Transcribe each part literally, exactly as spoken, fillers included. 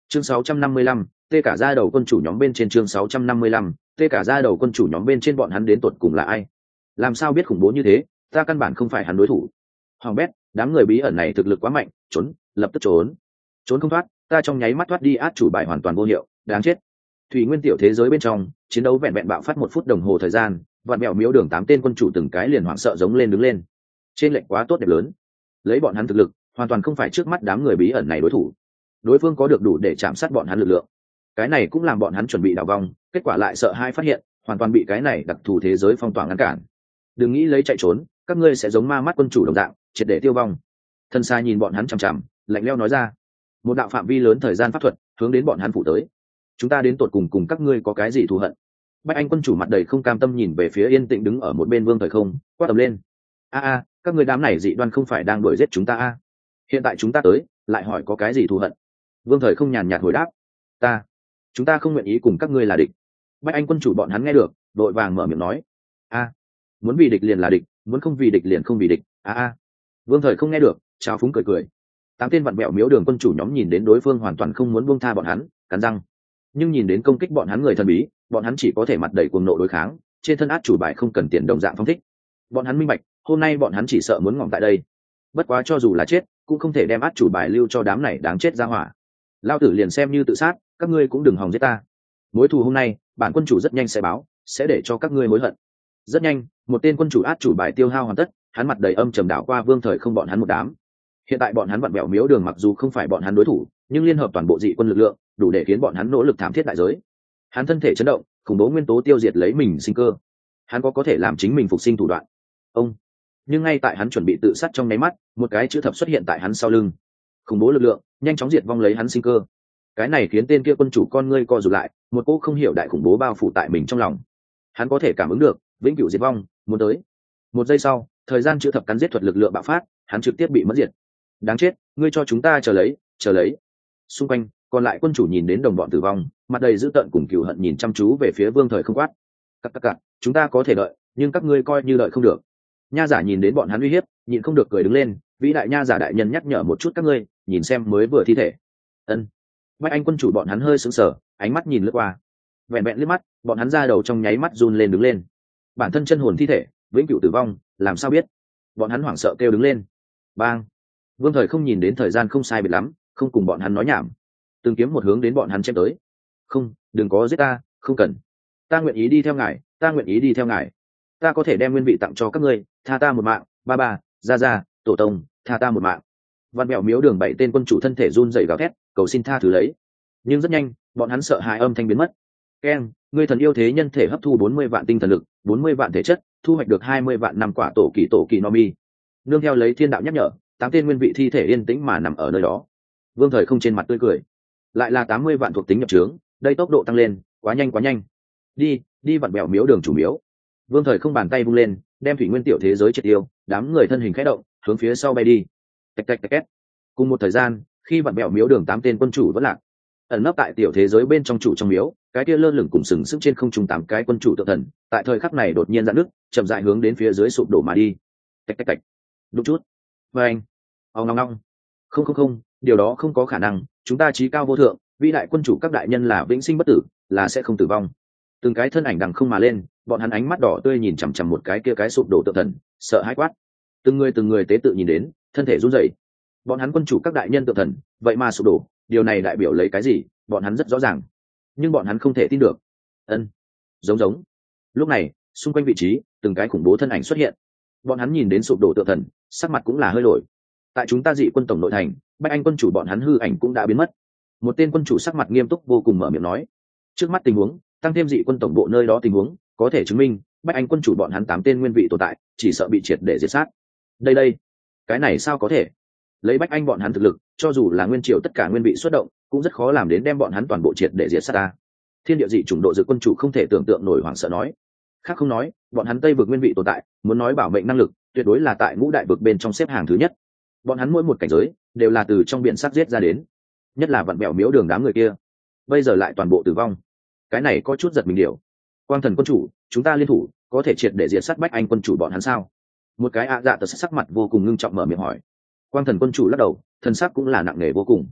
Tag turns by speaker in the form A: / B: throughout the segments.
A: chương sáu trăm năm mươi lăm, tê cả ra đầu quân chủ nhóm bên trên chương sáu trăm năm mươi lăm, tê cả ra đầu quân chủ nhóm bên trên bọn hắn đến tột cùng là ai? Làm sao biết khủng bố như thế, ta căn bản không phải hắn đối thủ. Hoàng bét, đám người bí ẩn này thực lực quá mạnh, trốn, lập tức trốn. Trốn không thoát, ta trong nháy mắt thoát đi át chủ bài hoàn toàn vô hiệu, đáng chết. Thủy nguyên tiểu thế giới bên trong, chiến đấu vẹn vẹn bạo phát một phút đồng hồ thời gian, vạn mèo miếu đường tám tên quân chủ từng cái liền hoảng sợ giống lên đứng lên. Trên lệnh quá tốt đẹp lớn. Lấy bọn hắn thực lực, hoàn toàn không phải trước mắt đám người bí ẩn này đối thủ. Đối phương có được đủ để chạm sát bọn hắn lực lượng. Cái này cũng làm bọn hắn chuẩn bị đào vong, kết quả lại sợ hai phát hiện, hoàn toàn bị cái này đặc thù thế giới phong tỏa ngăn cản. Đừng nghĩ lấy chạy trốn, các ngươi sẽ giống ma mắt quân chủ đồng dạng, triệt để tiêu vong. Thân xa nhìn bọn hắn chằm chằm, lạnh lẽo nói ra. Một đạo phạm vi lớn thời gian pháp thuật hướng đến bọn hắn phụ tới. Chúng ta đến tột cùng cùng các ngươi có cái gì thù hận? Bách Anh quân chủ mặt đầy không cam tâm nhìn về phía yên tĩnh đứng ở một bên Vương Thời Không, quát tầm lên. A a, các ngươi đám này dị đoan không phải đang đuổi giết chúng ta a? Hiện tại chúng ta tới, lại hỏi có cái gì thù hận? Vương Thời Không nhàn nhạt hồi đáp. Ta, chúng ta không nguyện ý cùng các ngươi là địch. Bách Anh quân chủ bọn hắn nghe được, đội vàng mở miệng nói. A, muốn vì địch liền là địch, muốn không vì địch liền không vì địch. A a. Vương Thời Không nghe được, trào phúng cười cười. Tám tên vặn bẹo miếu đường quân chủ nhóm nhìn đến đối phương hoàn toàn không muốn buông tha bọn hắn, cắn răng. Nhưng nhìn đến công kích bọn hắn người thần bí, bọn hắn chỉ có thể mặt đầy cuồng nộ đối kháng, trên thân át chủ bài không cần tiền đồng dạng phong thích. Bọn hắn minh bạch, hôm nay bọn hắn chỉ sợ muốn ngỏm tại đây. Bất quá cho dù là chết, cũng không thể đem át chủ bài lưu cho đám này đáng chết ra hỏa. Lao tử liền xem như tự sát, các ngươi cũng đừng hòng giết ta. Mối thù hôm nay, bản quân chủ rất nhanh sẽ báo, sẽ để cho các ngươi hối hận. Rất nhanh, một tên quân chủ át chủ bài tiêu hao hoàn tất, hắn mặt đầy âm trầm đảo qua Vương Thời Không bọn hắn một đám. Hiện tại bọn hắn vặn bẹo miếu đường mặc dù không phải bọn hắn đối thủ, nhưng liên hợp toàn bộ dị quân lực lượng, đủ để khiến bọn hắn nỗ lực thảm thiết đại giới. Hắn thân thể chấn động, khủng bố nguyên tố tiêu diệt lấy mình sinh cơ. Hắn có có thể làm chính mình phục sinh thủ đoạn. Ông. Nhưng ngay tại hắn chuẩn bị tự sát trong nháy mắt, một cái chữ thập xuất hiện tại hắn sau lưng. Khủng bố lực lượng, nhanh chóng diệt vong lấy hắn sinh cơ. Cái này khiến tên kia quân chủ con ngươi co rụt lại, một cỗ không hiểu đại khủng bố bao phủ tại mình trong lòng. Hắn có thể cảm ứng được, vĩnh cửu diệt vong, muốn tới. Một giây sau, thời gian chữ thập cắn giết thuật lực lượng bạo phát, hắn trực tiếp bị mất diệt. Đáng chết, ngươi cho chúng ta chờ lấy, chờ lấy. Xung quanh, còn lại quân chủ nhìn đến đồng bọn tử vong, mặt đầy dữ tợn cùng cừu hận nhìn chăm chú về phía Vương Thời Không quát. Các các các, chúng ta có thể đợi, nhưng các ngươi coi như đợi không được. Nha giả nhìn đến bọn hắn uy hiếp, nhịn không được cười đứng lên, vĩ đại nha giả đại nhân nhắc nhở một chút các ngươi, nhìn xem mới vừa thi thể. Ân. Bách Anh quân chủ bọn hắn hơi sững sờ, ánh mắt nhìn lướt qua. Vẹn vẹn liếc mắt, bọn hắn ra đầu trong nháy mắt run lên đứng lên. Bản thân chân hồn thi thể, vĩnh cửu tử vong, làm sao biết? Bọn hắn hoảng sợ kêu đứng lên. Bang. Vương Thời Không nhìn đến thời gian không sai biệt lắm, không cùng bọn hắn nói nhảm, từng kiếm một hướng đến bọn hắn chém tới. Không, đừng có giết ta, không cần. Ta nguyện ý đi theo ngài, ta nguyện ý đi theo ngài. Ta có thể đem nguyên vị tặng cho các ngươi, tha ta một mạng, ba ba, gia gia, tổ tông, tha ta một mạng. Văn mèo miếu đường bảy tên quân chủ thân thể run rẩy gào thét, cầu xin tha thứ lấy. Nhưng rất nhanh, bọn hắn sợ hãi âm thanh biến mất. Ken, ngươi thần yêu thế nhân thể hấp thu bốn mươi vạn tinh thần lực, bốn mươi vạn thể chất, thu hoạch được hai mươi vạn năm quả tổ kỳ tổ kỳ no mi. Nương theo lấy thiên đạo nhắc nhở, tám tên nguyên vị thi thể yên tĩnh mà nằm ở nơi đó. Vương Thời Không trên mặt tươi cười. Lại là tám mươi vạn thuộc tính nhập trướng, đây tốc độ tăng lên, quá nhanh quá nhanh. Đi, đi vặn bẹo miếu đường chủ miếu. Vương Thời Không bàn tay vung lên, đem thủy nguyên tiểu thế giới triệt tiêu, đám người thân hình khẽ động, hướng phía sau bay đi. Tạch tạch tạch két. Cùng một thời gian, khi vặn bẹo miếu đường tám tên quân chủ vẫn lạc, ẩn nấp tại tiểu thế giới bên trong chủ trong miếu, cái kia lơ lửng cùng sừng sững trên không trung tám cái quân chủ tự thần, tại thời khắc này đột nhiên giãn nước, chậm rãi hướng đến phía dưới sụp đổ mà đi. Tạch tạch tạch. Đụng chút. Và anh. Ông ngong ngong. Không không không, điều đó không có khả năng, chúng ta chí cao vô thượng, vĩ đại quân chủ các đại nhân là vĩnh sinh bất tử, là sẽ không tử vong. Từng cái thân ảnh đằng không mà lên, bọn hắn ánh mắt đỏ tươi nhìn chằm chằm một cái kia cái sụp đổ tự thần, sợ hãi quát. Từng người từng người tế tự nhìn đến, thân thể run rẩy. Bọn hắn quân chủ các đại nhân tự thần, vậy mà sụp đổ, điều này đại biểu lấy cái gì, bọn hắn rất rõ ràng. Nhưng bọn hắn không thể tin được. Ân, giống giống. Lúc này, xung quanh vị trí, từng cái khủng bố thân ảnh xuất hiện. Bọn hắn nhìn đến sụp đổ tự thần, sắc mặt cũng là hơi đổi. Tại chúng ta dị quân tổng nội thành, Bách Anh quân chủ bọn hắn hư ảnh cũng đã biến mất. Một tên quân chủ sắc mặt nghiêm túc vô cùng mở miệng nói. Trước mắt tình huống, tăng thêm dị quân tổng bộ nơi đó tình huống, có thể chứng minh Bách Anh quân chủ bọn hắn tám tên nguyên vị tồn tại, chỉ sợ bị triệt để diệt sát. Đây đây, cái này sao có thể? Lấy Bách Anh bọn hắn thực lực, cho dù là nguyên triều tất cả nguyên vị xuất động, cũng rất khó làm đến đem bọn hắn toàn bộ triệt để diệt sát ta. Thiên địa dị chủng độ dự quân chủ không thể tưởng tượng nổi hoảng sợ nói. Khác không nói, bọn hắn Tây vực nguyên vị tồn tại, muốn nói bảo mệnh năng lực, tuyệt đối là tại ngũ đại vực bên trong xếp hàng thứ nhất. Bọn hắn mỗi một cảnh giới đều là từ trong biển sắc giết ra đến, nhất là vặn bẹo miếu đường đám người kia, bây giờ lại toàn bộ tử vong. Cái này có chút giật mình điều. Quang thần quân chủ, chúng ta liên thủ có thể triệt để diệt sát Bách Anh quân chủ bọn hắn sao? Một cái ạ dạ tật sắc mặt vô cùng ngưng trọng mở miệng hỏi. Quang thần quân chủ lắc đầu, thần sắc cũng là nặng nề vô cùng.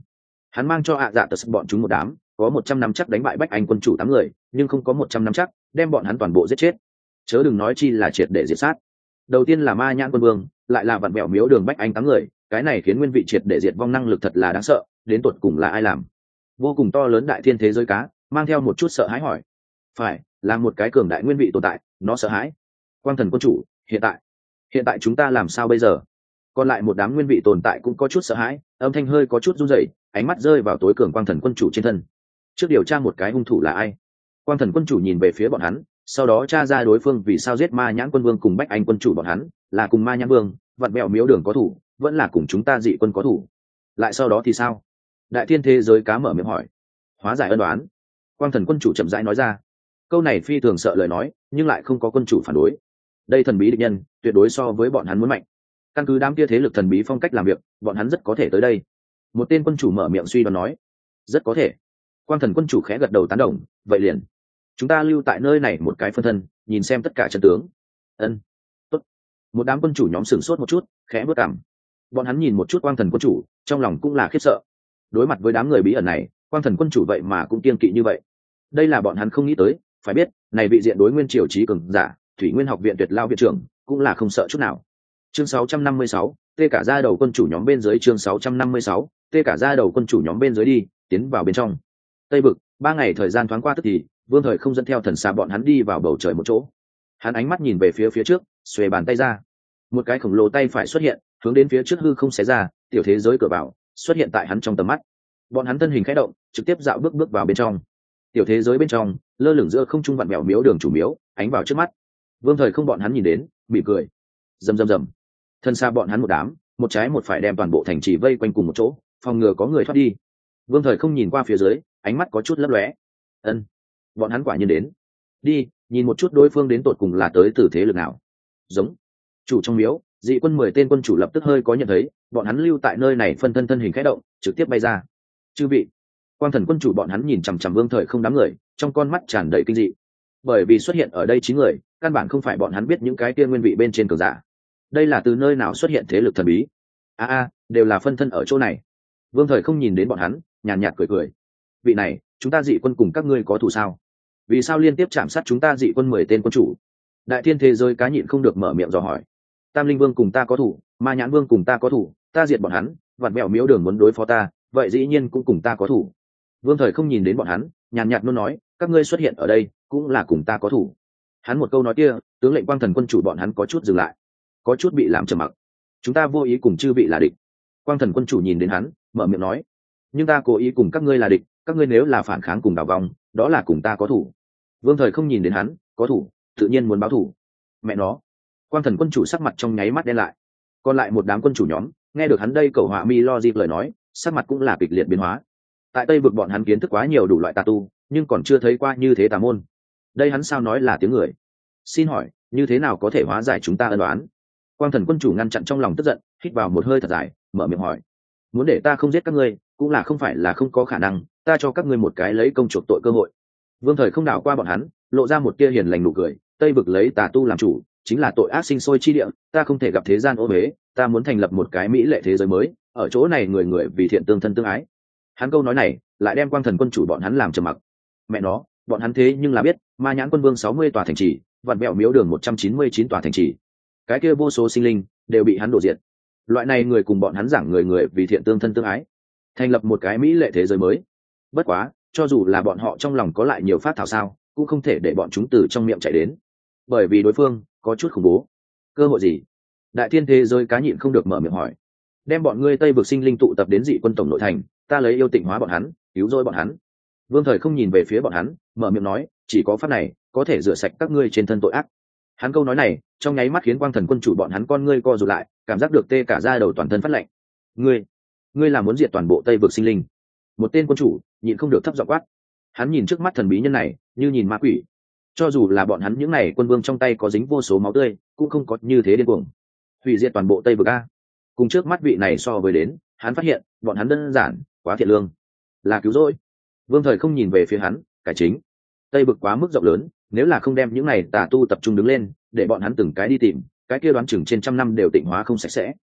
A: hắn mang cho ạ dạ tật bọn chúng một đám, có một trăm năm chắc đánh bại Bách Anh quân chủ tám người, nhưng không có một trăm năm chắc đem bọn hắn toàn bộ giết chết, chớ đừng nói chi là triệt để diệt sát. Đầu tiên là Ma Nhãn quân vương, lại là vặn bẹo miếu đường Bách Anh tám người, cái này khiến nguyên vị triệt để diệt vong năng lực thật là đáng sợ, đến tột cùng là ai làm? Vô cùng to lớn đại thiên thế giới cá mang theo một chút sợ hãi hỏi. Phải là một cái cường đại nguyên vị tồn tại, nó sợ hãi. Quang thần quân chủ, hiện tại hiện tại chúng ta làm sao bây giờ? Còn lại một đám nguyên vị tồn tại cũng có chút sợ hãi, âm thanh hơi có chút run rẩy, ánh mắt rơi vào tối cường quang thần quân chủ trên thân. Trước điều tra một cái hung thủ là ai. Quang thần quân chủ nhìn về phía bọn hắn, sau đó tra ra đối phương vì sao giết Ma Nhãn quân vương cùng Bách Anh quân chủ bọn hắn, là cùng Ma Nhãn vương vặn bẹo miếu đường có thủ, vẫn là cùng chúng ta dị quân có thủ. Lại sau đó thì sao? Đại thiên thế giới cá mở miệng hỏi. Hóa giải ân đoán. Quang thần quân chủ chậm rãi nói ra. Câu này phi thường sợ lời nói, nhưng lại không có quân chủ phản đối. Đây thần bí địch nhân tuyệt đối so với bọn hắn muốn mạnh. Căn cứ đám kia thế lực thần bí phong cách làm việc, bọn hắn rất có thể tới đây. Một tên quân chủ mở miệng suy đoán nói. Rất có thể. Quang thần quân chủ khẽ gật đầu tán đồng. Vậy liền chúng ta lưu tại nơi này một cái phân thân, nhìn xem tất cả trận tướng. Ân. Tốt. Một đám quân chủ nhóm sửng sốt một chút, khẽ bước cảm. Bọn hắn nhìn một chút quang thần quân chủ, trong lòng cũng là khiếp sợ. Đối mặt với đám người bí ẩn này, quang thần quân chủ vậy mà cũng kiên kỵ như vậy. Đây là bọn hắn không nghĩ tới. Phải biết, này vị diện đối nguyên triều trí cường giả, Thủy Nguyên học viện tuyệt lao viện trưởng, cũng là không sợ chút nào. Chương sáu trăm năm mươi sáu, tê cả ra đầu quân chủ nhóm bên dưới. Chương sáu trăm năm mươi sáu, tê cả ra đầu quân chủ nhóm bên dưới đi, tiến vào bên trong. Tây Vực, ba ngày thời gian thoáng qua tức thì, Vương Thời không dẫn theo thần xà bọn hắn đi vào bầu trời một chỗ. Hắn ánh mắt nhìn về phía phía trước, xuề bàn tay ra, một cái khổng lồ tay phải xuất hiện, hướng đến phía trước hư không xé ra, tiểu thế giới cửa vào xuất hiện tại hắn trong tầm mắt. Bọn hắn thân hình khẽ động, trực tiếp dạo bước bước vào bên trong. Tiểu thế giới bên trong, lơ lửng giữa không trung vặn mèo miếu đường chủ miếu, ánh vào trước mắt. Vương Thời không bọn hắn nhìn đến, mỉm cười. Rầm rầm rầm. Thân xa bọn hắn một đám, một trái một phải đem toàn bộ thành trì vây quanh cùng một chỗ, phòng ngừa có người thoát đi. Vương Thời không nhìn qua phía dưới, ánh mắt có chút lấp lóe. Ân, bọn hắn quả nhiên đến. Đi, nhìn một chút đối phương đến tột cùng là tới từ thế lực nào. Giống. Chủ trong miếu, dị quân mười tên quân chủ lập tức hơi có nhận thấy, bọn hắn lưu tại nơi này phân thân thân hình khẽ động, trực tiếp bay ra. Chư vị. Quang thần quân chủ bọn hắn nhìn chằm chằm Vương Thời không đám người, trong con mắt tràn đầy kinh dị. Bởi vì xuất hiện ở đây chín người, căn bản không phải bọn hắn biết những cái kia nguyên vị bên trên cường giả. Đây là từ nơi nào xuất hiện thế lực thần bí? A a, đều là phân thân ở chỗ này. Vương Thời không nhìn đến bọn hắn, nhàn nhạt cười cười. Vị này, chúng ta dị quân cùng các ngươi có thù sao? Vì sao liên tiếp chạm sát chúng ta dị quân mười tên quân chủ? Đại thiên thế giới cá nhịn không được mở miệng dò hỏi. Tam linh vương cùng ta có thủ, Ma Nhãn vương cùng ta có thủ, ta diệt bọn hắn, vặn mẹo miếu đường muốn đối phó ta, vậy dĩ nhiên cũng cùng ta có thủ. Vương Thời không nhìn đến bọn hắn, nhàn nhạt luôn nói, các ngươi xuất hiện ở đây cũng là cùng ta có thủ. Hắn một câu nói kia, tướng lệnh quang thần quân chủ bọn hắn có chút dừng lại, có chút bị làm trầm mặc. Chúng ta vô ý cùng chư vị là địch. Quang thần quân chủ nhìn đến hắn, mở miệng nói, nhưng ta cố ý cùng các ngươi là địch, các ngươi nếu là phản kháng cùng đảo vòng, đó là cùng ta có thủ. Vương Thời không nhìn đến hắn, có thủ, tự nhiên muốn báo thủ. Mẹ nó. Quang thần quân chủ sắc mặt trong nháy mắt đen lại. Còn lại một đám quân chủ nhóm, nghe được hắn đây cầu họa mi lo dịp lời nói, sắc mặt cũng là kịch liệt biến hóa. Tại Tây vực bọn hắn kiến thức quá nhiều đủ loại tà tu, nhưng còn chưa thấy qua như thế tà môn. Đây hắn sao nói là tiếng người? Xin hỏi, như thế nào có thể hóa giải chúng ta ân đoán? Quang thần quân chủ ngăn chặn trong lòng tức giận, hít vào một hơi thật dài, mở miệng hỏi, muốn để ta không giết các ngươi, cũng là không phải là không có khả năng, ta cho các ngươi một cái lấy công chuộc tội cơ hội. Vương Thời không đảo qua bọn hắn, lộ ra một tia hiền lành nụ cười. Tây vực lấy tà tu làm chủ, chính là tội ác sinh sôi chi địa, ta không thể gặp thế gian ô uế, ta muốn thành lập một cái mỹ lệ thế giới mới, ở chỗ này người người vì thiện tương thân tương ái. Hắn câu nói này lại đem quang thần quân chủ bọn hắn làm trầm mặc. Mẹ nó, bọn hắn thế nhưng là biết, Ma Nhãn quân vương sáu mươi tòa thành trì, vặn bẹo miếu đường một trăm chín mươi chín tòa thành trì, cái kia vô số sinh linh đều bị hắn đổ diệt. Loại này người cùng bọn hắn giảng người người vì thiện tương thân tương ái, thành lập một cái mỹ lệ thế giới mới. Bất quá, cho dù là bọn họ trong lòng có lại nhiều phát thảo sao, cũng không thể để bọn chúng từ trong miệng chạy đến, bởi vì đối phương có chút khủng bố. Cơ hội gì? Đại thiên thế giới cá nhịn không được mở miệng hỏi. Đem bọn ngươi Tây vực sinh linh tụ tập đến dị quân tổng nội thành, ta lấy yêu tịnh hóa bọn hắn, cứu rỗi bọn hắn. Vương Thời không nhìn về phía bọn hắn, mở miệng nói, chỉ có pháp này có thể rửa sạch các ngươi trên thân tội ác. Hắn câu nói này trong nháy mắt khiến quang thần quân chủ bọn hắn con ngươi co rụt lại, cảm giác được tê cả da đầu toàn thân phát lạnh. Ngươi, ngươi là muốn diệt toàn bộ Tây vực sinh linh? Một tên quân chủ nhịn không được thấp giọng quát. Hắn nhìn trước mắt thần bí nhân này như nhìn ma quỷ. Cho dù là bọn hắn những này quân vương trong tay có dính vô số máu tươi, cũng không có như thế điên cuồng hủy diệt toàn bộ Tây vực a. Cùng trước mắt vị này so với đến, hắn phát hiện bọn hắn đơn giản quá thiện lương, là cứu rỗi. Vương Thời không nhìn về phía hắn, cải chính. Tây vực quá mức rộng lớn, nếu là không đem những này tà tu tập trung đứng lên, để bọn hắn từng cái đi tìm, cái kia đoán chừng trên trăm năm đều tịnh hóa không sạch sẽ.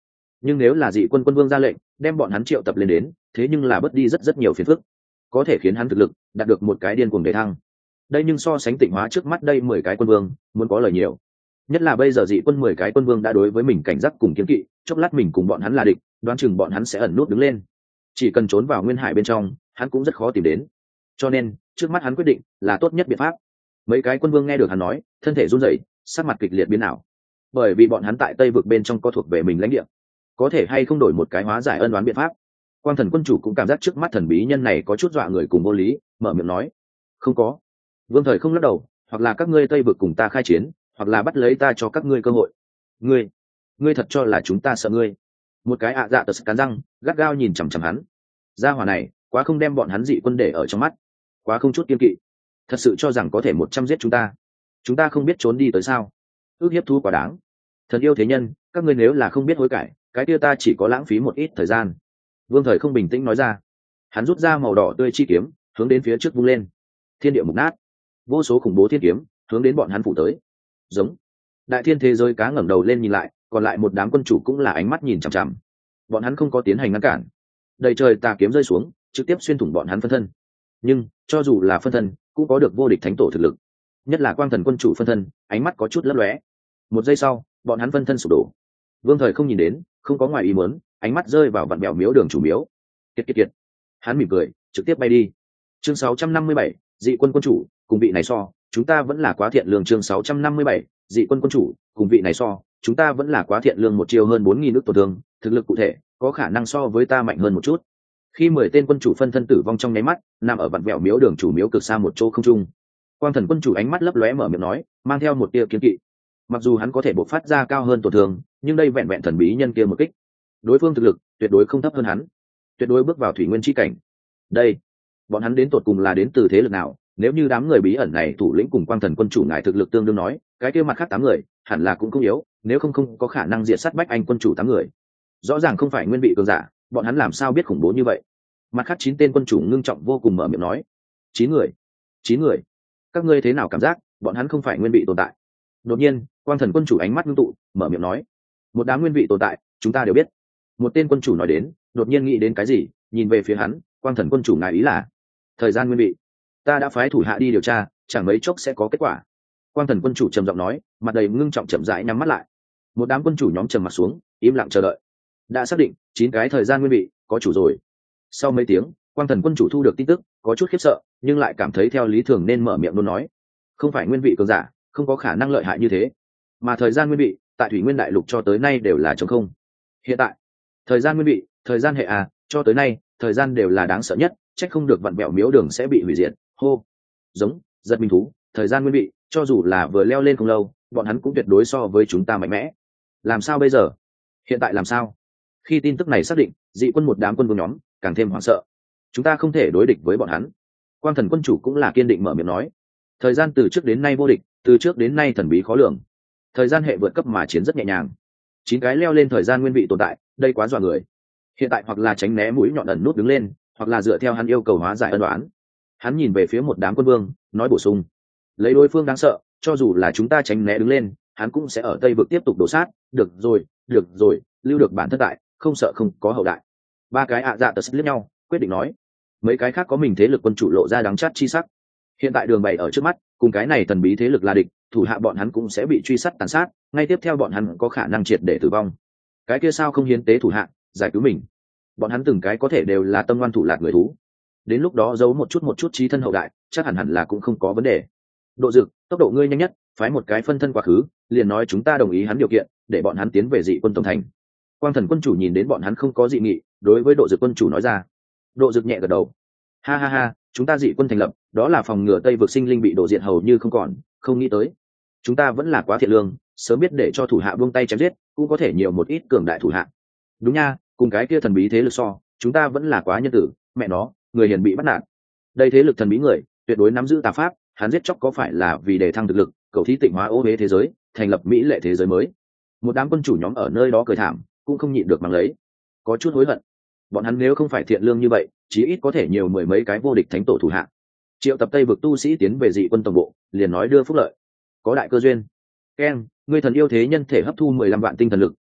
A: nhưng nếu là dị quân quân vương ra lệnh đem bọn hắn triệu tập lên đến, thế nhưng là bớt đi rất rất nhiều phiền phức, có thể khiến hắn thực lực đạt được một cái điên cuồng đề thăng. Đây nhưng so sánh Tịnh Hóa trước mắt đây mười cái quân vương muốn có lời nhiều, nhất là bây giờ dị quân mười cái quân vương đã đối với mình cảnh giác cùng kiếm kỵ, chốc lát mình cùng bọn hắn là địch, đoán chừng bọn hắn sẽ ẩn nút đứng lên, chỉ cần trốn vào nguyên hải bên trong hắn cũng rất khó tìm đến. Cho nên trước mắt hắn quyết định là tốt nhất biện pháp. Mấy cái quân vương nghe được hắn nói, thân thể run rẩy, sắc mặt kịch liệt biến ảo, bởi vì bọn hắn tại Tây vực bên trong có thuộc về mình lãnh địa, có thể hay không đổi một cái hóa giải ân oán biện pháp. Quang Thần quân chủ cũng cảm giác trước mắt thần bí nhân này có chút dọa người cùng vô lý, mở miệng nói: không có. Vương Thời không lắc đầu, hoặc là các ngươi Tây vực cùng ta khai chiến, hoặc là bắt lấy ta cho các ngươi cơ hội. Ngươi, ngươi thật cho là chúng ta sợ ngươi? Một cái ạ dạ tật cắn răng, gắt gao nhìn chằm chằm hắn. Gia hỏa này quá không đem bọn hắn dị quân để ở trong mắt, quá không chút kiên kỵ, thật sự cho rằng có thể một trăm giết chúng ta, chúng ta không biết trốn đi tới sao? Ước hiếp thú quá đáng. Thần yêu thế nhân, các ngươi nếu là không biết hối cải, cái kia ta chỉ có lãng phí một ít thời gian. Vương Thời không bình tĩnh nói ra. Hắn rút ra màu đỏ tươi chi kiếm, hướng đến phía trước vung lên. Thiên địa mục nát, vô số khủng bố thiên kiếm hướng đến bọn hắn phủ tới. Giống. Đại thiên thế giới cá ngẩng đầu lên nhìn lại, còn lại một đám quân chủ cũng là ánh mắt nhìn chằm chằm. Bọn hắn không có tiến hành ngăn cản, đầy trời tà kiếm rơi xuống, trực tiếp xuyên thủng bọn hắn phân thân. Nhưng cho dù là phân thân, cũng có được vô địch thánh tổ thực lực. Nhất là Quang Thần quân chủ phân thân, ánh mắt có chút lấp lóe. Một giây sau, bọn hắn phân thân sụp đổ. Vương Thời không nhìn đến, không có ngoài ý muốn, ánh mắt rơi vào vặn bèo miếu đường chủ miếu. Kiệt kiệt kiệt. Hắn mỉm cười, trực tiếp bay đi. Chương sáu trăm năm mươi bảy, dị quân quân chủ, cùng vị này so, chúng ta vẫn là quá thiện lương. Chương sáu trăm năm mươi bảy, dị quân quân chủ, cùng vị này so, chúng ta vẫn là quá thiện lương. Một chiêu hơn bốn nghìn nước tổn thương, thực lực cụ thể có khả năng so với ta mạnh hơn một chút. Khi mười tên quân chủ phân thân tử vong trong nháy mắt, nằm ở vặn vẹo miếu đường chủ miếu cực xa một chỗ không trung. Quang Thần quân chủ ánh mắt lấp lóe mở miệng nói, mang theo một tia kiên kỵ. Mặc dù hắn có thể bộc phát ra cao hơn tổn thương, nhưng đây vẹn vẹn thần bí nhân kia một kích, đối phương thực lực tuyệt đối không thấp hơn hắn, tuyệt đối bước vào thủy nguyên chi cảnh. Đây, bọn hắn đến tột cùng là đến từ thế lực nào? Nếu như đám người bí ẩn này thủ lĩnh cùng Quang Thần quân chủ ngài thực lực tương đương nói, cái kia mặt khác tám người hẳn là cũng không yếu, nếu không không có khả năng diệt sát Bách Anh quân chủ tám người. Rõ ràng không phải nguyên vị cường giả, bọn hắn làm sao biết khủng bố như vậy? Mặt khác chín tên quân chủ ngưng trọng vô cùng mở miệng nói: chín người, chín người, các ngươi thế nào cảm giác bọn hắn không phải nguyên vị tồn tại? Đột nhiên, Quang Thần quân chủ ánh mắt ngưng tụ, mở miệng nói: một đám nguyên vị tồn tại, chúng ta đều biết. Một tên quân chủ nói đến, đột nhiên nghĩ đến cái gì, nhìn về phía hắn. Quang Thần quân chủ ngài ý là thời gian nguyên vị? Ta đã phái thủ hạ đi điều tra, chẳng mấy chốc sẽ có kết quả. Quang Thần quân chủ trầm giọng nói, mặt đầy ngưng trọng, chậm rãi nhắm mắt lại. Một đám quân chủ nhóm trầm mặt xuống, im lặng chờ đợi. Đã xác định chín cái thời gian nguyên vị có chủ rồi. Sau mấy tiếng, Quang Thần quân chủ thu được tin tức, có chút khiếp sợ, nhưng lại cảm thấy theo lý thường nên mở miệng luôn nói: không phải nguyên vị cường giả, không có khả năng lợi hại như thế. Mà thời gian nguyên vị tại thủy nguyên đại lục cho tới nay đều là trống không. Hiện tại thời gian nguyên vị, thời gian hệ à, cho tới nay thời gian đều là đáng sợ nhất, trách không được vặn vẹo miếu đường sẽ bị hủy diệt. Hô. Giống giật mình thú, thời gian nguyên vị, cho dù là vừa leo lên không lâu, bọn hắn cũng tuyệt đối so với chúng ta mạnh mẽ. Làm sao bây giờ? Hiện tại làm sao? Khi tin tức này xác định, dị quân một đám quân vương nhóm càng thêm hoảng sợ. Chúng ta không thể đối địch với bọn hắn. Quang Thần quân chủ cũng là kiên định mở miệng nói: thời gian từ trước đến nay vô địch, từ trước đến nay thần bí khó lường, thời gian hệ vượt cấp mà chiến rất nhẹ nhàng. Chín cái leo lên thời gian nguyên vị tồn tại, đây quá dọa người. Hiện tại hoặc là tránh né mũi nhọn ẩn nút đứng lên, hoặc là dựa theo hắn yêu cầu hóa giải ân đoán. Hắn nhìn về phía một đám quân vương, nói bổ sung: lấy đối phương đáng sợ, cho dù là chúng ta tránh né đứng lên, hắn cũng sẽ ở Tây vực tiếp tục đổ sát. Được rồi, được rồi, lưu được bản thân tại, không sợ không có hậu đại. Ba cái ạ dạ tật liếc nhau, quyết định nói. Mấy cái khác có mình thế lực quân chủ lộ ra đắng chát chi sắc. Hiện tại đường bày ở trước mắt, cùng cái này thần bí thế lực là địch, thủ hạ bọn hắn cũng sẽ bị truy sát tàn sát, ngay tiếp theo bọn hắn có khả năng triệt để tử vong. Cái kia sao không hiến tế thủ hạ, giải cứu mình? Bọn hắn từng cái có thể đều là tâm ngoan thủ lạt người thú, đến lúc đó giấu một chút một chút trí thân hậu đại, chắc hẳn hẳn là cũng không có vấn đề. Độ Dực, tốc độ ngươi nhanh nhất, phái một cái phân thân quá khứ, liền nói chúng ta đồng ý hắn điều kiện, để bọn hắn tiến về dị quân tổng thành. Quang Thần quân chủ nhìn đến bọn hắn không có dị nghị, đối với Độ Dực quân chủ nói ra. Độ Dực nhẹ gật đầu. Ha ha ha, chúng ta dị quân thành lập, đó là phòng ngừa Tây vực sinh linh bị đổ diệt hầu như không còn, không nghĩ tới chúng ta vẫn là quá thiện lương, sớm biết để cho thủ hạ buông tay chém giết, cũng có thể nhiều một ít cường đại thủ hạ. Đúng nha, cùng cái kia thần bí thế lực so, chúng ta vẫn là quá nhân tử, mẹ nó, người hiền bị bắt nạt. Đây thế lực thần bí người, tuyệt đối nắm giữ tà pháp, hắn giết chóc có phải là vì để thăng thực lực, cầu thí tịnh hóa ô uế thế giới, thành lập mỹ lệ thế giới mới. Một đám quân chủ nhóm ở nơi đó cười thảm, cũng không nhịn được mang lấy, có chút hối hận. Bọn hắn nếu không phải thiện lương như vậy, chí ít có thể nhiều mười mấy cái vô địch thánh tổ thủ hạ. Triệu tập Tây vực tu sĩ tiến về dị quân tổng bộ, liền nói đưa phúc lợi, có đại cơ duyên. Ken, ngươi thần yêu thế nhân thể hấp thu mười lăm vạn tinh thần lực,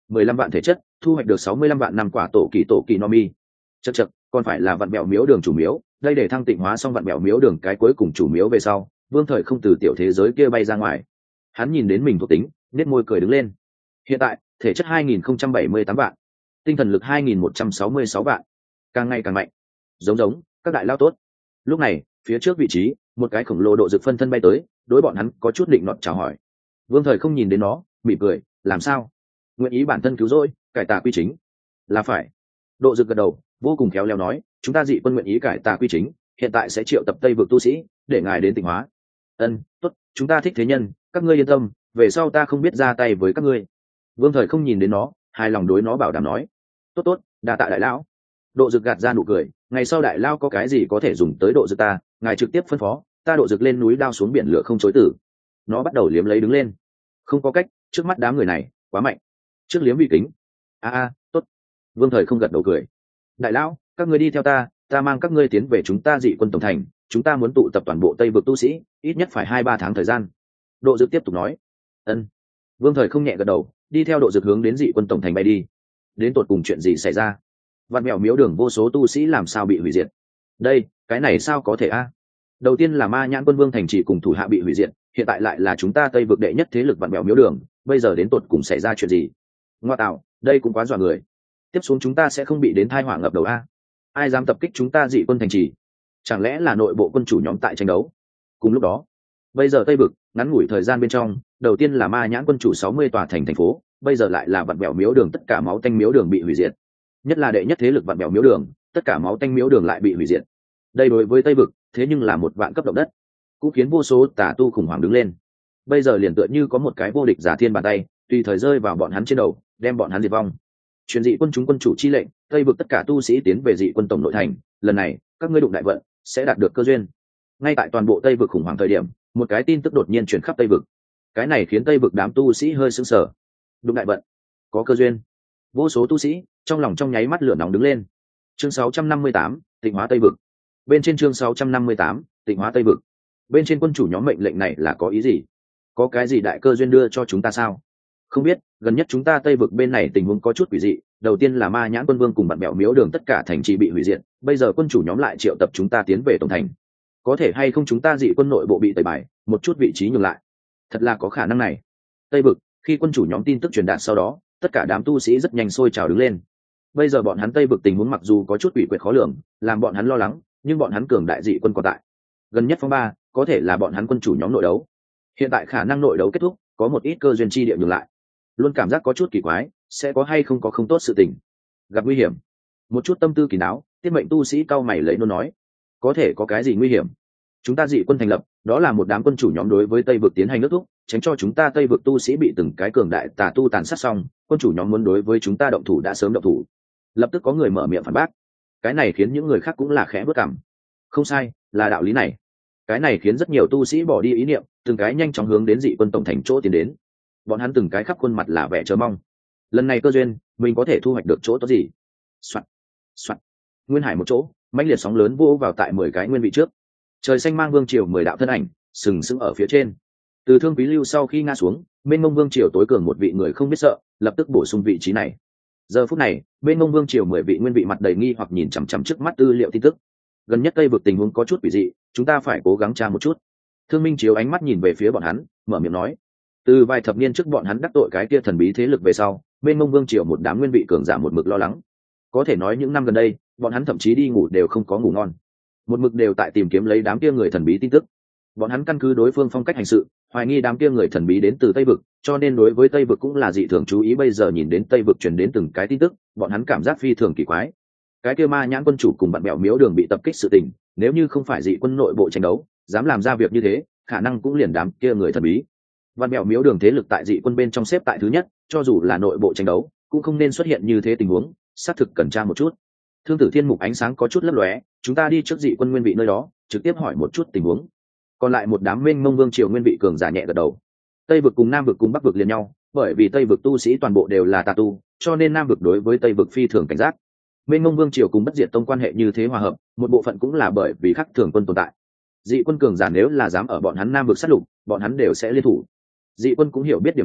A: mười lăm vạn thể chất, thu hoạch được sáu mươi lăm vạn năm quả tổ kỳ tổ kỳ no mi. Chậc chậc, còn phải là vạn bèo miếu đường chủ miếu, đây để thăng tịnh hóa xong vạn bèo miếu đường cái cuối cùng chủ miếu về sau, Vương Thời không từ tiểu thế giới kia bay ra ngoài. Hắn nhìn đến mình thuộc tính, nét môi cười đứng lên. Hiện tại, thể chất hai nghìn không trăm bảy mươi tám vạn, tinh thần lực hai nghìn một trăm sáu mươi sáu vạn, càng ngày càng mạnh. Giống giống, các đại lao tốt. Lúc này, phía trước vị trí, một cái khổng lồ độ dược phân thân bay tới, đối bọn hắn có chút định nọt chào hỏi. Vương Thời không nhìn đến nó, mỉm cười, làm sao? Nguyện ý bản thân cứu rỗi, cải tà quy chính. Là phải. Độ dược gật đầu, vô cùng khéo léo nói, chúng ta dị quân nguyện ý cải tà quy chính, hiện tại sẽ triệu tập Tây vực tu sĩ, để ngài đến tịnh hóa. Ân, tốt, chúng ta thích thế nhân, các ngươi yên tâm, về sau ta không biết ra tay với các ngươi. Vương Thời không nhìn đến nó, hài lòng đối nó bảo đảm nói, tốt tốt, đa tạ đại lão. Độ dược gạt ra nụ cười, ngày sau đại lao có cái gì có thể dùng tới độ dược ta, ngài trực tiếp phân phó, ta độ dược lên núi đao xuống biển lửa không chối tử. Nó bắt đầu liếm lấy đứng lên. Không có cách, trước mắt đám người này quá mạnh. Trước liếm vị kính. A a, tốt. Vương Thời không gật đầu cười. Đại lão, các ngươi đi theo ta, ta mang các ngươi tiến về chúng ta dị quân tổng thành, chúng ta muốn tụ tập toàn bộ Tây vực tu sĩ, ít nhất phải hai ba tháng thời gian. Độ dược tiếp tục nói. Ân. Vương Thời không nhẹ gật đầu, đi theo độ dược hướng đến dị quân tổng thành bay đi. Đến tột cùng chuyện gì xảy ra? Vạn mèo miếu đường vô số tu sĩ làm sao bị hủy diệt? Đây, cái này sao có thể a? Đầu tiên là Ma Nhãn Quân Vương thành trì cùng thủ hạ bị hủy diệt, hiện tại lại là chúng ta Tây vực đệ nhất thế lực vạn mèo miếu đường, bây giờ đến tột cùng xảy ra chuyện gì? Ngoa tạo, đây cũng quá dọa người. Tiếp xuống chúng ta sẽ không bị đến tai họa ngập đầu a? Ai dám tập kích chúng ta dị quân thành trì? Chẳng lẽ là nội bộ quân chủ nhóm tại tranh đấu? Cùng lúc đó, bây giờ Tây vực, ngắn ngủi thời gian bên trong, đầu tiên là Ma Nhãn Quân chủ sáu mươi tòa thành thành phố, bây giờ lại là vạn mèo miếu đường, tất cả máu tanh miếu đường bị hủy diệt. Nhất là đệ nhất thế lực vạn mèo miếu đường, tất cả máu tanh miếu đường lại bị hủy diệt. Đây đối với Tây vực, thế nhưng là một vạn cấp động đất, cũng khiến vô số tà tu khủng hoảng đứng lên. Bây giờ liền tựa như có một cái vô địch giả thiên bàn tay, tùy thời rơi vào bọn hắn trên đầu, đem bọn hắn diệt vong. Truyền dị quân chúng quân chủ chi lệnh, Tây vực tất cả tu sĩ tiến về dị quân tổng nội thành, lần này, các ngươi đụng đại vận, sẽ đạt được cơ duyên. Ngay tại toàn bộ Tây vực khủng hoảng thời điểm, một cái tin tức đột nhiên truyền khắp Tây vực. Cái này khiến Tây vực đám tu sĩ hơi sững sờ. Đụng đại vận, có cơ duyên. Vô số tu sĩ trong lòng trong nháy mắt lửa nóng đứng lên. Chương sáu trăm năm mươi tám, Tịnh hóa Tây vực. Bên trên chương sáu trăm năm mươi tám, Tịnh hóa Tây vực. Bên trên quân chủ nhóm mệnh lệnh này là có ý gì? Có cái gì đại cơ duyên đưa cho chúng ta sao? Không biết, gần nhất chúng ta Tây vực bên này tình huống có chút quỷ dị, đầu tiên là Ma Nhãn Quân Vương cùng bạn bèo miếu đường tất cả thành trì bị hủy diệt, bây giờ quân chủ nhóm lại triệu tập chúng ta tiến về tổng thành. Có thể hay không chúng ta dị quân nội bộ bị tẩy bài, một chút vị trí nhường lại? Thật là có khả năng này. Tây vực, khi quân chủ nhóm tin tức truyền đạt sau đó, tất cả đám tu sĩ rất nhanh sôi trào đứng lên. Bây giờ bọn hắn Tây vực tình huống mặc dù có chút quỷ quyệt khó lường, làm bọn hắn lo lắng, nhưng bọn hắn cường đại dị quân còn tại. Gần nhất phong ba, có thể là bọn hắn quân chủ nhóm nội đấu. Hiện tại khả năng nội đấu kết thúc, có một ít cơ duyên chi địa nhường lại. Luôn cảm giác có chút kỳ quái, sẽ có hay không có không tốt sự tình. Gặp nguy hiểm. Một chút tâm tư kỳ đáo, tiết mệnh tu sĩ cao mày lấy nôn nói. Có thể có cái gì nguy hiểm? Chúng ta dị quân thành lập, đó là một đám quân chủ nhóm đối với Tây vực tiến hành ước thúc, tránh cho chúng ta Tây vực tu sĩ bị từng cái cường đại tà tu tàn sát xong, quân chủ nhóm muốn đối với chúng ta động thủ đã sớm động thủ. Lập tức có người mở miệng phản bác. Cái này khiến những người khác cũng là khẽ bước cằm. Không sai, là đạo lý này. Cái này khiến rất nhiều tu sĩ bỏ đi ý niệm, từng cái nhanh chóng hướng đến dị quân tổng thành chỗ tiến đến. Bọn hắn từng cái khắp khuôn mặt là vẻ chờ mong. Lần này cơ duyên, mình có thể thu hoạch được chỗ tốt gì? Soạn, soạn. Nguyên hải một chỗ, mãnh liệt sóng lớn vỗ vào tại mười cái nguyên vị trước. Trời xanh mang vương triều mười đạo thân ảnh, sừng sững ở phía trên. Từ Thương Quý Lưu sau khi ngã xuống, bên Mông Vương triều tối cường một vị người không biết sợ, lập tức bổ sung vị trí này. Giờ phút này, bên Mông Vương triều mười vị nguyên vị mặt đầy nghi hoặc nhìn chằm chằm trước mắt tư liệu tin tức. Gần nhất Tây vực tình huống có chút quỷ dị, chúng ta phải cố gắng tra một chút. Thương Minh chiếu ánh mắt nhìn về phía bọn hắn, mở miệng nói. Từ vài thập niên trước bọn hắn đắc tội cái kia thần bí thế lực về sau, bên Mông Vương triều một đám nguyên vị cường giả một mực lo lắng. Có thể nói những năm gần đây, bọn hắn thậm chí đi ngủ đều không có ngủ ngon. Một mực đều tại tìm kiếm lấy đám kia người thần bí tin tức. Bọn hắn căn cứ đối phương phong cách hành sự, hoài nghi đám kia người thần bí đến từ Tây vực, cho nên đối với Tây vực cũng là dị thường chú ý. Bây giờ nhìn đến Tây vực truyền đến từng cái tin tức, bọn hắn cảm giác phi thường kỳ quái. Cái kia Ma Nhãn quân chủ cùng bạn bèo miếu đường bị tập kích sự tình, nếu như không phải dị quân nội bộ tranh đấu, dám làm ra việc như thế, khả năng cũng liền đám kia người thần bí. Bạn bèo miếu đường thế lực tại dị quân bên trong xếp tại thứ nhất, cho dù là nội bộ tranh đấu, cũng không nên xuất hiện như thế tình huống, xác thực cẩn tra một chút. Thương Tử Thiên Mục ánh sáng có chút lấp lóe, chúng ta đi trước dị quân nguyên vị nơi đó, trực tiếp hỏi một chút tình huống. Còn lại một đám mênh mông vương triều nguyên vị cường giả nhẹ gật đầu. Tây vực cùng Nam vực cùng Bắc vực liền nhau, bởi vì Tây vực tu sĩ toàn bộ đều là tà tu, cho nên Nam vực đối với Tây vực phi thường cảnh giác. Mênh mông vương triều cùng Bất Diệt tông quan hệ như thế hòa hợp, một bộ phận cũng là bởi vì khắc thường quân tồn tại. Dị quân cường giả nếu là dám ở bọn hắn Nam vực sát lục, bọn hắn đều sẽ liên thủ. Dị quân cũng hiểu biết điều này,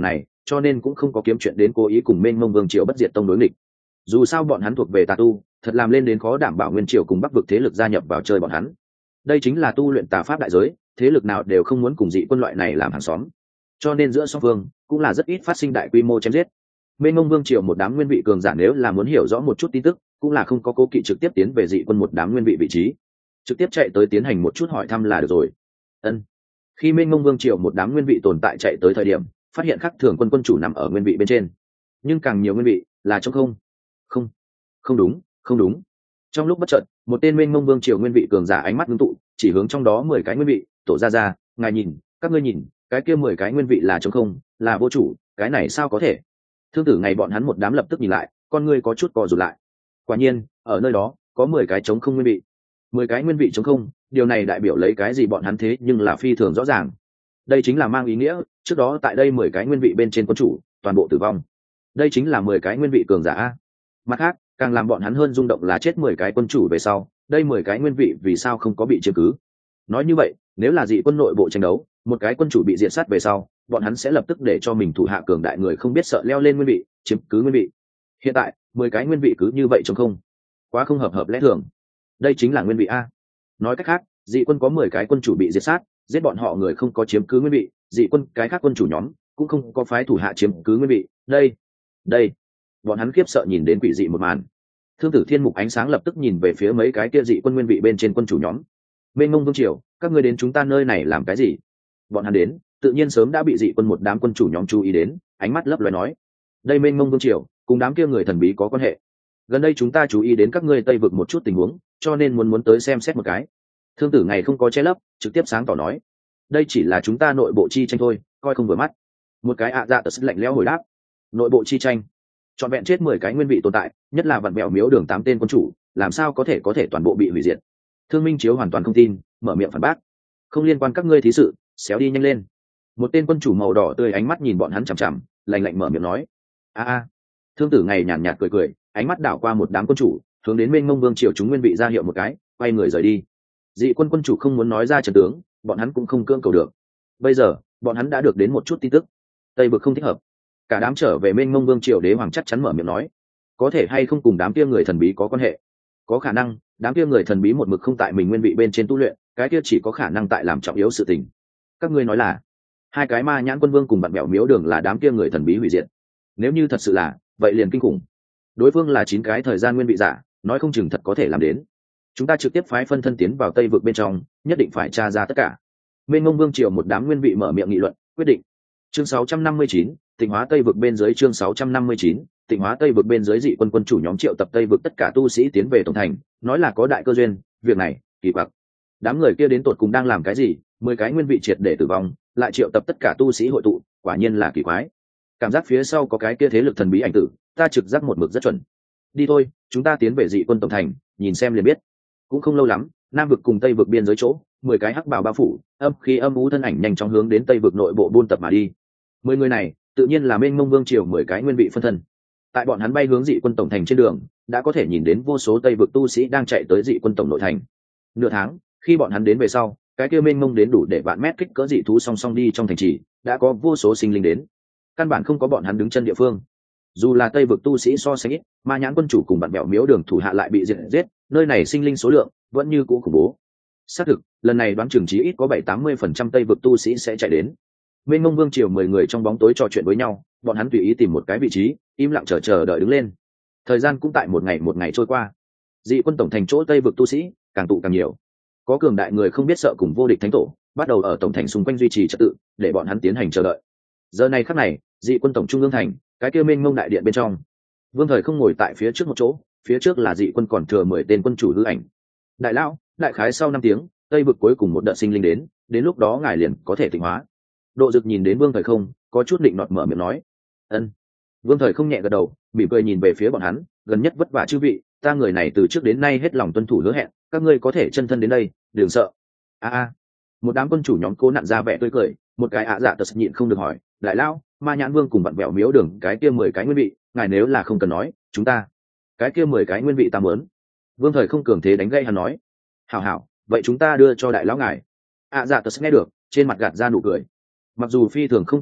A: cho nên cũng không có kiếm chuyện đến cố ý cùng mênh mông vương triều bất diệt tông đối nghịch. Dù sao bọn hắn thuộc về tà tu, thật làm lên đến khó đảm bảo nguyên triều cùng bắc vực thế lực gia nhập vào chơi bọn hắn. Đây chính là tu luyện tà pháp đại giới, thế lực nào đều không muốn cùng dị quân loại này làm hàng xóm, cho nên giữa song phương cũng là rất ít phát sinh đại quy mô chém giết. Mênh mông vương triều một đám nguyên vị cường giả nếu là muốn hiểu rõ một chút tin tức, cũng là không có cố kỵ trực tiếp tiến về dị quân một đám nguyên vị vị trí, trực tiếp chạy tới tiến hành một chút hỏi thăm là được rồi. Ân. Khi mênh mông vương triều một đám nguyên vị tồn tại chạy tới thời điểm, phát hiện khắc thường quân quân chủ nằm ở nguyên vị bên trên, nhưng càng nhiều nguyên vị là trong không. Không, không đúng, không đúng. Trong lúc bất chợt, một tên mênh mông vương triều nguyên vị cường giả ánh mắt ngưng tụ, chỉ hướng trong đó mười cái nguyên vị, tổ ra ra, ngài nhìn, các ngươi nhìn, cái kia mười cái nguyên vị là trong không, là vô chủ, cái này sao có thể? Thương tử ngày bọn hắn một đám lập tức nhìn lại, con ngươi có chút co rụt lại. Quả nhiên, ở nơi đó có mười cái trống không nguyên vị. Mười cái nguyên vị trống không, điều này đại biểu lấy cái gì bọn hắn thế nhưng là phi thường rõ ràng. Đây chính là mang ý nghĩa, trước đó tại đây mười cái nguyên vị bên trên quân chủ, toàn bộ tử vong. Đây chính là mười cái nguyên vị cường giả. Mặt khác, càng làm bọn hắn hơn rung động là chết mười cái quân chủ về sau, đây mười cái nguyên vị vì sao không có bị chiếm cứ? Nói như vậy, nếu là dị quân nội bộ tranh đấu, một cái quân chủ bị diệt sát về sau, bọn hắn sẽ lập tức để cho mình thủ hạ cường đại người không biết sợ leo lên nguyên vị, chiếm cứ nguyên vị. Hiện tại, mười cái nguyên vị cứ như vậy trống không, quá không hợp hợp lẽ thường. Đây chính là nguyên vị a. Nói cách khác, dị quân có mười cái quân chủ bị diệt sát, giết bọn họ người không có chiếm cứ nguyên vị, dị quân cái khác quân chủ nhóm cũng không có phái thủ hạ chiếm cứ nguyên vị. Đây, đây, bọn hắn khiếp sợ nhìn đến quỷ dị một màn. Thương Tử Thiên Mục ánh sáng lập tức nhìn về phía mấy cái kia dị quân nguyên vị bên trên quân chủ nhóm. Mênh mông vương triều, các ngươi đến chúng ta nơi này làm cái gì? Bọn hắn đến, tự nhiên sớm đã bị dị quân một đám quân chủ nhóm chú ý đến, ánh mắt lấp loé nói: đây mênh mông vương triều cùng đám kia người thần bí có quan hệ. Gần đây chúng ta chú ý đến các ngươi Tây vực một chút tình huống, cho nên muốn muốn tới xem xét một cái. Thương Tử ngày không có che lấp, trực tiếp sáng tỏ nói: đây chỉ là chúng ta nội bộ chi tranh thôi, coi không vừa mắt. Một cái ạ dạ tật sức lạnh lẽo hồi đáp: nội bộ chi tranh? Trọn vẹn chết mười cái nguyên vị tồn tại, nhất là vặn vẹo miếu đường tám tên quân chủ, làm sao có thể có thể toàn bộ bị hủy diệt? Thương Minh Chiếu hoàn toàn không tin, mở miệng phản bác: không liên quan các ngươi thí sự, xéo đi nhanh lên. Một tên quân chủ màu đỏ tươi ánh mắt nhìn bọn hắn chằm chằm, lạnh lạnh mở miệng nói: a a. Thương Tử ngày nhàn nhạt cười cười, ánh mắt đảo qua một đám quân chủ, hướng đến mênh mông vương triều chúng nguyên vị ra hiệu một cái, quay người rời đi. Dị quân quân chủ không muốn nói ra trận tướng, bọn hắn cũng không cưỡng cầu được. Bây giờ, bọn hắn đã được đến một chút tin tức, Tây vực không thích hợp. Cả đám trở về mênh mông vương triều đế hoàng chắc chắn mở miệng nói: có thể hay không cùng đám kia người thần bí có quan hệ? Có khả năng, đám kia người thần bí một mực không tại mình nguyên vị bên trên tu luyện, cái kia chỉ có khả năng tại làm trọng yếu sự tình. Các ngươi nói là hai cái ma nhãn quân vương cùng bạn mẹo miếu đường là đám kia người thần bí hủy diệt? Nếu như thật sự là, vậy liền kinh khủng. Đối phương là chín cái thời gian nguyên vị giả, nói không chừng thật có thể làm đến. Chúng ta trực tiếp phái phân thân tiến vào Tây vực bên trong, nhất định phải tra ra tất cả. Mênh mông vương triều một đám nguyên vị mở miệng nghị luận, quyết định. Chương sáu trăm năm mươi chín, Tịnh hóa Tây vực bên dưới. Chương sáu trăm năm mươi chín, Tịnh hóa Tây vực bên dưới. Dị quân quân chủ nhóm triệu tập Tây vực tất cả tu sĩ tiến về tổng thành, nói là có đại cơ duyên. Việc này kỳ quặc, đám người kia đến tột cùng đang làm cái gì? Mười cái nguyên vị triệt để tử vong, lại triệu tập tất cả tu sĩ hội tụ, quả nhiên là kỳ quái. Cảm giác phía sau có cái kia thế lực thần bí ảnh tử, ta trực giác một mực rất chuẩn. Đi thôi, chúng ta tiến về dị quân tổng thành, nhìn xem liền biết. Cũng không lâu lắm, Nam vực cùng Tây vực biên giới chỗ, mười cái hắc bào bao phủ, âm khi âm u thân ảnh nhanh chóng hướng đến Tây vực nội bộ buôn tập mà đi. Mười người này, tự nhiên là mênh mông vương triều mười cái nguyên vị phân thân. Tại bọn hắn bay hướng dị quân tổng thành trên đường, đã có thể nhìn đến vô số Tây vực tu sĩ đang chạy tới dị quân tổng nội thành. Nửa tháng, khi bọn hắn đến về sau, cái kia mênh mông đến đủ để vạn mét kích cỡ dị thú song song đi trong thành trì, đã có vô số sinh linh đến. Căn bản không có bọn hắn đứng chân địa phương. Dù là Tây vực tu sĩ so sánh ít, ma nhãn quân chủ cùng bạn bèo miếu đường thủ hạ lại bị diệt giết, nơi này sinh linh số lượng vẫn như cũ khủng bố. Xác thực, lần này đoán chừng chí ít có bảy tám mươi phần trăm Tây vực tu sĩ sẽ chạy đến. Mênh mông vương triều mười người trong bóng tối trò chuyện với nhau, bọn hắn tùy ý tìm một cái vị trí, im lặng chờ chờ đợi đứng lên. Thời gian cũng tại một ngày một ngày trôi qua. Dị quân tổng thành chỗ Tây vực tu sĩ càng tụ càng nhiều. Có cường đại người không biết sợ cùng vô địch thánh tổ, bắt đầu ở tổng thành xung quanh duy trì trật tự, để bọn hắn tiến hành chờ đợi. Giờ này khắc này, dị quân tổng trung ương thành, cái kia mênh mông đại điện bên trong, Vương Thời không ngồi tại phía trước một chỗ, phía trước là dị quân còn thừa mười tên quân chủ hư ảnh. Đại lão, đại khái sau năm tiếng, Tây vực cuối cùng một đợt sinh linh đến, đến lúc đó ngài liền có thể tịnh hóa. Độ Dực nhìn đến Vương Thời không, có chút định nọt mở miệng nói. Ân. Vương Thời không nhẹ gật đầu, mỉm cười nhìn về phía bọn hắn, gần nhất vất vả chư vị, ta người này từ trước đến nay hết lòng tuân thủ hứa hẹn, các ngươi có thể chân thân đến đây, đừng sợ. A a. Một đám quân chủ nhóm cố nặn ra vẻ tươi cười, một cái ạ dạ tật nhịn không được hỏi, đại lão, ma nhãn vương cùng bạn bèo miếu đường cái kia mười cái nguyên vị, ngài nếu là không cần nói, chúng ta cái kia mười cái nguyên vị ta muốn. Vương Thời không cường thế đánh gây hắn nói. Hảo hảo, vậy chúng ta đưa cho đại lão ngài. ạ dạ tật nghe được, trên mặt gạt ra nụ cười. Mặc dù phi thường không cam tâm,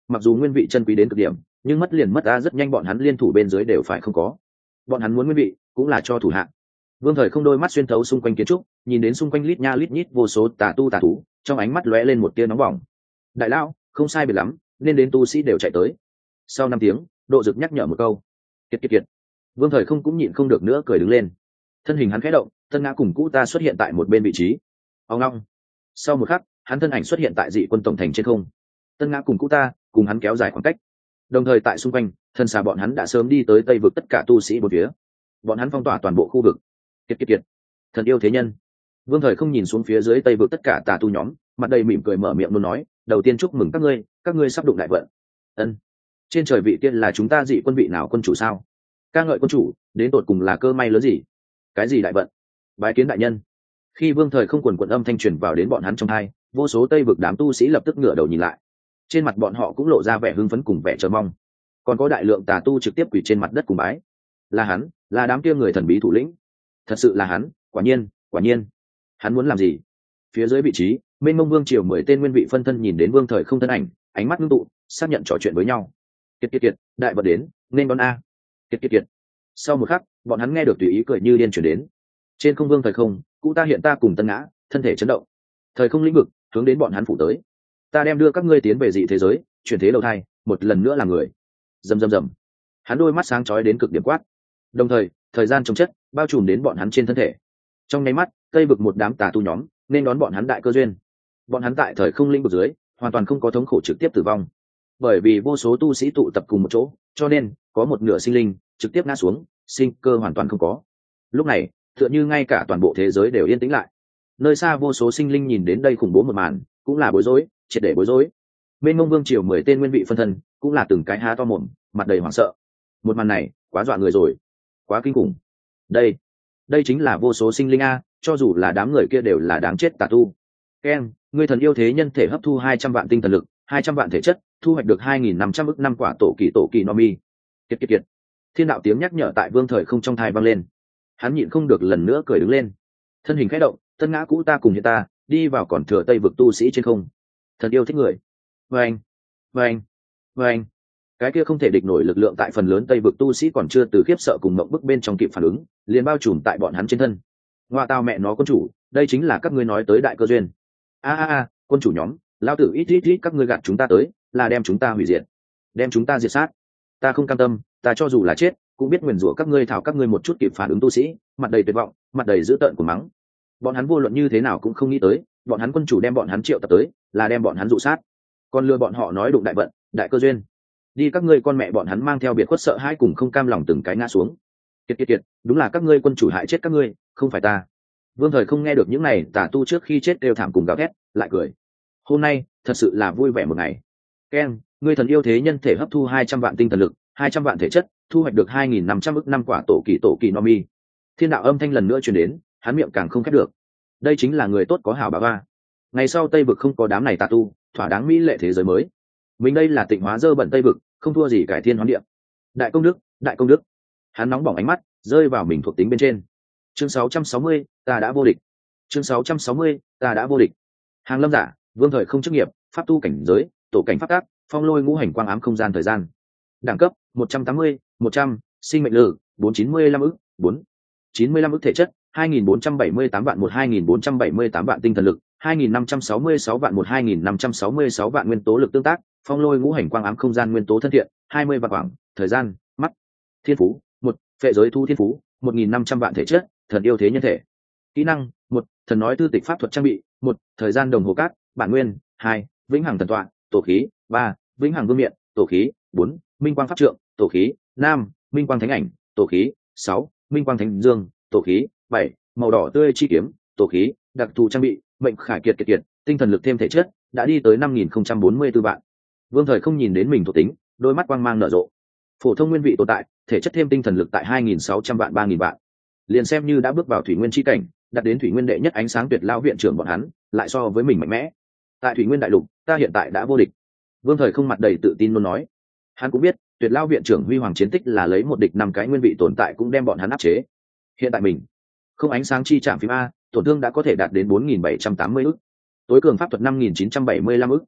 A: mặc dù nguyên vị chân quý đến cực điểm nhưng mất liền mất a, rất nhanh bọn hắn liên thủ bên dưới đều phải không có. Bọn hắn muốn nguyên vị cũng là cho thủ hạ. Vương Thời không đôi mắt xuyên thấu xung quanh kiến trúc, nhìn đến xung quanh lít nha lít nhít vô số tà tu tà thú, trong ánh mắt lóe lên một tia nóng bỏng. Đại lão, không sai biệt lắm, nên đến tu sĩ đều chạy tới. Sau năm tiếng, Độ Dực nhắc nhở một câu. Kiệt kiệt kiệt. Vương Thời không cũng nhịn không được nữa cười đứng lên. Thân hình hắn khẽ động, Tân Ngã cùng Cũ Ta xuất hiện tại một bên vị trí. Ông long. Sau một khắc, hắn thân ảnh xuất hiện tại dị quân tổng thành trên không. Tân Ngã cùng Cũ Ta cùng hắn kéo dài khoảng cách. Đồng thời tại xung quanh, thân xà bọn hắn đã sớm đi tới tây vực tất cả tu sĩ bốn phía. Bọn hắn phong tỏa toàn bộ khu vực. Kiệt kiệt kiệt. Thần yêu thế nhân. Vương Thời không nhìn xuống phía dưới tây vực tất cả tà tu nhóm, mặt đầy mỉm cười mở miệng luôn nói, đầu tiên chúc mừng các ngươi, các ngươi sắp đụng đại vận. Ân. Trên trời vị tiên là chúng ta dị quân vị nào quân chủ sao? Ca ngợi quân chủ, đến tột cùng là cơ may lớn gì? Cái gì đại vận? Bái kiến đại nhân. Khi Vương Thời không quần quần âm thanh truyền vào đến bọn hắn trong tai, vô số tây vực đám tu sĩ lập tức ngửa đầu nhìn lại. Trên mặt bọn họ cũng lộ ra vẻ hưng phấn cùng vẻ chờ mong. Còn có đại lượng tà tu trực tiếp quỳ trên mặt đất cùng bái. Là hắn, là đám kia người thần bí thủ lĩnh. Thật sự là hắn, quả nhiên, quả nhiên. Hắn muốn làm gì? Phía dưới vị trí, Mênh Mông Vương triều mười tên nguyên vị phân thân nhìn đến Vương Thời không thân ảnh, ánh mắt ngưng tụ, xác nhận trò chuyện với nhau. Kiệt kiệt kiệt, đại vật đến, nên đón a. Kiệt kiệt kiệt. Sau một khắc, bọn hắn nghe được tùy ý cười như điên chuyển đến. Trên không Vương Thời không, Cũ Ta hiện ta cùng Tân Ngã, thân thể chấn động. Thời không lĩnh vực hướng đến bọn hắn phủ tới. Ta đem đưa các ngươi tiến về dị thế giới, chuyển thế đầu thai, một lần nữa là người. Rầm rầm rầm. Hắn đôi mắt sáng chói đến cực điểm quát. Đồng thời, thời gian chống chất bao trùm đến bọn hắn trên thân thể. Trong nháy mắt, tây vực một đám tà tu nhóm nên đón bọn hắn đại cơ duyên. Bọn hắn tại thời không lĩnh vực dưới, hoàn toàn không có thống khổ trực tiếp tử vong, bởi vì vô số tu sĩ tụ tập cùng một chỗ, cho nên có một nửa sinh linh trực tiếp ngã xuống, sinh cơ hoàn toàn không có. Lúc này, tựa như ngay cả toàn bộ thế giới đều yên tĩnh lại. Nơi xa vô số sinh linh nhìn đến đây khủng bố một màn, cũng là bối rối, triệt để bối rối. Mênh Mông Vương triều mười tên nguyên vị phân thân, cũng là từng cái há to mồm, mặt đầy hoảng sợ. Một màn này, quá dọa người rồi, quá kinh khủng. Đây, đây chính là vô số sinh linh a, cho dù là đám người kia đều là đáng chết tà tu. Ken, ngươi thần yêu thế nhân thể hấp thu hai trăm vạn tinh thần lực, hai trăm vạn thể chất, thu hoạch được hai nghìn năm trăm ức năm quả tổ kỳ tổ kỳ no mi. Kiệt kiệt kiệt. Thiên đạo tiếng nhắc nhở tại Vương Thời không trong thai vang lên. Hắn nhịn không được lần nữa cười đứng lên. Thân hình khẽ động, Tân Ngã Cũ Ta cùng hiện ta đi vào còn thừa tây vực tu sĩ trên không. Thần yêu thích người. Vâng, vâng, vâng. Cái kia không thể địch nổi lực lượng tại phần lớn tây vực tu sĩ còn chưa từ khiếp sợ cùng mộng bức bên trong kịp phản ứng, liền bao trùm tại bọn hắn trên thân. Ngoa tao mẹ nó quân chủ, đây chính là các ngươi nói tới đại cơ duyên. A a a, quân chủ nhóm, lao tử ít ít ít các ngươi gạt chúng ta tới, là đem chúng ta hủy diệt, đem chúng ta diệt sát. Ta không cam tâm, ta cho dù là chết, cũng biết nguyền rủa các ngươi, thảo các ngươi một chút kịp phản ứng tu sĩ, mặt đầy tuyệt vọng, mặt đầy dữ tợn của mắng. Bọn hắn vô luận như thế nào cũng không nghĩ tới, bọn hắn quân chủ đem bọn hắn triệu tập tới, là đem bọn hắn dụ sát. Còn lừa bọn họ nói đụng đại vận, đại cơ duyên. Đi các ngươi con mẹ bọn hắn mang theo biệt khuất sợ hãi cùng không cam lòng từng cái ngã xuống. Kiệt kiệt kiệt, đúng là các ngươi quân chủ hại chết các ngươi, không phải ta. Vương Thời không nghe được những này tà tu trước khi chết đều thảm cùng gào thét, lại cười. Hôm nay, thật sự là vui vẻ một ngày. Ken, ngươi thần yêu thế nhân thể hấp thu hai trăm vạn tinh thần lực, hai trăm vạn thể chất, thu hoạch được hai nghìn năm trăm ức năm quả tổ kỳ tổ kỳ no mi. Thiên đạo âm thanh lần nữa truyền đến, hắn miệng càng không khép được. Đây chính là người tốt có hảo bà ba. Ngày sau Tây vực không có đám này tà tu, thỏa đáng mỹ lệ thế giới mới. Mình đây là tịnh hóa dơ bẩn Tây vực, không thua gì cải thiên hoán địa. Đại công đức, đại công đức. Hắn nóng bỏng ánh mắt rơi vào mình thuộc tính bên trên. Chương sáu trăm sáu mươi, ta đã vô địch. Chương sáu trăm sáu mươi, ta đã vô địch. Hàng lâm giả, Vương Thời không chức nghiệp, pháp tu cảnh giới, tổ cảnh pháp tác, phong lôi ngũ hành quang ám không gian thời gian. Đẳng cấp một trăm tám mươi, một trăm, sinh mệnh lực bốn trăm chín mươi lăm ức, bốn chín mươi lăm ức thể chất, hai nghìn bốn trăm bảy mươi tám vạn một hai nghìn bốn trăm bảy mươi tám vạn tinh thần lực, hai nghìn năm trăm sáu mươi sáu vạn một hai nghìn năm trăm sáu mươi sáu vạn nguyên tố lực tương tác, phong lôi ngũ hành quang ám không gian nguyên tố thân thiện, hai mươi vạn khoảng, thời gian, mắt, thiên phú, một, phệ giới thu thiên phú, một nghìn năm trăm vạn thể chất, thần yêu thế nhân thể. Kỹ năng, một, thần nói thư tịch pháp thuật trang bị, một, thời gian đồng hồ cát, bản nguyên, hai, vĩnh hằng thần tọa, tổ khí, ba, vĩnh hằng vương miện, tổ khí, bốn, minh quang pháp trượng, tổ khí, năm, minh quang thánh ảnh, tổ khí, sáu, minh quang thánh dương, tổ khí, bảy, màu đỏ tươi chi kiếm, tổ khí, đặc thù trang bị, mệnh khải kiệt kiệt kiệt, tinh thần lực thêm thể chất, đã đi tới năm nghìn không trăm bốn mươi tư vạn. Vương Thời không nhìn đến mình thuộc tính, đôi mắt quang mang nở rộ. Phổ thông nguyên vị tồn tại, thể chất thêm tinh thần lực tại hai nghìn sáu trăm vạn ba nghìn vạn. Liền xem như đã bước vào thủy nguyên chi cảnh, đạt đến thủy nguyên đệ nhất ánh sáng tuyệt lão viện trưởng bọn hắn, lại so với mình mạnh mẽ. Tại thủy nguyên đại lục, ta hiện tại đã vô địch. Vương Thời không mặt đầy tự tin luôn nói. Hắn cũng biết, tuyệt lão viện trưởng huy hoàng chiến tích là lấy một địch năm cái nguyên vị tồn tại cũng đem bọn hắn áp chế. Hiện tại mình, không ánh sáng chi chạm phím a, tổn thương đã có thể đạt đến bốn nghìn bảy trăm tám mươi ức. Tối cường pháp thuật năm nghìn chín trăm bảy mươi lăm ức.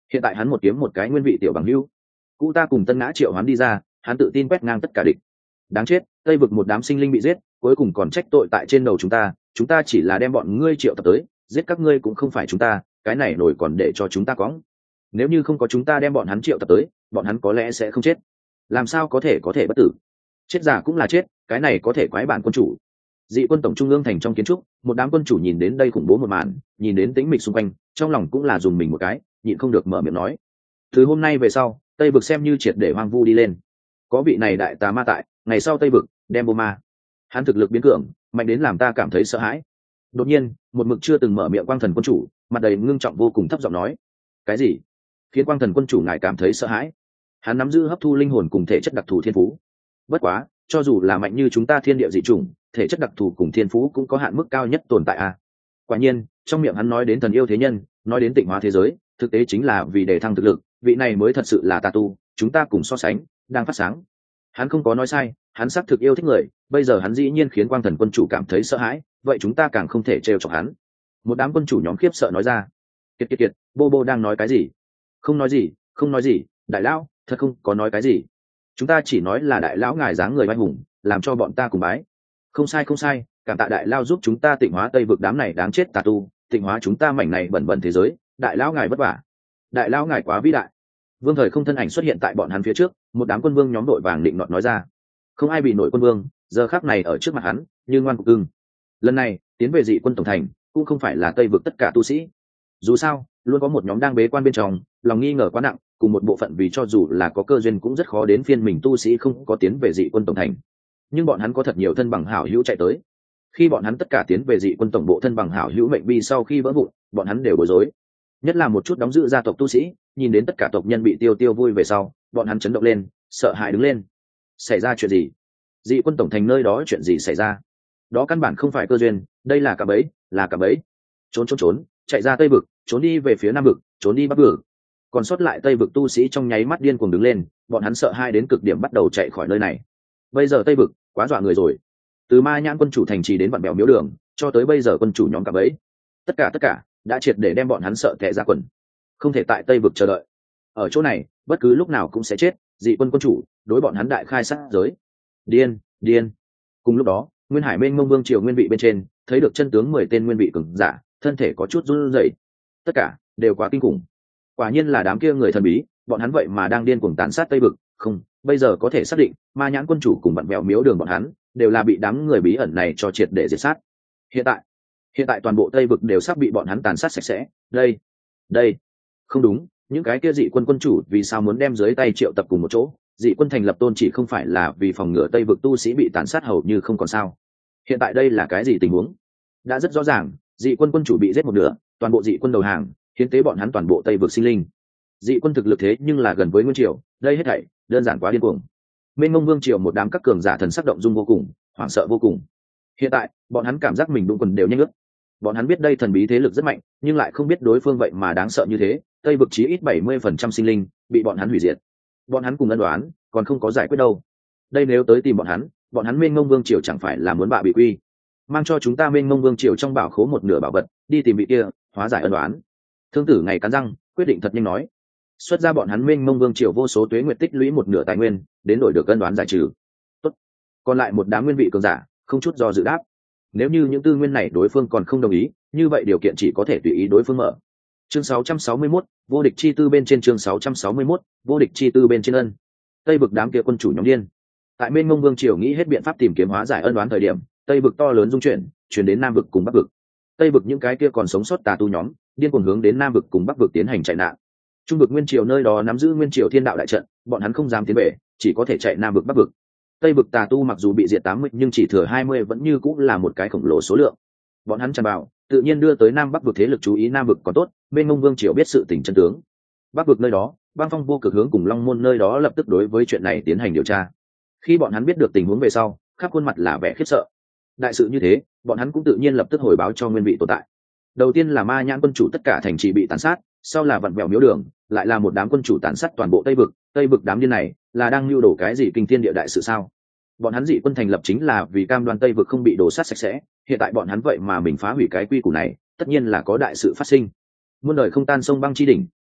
A: hiện tại hắn một kiếm một cái nguyên vị tiểu bằng hưu, cụ ta cùng Tân Ngã triệu hắn đi ra, hắn tự tin quét ngang tất cả địch. Đáng chết, tây vực một đám sinh linh bị giết, cuối cùng còn trách tội tại trên đầu chúng ta, chúng ta chỉ là đem bọn ngươi triệu tập tới, giết các ngươi cũng không phải chúng ta, cái này nổi còn để cho chúng ta quõng. Nếu như không có chúng ta đem bọn hắn triệu tập tới, bọn hắn có lẽ sẽ không chết. Làm sao có thể có thể bất tử? Chết giả cũng là chết, cái này có thể quái bản quân chủ. Dị quân tổng trung ương thành trong kiến trúc, một đám quân chủ nhìn đến đây khủng bố một màn, nhìn đến tĩnh mịch xung quanh, trong lòng cũng là dùng mình một cái, nhịn không được mở miệng nói: từ hôm nay về sau, tây vực xem như triệt để hoang vu đi lên. Có vị này đại tà ma tại, ngày sau tây vực đem bô ma, hắn thực lực biến cường, mạnh đến làm ta cảm thấy sợ hãi. Đột nhiên, một mực chưa từng mở miệng quang thần quân chủ, mặt đầy ngưng trọng vô cùng thấp giọng nói: cái gì khiến quang thần quân chủ ngài cảm thấy sợ hãi? Hắn nắm giữ hấp thu linh hồn cùng thể chất đặc thù thiên phú. Bất quá, cho dù là mạnh như chúng ta thiên địa dị chủng, thể chất đặc thù cùng thiên phú cũng có hạn mức cao nhất tồn tại à? Quả nhiên, trong miệng hắn nói đến thần yêu thế nhân, nói đến tịnh hóa thế giới, thực tế chính là vì để thăng thực lực, vị này mới thật sự là tà tu, chúng ta cùng so sánh, đang phát sáng. Hắn không có nói sai, hắn xác thực yêu thích người, bây giờ hắn dĩ nhiên khiến quang thần quân chủ cảm thấy sợ hãi, vậy chúng ta càng không thể trêu chọc hắn. Một đám quân chủ nhóm khiếp sợ nói ra. Kiệt kiệt kiệt, bô bô đang nói cái gì? Không nói gì, không nói gì, đại lão, thật không có nói cái gì. Chúng ta chỉ nói là đại lão ngài dáng người oai hùng, làm cho bọn ta cùng bái. Không sai không sai, cảm tạ đại lao giúp chúng ta tịnh hóa tây vực đám này đáng chết tà tu, tịnh hóa chúng ta mảnh này bẩn bẩn thế giới, đại lão ngài vất vả. Đại lão ngài quá vĩ đại. Vương Thời Không thân ảnh xuất hiện tại bọn hắn phía trước, một đám quân vương nhóm đội vàng định nọt nói ra. Không ai bị nổi quân vương, giờ khắc này ở trước mặt hắn, như ngoan cục cưng. Lần này, tiến về dị quân tổng thành, cũng không phải là tây vực tất cả tu sĩ. Dù sao, luôn có một nhóm đang bế quan bên trong, lòng nghi ngờ quá nặng, cùng một bộ phận vì cho dù là có cơ duyên cũng rất khó đến phiên mình tu sĩ không có tiến về dị quân tổng thành. Nhưng bọn hắn có thật nhiều thân bằng hảo hữu chạy tới. Khi bọn hắn tất cả tiến về dị quân tổng bộ thân bằng hảo hữu mệnh bi sau khi vỡ vụn, bọn hắn đều bối rối. Nhất là một chút đóng giữ gia tộc tu sĩ, nhìn đến tất cả tộc nhân bị tiêu tiêu vui về sau, bọn hắn chấn động lên, sợ hãi đứng lên. Xảy ra chuyện gì? Dị quân tổng thành nơi đó chuyện gì xảy ra? Đó căn bản không phải cơ duyên, đây là cả bẫy, là cả bẫy. Trốn trốn trốn, chạy ra tây vực, trốn đi về phía nam vực, trốn đi bắc vực. Còn sót lại tây vực tu sĩ trong nháy mắt điên cuồng đứng lên, bọn hắn sợ hai đến cực điểm bắt đầu chạy khỏi nơi này. Bây giờ tây vực quá dọa người rồi. Từ Ma Nhãn quân chủ thành trì đến vạn bèo miếu đường, cho tới bây giờ quân chủ nhóm cả bẫy, tất cả tất cả đã triệt để đem bọn hắn sợ tè ra quần. Không thể tại tây vực chờ đợi, ở chỗ này bất cứ lúc nào cũng sẽ chết. Dị quân quân chủ đối bọn hắn đại khai sát giới. Điên điên. Cùng lúc đó, Nguyên Hải mênh mông vương triều nguyên vị bên trên thấy được chân tướng mười tên nguyên vị cường giả, thân thể có chút run rẩy. Tất cả đều quá kinh khủng. Quả nhiên là đám kia người thần bí, bọn hắn vậy mà đang điên cuồng tàn sát tây vực. Không, bây giờ có thể xác định, Ma Nhãn quân chủ cùng vạn bèo miếu đường bọn hắn đều là bị đám người bí ẩn này cho triệt để diệt sát. Hiện tại, hiện tại toàn bộ tây vực đều sắp bị bọn hắn tàn sát sạch sẽ. Đây, đây, không đúng, những cái kia dị quân quân chủ vì sao muốn đem dưới tay triệu tập cùng một chỗ? Dị quân thành lập tôn chỉ không phải là vì phòng ngừa tây vực tu sĩ bị tàn sát hầu như không còn sao? Hiện tại đây là cái gì tình huống? Đã rất rõ ràng, dị quân quân chủ bị giết một nửa, toàn bộ dị quân đầu hàng, hiến tế bọn hắn toàn bộ tây vực sinh linh. Dị quân thực lực thế nhưng là gần với nguyên triều, đây hết thảy đơn giản quá điên cuồng. Mênh mông vương triều một đám các cường giả thần sắc động dung vô cùng, hoảng sợ vô cùng. Hiện tại, bọn hắn cảm giác mình đụng quần đều nhanh ướt. Bọn hắn biết đây thần bí thế lực rất mạnh, nhưng lại không biết đối phương vậy mà đáng sợ như thế. Tây vực chí ít bảy mươi phần trăm sinh linh bị bọn hắn hủy diệt. Bọn hắn cùng ân đoán, còn không có giải quyết đâu. Đây nếu tới tìm bọn hắn, bọn hắn mênh mông vương triều chẳng phải là muốn bạ bị quy. Mang cho chúng ta mênh mông vương triều trong bảo khố một nửa bảo vật, đi tìm vị kia, hóa giải ân đoán. Thương tử ngày cắn răng, quyết định thật nhanh nói. Xuất ra bọn hắn mênh mông vương triều vô số tuế nguyệt tích lũy một nửa tài nguyên, đến đổi được ân đoán giải trừ. Tốt. Còn lại một đám nguyên vị cường giả, không chút do dự đáp. Nếu như những tư nguyên này đối phương còn không đồng ý, như vậy điều kiện chỉ có thể tùy ý đối phương mở. Chương sáu trăm sáu mươi mốt, vô địch chi tư bên trên. Chương sáu trăm sáu mươi mốt, vô địch chi tư bên trên. Ân. Tây vực đám kia quân chủ nhóm điên. Tại Mênh Mông Vương triều nghĩ hết biện pháp tìm kiếm hóa giải ân oán thời điểm, Tây vực to lớn dung chuyển, chuyển đến Nam vực cùng Bắc vực. Tây vực những cái kia còn sống sót tà tu nhóm, điên cuồng hướng đến Nam vực cùng Bắc vực tiến hành chạy nạn. Trung vực Nguyên triều nơi đó nắm giữ Nguyên triều Thiên đạo đại trận, bọn hắn không dám tiến về, chỉ có thể chạy Nam vực Bắc vực. Tây vực tà tu mặc dù bị diệt tám mươi nhưng chỉ thừa hai mươi vẫn như cũng là một cái khổng lồ số lượng. Bọn hắn tràn vào, tự nhiên đưa tới Nam Bắc vực thế lực chú ý. Nam vực còn tốt, Mênh Mông Vương triều biết sự tình chân tướng. Bắc vực nơi đó, Băng Phong vô cực hướng cùng Long môn nơi đó lập tức đối với chuyện này tiến hành điều tra. Khi bọn hắn biết được tình huống về sau, khắp khuôn mặt là vẻ khiếp sợ. Đại sự như thế, bọn hắn cũng tự nhiên lập tức hồi báo cho nguyên vị tồn tại. Đầu tiên là Ma Nhãn quân chủ tất cả thành trì bị tàn sát, sau là Vặn Vẹo Miếu đường, lại là một đám quân chủ tàn sát toàn bộ Tây vực. Tây vực đám điên này là đang lưu đổ cái gì kinh thiên địa đại sự sao? Bọn hắn dị quân thành lập chính là vì cam đoan Tây vực không bị đổ sát sạch sẽ, hiện tại bọn hắn vậy mà mình phá hủy cái quy củ này, tất nhiên là có đại sự phát sinh. Muôn đời không tan sông băng chi đỉnh,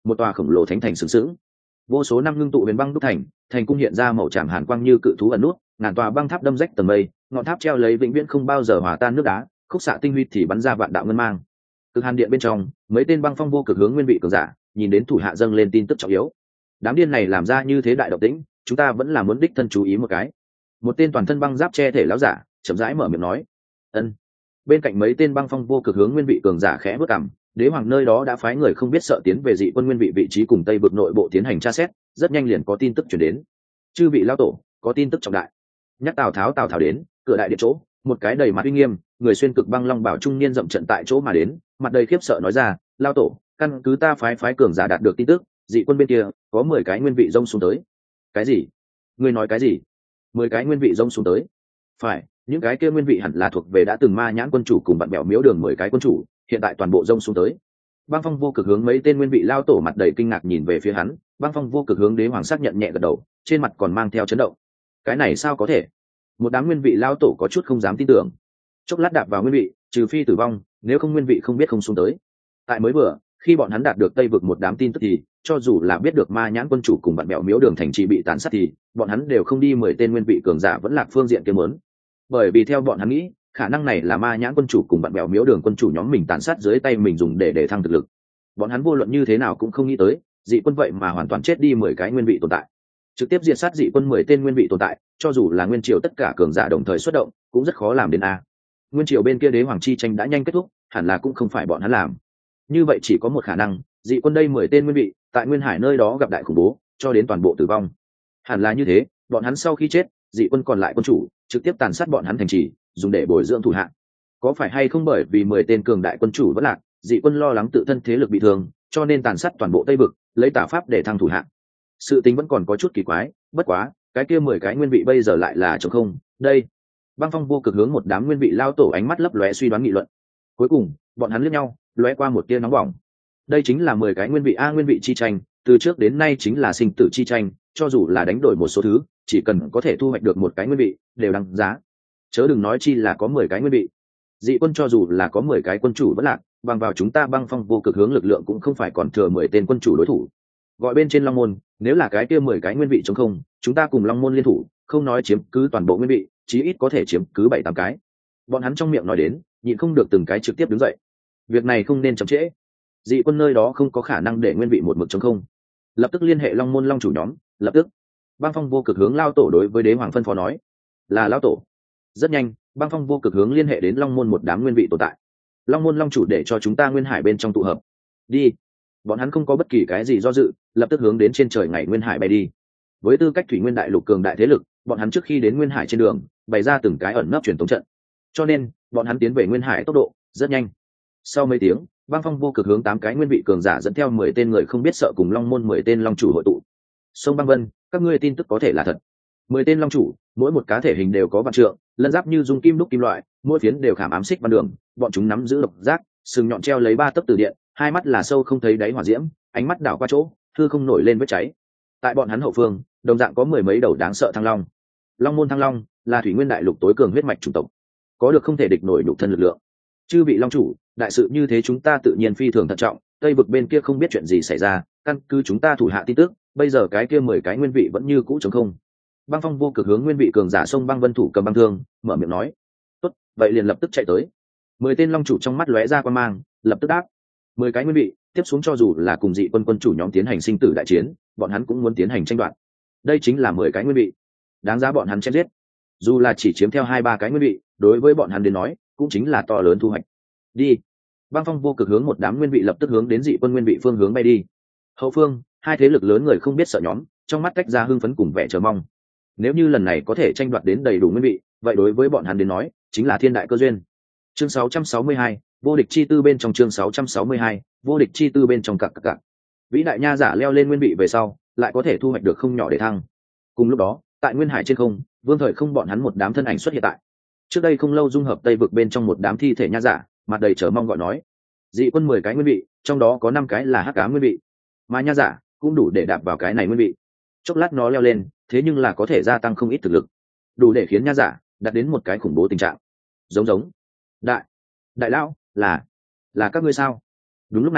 A: một tòa khổng lồ thánh thành sừng sững, vô số năm ngưng tụ huyền băng đúc thành, thành cung hiện ra màu tràm hàn quang như cự thú ẩn nút, ngàn tòa băng tháp đâm rách tầng mây, ngọn tháp treo lấy vĩnh viễn không bao giờ hòa tan nước đá, khúc xạ tinh huy thì bắn ra vạn đạo ngân mang. Cực hàn điện bên trong, mấy tên băng phong vô cực hướng nguyên vị cường giả nhìn đến thủ hạ dâng lên tin tức trọng yếu. Đám điên này làm ra như thế đại động tĩnh, chúng ta vẫn là muốn đích thân chú ý một cái. Một tên toàn thân băng giáp che thể lão giả chậm rãi mở miệng nói. Ân. Bên cạnh mấy tên băng phong vô cực hướng nguyên vị cường giả khẽ bước cằm, đế hoàng nơi đó đã phái người không biết sợ tiến về dị quân nguyên vị vị trí cùng tây vực nội bộ tiến hành tra xét, rất nhanh liền có tin tức chuyển đến. Chư vị lão tổ, có tin tức trọng đại. Nhắc Tào Tháo Tào Tháo đến, cửa đại điện chỗ, một cái đầy mặt uy nghiêm, người xuyên cực băng long bảo trung niên dậm trận tại chỗ mà đến, mặt đầy khiếp sợ nói ra, lão tổ, căn cứ ta phái phái cường giả đạt được tin tức, dị quân bên kia có mười cái nguyên vị rông xuống tới. Cái gì? Ngươi nói cái gì? Mười cái nguyên vị rông xuống tới? Phải, những cái kia nguyên vị hẳn là thuộc về đã từng ma nhãn quân chủ cùng bạn bèo miếu đường mười cái quân chủ, hiện tại toàn bộ rông xuống tới. Băng phong vô cực hướng mấy tên nguyên vị lao tổ mặt đầy kinh ngạc nhìn về phía hắn, băng phong vô cực hướng đế hoàng xác nhận nhẹ gật đầu, trên mặt còn mang theo chấn động. Cái này sao có thể? Một đám nguyên vị lao tổ có chút không dám tin tưởng. Chốc lát đạp vào nguyên vị, trừ phi tử vong, nếu không nguyên vị không biết không xuống tới. Tại mới vừa, khi bọn hắn đạt được tây vực một đám tin tức thì, cho dù là biết được ma nhãn quân chủ cùng bạn bèo miếu đường thành trì bị tàn sát thì, bọn hắn đều không đi mười tên nguyên vị cường giả vẫn lạc phương diện kia muốn. Bởi vì theo bọn hắn nghĩ, khả năng này là ma nhãn quân chủ cùng bạn bèo miếu đường quân chủ nhóm mình tàn sát dưới tay mình dùng để để thăng thực lực. Bọn hắn vô luận như thế nào cũng không nghĩ tới, dị quân vậy mà hoàn toàn chết đi mười cái nguyên vị tồn tại, trực tiếp diệt sát dị quân mười tên nguyên vị tồn tại, cho dù là nguyên triều tất cả cường giả đồng thời xuất động cũng rất khó làm đến a. Nguyên triều bên kia đế hoàng chi tranh đã nhanh kết thúc, hẳn là cũng không phải bọn hắn làm. Như vậy chỉ có một khả năng, dị quân đây mười tên nguyên vị tại nguyên hải nơi đó gặp đại khủng bố, cho đến toàn bộ tử vong. Hẳn là như thế, bọn hắn sau khi chết, dị quân còn lại quân chủ trực tiếp tàn sát bọn hắn thành trì, dùng để bồi dưỡng thủ hạ. Có phải hay không bởi vì mười tên cường đại quân chủ vẫn lạc, dị quân lo lắng tự thân thế lực bị thương, cho nên tàn sát toàn bộ tây vực, lấy tả pháp để thăng thủ hạ. Sự tính vẫn còn có chút kỳ quái, bất quá cái kia mười cái nguyên vị bây giờ lại là trống không. Đây, băng phong vô cực hướng một đám nguyên vị lao tổ ánh mắt lấp lóe suy đoán nghị luận. Cuối cùng bọn hắn liếc nhau, lóe qua một tia nóng bỏng. Đây chính là mười cái nguyên vị a, nguyên vị chi tranh, từ trước đến nay chính là sinh tử chi tranh, cho dù là đánh đổi một số thứ, chỉ cần có thể thu hoạch được một cái nguyên vị đều đáng giá, chớ đừng nói chi là có mười cái nguyên vị. Dị quân cho dù là có mười cái quân chủ vẫn lạc, bằng vào chúng ta băng phong vô cực hướng lực lượng cũng không phải còn thừa mười tên quân chủ đối thủ. Gọi bên trên long môn, nếu là cái kia mười cái nguyên vị trống không, chúng ta cùng long môn liên thủ, không nói chiếm cứ toàn bộ nguyên vị, chí ít có thể chiếm cứ bảy tám cái. Bọn hắn trong miệng nói đến, nhịn không được từng cái trực tiếp đứng dậy. Việc này không nên chậm trễ. Dị quân nơi đó không có khả năng để nguyên vị một mực trống không. Lập tức liên hệ long môn long chủ nhóm, lập tức. Băng phong vô cực hướng lao tổ đối với đế hoàng phân phó nói, là lao tổ. Rất nhanh, băng phong vô cực hướng liên hệ đến long môn một đám nguyên vị tồn tại. Long môn long chủ để cho chúng ta nguyên hải bên trong tụ hợp. Đi. Bọn hắn không có bất kỳ cái gì do dự, lập tức hướng đến trên trời ngày nguyên hải bay đi. Với tư cách thủy nguyên đại lục cường đại thế lực, bọn hắn trước khi đến nguyên hải trên đường bày ra từng cái ẩn nấp truyền tống trận, cho nên bọn hắn tiến về nguyên hải tốc độ rất nhanh. Sau mấy tiếng, băng phong vô cực hướng tám cái nguyên vị cường giả dẫn theo mười tên người không biết sợ cùng long môn mười tên long chủ hội tụ. Sông băng vân, các ngươi tin tức có thể là thật. Mười tên long chủ, mỗi một cá thể hình đều có vạn trượng, lân giáp như dung kim đúc kim loại, mỗi phiến đều khảm ám xích văn đường, bọn chúng nắm giữ độc giác, sừng nhọn treo lấy ba tấc từ điện, hai mắt là sâu không thấy đáy hỏa diễm, ánh mắt đảo qua chỗ, hư không nổi lên vết cháy. Tại bọn hắn hậu phương, đồng dạng có mười mấy đầu đáng sợ thăng long. Long môn thăng long là thủy nguyên đại lục tối cường huyết mạch chủng tộc, có được không thể địch nổi nhục thân lực lượng. Chư vị long chủ, đại sự như thế chúng ta tự nhiên phi thường thận trọng, tây vực bên kia không biết chuyện gì xảy ra, căn cứ chúng ta thủ hạ tin tức, bây giờ cái kia mười cái nguyên vị vẫn như cũ trống không. Băng phong vô cực hướng nguyên vị cường giả sông băng vân thủ cầm băng thương, mở miệng nói, tốt, vậy liền lập tức chạy tới. Mười tên long chủ trong mắt lóe ra quan mang, lập tức đáp. Mười cái nguyên vị tiếp xuống, cho dù là cùng dị quân quân chủ nhóm tiến hành sinh tử đại chiến, bọn hắn cũng muốn tiến hành tranh đoạt. Đây chính là mười cái nguyên vị, đáng giá bọn hắn chém giết. Dù là chỉ chiếm theo hai ba cái nguyên vị, đối với bọn hắn đến nói cũng chính là to lớn thu hoạch. Đi. Băng phong vô cực hướng một đám nguyên vị lập tức hướng đến dị quân nguyên vị phương hướng bay đi. Hậu phương, hai thế lực lớn người không biết sợ nhóm, trong mắt tách ra hưng phấn cùng vẻ chờ mong. Nếu như lần này có thể tranh đoạt đến đầy đủ nguyên vị, vậy đối với bọn hắn đến nói chính là thiên đại cơ duyên. Chương sáu trăm sáu mươi hai, vô địch chi tư bên trong chương sáu trăm sáu mươi hai, vô địch chi tư bên trong cặc cặc cặc. Vĩ đại nha giả leo lên nguyên vị về sau, lại có thể thu hoạch được không nhỏ để thăng. Cùng lúc đó, tại nguyên hải trên không, vương thời không bọn hắn một đám thân ảnh xuất hiện tại. Trước đây không lâu dung hợp tây vực bên trong một đám thi thể nha giả, mặt đầy chờ mong gọi nói, dị quân mười cái nguyên vị, trong đó có năm cái là hắc ám nguyên vị, mà nha giả cũng đủ để đạp vào cái này nguyên vị. Chốc lát nó leo lên, thế nhưng là có thể gia tăng không ít thực lực, đủ để khiến nha giả đạt đến một cái khủng bố tình trạng. Giống giống đại đại lão, là là các ngươi sao? Đúng lúc này,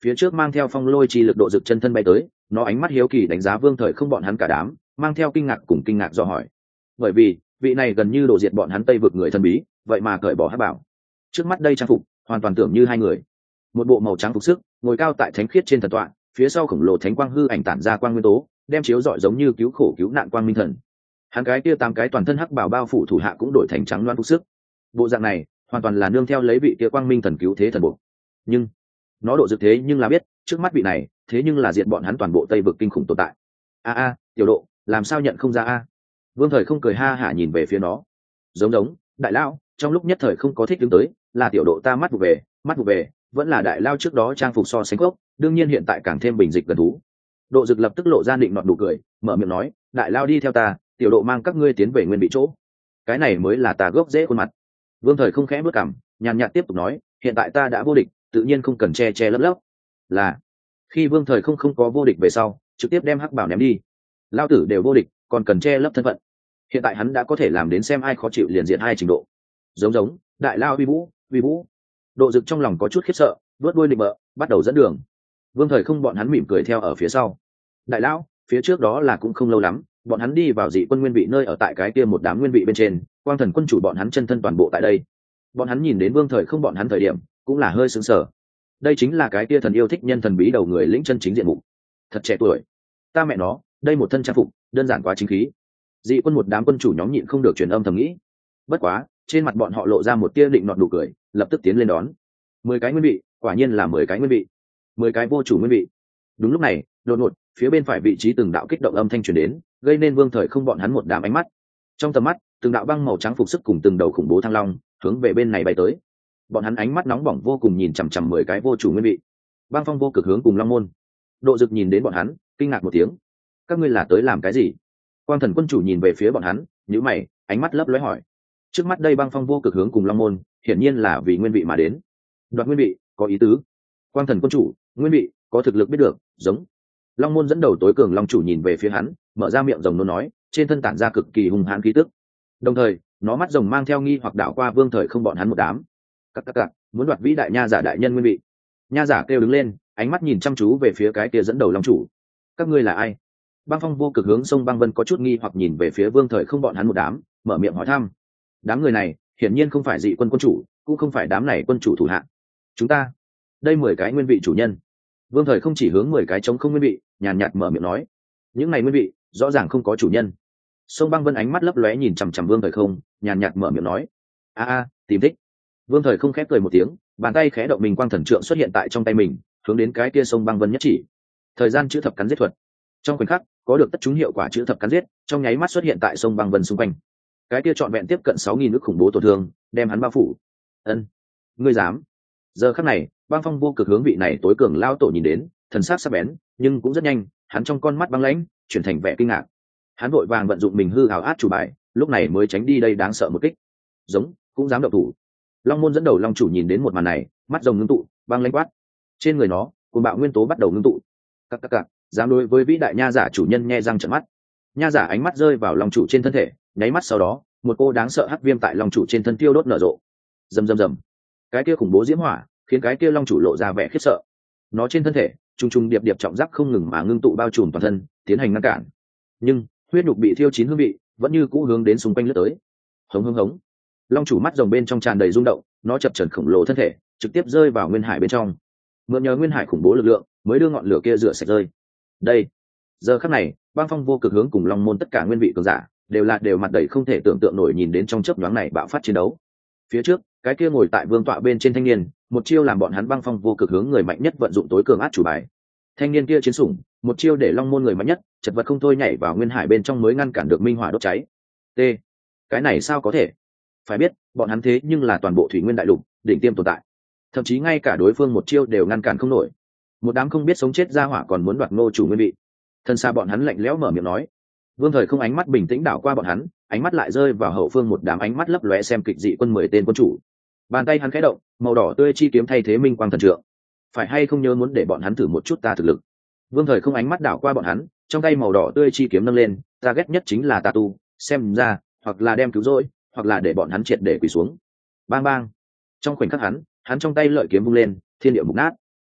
A: phía trước mang theo phong lôi chi lực độ rực chân thân bay tới, nó ánh mắt hiếu kỳ đánh giá Vương Thời Không bọn hắn cả đám, mang theo kinh ngạc cùng kinh ngạc dò hỏi. Bởi vì vị này gần như đổ diệt bọn hắn Tây vực người thần bí, vậy mà cởi bỏ hắc bảo. Trước mắt đây trang phục hoàn toàn tưởng như hai người. Một bộ màu trắng phục sức, ngồi cao tại thánh khiết trên thần tọa, phía sau khổng lồ thánh quang hư ảnh tản ra quang nguyên tố, đem chiếu rọi giống như cứu khổ cứu nạn quang minh thần. Hắn cái kia tám cái toàn thân hắc bảo bao phủ thủ hạ cũng đổi thành trắng loan phục sức. Bộ dạng này hoàn toàn là nương theo lấy vị kia quang minh thần cứu thế thần bộ. Nhưng nó độ dực thế nhưng là biết, trước mắt vị này thế nhưng là diệt bọn hắn toàn bộ Tây vực kinh khủng tồn tại. A a, tiểu độ, làm sao nhận không ra a? Vương Thời Không cười ha hả nhìn về phía nó. Giống giống, đại lao, trong lúc nhất thời không có thích đứng tới, là tiểu độ ta mắt vụ về, mắt vụ về, vẫn là đại lao trước đó trang phục so sánh gốc, đương nhiên hiện tại càng thêm bình dịch gần thú. Độ Dực lập tức lộ ra định nọt nụ cười, mở miệng nói, đại lao đi theo ta, tiểu độ mang các ngươi tiến về nguyên vị chỗ. Cái này mới là ta gốc dễ khuôn mặt. Vương Thời Không khẽ bước cằm, nhàn nhạt tiếp tục nói, hiện tại ta đã vô địch, tự nhiên không cần che che lấp lấp. Là khi Vương Thời Không không có vô địch về sau, trực tiếp đem hắc bảo ném đi. Lao tử đều vô địch, còn cần che lấp thân phận. Hiện tại hắn đã có thể làm đến xem ai khó chịu liền diện hai trình độ. Giống giống, đại lao uy vũ, uy vũ. Độ Dực trong lòng có chút khiếp sợ, vớt đuôi định bợ, bắt đầu dẫn đường. Vương Thời Không bọn hắn mỉm cười theo ở phía sau. Đại lão, phía trước đó là cũng không lâu lắm, bọn hắn đi vào dị quân nguyên vị nơi ở tại cái kia một đám nguyên vị bên trên, quang thần quân chủ bọn hắn chân thân toàn bộ tại đây. Bọn hắn nhìn đến Vương Thời Không bọn hắn thời điểm, cũng là hơi sững sờ. Đây chính là cái kia thần yêu thích nhân thần bí đầu người lĩnh chân chính diện mục. Thật trẻ tuổi. Ta mẹ nó, đây một thân trang phục, đơn giản quá chính khí. Dị quân một đám quân chủ nhóm nhịn không được truyền âm thầm nghĩ. Bất quá, trên mặt bọn họ lộ ra một tia định nọt nụ cười, lập tức tiến lên đón. Mười cái nguyên vị, quả nhiên là mười cái nguyên vị. Mười cái vô chủ nguyên vị. Đúng lúc này, đột ngột, phía bên phải vị trí từng đạo kích động âm thanh truyền đến, gây nên Vương Thời Không bọn hắn một đám ánh mắt. Trong tầm mắt, từng đạo băng màu trắng phục sức cùng từng đầu khủng bố thăng long, hướng về bên này bay tới. Bọn hắn ánh mắt nóng bỏng vô cùng nhìn chằm chằm mười cái vô chủ nguyên vị. Băng Phong vô cực hướng cùng Long môn. Độ Dực nhìn đến bọn hắn, kinh ngạc một tiếng. Các ngươi là tới làm cái gì? Quang thần quân chủ nhìn về phía bọn hắn, nhíu mày, ánh mắt lấp lóe hỏi. Trước mắt đây Băng Phong vô cực hướng cùng Long môn, hiển nhiên là vì nguyên vị mà đến. Đoạt nguyên vị, có ý tứ. Quang thần quân chủ, nguyên vị, có thực lực biết được, giống. Long môn dẫn đầu tối cường long chủ nhìn về phía hắn, mở ra miệng rồng nôn nói, trên thân tản ra cực kỳ hung hãn khí tức. Đồng thời, nó mắt rồng mang theo nghi hoặc đảo qua Vương Thời Không bọn hắn một đám. Các các các, muốn đoạt vĩ đại nha giả đại nhân nguyên vị. Nha giả kêu đứng lên, ánh mắt nhìn chăm chú về phía cái kia dẫn đầu long chủ. Các ngươi là ai? Băng Phong vô cực hướng sông Băng Vân có chút nghi hoặc nhìn về phía Vương Thời Không bọn hắn một đám, mở miệng hỏi thăm. Đám người này, hiển nhiên không phải dị quân quân chủ, cũng không phải đám này quân chủ thủ hạ. Chúng ta, đây mười cái nguyên vị chủ nhân. Vương Thời Không chỉ hướng mười cái chống không nguyên vị, nhàn nhạt mở miệng nói, những này nguyên vị rõ ràng không có chủ nhân. Sông Băng Vân ánh mắt lấp lóe nhìn chằm chằm Vương Thời Không, nhàn nhạt mở miệng nói, a a, tìm thích. Vương Thời Không khép cười một tiếng, bàn tay khẽ động mình quang thần trượng xuất hiện tại trong tay mình, hướng đến cái kia sông Băng Vân nhất chỉ. Thời gian chữ thập cắn giết thuật. Trong khoảnh khắc, có được tất chúng hiệu quả chữ thập cắn giết, trong nháy mắt xuất hiện tại sông Băng Vân xung quanh. Cái kia trọn vẹn tiếp cận sáu nghìn ức khủng bố tổn thương, đem hắn bao phủ. Ân, ngươi dám? Giờ khắc này, Băng Phong vô cực hướng vị này tối cường lao tổ nhìn đến, thần sắc sắc bén, nhưng cũng rất nhanh, hắn trong con mắt băng lãnh, chuyển thành vẻ kinh ngạc. Hắn vội vàng vận dụng mình hư ảo át chủ bài, lúc này mới tránh đi đây đáng sợ một kích. Giống, cũng dám động thủ. Long môn dẫn đầu long chủ nhìn đến một màn này, mắt rồng ngưng tụ, băng lãnh quát. Trên người nó, cuồng bạo nguyên tố bắt đầu ngưng tụ. Các các các, dám đối với vĩ đại nha giả chủ nhân nhe răng trợn mắt. Nha giả ánh mắt rơi vào long chủ trên thân thể, nháy mắt sau đó, một cô đáng sợ hắc viêm tại long chủ trên thân tiêu đốt nở rộ. Rầm rầm rầm. Cái kia khủng bố diễm hỏa, khiến cái kia long chủ lộ ra vẻ khiếp sợ. Nó trên thân thể, trung trung điệp điệp trọng giáp không ngừng mà ngưng tụ bao trùm toàn thân, tiến hành ngăn cản. Nhưng, huyết nhục bị thiêu chín hương vị, vẫn như cũ hướng đến xung quanh lướt tới. Hống hống hống. Long chủ mắt rồng bên trong tràn đầy rung động, nó chập chờn khổng lồ thân thể, trực tiếp rơi vào nguyên hải bên trong. Mượn nhờ nguyên hải khủng bố lực lượng, mới đưa ngọn lửa kia rửa sạch rơi. Đây, giờ khắc này, Băng Phong vô cực hướng cùng Long môn tất cả nguyên vị cường giả, đều là đều mặt đầy không thể tưởng tượng nổi nhìn đến trong chớp nhoáng này bạo phát chiến đấu. Phía trước, cái kia ngồi tại vương tọa bên trên thanh niên, một chiêu làm bọn hắn Băng Phong vô cực hướng người mạnh nhất vận dụng tối cường át chủ bài. Thanh niên kia chiến sủng, một chiêu để Long môn người mạnh nhất, chật vật không thôi nhảy vào nguyên hải bên trong mới ngăn cản được minh hỏa đốt cháy. T, cái này sao có thể? Phải biết, bọn hắn thế nhưng là toàn bộ thủy nguyên đại lục, đỉnh tiêm tồn tại. Thậm chí ngay cả đối phương một chiêu đều ngăn cản không nổi. Một đám không biết sống chết ra hỏa còn muốn đoạt ngô chủ nguyên vị. Thân xa bọn hắn lạnh lẽo mở miệng nói. Vương Thời không ánh mắt bình tĩnh đảo qua bọn hắn, ánh mắt lại rơi vào hậu phương một đám ánh mắt lấp lóe xem kịch dị quân mười tên quân chủ. Bàn tay hắn khẽ động, màu đỏ tươi chi kiếm thay thế minh quang thần trượng. Phải hay không nhớ muốn để bọn hắn thử một chút ta thực lực. Vương Thời không ánh mắt đảo qua bọn hắn, trong tay màu đỏ tươi chi kiếm nâng lên, ta ghét nhất chính là ta tu, xem ra, hoặc là đem cứu rỗi, hoặc là để bọn hắn triệt để quỳ xuống. Bang bang. Trong khoảnh khắc hắn, hắn trong tay lợi kiếm vung lên, thiên địa mục nát.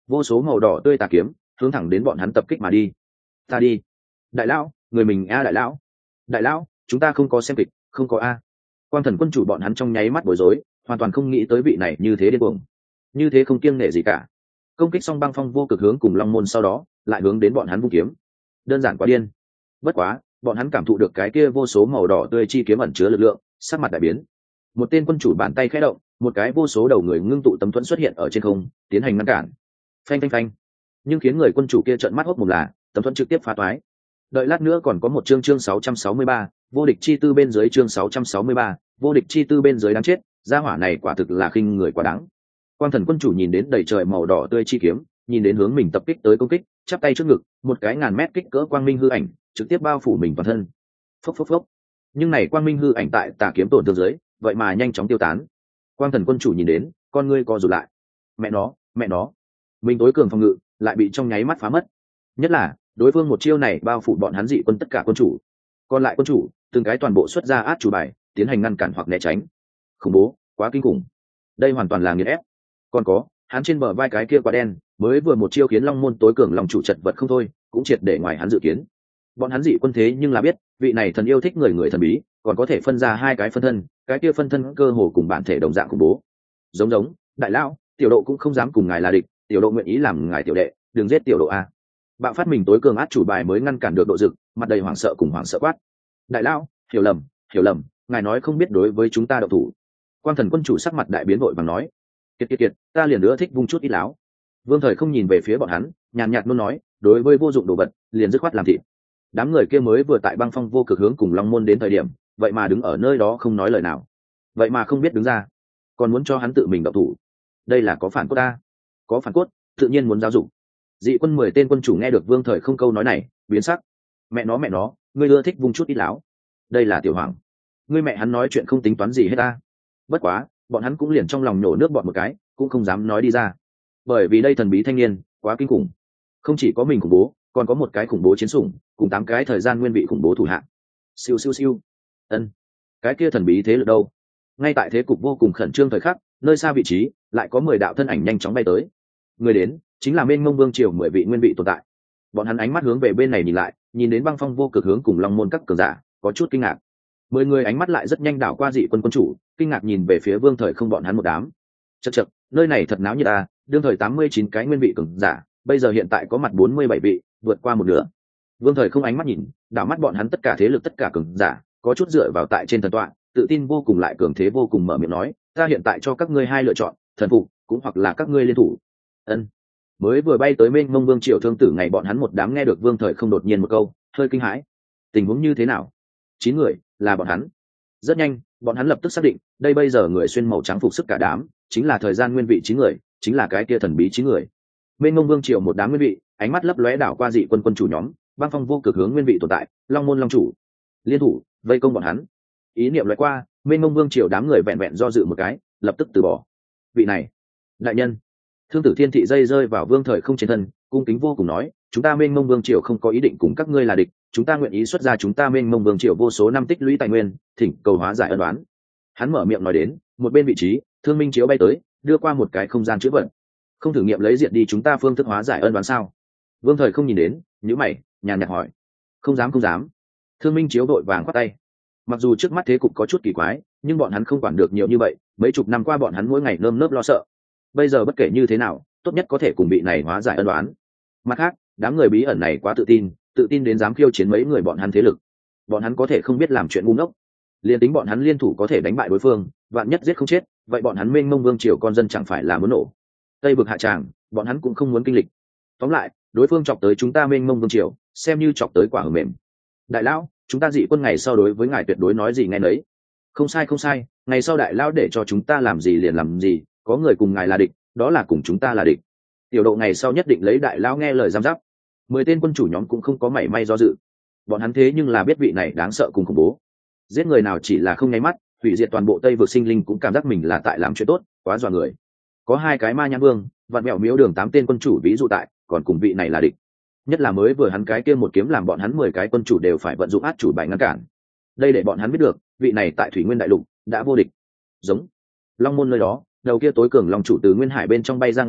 A: vô số màu đỏ tươi tà kiếm hướng thẳng đến bọn hắn tập kích mà đi. Ta đi, đại lão, người mình a đại lão, đại lão, chúng ta không có xem kịch, không có a. Quang Thần quân chủ bọn hắn trong nháy mắt bối rối, hoàn toàn không nghĩ tới vị này như thế điên cuồng, như thế không kiêng nể gì cả. Công kích xong băng phong vô cực hướng cùng long môn, sau đó lại hướng đến bọn hắn vung kiếm, đơn giản quá điên. Bất quá bọn hắn cảm thụ được cái kia vô số màu đỏ tươi chi kiếm ẩn chứa lực lượng, sắc mặt đại biến. Một tên quân chủ bàn tay khẽ động, một cái vô số đầu người ngưng tụ tấm thuẫn xuất hiện ở trên không, tiến hành ngăn cản. Phanh phanh phanh. Nhưng khiến người quân chủ kia trợn mắt hốc mồm là tấm thuẫn trực tiếp phá toái. Đợi lát nữa còn có một chương chương sáu trăm sáu mươi ba, vô địch chi tư bên dưới chương sáu trăm sáu mươi ba, vô địch chi tư bên dưới đáng chết, gia hỏa này quả thực là khinh người quá đáng. Quang Thần quân chủ nhìn đến đầy trời màu đỏ tươi chi kiếm, nhìn đến hướng mình tập kích tới công kích, chắp tay trước ngực, một cái ngàn mét kích cỡ quang minh hư ảnh trực tiếp bao phủ mình toàn thân. Phốc phốc phốc. Nhưng này quang minh hư ảnh tại tà kiếm tổn thương dưới, vậy mà nhanh chóng tiêu tán. Quang Thần quân chủ nhìn đến, con ngươi co rụt lại. Mẹ nó, mẹ nó, mình tối cường phòng ngự lại bị trong nháy mắt phá mất. Nhất là đối phương một chiêu này bao phủ bọn hắn dị quân tất cả quân chủ, còn lại quân chủ từng cái toàn bộ xuất ra át chủ bài, tiến hành ngăn cản hoặc né tránh. Khủng bố, quá kinh khủng, đây hoàn toàn là nghiền ép. Còn có hắn trên bờ vai cái kia quá đen, mới vừa một chiêu khiến long môn tối cường lòng chủ chật vật không thôi, cũng triệt để ngoài hắn dự kiến. Bọn hắn dị quân thế nhưng là biết vị này thần yêu thích người người thần bí, còn có thể phân ra hai cái phân thân, cái kia phân thân cơ hồ cùng bản thể đồng dạng khủng bố. Giống giống đại lão, tiểu độ cũng không dám cùng ngài là địch, tiểu độ nguyện ý làm ngài tiểu đệ, đừng giết tiểu độ a. Bạo phát mình tối cường át chủ bài mới ngăn cản được độ dực, mặt đầy hoảng sợ cùng hoảng sợ quát. Đại lão, hiểu lầm, hiểu lầm, ngài nói không biết đối với chúng ta động thủ. Quang Thần quân chủ sắc mặt đại biến vội vàng nói, kiệt kiệt kiệt, ta liền nữa thích vung chút ít láo. Vương Thời không nhìn về phía bọn hắn, nhàn nhạt luôn nói, đối với vô dụng đồ vật liền dứt khoát làm thịt. Đám người kia mới vừa tại băng phong vô cực hướng cùng long môn đến thời điểm, vậy mà đứng ở nơi đó không nói lời nào, vậy mà không biết đứng ra, còn muốn cho hắn tự mình động thủ. Đây là có phản cốt ta, có phản cốt, tự nhiên muốn giáo dục. Dị quân mười tên quân chủ nghe được Vương Thời không câu nói này, biến sắc. Mẹ nó mẹ nó, ngươi ưa thích vung chút ít láo. Đây là tiểu hoàng, ngươi mẹ hắn nói chuyện không tính toán gì hết ta. Bất quá bọn hắn cũng liền trong lòng nhổ nước bọn một cái, cũng không dám nói đi ra, bởi vì đây thần bí thanh niên quá kinh khủng. Không chỉ có mình khủng bố, còn có một cái khủng bố chiến sủng, cùng tám cái thời gian nguyên vị khủng bố thủ hạng. Siêu siêu siêu. Ân, cái kia thần bí thế lực đâu? Ngay tại thế cục vô cùng khẩn trương thời khắc, nơi xa vị trí lại có mười đạo thân ảnh nhanh chóng bay tới. Người đến chính là Mênh Mông Vương triều mười vị nguyên vị tồn tại. Bọn hắn ánh mắt hướng về bên này nhìn lại, nhìn đến băng phong vô cực hướng cùng long môn các cường giả, có chút kinh ngạc. Mười người ánh mắt lại rất nhanh đảo qua dị quân quân chủ, kinh ngạc nhìn về phía Vương Thời không bọn hắn một đám. Chậc chậc, nơi này thật náo nhiệt à, đương thời tám mươi chín cái nguyên vị cường giả, bây giờ hiện tại có mặt bốn mươi bảy vị, vượt qua một nửa. Vương Thời không ánh mắt nhìn, đảo mắt bọn hắn tất cả thế lực tất cả cường giả, có chút dựa vào tại trên thần tọa, tự tin vô cùng lại cường thế vô cùng mở miệng nói, ta hiện tại cho các ngươi hai lựa chọn, thần phục, cũng hoặc là các ngươi liên thủ. Ân. Mới vừa bay tới Mênh Mông Vương triều thương tử ngày, bọn hắn một đám nghe được Vương Thời không đột nhiên một câu, hơi kinh hãi. Tình huống như thế nào? Chín người, là bọn hắn. Rất nhanh, bọn hắn lập tức xác định, đây bây giờ người xuyên màu trắng phục sức cả đám, chính là thời gian nguyên vị chín người, chính là cái kia thần bí chín người. Mênh Mông Vương triều một đám nguyên vị, ánh mắt lấp lóe đảo qua dị quân quân chủ nhóm, băng phong vô cực hướng nguyên vị tồn tại, long môn long chủ, liên thủ vây công bọn hắn. Ý niệm lóe qua, Mênh Mông Vương triều đám người vẹn vẹn do dự một cái, lập tức từ bỏ. Vị này, đại nhân. Thương Tử Thiên Thị dây rơi vào Vương Thời không trên thân, cung kính vô cùng nói, chúng ta Mênh Mông Vương triều không có ý định cùng các ngươi là địch, chúng ta nguyện ý xuất ra chúng ta Mênh Mông Vương triều vô số năm tích lũy tài nguyên, thỉnh cầu hóa giải ân oán. Hắn mở miệng nói đến, một bên vị trí, Thương Minh chiếu bay tới, đưa qua một cái không gian chữ vật. Không thử nghiệm lấy diện đi chúng ta phương thức hóa giải ân oán sao? Vương Thời không nhìn đến, nhíu mày, nhàn nhạt hỏi. Không dám không dám. Thương Minh chiếu đội vàng khoát tay. Mặc dù trước mắt thế cục có chút kỳ quái, nhưng bọn hắn không quản được nhiều như vậy, mấy chục năm qua bọn hắn mỗi ngày nơm nớp lo sợ. Bây giờ bất kể như thế nào, tốt nhất có thể cùng vị này hóa giải ân oán. Mặt khác, đám người bí ẩn này quá tự tin, tự tin đến dám khiêu chiến mấy người bọn hắn thế lực. Bọn hắn có thể không biết làm chuyện ngu ngốc. Liên tính bọn hắn liên thủ có thể đánh bại đối phương, vạn nhất giết không chết, vậy bọn hắn Mênh Mông Vương triều con dân chẳng phải là muốn nổ. Tây vực hạ tràng, bọn hắn cũng không muốn kinh lịch. Tóm lại, đối phương chọc tới chúng ta Mênh Mông Vương triều, xem như chọc tới quả hờ mềm. Đại lão, chúng ta dị quân ngày sau đối với ngài tuyệt đối nói gì nghe nấy. Không sai không sai, ngày sau đại lão để cho chúng ta làm gì liền làm gì, có người cùng ngài là địch, đó là cùng chúng ta là địch. Tiểu độ ngày sau nhất định lấy đại lão nghe lời giám giáp. Mười tên quân chủ nhóm cũng không có mảy may do dự. Bọn hắn thế nhưng là biết vị này đáng sợ cùng khủng bố. Giết người nào chỉ là không nháy mắt, hủy diệt toàn bộ Tây vực sinh linh cũng cảm giác mình là tại làm chuyện tốt, quá dọa người. Có hai cái ma nhãn vương, vạn mẹo miếu đường tám tên quân chủ ví dụ tại, còn cùng vị này là địch. Nhất là mới vừa hắn cái kia một kiếm làm bọn hắn mười cái quân chủ đều phải vận dụng át chủ bài ngăn cản. Đây để bọn hắn biết được, vị này tại Thủy Nguyên đại lục đã vô địch. Giống Long môn nơi đó, đầu kia tối cường long chủ từ nguyên hải bên trong bay ra ngoài,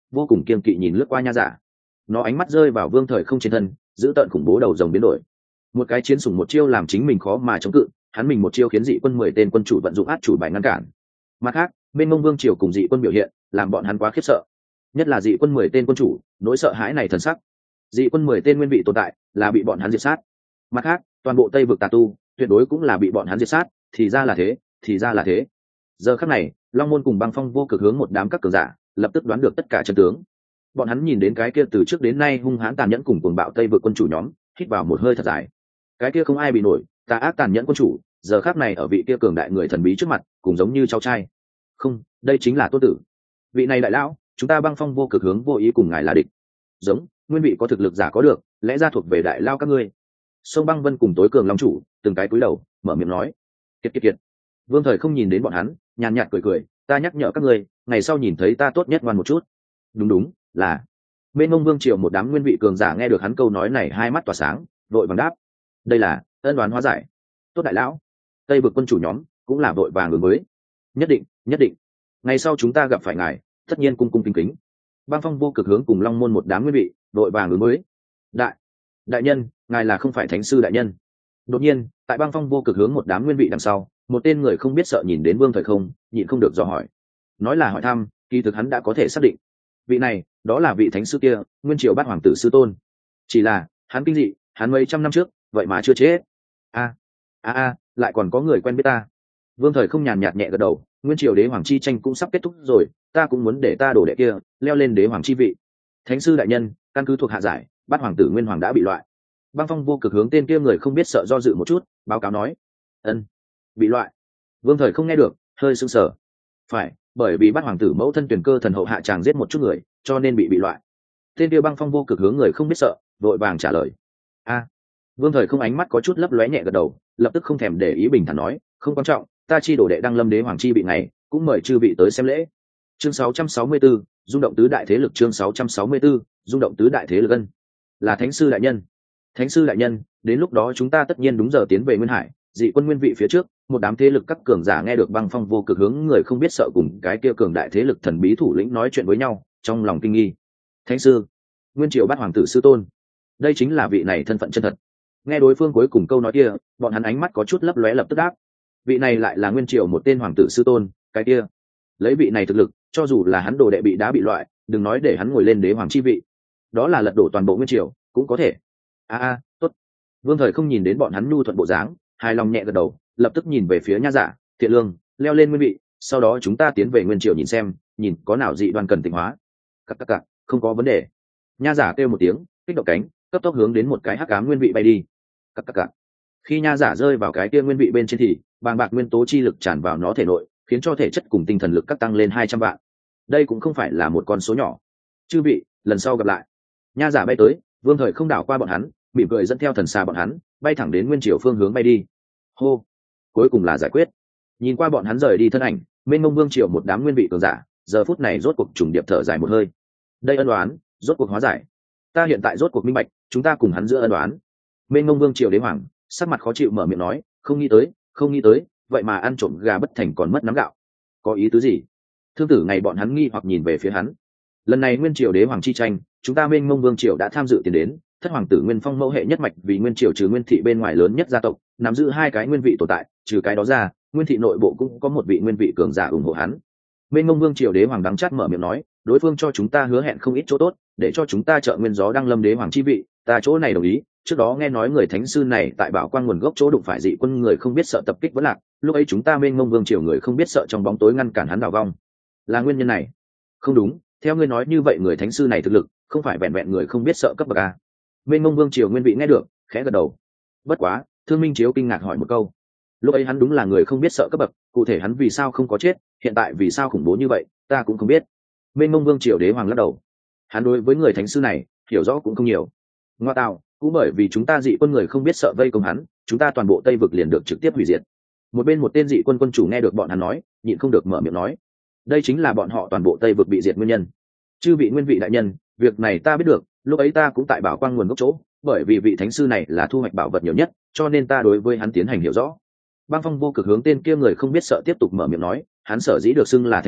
A: vô cùng kiên kỵ nhìn lướt qua nha giả. Nó ánh mắt rơi vào Vương Thời Không trên thân, giữ tợn khủng bố đầu rồng biến đổi. Một cái chiến sủng một chiêu làm chính mình khó mà chống cự, hắn mình một chiêu khiến dị quân mười tên quân chủ vận dụng át chủ bài ngăn cản. Mặt khác, bên Mông Vương triều cùng dị quân biểu hiện, làm bọn hắn quá khiếp sợ. Nhất là dị quân mười tên quân chủ, nỗi sợ hãi này thần sắc. Dị quân mười tên nguyên vị tồn tại, là bị bọn hắn diệt sát. Mặt khác, toàn bộ Tây vực tà tu, tuyệt đối cũng là bị bọn hắn diệt sát, thì ra là thế, thì ra là thế. Giờ khắc này, Long Môn cùng Băng Phong vô cực hướng một đám các cường giả, lập tức đoán được tất cả chân tướng. Bọn hắn nhìn đến cái kia từ trước đến nay hung hãn tàn nhẫn cùng cuồng bạo Tây vực quân chủ nhóm, hít vào một hơi thật dài. Cái kia không ai bị nổi, tà ác tàn nhẫn quân chủ, giờ khắc này ở vị kia cường đại người thần bí trước mặt, cũng giống như cháu trai. Không, đây chính là Tôn Tử. Vị này đại lão, chúng ta Băng Phong vô cực hướng vô ý cùng ngài là địch. Giống, nguyên vị có thực lực giả có được, lẽ ra thuộc về đại lao các ngươi. Sông Băng Vân cùng tối cường long chủ, từng cái cúi đầu, mở miệng nói: "Kiệt kiệt kiệt." Vương Thời Không nhìn đến bọn hắn, nhàn nhạt cười cười, "Ta nhắc nhở các ngươi, ngày sau nhìn thấy ta tốt nhất ngoan một chút." Đúng đúng, là. Bên Mông Vương triều một đám nguyên vị cường giả nghe được hắn câu nói này, hai mắt tỏa sáng, vội vàng đáp: "Đây là ân đoán hóa giải." Tốt đại lão. Tây vực quân chủ nhóm cũng là vội vàng ứng với: "Nhất định, nhất định. Ngày sau chúng ta gặp phải ngài, tất nhiên cung cung kính kính." Băng Phong vô cực hướng cùng Long Môn một đám nguyên vị, vội vàng ứng với: "Đại, đại nhân, ngài là không phải thánh sư đại nhân?" Đột nhiên, tại Băng Phong vô cực hướng một đám nguyên vị đằng sau, một tên người không biết sợ nhìn đến Vương Thời Không, nhịn không được dò hỏi. Nói là hỏi thăm, kỳ thực hắn đã có thể xác định, vị này, đó là vị thánh sư kia, Nguyên Triều Bát Hoàng tử sư tôn. Chỉ là, hắn kinh dị, hắn mấy trăm năm trước, vậy mà chưa chết. A, a a, lại còn có người quen biết ta. Vương Thời Không nhàn nhạt nhẹ gật đầu, Nguyên Triều đế hoàng chi tranh cũng sắp kết thúc rồi, ta cũng muốn để ta đổ đệ kia leo lên đế hoàng chi vị. Thánh sư đại nhân, căn cứ thuộc hạ giải, Bát Hoàng tử Nguyên Hoàng đã bị loại. Băng Phong vô cực hướng tên kia người không biết sợ do dự một chút, báo cáo nói: "Ân, bị loại." Vương Thời Không nghe được, hơi sững sờ. Phải, bởi vì Bát Hoàng tử mẫu thân tuyển cơ thần hậu hạ tràng giết một chút người, cho nên bị bị loại. Tên kia Băng Phong vô cực hướng người không biết sợ, vội vàng trả lời: "A." Vương Thời Không ánh mắt có chút lấp lóe nhẹ gật đầu, lập tức không thèm để ý, bình thản nói: "Không quan trọng, ta chi đổ đệ đăng lâm đế hoàng chi bị ngày, cũng mời chư vị tới xem lễ." Chương sáu trăm sáu mươi tư, rung động tứ đại thế lực. Chương sáu trăm sáu mươi tư, rung động tứ đại thế lực. Ân, là thánh sư đại nhân. Thánh sư đại nhân, đến lúc đó chúng ta tất nhiên đúng giờ tiến về Nguyên Hải, dị quân nguyên vị phía trước, một đám thế lực các cường giả nghe được Băng Phong vô cực hướng người không biết sợ cùng cái kia cường đại thế lực thần bí thủ lĩnh nói chuyện với nhau, trong lòng kinh nghi. Thánh sư, Nguyên Triều Bát Hoàng tử sư tôn, đây chính là vị này thân phận chân thật. Nghe đối phương cuối cùng câu nói kia, bọn hắn ánh mắt có chút lấp lóe, lập tức đáp: vị này lại là Nguyên Triều một tên hoàng tử sư tôn. Cái kia, lấy vị này thực lực, cho dù là hắn đồ đệ bị đá bị loại, đừng nói để hắn ngồi lên đế hoàng chi vị, đó là lật đổ toàn bộ Nguyên Triều cũng có thể. A a, tốt. Vương Thời Không nhìn đến bọn hắn nhu thuận bộ dáng, hài lòng nhẹ gật đầu, lập tức nhìn về phía Nha Giả, Thiện Lương, leo lên nguyên vị, sau đó chúng ta tiến về Nguyên Triều nhìn xem, nhìn có nào dị đoan cần tịnh hóa. Cặc cặc cặc, không có vấn đề. Nha Giả kêu một tiếng, kích động cánh, cấp tốc hướng đến một cái hắc ám nguyên vị bay đi. Cặc cặc cặc. Khi Nha Giả rơi vào cái kia nguyên vị bên trên thì bàng bạc nguyên tố chi lực tràn vào nó thể nội, khiến cho thể chất cùng tinh thần lực các tăng lên hai trăm vạn. Đây cũng không phải là một con số nhỏ. Chư vị, lần sau gặp lại. Nha Giả bay tới, Vương Thời Không đảo qua bọn hắn, mỉm cười dẫn theo thần xà bọn hắn bay thẳng đến Nguyên Triều phương hướng bay đi. Hô, cuối cùng là giải quyết. Nhìn qua bọn hắn rời đi thân ảnh, bên Mông Vương triều một đám nguyên vị cường giả, giờ phút này rốt cuộc trùng điệp thở dài một hơi. Đây ân đoán rốt cuộc hóa giải. Ta hiện tại rốt cuộc minh bạch, chúng ta cùng hắn giữa ân đoán. Bên Mông Vương triều đế hoàng sắc mặt khó chịu mở miệng nói: không nghĩ tới, không nghĩ tới, vậy mà ăn trộm gà bất thành còn mất nắm gạo. Có ý tứ gì? Thương tử ngày bọn hắn nghi hoặc nhìn về phía hắn. Lần này Nguyên Triều đế hoàng chi tranh, chúng ta Bên Mông Vương triều đã tham dự tiền đến. Thất hoàng tử Nguyên Phong mẫu hệ nhất mạch vì Nguyên Triều trừ Nguyên thị bên ngoài lớn nhất gia tộc, nắm giữ hai cái nguyên vị tồn tại, trừ cái đó ra, Nguyên thị nội bộ cũng có một vị nguyên vị cường giả ủng hộ hắn. Bên Mông Vương triều đế hoàng đắng chát mở miệng nói: đối phương cho chúng ta hứa hẹn không ít chỗ tốt, để cho chúng ta trợ nguyên gió đăng lâm đế hoàng chi vị, ta chỗ này đồng ý. Trước đó nghe nói người thánh sư này tại Bảo Quang nguồn gốc chỗ đụng phải dị quân người không biết sợ tập kích vẫn lạc, lúc ấy chúng ta Bên Mông Vương triều người không biết sợ trong bóng tối ngăn cản hắn đào vong. Là nguyên nhân này? Không đúng, theo ngươi nói như vậy người thánh sư này thực lực không phải vẹn vẹn người không biết sợ cấp bậc a. Bên Mông Vương triều nguyên vị nghe được, khẽ gật đầu. Bất quá, Thương Minh Chiếu kinh ngạc hỏi một câu. Lúc ấy hắn đúng là người không biết sợ cấp bậc, cụ thể hắn vì sao không có chết, hiện tại vì sao khủng bố như vậy, ta cũng không biết. Bên Mông Vương triều đế hoàng lắc đầu. Hắn đối với người thánh sư này hiểu rõ cũng không nhiều. Ngoa tạo, cũng bởi vì chúng ta dị quân người không biết sợ vây công hắn, chúng ta toàn bộ Tây vực liền được trực tiếp hủy diệt. Một bên một tên dị quân quân chủ nghe được bọn hắn nói, nhịn không được mở miệng nói: đây chính là bọn họ toàn bộ Tây vực bị diệt nguyên nhân. Chư vị nguyên vị đại nhân, việc này ta biết được, lúc ấy ta cũng tại Bảo Quang nguồn gốc chỗ, bởi vì vị thánh sư này là thu hoạch bảo vật nhiều nhất, cho nên ta đối với hắn tiến hành hiểu rõ. Băng Phong vô cực hướng tên kia người không biết sợ tiếp tục mở miệng nói: hắn sở dĩ được xưng là thánh sư,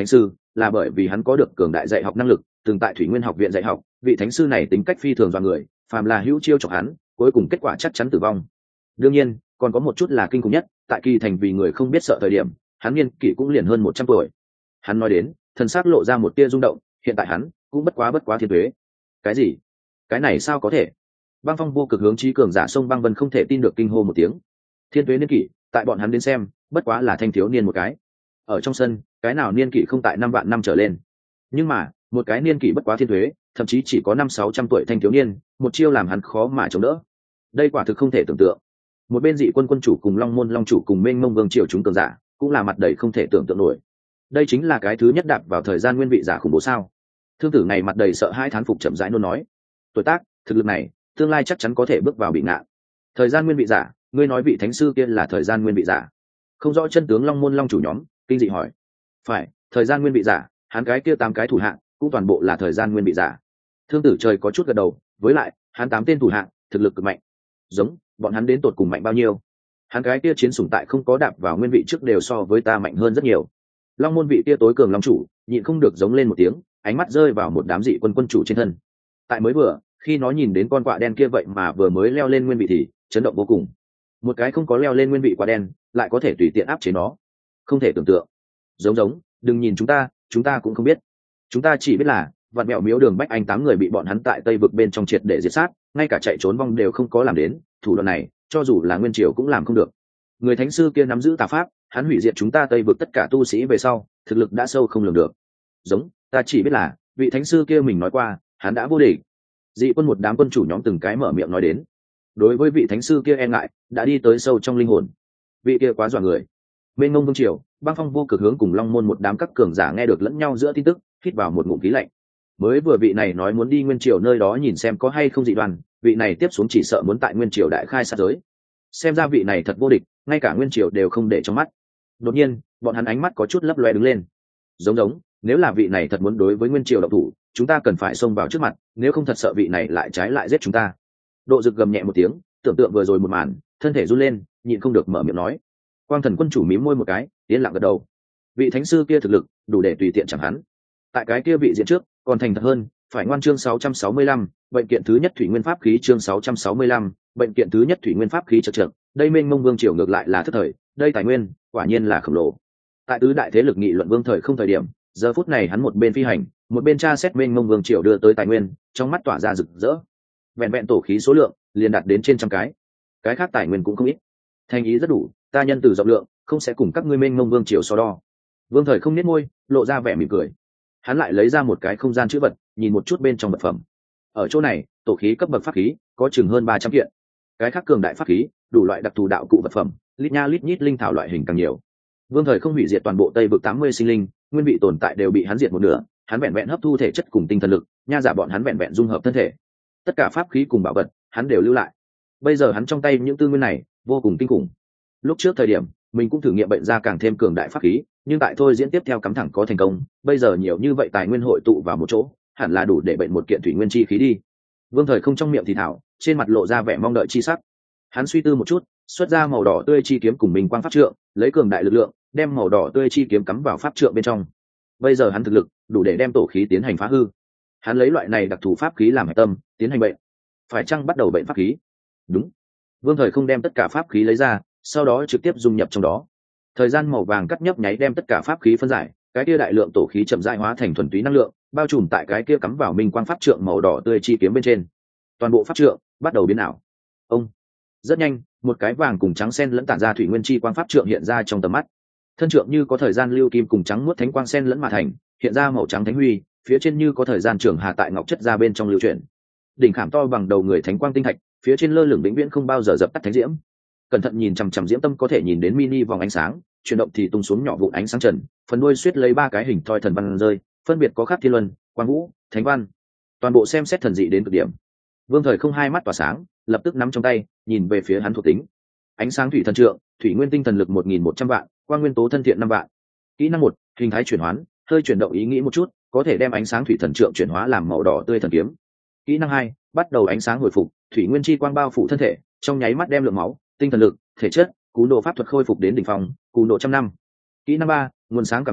A: là bởi vì hắn có được cường đại dạy học năng lực, từng tại thủy nguyên học viện dạy học. Vị thánh sư này tính cách phi thường dọa người, phàm là hữu chiêu chọc hắn, cuối cùng kết quả chắc chắn tử vong. Đương nhiên còn có một chút là kinh khủng nhất, tại kỳ thành vì người không biết sợ thời điểm, hắn niên kỷ cũng liền hơn một trăm tuổi. Hắn nói đến, thần sắc lộ ra một tia rung động, hiện tại hắn cũng bất quá bất quá thiên tuế. Cái gì? Cái này sao có thể? Băng Phong vô cực hướng chí cường giả sông băng vân không thể tin được, kinh hô một tiếng. Thiên tuế niên kỷ, tại bọn hắn đến xem, bất quá là thanh thiếu niên một cái. Ở trong sân, cái nào niên kỷ không tại năm vạn năm trở lên. Nhưng mà, một cái niên kỷ bất quá thiên tuế, thậm chí chỉ có năm sáu trăm tuổi thanh thiếu niên, một chiêu làm hắn khó mà chống đỡ. Đây quả thực không thể tưởng tượng. Một bên dị quân quân chủ cùng long môn long chủ cùng mênh mông vương triều chúng cường giả, cũng là mặt đầy không thể tưởng tượng nổi. Đây chính là cái thứ nhất đạp vào thời gian nguyên vị giả khủng bố sao? Thương tử này mặt đầy sợ hãi thán phục chậm rãi nôn nói, tuổi tác, thực lực này, tương lai chắc chắn có thể bước vào bị ngạn. Thời gian nguyên vị giả, ngươi nói vị thánh sư kia là thời gian nguyên vị giả? Không rõ chân tướng long môn long chủ nhóm kinh dị hỏi. Phải, thời gian nguyên vị giả, hắn cái kia tám cái thủ hạng cũng toàn bộ là thời gian nguyên vị giả. Thương tử trời có chút gật đầu, với lại hắn tám tên thủ hạng thực lực cực mạnh. Giống bọn hắn đến tột cùng mạnh bao nhiêu? Hắn cái kia chiến sủng tại không có đạp vào nguyên vị trước đều so với ta mạnh hơn rất nhiều. Long môn vị kia tối cường long chủ nhịn không được giống lên một tiếng, ánh mắt rơi vào một đám dị quân quân chủ trên thân. Tại mới vừa khi nó nhìn đến con quạ đen kia vậy mà vừa mới leo lên nguyên vị thì chấn động vô cùng. Một cái không có leo lên nguyên vị quạ đen lại có thể tùy tiện áp chế nó, không thể tưởng tượng. Giống giống đừng nhìn chúng ta, chúng ta cũng không biết. Chúng ta chỉ biết là vạn mẹo miếu đường bách anh tám người bị bọn hắn tại tây vực bên trong triệt để diệt sát, ngay cả chạy trốn vong đều không có làm đến. Thủ đoạn này cho dù là nguyên triều cũng làm không được. Người thánh sư kia nắm giữ tà pháp, hắn hủy diệt chúng ta tây vực tất cả tu sĩ về sau, thực lực đã sâu không lường được. Giống ta chỉ biết là vị thánh sư kia mình nói qua, hắn đã vô địch. Dị quân một đám quân chủ nhóm từng cái mở miệng nói đến. Đối với vị thánh sư kia e ngại đã đi tới sâu trong linh hồn. Vị kia quá dọa người. Bên ngông vương triều, Băng Phong vô cực hướng cùng long môn một đám các cường giả nghe được lẫn nhau giữa tin tức, hít vào một ngụm khí lạnh. Mới vừa vị này nói muốn đi nguyên triều nơi đó nhìn xem có hay không dị đoan, vị này tiếp xuống chỉ sợ muốn tại nguyên triều đại khai sát giới. Xem ra vị này thật vô địch, ngay cả nguyên triều đều không để trong mắt. Đột nhiên bọn hắn ánh mắt có chút lấp loe đứng lên. Giống giống nếu là vị này thật muốn đối với nguyên triều động thủ, chúng ta cần phải xông vào trước mặt, nếu không thật sợ vị này lại trái lại giết chúng ta. Độ Dực gầm nhẹ một tiếng, tưởng tượng vừa rồi một màn, thân thể run lên, nhịn không được mở miệng nói. Quang Thần quân chủ mím môi một cái, yên lặng gật đầu. Vị thánh sư kia thực lực đủ để tùy tiện chẳng hắn. Tại cái kia vị diện trước còn thành thật hơn. Phải ngoan chương sáu trăm sáu mươi lăm, bệnh kiện thứ nhất thủy nguyên pháp khí chương sáu trăm sáu mươi lăm, bệnh kiện thứ nhất thủy nguyên pháp khí chật chật. Đây mênh mông vương triều ngược lại là thất thời, đây tài nguyên quả nhiên là khổng lồ. Tại tứ đại thế lực nghị luận vương thời không thời điểm, giờ phút này hắn một bên phi hành, một bên tra xét mênh mông vương triều đưa tới tài nguyên, trong mắt tỏa ra rực rỡ. Vẹn vẹn tổ khí số lượng liền đạt đến trên trăm cái, cái khác tài nguyên cũng không ít. Thành ý rất đủ, ta nhân từ rộng lượng, không sẽ cùng các ngươi mênh mông vương triều so đo. Vương thời không nhếch môi, lộ ra vẻ mỉm cười. Hắn lại lấy ra một cái không gian chữ vật, nhìn một chút bên trong vật phẩm. Ở chỗ này, tổ khí cấp bậc pháp khí có chừng hơn ba trăm kiện. Cái khác cường đại pháp khí, đủ loại đặc thù đạo cụ vật phẩm, lít nha lít nhít linh thảo loại hình càng nhiều. Vương thời không hủy diệt toàn bộ Tây vực tám mươi sinh linh, nguyên vị tồn tại đều bị hắn diệt một nửa, hắn vẹn vẹn hấp thu thể chất cùng tinh thần lực, nha giả bọn hắn vẹn vẹn dung hợp thân thể. Tất cả pháp khí cùng bảo vật, hắn đều lưu lại. Bây giờ hắn trong tay những tư nguyên này, vô cùng kinh khủng. Lúc trước thời điểm, mình cũng thử nghiệm bệnh ra càng thêm cường đại pháp khí, nhưng tại thôi diễn tiếp theo cắm thẳng có thành công, bây giờ nhiều như vậy tài nguyên hội tụ vào một chỗ, hẳn là đủ để bệnh một kiện thủy nguyên chi khí đi. Vương thời không trong miệng thì thảo, trên mặt lộ ra vẻ mong đợi chi sắc. Hắn suy tư một chút, xuất ra màu đỏ tươi chi kiếm cùng mình quang pháp trượng, lấy cường đại lực lượng, đem màu đỏ tươi chi kiếm cắm vào pháp trượng bên trong. Bây giờ hắn thực lực đủ để đem tổ khí tiến hành phá hư. Hắn lấy loại này đặc thù pháp khí làm hệ tâm, tiến hành bệnh. Phải chăng bắt đầu bệnh pháp khí? Đúng. Vương thời không đem tất cả pháp khí lấy ra, sau đó trực tiếp dung nhập trong đó. Thời gian màu vàng cắt nhấp nháy đem tất cả pháp khí phân giải, cái kia đại lượng tổ khí chậm rãi hóa thành thuần túy năng lượng, bao trùm tại cái kia cắm vào minh quang pháp trượng màu đỏ tươi chi kiếm bên trên. Toàn bộ pháp trượng bắt đầu biến ảo. Ông. Rất nhanh, một cái vàng cùng trắng xen lẫn tản ra thủy nguyên chi quang pháp trượng hiện ra trong tầm mắt. Thân trượng như có thời gian lưu kim cùng trắng muốt thánh quang xen lẫn mà thành, hiện ra màu trắng thánh huy, phía trên như có thời gian trường hà tại ngọc chất ra bên trong lưu chuyển. Đỉnh khảm to bằng đầu người thánh quang tinh thạch, phía trên lơ lửng vĩnh viễn không bao giờ dập tắt thánh diễm. Cẩn thận nhìn chằm chằm diễm tâm có thể nhìn đến mini vòng ánh sáng, chuyển động thì tung xuống nhỏ vụn ánh sáng trần, phần đuôi suýt lấy ba cái hình thoi thần văn rơi, phân biệt có khắc thiên luân, quang vũ, thánh văn. Toàn bộ xem xét thần dị đến cực điểm. Vương thời không hai mắt tỏa sáng, lập tức nắm trong tay, nhìn về phía hắn thuộc tính. Ánh sáng thủy thần trượng, thủy nguyên tinh thần lực một nghìn một trăm vạn, quang nguyên tố thân thiện năm vạn. Kỹ năng một, hình thái chuyển hoán, hơi chuyển động ý nghĩ một chút, có thể đem ánh sáng thủy thần trượng chuyển hóa làm màu đỏ tươi thần kiếm. Kỹ năng hai, bắt đầu ánh sáng hồi phục, thủy nguyên chi quang bao phủ thân thể, trong nháy mắt đem lượng máu, tinh thần lực, thể chất, cú độ pháp thuật khôi phục đến đỉnh phong, cú độ trăm năm. Kỹ năng ba, nguồn sáng cảm nộ,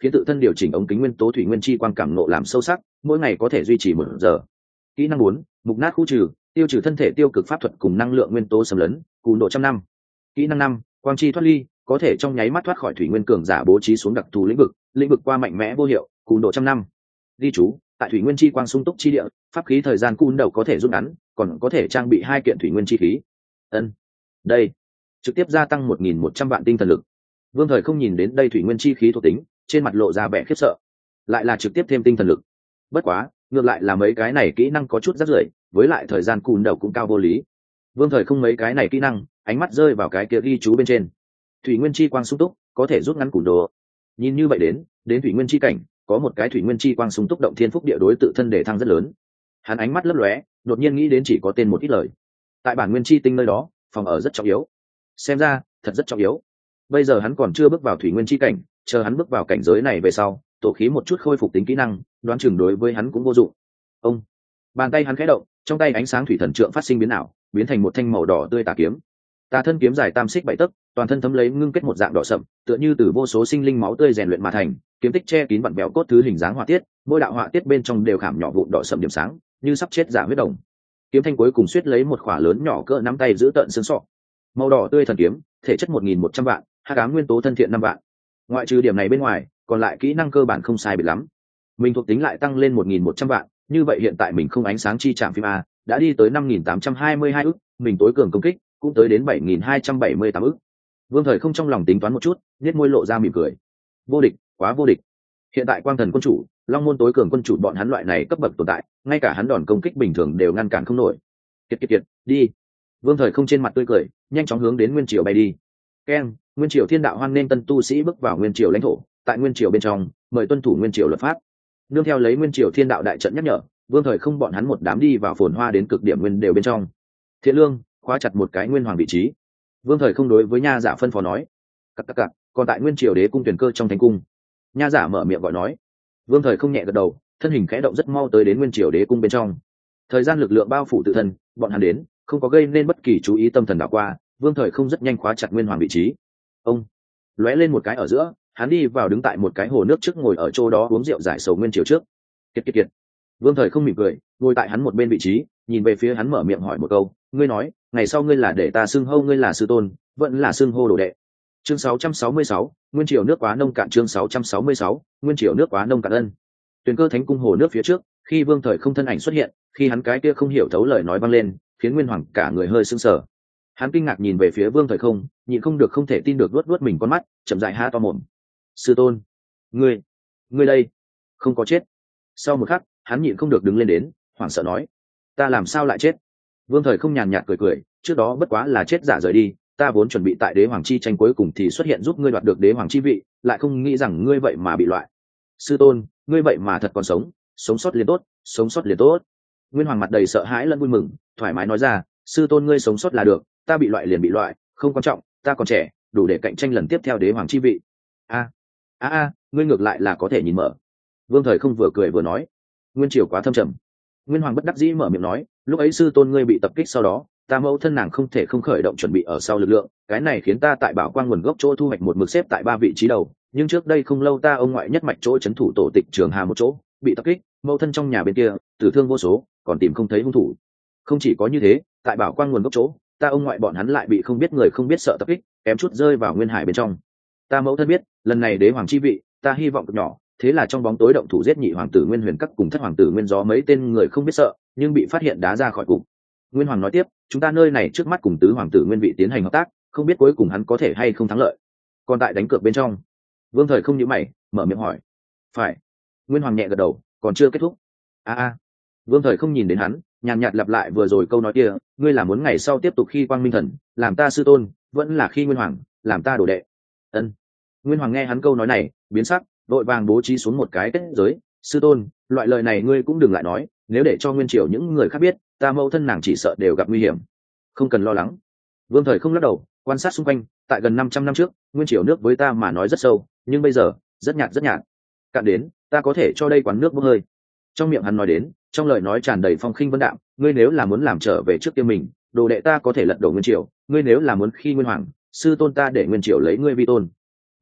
A: khiến tự thân điều chỉnh ống kính nguyên tố thủy nguyên chi quang cảm nộ làm sâu sắc, mỗi ngày có thể duy trì một giờ. Kỹ năng bốn, mục nát khu trừ, tiêu trừ thân thể tiêu cực pháp thuật cùng năng lượng nguyên tố xâm lấn, cù độ trăm năm. Kỹ năng năm, quang chi thoát ly, có thể trong nháy mắt thoát khỏi thủy nguyên cường giả bố trí xuống đặc thù lĩnh vực, lĩnh vực qua mạnh mẽ vô hiệu, cù độ trăm năm. Ghi chú, tại thủy nguyên chi quang sung túc chi địa, pháp khí thời gian cun đầu có thể rút ngắn, còn có thể trang bị hai kiện thủy nguyên chi khí. Ân, đây trực tiếp gia tăng một nghìn một trăm vạn tinh thần lực. Vương Thời không nhìn đến đây thủy nguyên chi khí thuộc tính, trên mặt lộ ra vẻ khiếp sợ. Lại là trực tiếp thêm tinh thần lực. Bất quá, ngược lại là mấy cái này kỹ năng có chút rắc rưởi, với lại thời gian cùn đầu cũng cao vô lý. Vương Thời không mấy cái này kỹ năng, ánh mắt rơi vào cái kia ghi chú bên trên. Thủy nguyên chi quang sung túc, có thể rút ngắn cùn đồ. Nhìn như vậy đến, đến thủy nguyên chi cảnh, có một cái thủy nguyên chi quang sung túc động thiên phúc địa đối tự thân để thăng rất lớn. Hắn ánh mắt lấp lóe, đột nhiên nghĩ đến chỉ có tên một ít lời. Tại bản nguyên chi tinh nơi đó, phòng ở rất trọng yếu. Xem ra, thật rất trọng yếu. Bây giờ hắn còn chưa bước vào thủy nguyên chi cảnh, chờ hắn bước vào cảnh giới này về sau, tổ khí một chút khôi phục tính kỹ năng, đoán chừng đối với hắn cũng vô dụng. Ông, bàn tay hắn khẽ động, trong tay ánh sáng thủy thần trượng phát sinh biến ảo, biến thành một thanh màu đỏ tươi tà kiếm. Tà thân kiếm dài tam xích bảy tấc, toàn thân thấm lấy ngưng kết một dạng đỏ sậm, tựa như từ vô số sinh linh máu tươi rèn luyện mà thành, kiếm tích che kín vặn vẹo cốt thứ hình dáng họa tiết, mỗi đạo họa tiết bên trong đều khảm nhỏ vụn đỏ sậm điểm sáng, như sắp chết giả huyết đồng. Kiếm thanh cuối cùng suýt lấy một khỏa lớn nhỏ cỡ nắm tay giữ tận xương sọ. Màu đỏ tươi thần kiếm, thể chất một nghìn một trăm vạn, hắc ám nguyên tố thân thiện năm vạn. Ngoại trừ điểm này bên ngoài, còn lại kỹ năng cơ bản không sai biệt lắm. Mình thuộc tính lại tăng lên một nghìn một trăm vạn, như vậy hiện tại mình không ánh sáng chi trạm phim a, đã đi tới năm nghìn tám trăm hai mươi hai ức, mình tối cường công kích cũng tới đến bảy nghìn hai trăm bảy mươi tám ức. Vương Thời không trong lòng tính toán một chút, nhếch môi lộ ra mỉm cười. Vô địch, quá vô địch. Hiện tại Quang Thần quân chủ, Long môn tối cường quân chủ bọn hắn loại này cấp bậc tồn tại, ngay cả hắn đòn công kích bình thường đều ngăn cản không nổi. Kiệt kiệt kiệt, đi. Vương Thời không trên mặt tươi cười, nhanh chóng hướng đến Nguyên Triều bay đi. Keng, Nguyên Triều Thiên Đạo hoan nên tân tu sĩ bước vào Nguyên Triều lãnh thổ, tại Nguyên Triều bên trong, mời tuân thủ Nguyên Triều luật pháp. Nương theo lấy Nguyên Triều Thiên Đạo đại trận nhắc nhở, Vương Thời không bọn hắn một đám đi vào phồn hoa đến cực điểm nguyên đều bên trong. Thiện Lương, khóa chặt một cái nguyên hoàng vị trí. Vương Thời không đối với Nha Giả phân phó nói. Cặc cặc cặc, còn tại Nguyên Triều Đế cung tuyển cơ trong thánh cung. Nha Giả mở miệng gọi nói. Vương Thời không nhẹ gật đầu, thân hình khẽ động rất mau tới đến Nguyên Triều Đế cung bên trong. Thời gian lực lượng bao phủ tự thân, bọn hắn đến, không có gây nên bất kỳ chú ý tâm thần đảo qua, Vương Thời không rất nhanh khóa chặt nguyên hoàng vị trí. Ông lóe lên một cái ở giữa, hắn đi vào đứng tại một cái hồ nước trước, ngồi ở chỗ đó uống rượu giải sầu Nguyên Triều trước. Kiệt kiệt kiệt. Vương Thời không mỉm cười, ngồi tại hắn một bên vị trí, nhìn về phía hắn mở miệng hỏi một câu, ngươi nói, ngày sau ngươi là để ta xưng hô ngươi là sư tôn, vẫn là xưng hô đồ đệ. Chương sáu trăm sáu mươi sáu, Nguyên Triều nước quá nông cạn. Chương sáu trăm sáu mươi sáu, Nguyên Triều nước quá nông cạn ân. Tuyền cơ thánh cung hồ nước phía trước, khi Vương Thời không thân ảnh xuất hiện, khi hắn cái kia không hiểu thấu lời nói vang lên, khiến Nguyên Hoàng cả người hơi sưng sờ. Hắn kinh ngạc nhìn về phía Vương Thời không, nhịn không được không thể tin được luốt luốt mình con mắt, chậm rãi há to mồm. Sư tôn, ngươi, ngươi đây, không có chết. Sau một khắc, hắn nhịn không được đứng lên đến, hoảng sợ nói, ta làm sao lại chết? Vương Thời không nhàn nhạt cười cười, trước đó bất quá là chết giả rời đi, ta vốn chuẩn bị tại đế hoàng chi tranh cuối cùng thì xuất hiện giúp ngươi đoạt được đế hoàng chi vị, lại không nghĩ rằng ngươi vậy mà bị loại. Sư tôn, ngươi vậy mà thật còn sống, sống sót liền tốt, sống sót liền tốt. Nguyên Hoàng mặt đầy sợ hãi lẫn vui mừng, thoải mái nói ra, sư tôn ngươi sống sót là được, ta bị loại liền bị loại, không quan trọng, ta còn trẻ, đủ để cạnh tranh lần tiếp theo đế hoàng chi vị. A, a a, ngươi ngược lại là có thể nhìn mở. Vương Thời không vừa cười vừa nói, Nguyên Triều quá thâm trầm. Nguyên Hoàng bất đắc dĩ mở miệng nói, lúc ấy sư tôn ngươi bị tập kích sau đó, ta mẫu thân nàng không thể không khởi động chuẩn bị ở sau lực lượng, cái này khiến ta tại bảo quang nguồn gốc chỗ thu hoạch một mực xếp tại ba vị trí đầu, nhưng trước đây không lâu ta ông ngoại nhất mạch chỗ trấn thủ tổ tịch Trường Hà một chỗ bị tập kích, mẫu thân trong nhà bên kia tử thương vô số, còn tìm không thấy hung thủ. Không chỉ có như thế, tại bảo quang nguồn gốc chỗ, ta ông ngoại bọn hắn lại bị không biết người không biết sợ tập kích, kém chút rơi vào nguyên hải bên trong. Ta mẫu thân biết, lần này đế hoàng chi vị, ta hy vọng cực nhỏ, thế là trong bóng tối động thủ giết nhị hoàng tử Nguyên Huyền Các cùng thất hoàng tử Nguyên Gió mấy tên người không biết sợ, nhưng bị phát hiện đá ra khỏi cục. Nguyên Hoàng nói tiếp, chúng ta nơi này trước mắt cùng tứ hoàng tử Nguyên Vị tiến hành hợp tác, không biết cuối cùng hắn có thể hay không thắng lợi. Còn tại đánh cược bên trong, Vương Thời không nhíu mày, mở miệng hỏi. Phải. Nguyên Hoàng nhẹ gật đầu, còn chưa kết thúc. A a. Vương Thời không nhìn đến hắn, nhàn nhạt lặp lại vừa rồi câu nói kia, ngươi là muốn ngày sau tiếp tục khi Quang Minh Thần, làm ta sư tôn, vẫn là khi Nguyên Hoàng, làm ta đồ đệ. Ân. Nguyên Hoàng nghe hắn câu nói này, biến sắc, đội vàng bố trí xuống một cái kết giới. Sư tôn, loại lời này ngươi cũng đừng lại nói, nếu để cho Nguyên Triều những người khác biết, ta mẫu thân nàng chỉ sợ đều gặp nguy hiểm. Không cần lo lắng. Vương Thời không lắc đầu, quan sát xung quanh, tại gần năm trăm năm trước, Nguyên Triều nước với ta mà nói rất sâu, nhưng bây giờ rất nhạt rất nhạt. Cạn đến, ta có thể cho đây quán nước bốc hơi. Trong miệng hắn nói đến, trong lời nói tràn đầy phong khinh vân đạm, ngươi nếu là muốn làm trở về trước kia mình, đồ đệ ta có thể lật đổ Nguyên Triều, ngươi nếu là muốn khi Nguyên Hoàng, sư tôn ta để Nguyên Triều lấy ngươi vi tôn.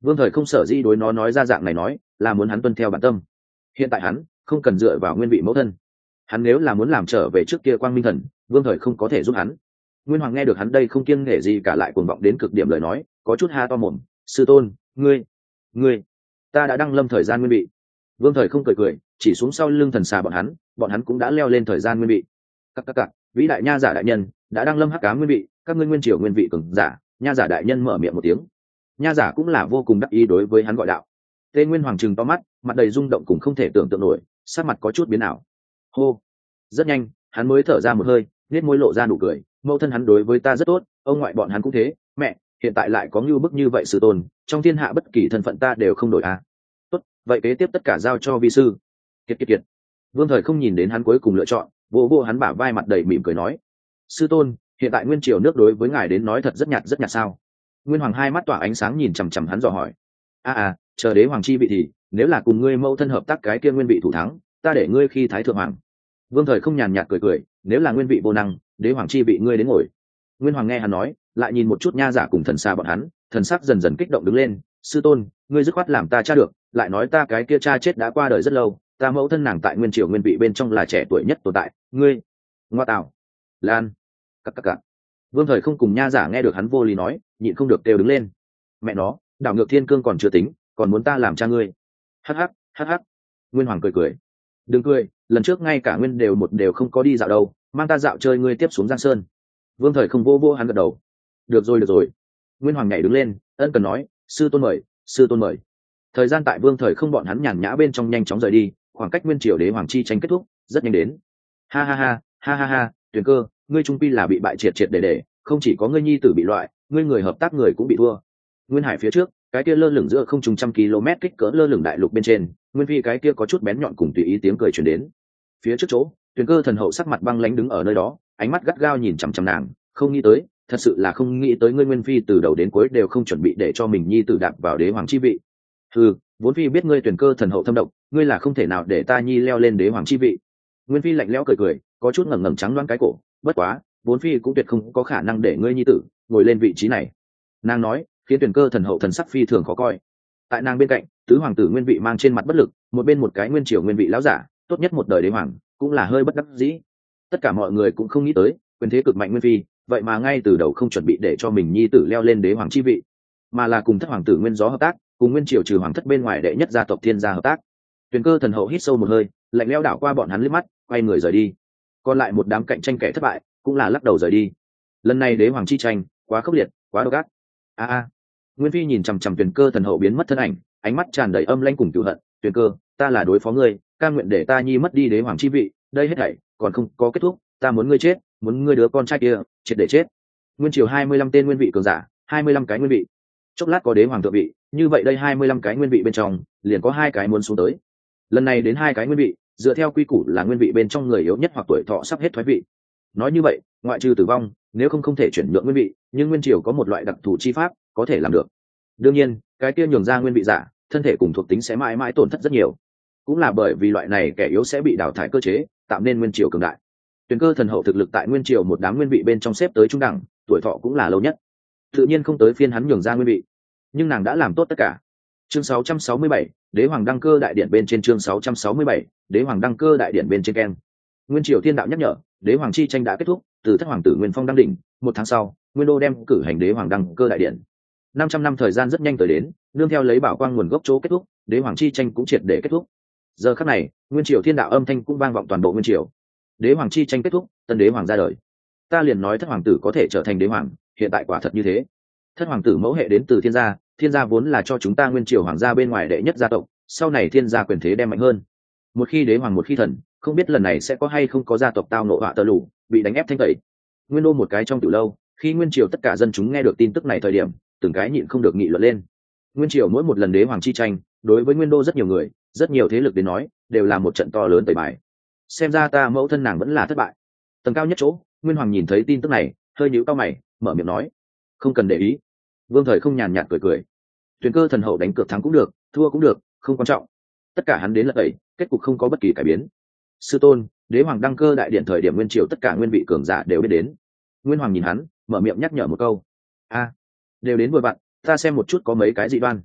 A: Vương Thời không sở dĩ đối nó nói ra dạng này nói là muốn hắn tuân theo bản tâm. Hiện tại hắn không cần dựa vào nguyên vị mẫu thân, hắn nếu là muốn làm trở về trước kia quang minh thần, Vương Thời không có thể giúp hắn. Nguyên Hoàng nghe được hắn đây không kiêng nể gì cả lại cuồng vọng đến cực điểm lời nói, có chút ha to mồm. Sư tôn, ngươi ngươi ta đã đăng lâm thời gian nguyên vị. Vương Thời không cười cười, chỉ xuống sau lưng thần xà bọn hắn, bọn hắn cũng đã leo lên thời gian nguyên vị. Các các các, vĩ đại nha giả đại nhân đã đăng lâm hắc ám nguyên vị, các ngươi nguyên triều nguyên vị cường giả. Nha giả đại nhân mở miệng một tiếng. Nha giả cũng là vô cùng đắc ý đối với hắn gọi đạo. Tên Nguyên Hoàng trừng to mắt, mặt đầy rung động cùng không thể tưởng tượng nổi, sắc mặt có chút biến ảo. Hô. Rất nhanh, hắn mới thở ra một hơi, nét môi lộ ra nụ cười. Mẫu thân hắn đối với ta rất tốt, ông ngoại bọn hắn cũng thế. Mẹ, hiện tại lại có ngưu bức như vậy sư tôn, trong thiên hạ bất kỳ thân phận ta đều không đổi à. Tốt, vậy kế tiếp tất cả giao cho vi sư. Kiệt kiệt kiệt. Vương Thời không nhìn đến hắn cuối cùng lựa chọn, vỗ vỗ hắn bả vai mặt đầy mỉm cười nói. Sư tôn, hiện tại nguyên triều nước đối với ngài đến nói thật rất nhạt rất nhạt sao? Nguyên Hoàng hai mắt tỏa ánh sáng nhìn chằm chằm hắn dò hỏi. A à, chờ đế hoàng chi vị thì, nếu là cùng ngươi mẫu thân hợp tác cái kia nguyên vị thủ thắng, ta để ngươi khi thái thượng hoàng. Vương Thời không nhàn nhạt cười cười, nếu là nguyên vị vô năng, đế hoàng chi vị ngươi đến ngồi. Nguyên Hoàng nghe hắn nói, lại nhìn một chút nha giả cùng thần xa bọn hắn, thần sắc dần dần kích động đứng lên. Sư tôn, ngươi dứt khoát làm ta cha được, lại nói ta cái kia cha chết đã qua đời rất lâu, ta mẫu thân nàng tại nguyên triều nguyên vị bên trong là trẻ tuổi nhất tồn tại, ngươi, ngoa tạo, lan, cặc cặc cặc. Vương Thời không cùng nha giả nghe được hắn vô lý nói, nhịn không được kêu đứng lên. Mẹ nó, đảo ngược thiên cương còn chưa tính, còn muốn ta làm cha ngươi? Hắc hắc, hắc hắc. Nguyên Hoàng cười cười. Đừng cười, lần trước ngay cả nguyên đều một đều không có đi dạo đâu, mang ta dạo chơi ngươi tiếp xuống Giang Sơn. Vương Thời không vô vô hắn gật đầu. Được rồi được rồi. Nguyên Hoàng nhảy đứng lên, ân cần nói, sư tôn mời, sư tôn mời. Thời gian tại Vương Thời không bọn hắn nhàn nhã bên trong nhanh chóng rời đi, khoảng cách nguyên triều đế hoàng chi tranh kết thúc rất nhanh đến. Ha ha ha, ha ha ha, Tuyền Cơ, ngươi trung pi là bị bại triệt triệt để để, không chỉ có ngươi nhi tử bị loại, ngươi người hợp tác người cũng bị thua. Nguyên Hải phía trước, cái kia lơ lửng giữa không trung trăm km kích cỡ lơ lửng đại lục bên trên, Nguyên Phi cái kia có chút bén nhọn cùng tùy ý tiếng cười truyền đến. Phía trước chỗ, Tuyền Cơ thần hậu sắc mặt băng lãnh đứng ở nơi đó, ánh mắt gắt gao nhìn chằm chằm nàng, không nghĩ tới, thật sự là không nghĩ tới ngươi Nguyên Phi từ đầu đến cuối đều không chuẩn bị để cho mình nhi tử đạp vào đế hoàng chi vị. Ừ, vốn Phi biết ngươi Tuyền Cơ thần hậu thâm độc, ngươi là không thể nào để ta nhi leo lên đế hoàng chi vị. Nguyên Phi lạnh lẽo cười cười, có chút ngẩng ngẩng trắng loáng cái cổ, bất quá, vốn Phi cũng tuyệt không có khả năng để ngươi nhi tử ngồi lên vị trí này. Nàng nói, khiến Tuyền Cơ thần hậu thần sắc phi thường khó coi. Tại nàng bên cạnh, tứ hoàng tử nguyên vị mang trên mặt bất lực, một bên một cái nguyên triều nguyên vị lão giả, tốt nhất một đời đế hoàng, cũng là hơi bất đắc dĩ. Tất cả mọi người cũng không nghĩ tới, quyền thế cực mạnh Nguyên Phi, vậy mà ngay từ đầu không chuẩn bị để cho mình nhi tử leo lên đế hoàng chi vị, mà là cùng thất hoàng tử Nguyên Gió hợp tác, cùng nguyên triều trừ hoàng thất bên ngoài đệ nhất gia tộc Thiên gia hợp tác. Tuyền Cơ thần hậu hít sâu một hơi, lạnh lẽo đảo qua bọn hắn liếc mắt, quay người rời đi. Còn lại một đám cạnh tranh kẻ thất bại, cũng là lắc đầu rời đi. Lần này đế hoàng chi tranh, quá khốc liệt, quá độc ác. A a. Nguyên Phi nhìn chằm chằm Tuyền Cơ thần hậu biến mất thân ảnh, ánh mắt tràn đầy âm lãnh cùng cừu hận. Tuyền Cơ, ta là đối phó ngươi, cam nguyện để ta nhi mất đi đế hoàng chi vị, đây hết thảy còn không có kết thúc, ta muốn ngươi chết, muốn ngươi đứa con trai kia triệt để chết. Nguyên triều hai mươi lăm tên nguyên vị cường giả, hai mươi lăm cái nguyên vị. Chốc lát có đế hoàng thượng vị, như vậy đây hai mươi lăm cái nguyên vị bên trong, liền có hai cái muốn xuống tới. Lần này đến hai cái nguyên vị, dựa theo quy củ là nguyên vị bên trong người yếu nhất hoặc tuổi thọ sắp hết thoái vị. Nói như vậy, ngoại trừ tử vong, nếu không không thể chuyển nhượng nguyên vị, nhưng nguyên triều có một loại đặc thù chi pháp có thể làm được. Đương nhiên, cái kia nhường ra nguyên vị giả, thân thể cùng thuộc tính sẽ mãi mãi tổn thất rất nhiều. Cũng là bởi vì loại này kẻ yếu sẽ bị đào thải cơ chế, tạo nên nguyên triều cường đại. Tuyền Cơ thần hậu thực lực tại nguyên triều một đám nguyên vị bên trong xếp tới trung đẳng, tuổi thọ cũng là lâu nhất. Tự nhiên không tới phiên hắn nhường ra nguyên vị, nhưng nàng đã làm tốt tất cả. Chương sáu trăm sáu mươi bảy, Đế hoàng đăng cơ đại điện bên trên chương sáu trăm sáu mươi bảy, Đế hoàng đăng cơ đại điện bên trên ken. Nguyên triều thiên đạo nhắc nhở, đế hoàng chi tranh đã kết thúc, từ thất hoàng tử Nguyên Phong đăng đỉnh, một tháng sau, Nguyên đô đem cử hành đế hoàng đăng cơ đại điện. năm trăm năm thời gian rất nhanh tới đến, nương theo lấy bảo quang nguồn gốc chỗ kết thúc, đế hoàng chi tranh cũng triệt để kết thúc. Giờ khắc này, nguyên triều thiên đạo âm thanh cũng vang vọng toàn bộ nguyên triều. Đế hoàng chi tranh kết thúc, tân đế hoàng ra đời. Ta liền nói thất hoàng tử có thể trở thành đế hoàng, hiện tại quả thật như thế. Thất hoàng tử mẫu hệ đến từ thiên gia, thiên gia vốn là cho chúng ta nguyên triều hoàng gia bên ngoài đệ nhất gia tộc, sau này thiên gia quyền thế đem mạnh hơn. Một khi đế hoàng một khi thần, không biết lần này sẽ có hay không có gia tộc tao nộ họa tơ lũ, bị đánh ép thanh tẩy. Nguyên đô một cái trong từ lâu, khi nguyên triều tất cả dân chúng nghe được tin tức này thời điểm, từng cái nhịn không được nghị luận lên. Nguyên triều mỗi một lần đế hoàng chi tranh, đối với nguyên đô rất nhiều người, rất nhiều thế lực đến nói, đều là một trận to lớn tẩy bài. Xem ra ta mẫu thân nàng vẫn là thất bại. Tầng cao nhất chỗ, Nguyên Hoàng nhìn thấy tin tức này, hơi nhíu cau mày, mở miệng nói: "Không cần để ý." Vương Thời không nhàn nhạt cười cười. Tuyền Cơ thần hậu đánh cược thắng cũng được, thua cũng được, không quan trọng. Tất cả hắn đến lật tẩy, kết cục không có bất kỳ cải biến. Sư tôn, đế hoàng đăng cơ đại điện thời điểm nguyên triều tất cả nguyên vị cường giả đều biết đến. Nguyên Hoàng nhìn hắn, mở miệng nhắc nhở một câu: "A, đều đến vừa vặn, ta xem một chút có mấy cái dị đoan."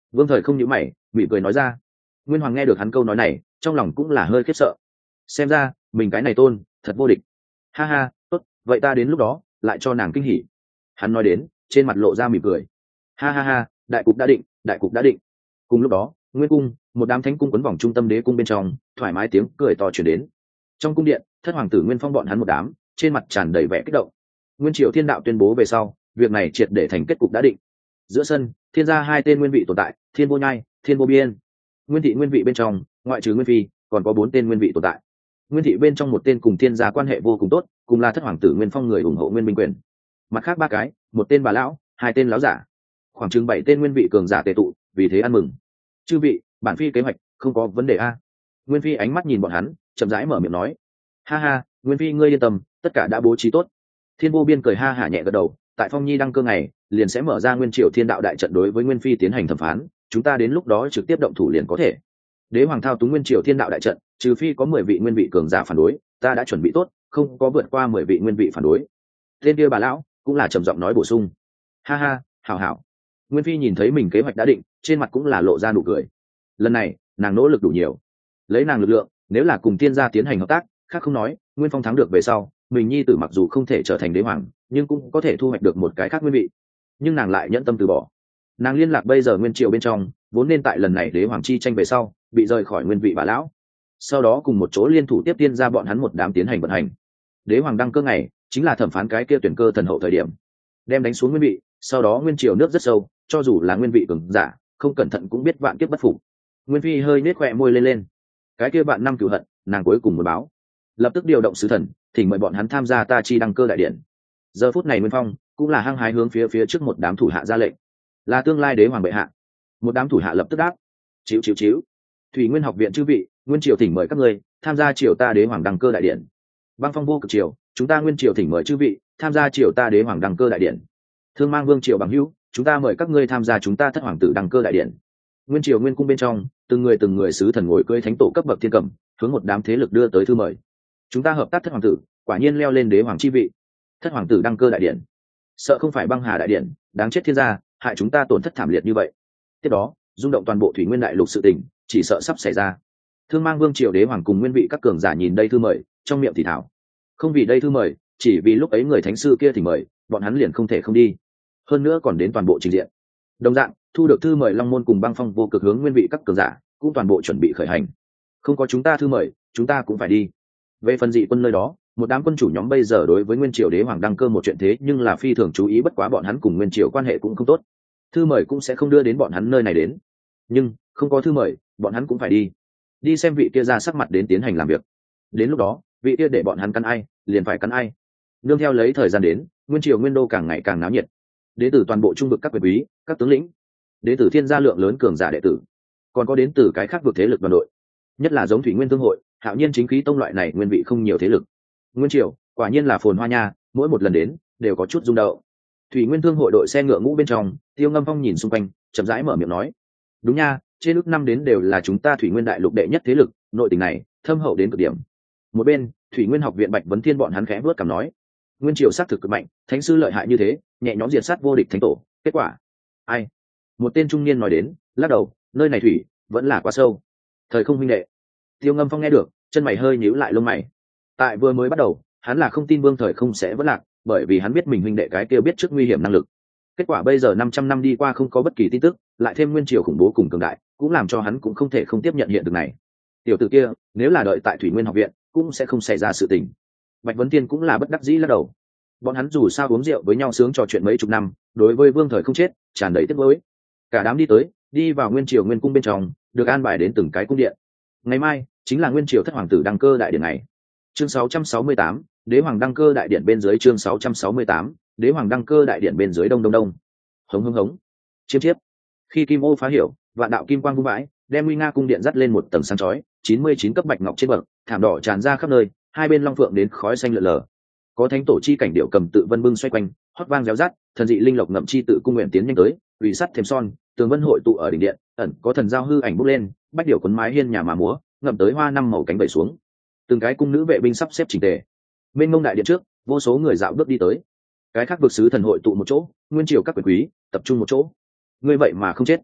A: Vương Thời không nhíu mày, mỉm cười nói ra. Nguyên Hoàng nghe được hắn câu nói này, trong lòng cũng là hơi khiếp sợ. Xem ra mình cái này tôn thật vô địch. Ha ha, tốt, vậy ta đến lúc đó lại cho nàng kinh hỉ. Hắn nói đến, trên mặt lộ ra mỉm cười. Ha ha ha, đại cục đã định, đại cục đã định. Cùng lúc đó, Nguyên cung, một đám thánh cung quấn vòng trung tâm đế cung bên trong, thoải mái tiếng cười to truyền đến. Trong cung điện, thất hoàng tử Nguyên Phong bọn hắn một đám, trên mặt tràn đầy vẻ kích động. Nguyên Triều Thiên Đạo tuyên bố về sau, việc này triệt để thành kết cục đã định. Giữa sân, thiên gia hai tên nguyên vị tồn tại, Thiên Vô Nhai, Thiên Vô Biên. Nguyên thị nguyên vị bên trong, ngoại trừ Nguyên Phi, còn có bốn tên nguyên vị tồn tại. Nguyên thị bên trong một tên cùng thiên gia quan hệ vô cùng tốt, cùng là thất hoàng tử Nguyên Phong người ủng hộ Nguyên Minh quyền. Mặt khác ba cái, một tên bà lão, hai tên lão giả, khoảng chừng bảy tên nguyên vị cường giả tề tụ, vì thế ăn mừng. Chư vị, bản phi kế hoạch không có vấn đề a. Nguyên Phi ánh mắt nhìn bọn hắn, chậm rãi mở miệng nói. Ha ha, Nguyên Phi ngươi yên tâm, tất cả đã bố trí tốt. Thiên Vô Biên cười ha hả nhẹ gật đầu, tại Phong Nhi đăng cơ ngày, liền sẽ mở ra Nguyên Triều Thiên Đạo đại trận đối với Nguyên Phi tiến hành thẩm phán, chúng ta đến lúc đó trực tiếp động thủ liền có thể. Đế hoàng thao túng Nguyên Triều Thiên Đạo đại trận, trừ phi có mười vị nguyên vị cường giả phản đối, ta đã chuẩn bị tốt, không có vượt qua mười vị nguyên vị phản đối. Tên kia bà lão cũng là trầm giọng nói bổ sung. Ha ha, hảo hảo. Nguyên Phi nhìn thấy mình kế hoạch đã định, trên mặt cũng là lộ ra nụ cười. Lần này, nàng nỗ lực đủ nhiều. Lấy nàng lực lượng, nếu là cùng tiên gia tiến hành hợp tác, khác không nói, Nguyên Phong thắng được về sau, mình nhi tử mặc dù không thể trở thành đế hoàng, nhưng cũng có thể thu hoạch được một cái khác nguyên vị. Nhưng nàng lại nhẫn tâm từ bỏ. Nàng liên lạc bây giờ Nguyên Triều bên trong, vốn nên tại lần này đế hoàng chi tranh về sau, bị rời khỏi nguyên vị bà lão. Sau đó cùng một chỗ liên thủ tiếp tiên gia bọn hắn một đám tiến hành vận hành. Đế hoàng đăng cơ ngày, chính là thẩm phán cái kia tuyển cơ thần hậu thời điểm. Đem đánh xuống nguyên vị, sau đó Nguyên Triều nước rất sâu, cho dù là nguyên vị cường giả, không cẩn thận cũng biết vạn kiếp bất phục. Nguyên Phi hơi nết khỏe môi lên lên. Cái kia bạn năm cửu hận, nàng cuối cùng muốn báo. Lập tức điều động sứ thần, thỉnh mời bọn hắn tham gia ta chi đăng cơ đại điện. Giờ phút này Nguyên Phong cũng là hăng hái hướng phía phía trước một đám thủ hạ ra lệnh, là tương lai đế hoàng bệ hạ. Một đám thủ hạ lập tức đáp. Chíu chíu chíu. Thủy Nguyên học viện chư vị, Nguyên Triều thỉnh mời các ngươi tham gia triều ta đế hoàng đăng cơ đại điện. Băng Phong vô cực triều, chúng ta Nguyên Triều thỉnh mời chư vị tham gia triều ta đế hoàng đăng cơ đại điện. Thương Mang Vương triều bằng hữu, chúng ta mời các ngươi tham gia chúng ta thất hoàng tử đăng cơ đại điện. Nguyên Triều Nguyên cung bên trong, từng người từng người sứ thần ngồi cưỡi thánh tổ cấp bậc thiên cầm, hướng một đám thế lực đưa tới thư mời. Chúng ta hợp tác thất hoàng tử, quả nhiên leo lên đế hoàng chi vị. Thất hoàng tử đăng cơ đại điện, sợ không phải băng hà đại điện, đáng chết thiên gia, hại chúng ta tổn thất thảm liệt như vậy. Tiếp đó, rung động toàn bộ thủy nguyên đại lục sự tình, chỉ sợ sắp xảy ra. Thương Mang Vương triều đế hoàng cùng nguyên vị các cường giả nhìn đây thư mời, trong miệng thì thảo. Không vì đây thư mời, chỉ vì lúc ấy người thánh sư kia thì mời, bọn hắn liền không thể không đi. Hơn nữa còn đến toàn bộ trình diện. Đồng dạng, thu được thư mời Long Môn cùng Băng Phong vô cực hướng nguyên vị các cường giả, cũng toàn bộ chuẩn bị khởi hành. Không có chúng ta thư mời, chúng ta cũng phải đi. Về phần dị quân nơi đó, một đám quân chủ nhóm bây giờ đối với nguyên triều đế hoàng đăng cơ một chuyện thế nhưng là phi thường chú ý, bất quá bọn hắn cùng nguyên triều quan hệ cũng không tốt, thư mời cũng sẽ không đưa đến bọn hắn nơi này đến. Nhưng không có thư mời, bọn hắn cũng phải đi đi xem vị kia ra sắc mặt đến tiến hành làm việc. Đến lúc đó, vị kia để bọn hắn cắn ai liền phải cắn ai. Nương theo lấy thời gian đến, nguyên triều nguyên đô càng ngày càng náo nhiệt. Đến từ toàn bộ trung vực các quyền quý, các tướng lĩnh, đến từ thiên gia lượng lớn cường giả đệ tử, còn có đến từ cái khác vực thế lực đoàn đội, nhất là giống Thủy Nguyên Thương hội, Hạo Nhiên Chính Khí tông loại này nguyên vị không nhiều thế lực. Nguyên triều quả nhiên là phồn hoa nha, mỗi một lần đến đều có chút rung động. Thủy Nguyên Thương hội đội xe ngựa ngũ bên trong, Tiêu Ngâm Phong nhìn xung quanh, chậm rãi mở miệng nói: đúng nha, trên ước năm đến đều là chúng ta Thủy Nguyên đại lục đệ nhất thế lực, nội tình này thâm hậu đến cực điểm. Một bên, Thủy Nguyên học viện Bạch Vấn Thiên bọn hắn khẽ vớt cảm nói: nguyên triều xác thực cực mạnh, thánh sư lợi hại như thế, nhẹ nhõm diệt sát vô địch thánh tổ, kết quả ai? Một tên trung niên nói đến, lắc đầu, nơi này thủy vẫn là quá sâu. Thời không huynh đệ. Tiêu Ngâm Phong nghe được, chân mày hơi nhíu lại lông mày. Tại vừa mới bắt đầu, hắn là không tin Vương Thời không sẽ vỡ lạc, bởi vì hắn biết mình huynh đệ cái kia biết trước nguy hiểm năng lực. Kết quả bây giờ năm trăm năm đi qua không có bất kỳ tin tức, lại thêm nguyên triều khủng bố cùng cường đại, cũng làm cho hắn cũng không thể không tiếp nhận hiện thực này. Tiểu tử kia, nếu là đợi tại Thủy Nguyên học viện, cũng sẽ không xảy ra sự tình. Bạch Vấn Tiên cũng là bất đắc dĩ lắc đầu. Bọn hắn dù sao uống rượu với nhau sướng trò chuyện mấy chục năm, đối với Vương Thời không chết, tràn đầy tiếc nuối. Cả đám đi tới, đi vào nguyên triều nguyên cung bên trong, được an bài đến từng cái cung điện. Ngày mai chính là nguyên triều thất hoàng tử đăng cơ đại điện này. Chương sáu trăm sáu mươi tám, đế hoàng đăng cơ đại điện bên dưới. Chương sáu trăm sáu mươi tám, đế hoàng đăng cơ đại điện bên dưới. Đông đông đông, hống hống hống, chiêm chiếp. Khi kim ô phá hiểu, vạn đạo kim quang vung vãi, đem nguy nga cung điện dắt lên một tầng sáng chói, chín mươi chín cấp bạch ngọc trên bậc, thảm đỏ tràn ra khắp nơi, hai bên long phượng đến khói xanh lượn lờ. Có thánh tổ chi cảnh điệu cầm tự vân bưng xoay quanh, hót vang réo rắt, thần dị linh lộc ngậm chi tự cung nguyện tiến nhanh tới, ủy sắt thêm son, tường vân hội tụ ở đỉnh điện, ẩn có thần giao hư ảnh bốc lên, bách điệu quấn mái hiên nhà mà múa, ngậm tới hoa năm màu cánh vẩy xuống. Từng cái cung nữ vệ binh sắp xếp chỉnh tề. Bên ngông đại điện trước, vô số người dạo bước đi tới. Cái khác vực sứ thần hội tụ một chỗ, nguyên triều các quyền quý tập trung một chỗ. Ngươi vậy mà không chết.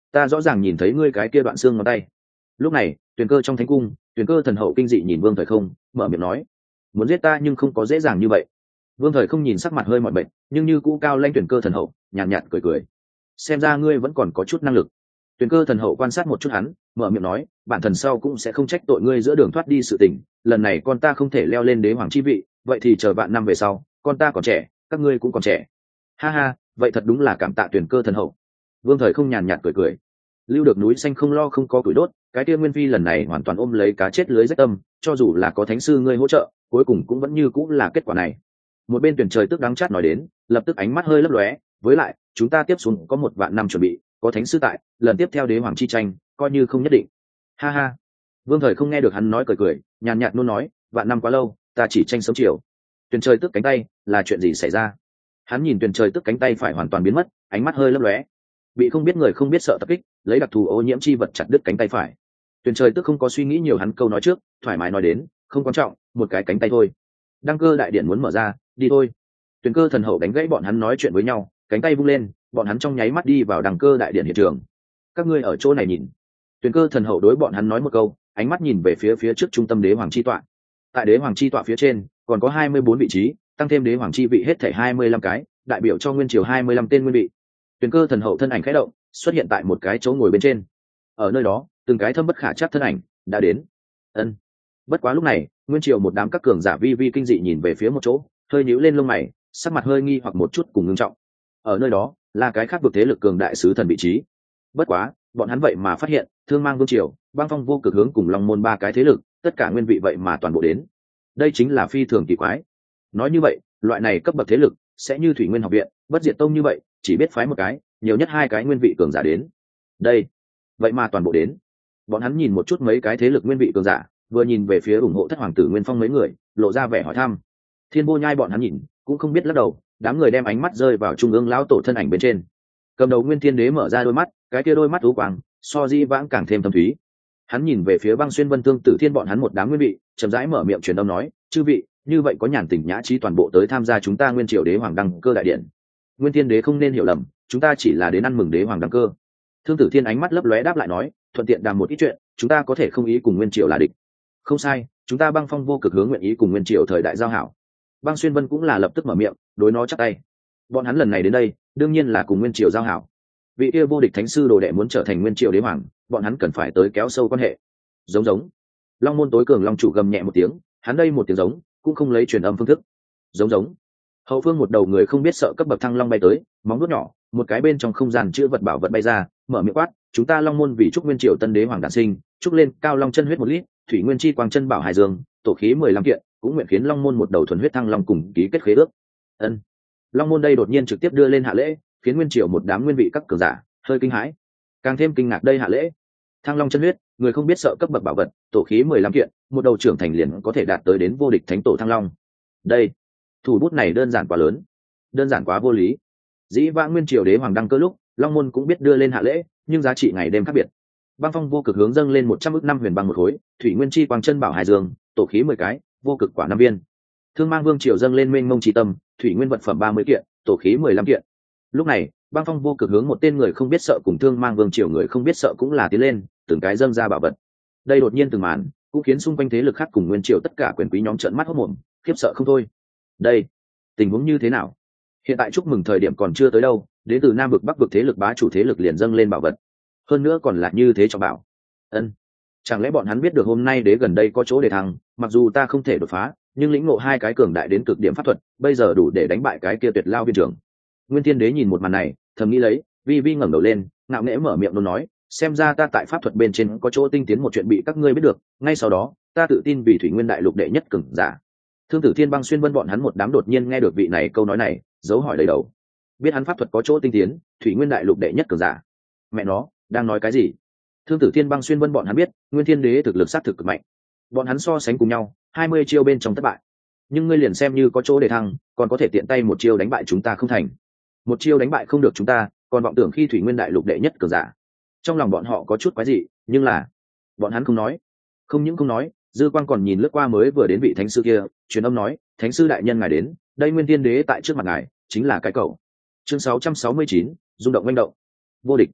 A: ta rõ ràng nhìn thấy ngươi cái kia đoạn xương ngón tay. Lúc này Tuyền Cơ trong thánh cung, Tuyền Cơ thần hậu kinh dị nhìn Vương Thời Không, mở miệng nói, muốn giết ta nhưng không có dễ dàng như vậy. Vương Thời Không nhìn sắc mặt hơi mỏi bệnh, nhưng như cũ cao lanh Tuyền Cơ thần hậu, nhàn nhạt, nhạt cười cười, xem ra ngươi vẫn còn có chút năng lực. Tuyền Cơ thần hậu quan sát một chút hắn, mở miệng nói, bản thần sau cũng sẽ không trách tội ngươi giữa đường thoát đi sự tình, lần này con ta không thể leo lên đế hoàng chi vị, vậy thì chờ vạn năm về sau, con ta còn trẻ, các ngươi cũng còn trẻ. Ha ha, vậy thật đúng là cảm tạ Tuyền Cơ thần hậu. Vương Thời Không nhàn nhạt cười cười, lưu được núi xanh không lo không có củi đốt, cái kia Nguyên Phi lần này hoàn toàn ôm lấy cá chết lưới rách tâm, cho dù là có thánh sư ngươi hỗ trợ, cuối cùng cũng vẫn như cũng là kết quả này. Một bên Tuyển Trời tức đắng chát nói đến, lập tức ánh mắt hơi lấp lóe, với lại chúng ta tiếp xuống có một vạn năm chuẩn bị, có thánh sư tại, lần tiếp theo đế hoàng chi tranh coi như không nhất định. Ha ha. Vương Thời Không nghe được hắn nói cười cười, nhàn nhạt nôn nói, vạn năm quá lâu, ta chỉ tranh sớm chiều. Tuyển Trời tức cánh tay, là chuyện gì xảy ra? Hắn nhìn Tuyển Trời tức cánh tay phải hoàn toàn biến mất, ánh mắt hơi lấp lóe, bị không biết người không biết sợ tập kích, lấy đặc thù ô nhiễm chi vật chặt đứt cánh tay phải. Tuyển Trời tức không có suy nghĩ nhiều, hắn câu nói trước thoải mái nói đến, không quan trọng, một cái cánh tay thôi. Đăng cơ đại điện muốn mở ra, đi thôi. Tuyền Cơ thần hậu đánh gãy bọn hắn nói chuyện với nhau, cánh tay vung lên, bọn hắn trong nháy mắt đi vào đăng cơ đại điện hiện trường. Các ngươi ở chỗ này nhìn. Tuyền Cơ thần hậu đối bọn hắn nói một câu, ánh mắt nhìn về phía phía trước trung tâm đế hoàng chi tọa. Tại đế hoàng chi tọa phía trên còn có hai mươi bốn vị trí, tăng thêm đế hoàng chi vị hết thảy hai mươi lăm cái, đại biểu cho nguyên triều hai mươi lăm tên nguyên vị. Tuyền Cơ thần hậu thân ảnh khẽ động, xuất hiện tại một cái chỗ ngồi bên trên. Ở nơi đó, từng cái thâm bất khả trắc thân ảnh đã đến. Ân. Bất quá lúc này, nguyên triều một đám các cường giả vi vi kinh dị nhìn về phía một chỗ, hơi nhíu lên lông mày, sắc mặt hơi nghi hoặc một chút cùng ngưng trọng. Ở nơi đó, là cái khác vực thế lực cường đại sứ thần vị trí. Bất quá, bọn hắn vậy mà phát hiện, Thương Mang Vương triều, Băng Phong Vô Cực hướng cùng Long Môn ba cái thế lực, tất cả nguyên vị vậy mà toàn bộ đến. Đây chính là phi thường kỳ quái. Nói như vậy, loại này cấp bậc thế lực sẽ như Thủy Nguyên học viện, Bất Diệt tông như vậy, chỉ biết phái một cái, nhiều nhất hai cái nguyên vị cường giả đến. Đây, vậy mà toàn bộ đến. Bọn hắn nhìn một chút mấy cái thế lực nguyên vị cường giả, vừa nhìn về phía ủng hộ thất hoàng tử Nguyên Phong mấy người, lộ ra vẻ hỏi thăm. Thiên Vô Nhai bọn hắn nhìn, cũng không biết lắc đầu, đám người đem ánh mắt rơi vào trung ương lão tổ thân ảnh bên trên. Cầm đầu Nguyên Thiên Đế mở ra đôi mắt, cái kia đôi mắt u quang, so di vãng càng thêm thâm thúy. Hắn nhìn về phía Băng Xuyên Vân Thương Tử Thiên bọn hắn một đám nguyên vị, chậm rãi mở miệng truyền âm nói, chư vị, như vậy có nhàn tình nhã trí toàn bộ tới tham gia chúng ta Nguyên Triều Đế Hoàng đăng cơ đại điện. Nguyên Thiên Đế không nên hiểu lầm, chúng ta chỉ là đến ăn mừng Đế Hoàng đăng cơ. Thương Tử Thiên ánh mắt lấp lóe đáp lại nói, thuận tiện đàm một ít chuyện, chúng ta có thể không ý cùng Nguyên Triều là địch. Không sai, chúng ta Băng Phong Vô Cực hướng nguyện ý cùng Nguyên Triều thời đại giao hảo. Băng Xuyên Vân cũng là lập tức mở miệng, đối nó chắp tay. Bọn hắn lần này đến đây, đương nhiên là cùng Nguyên Triều giao hảo. Vị kia vô địch thánh sư đồ đệ muốn trở thành Nguyên Triều Đế Hoàng, bọn hắn cần phải tới kéo sâu quan hệ. Giống giống. Long môn tối cường long chủ gầm nhẹ một tiếng, hắn đây một tiếng giống, cũng không lấy truyền âm phương thức. Giống giống. Hậu phương một đầu người không biết sợ cấp bậc thăng long bay tới, móng vuốt nhỏ, một cái bên trong không gian chứa vật bảo vật bay ra, mở miệng quát, chúng ta Long môn vì chúc Nguyên Triều tân đế hoàng đản sinh, chúc lên cao long chân huyết một lít, thủy nguyên chi quang chân bảo hải dương, tổ khí mười lăm kiện, cũng nguyện khiến Long môn một đầu thuần huyết thăng long cùng ký kết khế ước. Ân. Long môn đây đột nhiên trực tiếp đưa lên hạ lễ, khiến Nguyên Triều một đám nguyên vị các cường giả hơi kinh hãi, càng thêm kinh ngạc đây hạ lễ. Thăng long chân huyết, người không biết sợ cấp bậc bảo vật, tổ khí mười lăm kiện, một đầu trưởng thành liền có thể đạt tới đến vô địch thánh tổ thăng long. Đây, thủ bút này đơn giản quá lớn, đơn giản quá vô lý. Dĩ vãng Nguyên Triều đế hoàng đăng cơ lúc, Long môn cũng biết đưa lên hạ lễ, nhưng giá trị ngày đêm khác biệt. Băng Phong Vô Cực hướng dâng lên một trăm ức năm huyền băng một khối, thủy nguyên chi quang chân bảo hải dương, tổ khí mười cái, vô cực quả năm viên. Thương Mang Vương Triều dâng lên mênh mông chi tâm, thủy nguyên vật phẩm ba mươi kiện, tổ khí mười lăm kiện. Lúc này, Băng Phong Vô Cực hướng một tên người không biết sợ cùng Thương Mang Vương Triều người không biết sợ cũng là tiến lên, từng cái dâng ra bảo vật. Đây đột nhiên từng màn, cũng khiến xung quanh thế lực khác cùng Nguyên Triều tất cả quyền quý nhóm trợn mắt hốt mồm, khiếp sợ không thôi. Đây, tình huống như thế nào? Hiện tại chúc mừng thời điểm còn chưa tới đâu, đến từ Nam vực Bắc vực thế lực bá chủ thế lực liền dâng lên bảo vật. Hơn nữa còn là như thế cho bảo. Ân, chẳng lẽ bọn hắn biết được hôm nay đế gần đây có chỗ để thăng, mặc dù ta không thể đột phá, nhưng lĩnh ngộ hai cái cường đại đến cực điểm pháp thuật, bây giờ đủ để đánh bại cái kia tuyệt lao viên trưởng. Nguyên Thiên Đế nhìn một màn này, thầm nghĩ lấy, vi vi ngẩng đầu lên, ngạo nghễ mở miệng luôn nói, xem ra ta tại pháp thuật bên trên có chỗ tinh tiến một chuyện bị các ngươi biết được, ngay sau đó, ta tự tin vì Thủy Nguyên đại lục đệ nhất cường giả. Thương Tử Thiên Băng Xuyên Vân bọn hắn một đám đột nhiên nghe được vị này câu nói này, dấu hỏi đầy đầu. Biết hắn pháp thuật có chỗ tinh tiến, Thủy Nguyên đại lục đệ nhất cường giả. Mẹ nó, đang nói cái gì? Thương Tử Thiên Băng Xuyên Vân bọn hắn biết, Nguyên Thiên Đế thực lực sát thực cực mạnh. Bọn hắn so sánh cùng nhau, hai mươi chiêu bên trong thất bại. Nhưng ngươi liền xem như có chỗ để thăng, còn có thể tiện tay một chiêu đánh bại chúng ta không thành. Một chiêu đánh bại không được chúng ta, còn vọng tưởng khi Thủy Nguyên đại lục đệ nhất cường giả. Trong lòng bọn họ có chút quái dị, nhưng là bọn hắn không nói. Không những không nói, dư quang còn nhìn lướt qua mới vừa đến vị thánh sư kia, truyền âm nói, thánh sư đại nhân ngài đến, đây Nguyên Thiên Đế tại trước mặt ngài chính là cái cầu. Chương sáu trăm sáu mươi chín, rung động manh động. Vô địch.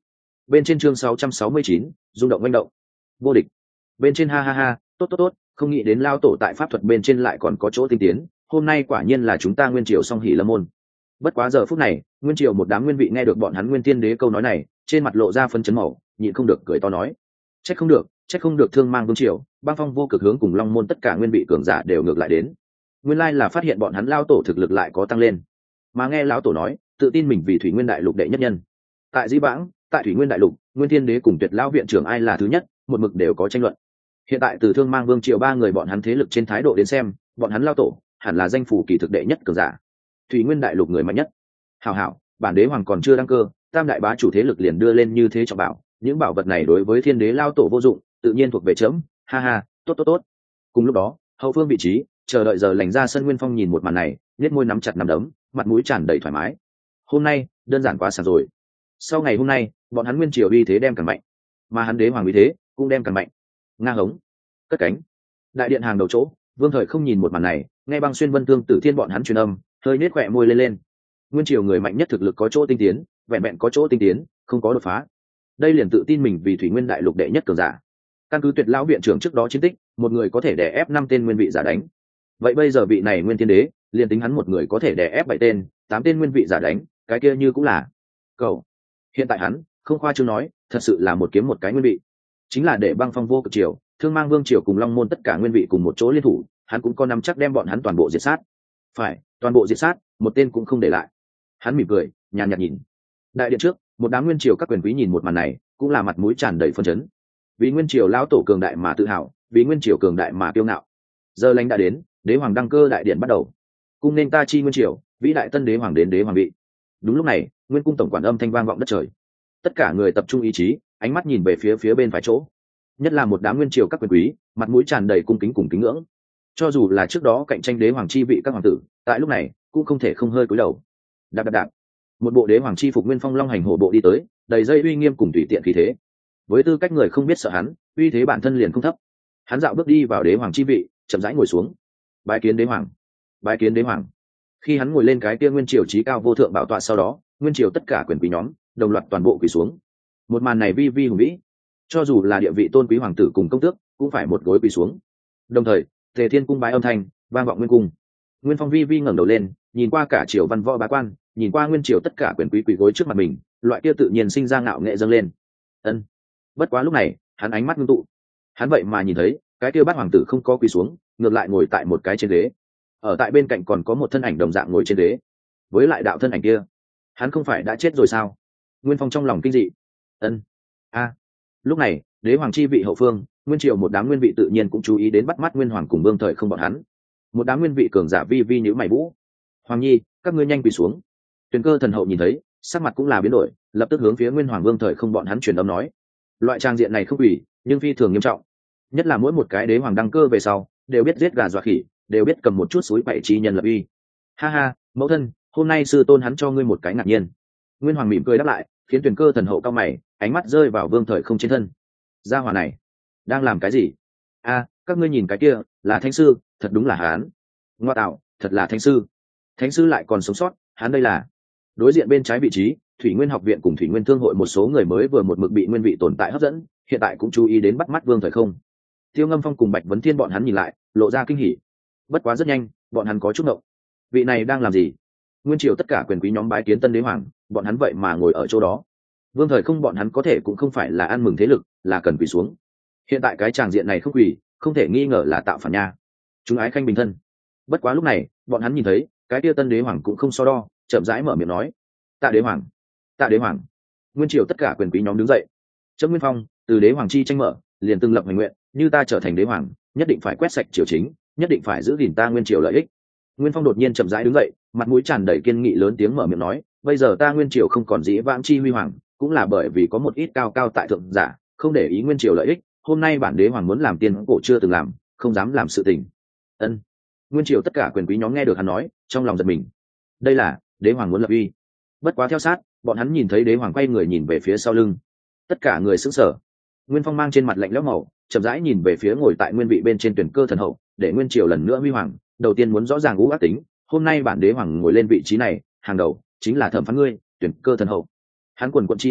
A: Bên trên chương sáu trăm sáu mươi chín, rung động manh động. Vô địch. Bên trên ha ha ha, tốt tốt tốt, không nghĩ đến lao tổ tại pháp thuật bên trên lại còn có chỗ tinh tiến, hôm nay quả nhiên là chúng ta Nguyên Triều song hỷ lâm môn. Bất quá giờ phút này, Nguyên Triều một đám nguyên vị nghe được bọn hắn Nguyên Tiên Đế câu nói này, trên mặt lộ ra phấn chấn màu, nhịn không được cười to nói: "Trách không được, trách không được Thương Mang Vương Triều, Băng Phong vô cực hướng cùng Long môn tất cả nguyên vị cường giả đều ngược lại đến. Nguyên lai là phát hiện bọn hắn lao tổ thực lực lại có tăng lên." Mà nghe lão tổ nói, tự tin mình vì Thủy Nguyên Đại Lục đệ nhất nhân. Tại Dĩ Vãng, tại Thủy Nguyên Đại Lục, Nguyên Tiên Đế cùng Tuyệt Lão viện trưởng ai là thứ nhất, một mực đều có tranh luận. Hiện tại từ Thương Mang Vương Triều ba người bọn hắn thế lực trên thái độ đến xem, bọn hắn lao tổ hẳn là danh phủ kỳ thực đệ nhất cường giả, Thủy Nguyên Đại Lục người mạnh nhất. Hảo hảo, bản đế hoàng còn chưa đăng cơ, tam đại bá chủ thế lực liền đưa lên như thế trọng bảo, những bảo vật này đối với Thiên Đế lao tổ vô dụng, tự nhiên thuộc về chấm, ha ha, tốt tốt tốt. Cùng lúc đó, hậu phương vị trí, chờ đợi giờ lành ra sân Nguyên Phong nhìn một màn này, nhếch môi nắm chặt nắm đấm, mặt mũi tràn đầy thoải mái. Hôm nay, đơn giản quá sảng rồi. Sau ngày hôm nay, bọn hắn Nguyên Triều uy thế đem càng mạnh, mà hắn đế hoàng uy thế cũng đem càng mạnh. Ngang hống, cất cánh. Đại điện hàng đầu chỗ, Vương Thời không nhìn một màn này, nghe Băng Xuyên Vân Thương Tử Thiên bọn hắn truyền âm, hơi nết khỏe môi lên lên. Nguyên Triều người mạnh nhất thực lực có chỗ tinh tiến, vẹn vẹn có chỗ tinh tiến, không có đột phá. Đây liền tự tin mình vì Thủy Nguyên Đại Lục đệ nhất cường giả. Căn cứ Tuyệt Lão viện trưởng trước đó chiến tích, một người có thể đè ép năm tên nguyên vị giả đánh. Vậy bây giờ vị này Nguyên Thiên Đế, liền tính hắn một người có thể đè ép bảy tên, tám tên nguyên vị giả đánh, cái kia như cũng là cậu. Hiện tại hắn, không khoa trương nói, thật sự là một kiếm một cái nguyên vị. Chính là để Băng Phong vô cực triều, Thương Mang Vương triều cùng Long môn tất cả nguyên vị cùng một chỗ liên thủ, hắn cũng có nắm chắc đem bọn hắn toàn bộ diệt sát. Phải, toàn bộ diệt sát, một tên cũng không để lại. Hắn mỉm cười, nhàn nhạt nhìn. Đại điện trước, một đám nguyên triều các quyền quý nhìn một màn này, cũng là mặt mũi tràn đầy phân chấn. Vì Nguyên Triều lão tổ cường đại mà tự hào, vì Nguyên Triều cường đại mà kiêu ngạo. Giờ lành đã đến, đế hoàng đăng cơ đại điện bắt đầu. Cung nên ta chi Nguyên Triều, vĩ đại tân đế hoàng đến đế hoàng vị. Đúng lúc này, Nguyên cung tổng quản âm thanh vang vọng đất trời. Tất cả người tập trung ý chí, ánh mắt nhìn về phía phía bên phải chỗ. Nhất là một đám Nguyên Triều các quyền quý, mặt mũi tràn đầy cung kính cùng kính ngưỡng. Cho dù là trước đó cạnh tranh đế hoàng chi vị các hoàng tử, tại lúc này cũng không thể không hơi cúi đầu. Đạp đạp đạp. Một bộ đế hoàng chi phục Nguyên Phong long hành hổ bộ đi tới, đầy dây uy nghiêm cùng tùy tiện khí thế. Với tư cách người không biết sợ hắn, uy thế bản thân liền không thấp. Hắn dạo bước đi vào đế hoàng chi vị, chậm rãi ngồi xuống. Bái kiến đế hoàng, bái kiến đế hoàng. Khi hắn ngồi lên cái kia Nguyên Triều chí cao vô thượng bảo tọa sau đó, Nguyên Triều tất cả quyền quý nhóm đồng loạt toàn bộ quỳ xuống. Một màn này vi vi hùng vĩ, cho dù là địa vị tôn quý hoàng tử cùng công tước cũng phải một gối quỳ xuống. Đồng thời, Tề Thiên cung bái âm thanh vang vọng Nguyên cung. Nguyên Phong vi vi ngẩng đầu lên, nhìn qua cả triều văn võ bá quan, nhìn qua Nguyên Triều tất cả quyền quý quỳ gối trước mặt mình, loại kia tự nhiên sinh ra ngạo nghệ dâng lên. Ân. Bất quá lúc này, hắn ánh mắt ngưng tụ. Hắn vậy mà nhìn thấy, cái kia bát hoàng tử không có quỳ xuống, ngược lại ngồi tại một cái trên ghế. Ở tại bên cạnh còn có một thân ảnh đồng dạng ngồi trên ghế. Với lại đạo thân ảnh kia, hắn không phải đã chết rồi sao? Nguyên Phong trong lòng kinh dị. Ân. A. Lúc này, đế hoàng chi vị hậu phương, Nguyên Triều một đám nguyên vị tự nhiên cũng chú ý đến bắt mắt Nguyên Hoàng cùng Vương Thời không bọn hắn. Một đám nguyên vị cường giả vi vi nhíu mày vũ. Hoàng nhi, các ngươi nhanh quỳ xuống. Tuyền Cơ thần hậu nhìn thấy, sắc mặt cũng là biến đổi, lập tức hướng phía Nguyên Hoàng Vương Thời không bọn hắn truyền âm nói. Loại trang diện này không quỳ, nhưng phi thường nghiêm trọng. Nhất là mỗi một cái đế hoàng đăng cơ về sau, đều biết giết gà dọa khỉ, đều biết cầm một chút suối bảy chi nhân lập uy. Ha ha, mẫu thân, hôm nay sư tôn hắn cho ngươi một cái ngạc nhiên. Nguyên Hoàng mỉm cười đáp lại, khiến Tuyền Cơ thần hậu cao mày, ánh mắt rơi vào Vương Thời không trên thân. Gia hỏa này đang làm cái gì? A, các ngươi nhìn cái kia, là thánh sư, thật đúng là hắn. Ngoa tạo, thật là thánh sư. Thánh sư lại còn sống sót, hắn đây là. Đối diện bên trái vị trí, Thủy Nguyên học viện cùng Thủy Nguyên thương hội một số người mới vừa một mực bị nguyên vị tồn tại hấp dẫn, hiện tại cũng chú ý đến bắt mắt Vương Thời không. Tiêu Ngâm Phong cùng Bạch Vấn Thiên bọn hắn nhìn lại, lộ ra kinh hỉ. Bất quá rất nhanh, bọn hắn có chút ngộng. Vị này đang làm gì? Nguyên Triều tất cả quyền quý nhóm bái kiến tân đế hoàng, bọn hắn vậy mà ngồi ở chỗ đó. Vương Thời không bọn hắn có thể cũng không phải là ăn mừng thế lực, là cần quỳ xuống. Hiện tại cái tràng diện này không quỳ, không thể nghi ngờ là tạo phản nha. Chúng ái khanh bình thân. Bất quá lúc này, bọn hắn nhìn thấy, cái tia tân đế hoàng cũng không so đo, chậm rãi mở miệng nói: Tạ đế hoàng, tạ đế hoàng. Nguyên Triều tất cả quyền quý nhóm đứng dậy. Trẫm Nguyên Phong, từ đế hoàng chi tranh mở, liền từng lập hành nguyện, như ta trở thành đế hoàng, nhất định phải quét sạch triều chính, nhất định phải giữ gìn ta Nguyên Triều lợi ích. Nguyên Phong đột nhiên chậm rãi đứng dậy, mặt mũi tràn đầy kiên nghị lớn tiếng mở miệng nói: bây giờ ta Nguyên Triều không còn dĩ vãng chi huy hoàng, cũng là bởi vì có một ít cao cao tại thượng giả, không để ý Nguyên Triều lợi ích. Hôm nay bản đế hoàng muốn làm tiên cổ chưa từng làm, không dám làm sự tình. Ân. Nguyên Triều tất cả quyền quý nhóm nghe được hắn nói, trong lòng giật mình. Đây là đế hoàng muốn lập uy. Bất quá theo sát, bọn hắn nhìn thấy đế hoàng quay người nhìn về phía sau lưng. Tất cả người sững sờ. Nguyên Phong mang trên mặt lạnh lẽo màu, chậm rãi nhìn về phía ngồi tại nguyên vị bên trên Tuyển Cơ thần hậu, để Nguyên Triều lần nữa huy hoàng, đầu tiên muốn rõ ràng ngũ ác tính, hôm nay bản đế hoàng ngồi lên vị trí này, hàng đầu chính là thẩm phán ngươi, Tuyển Cơ thần hậu. Hắn quần quận chi âm,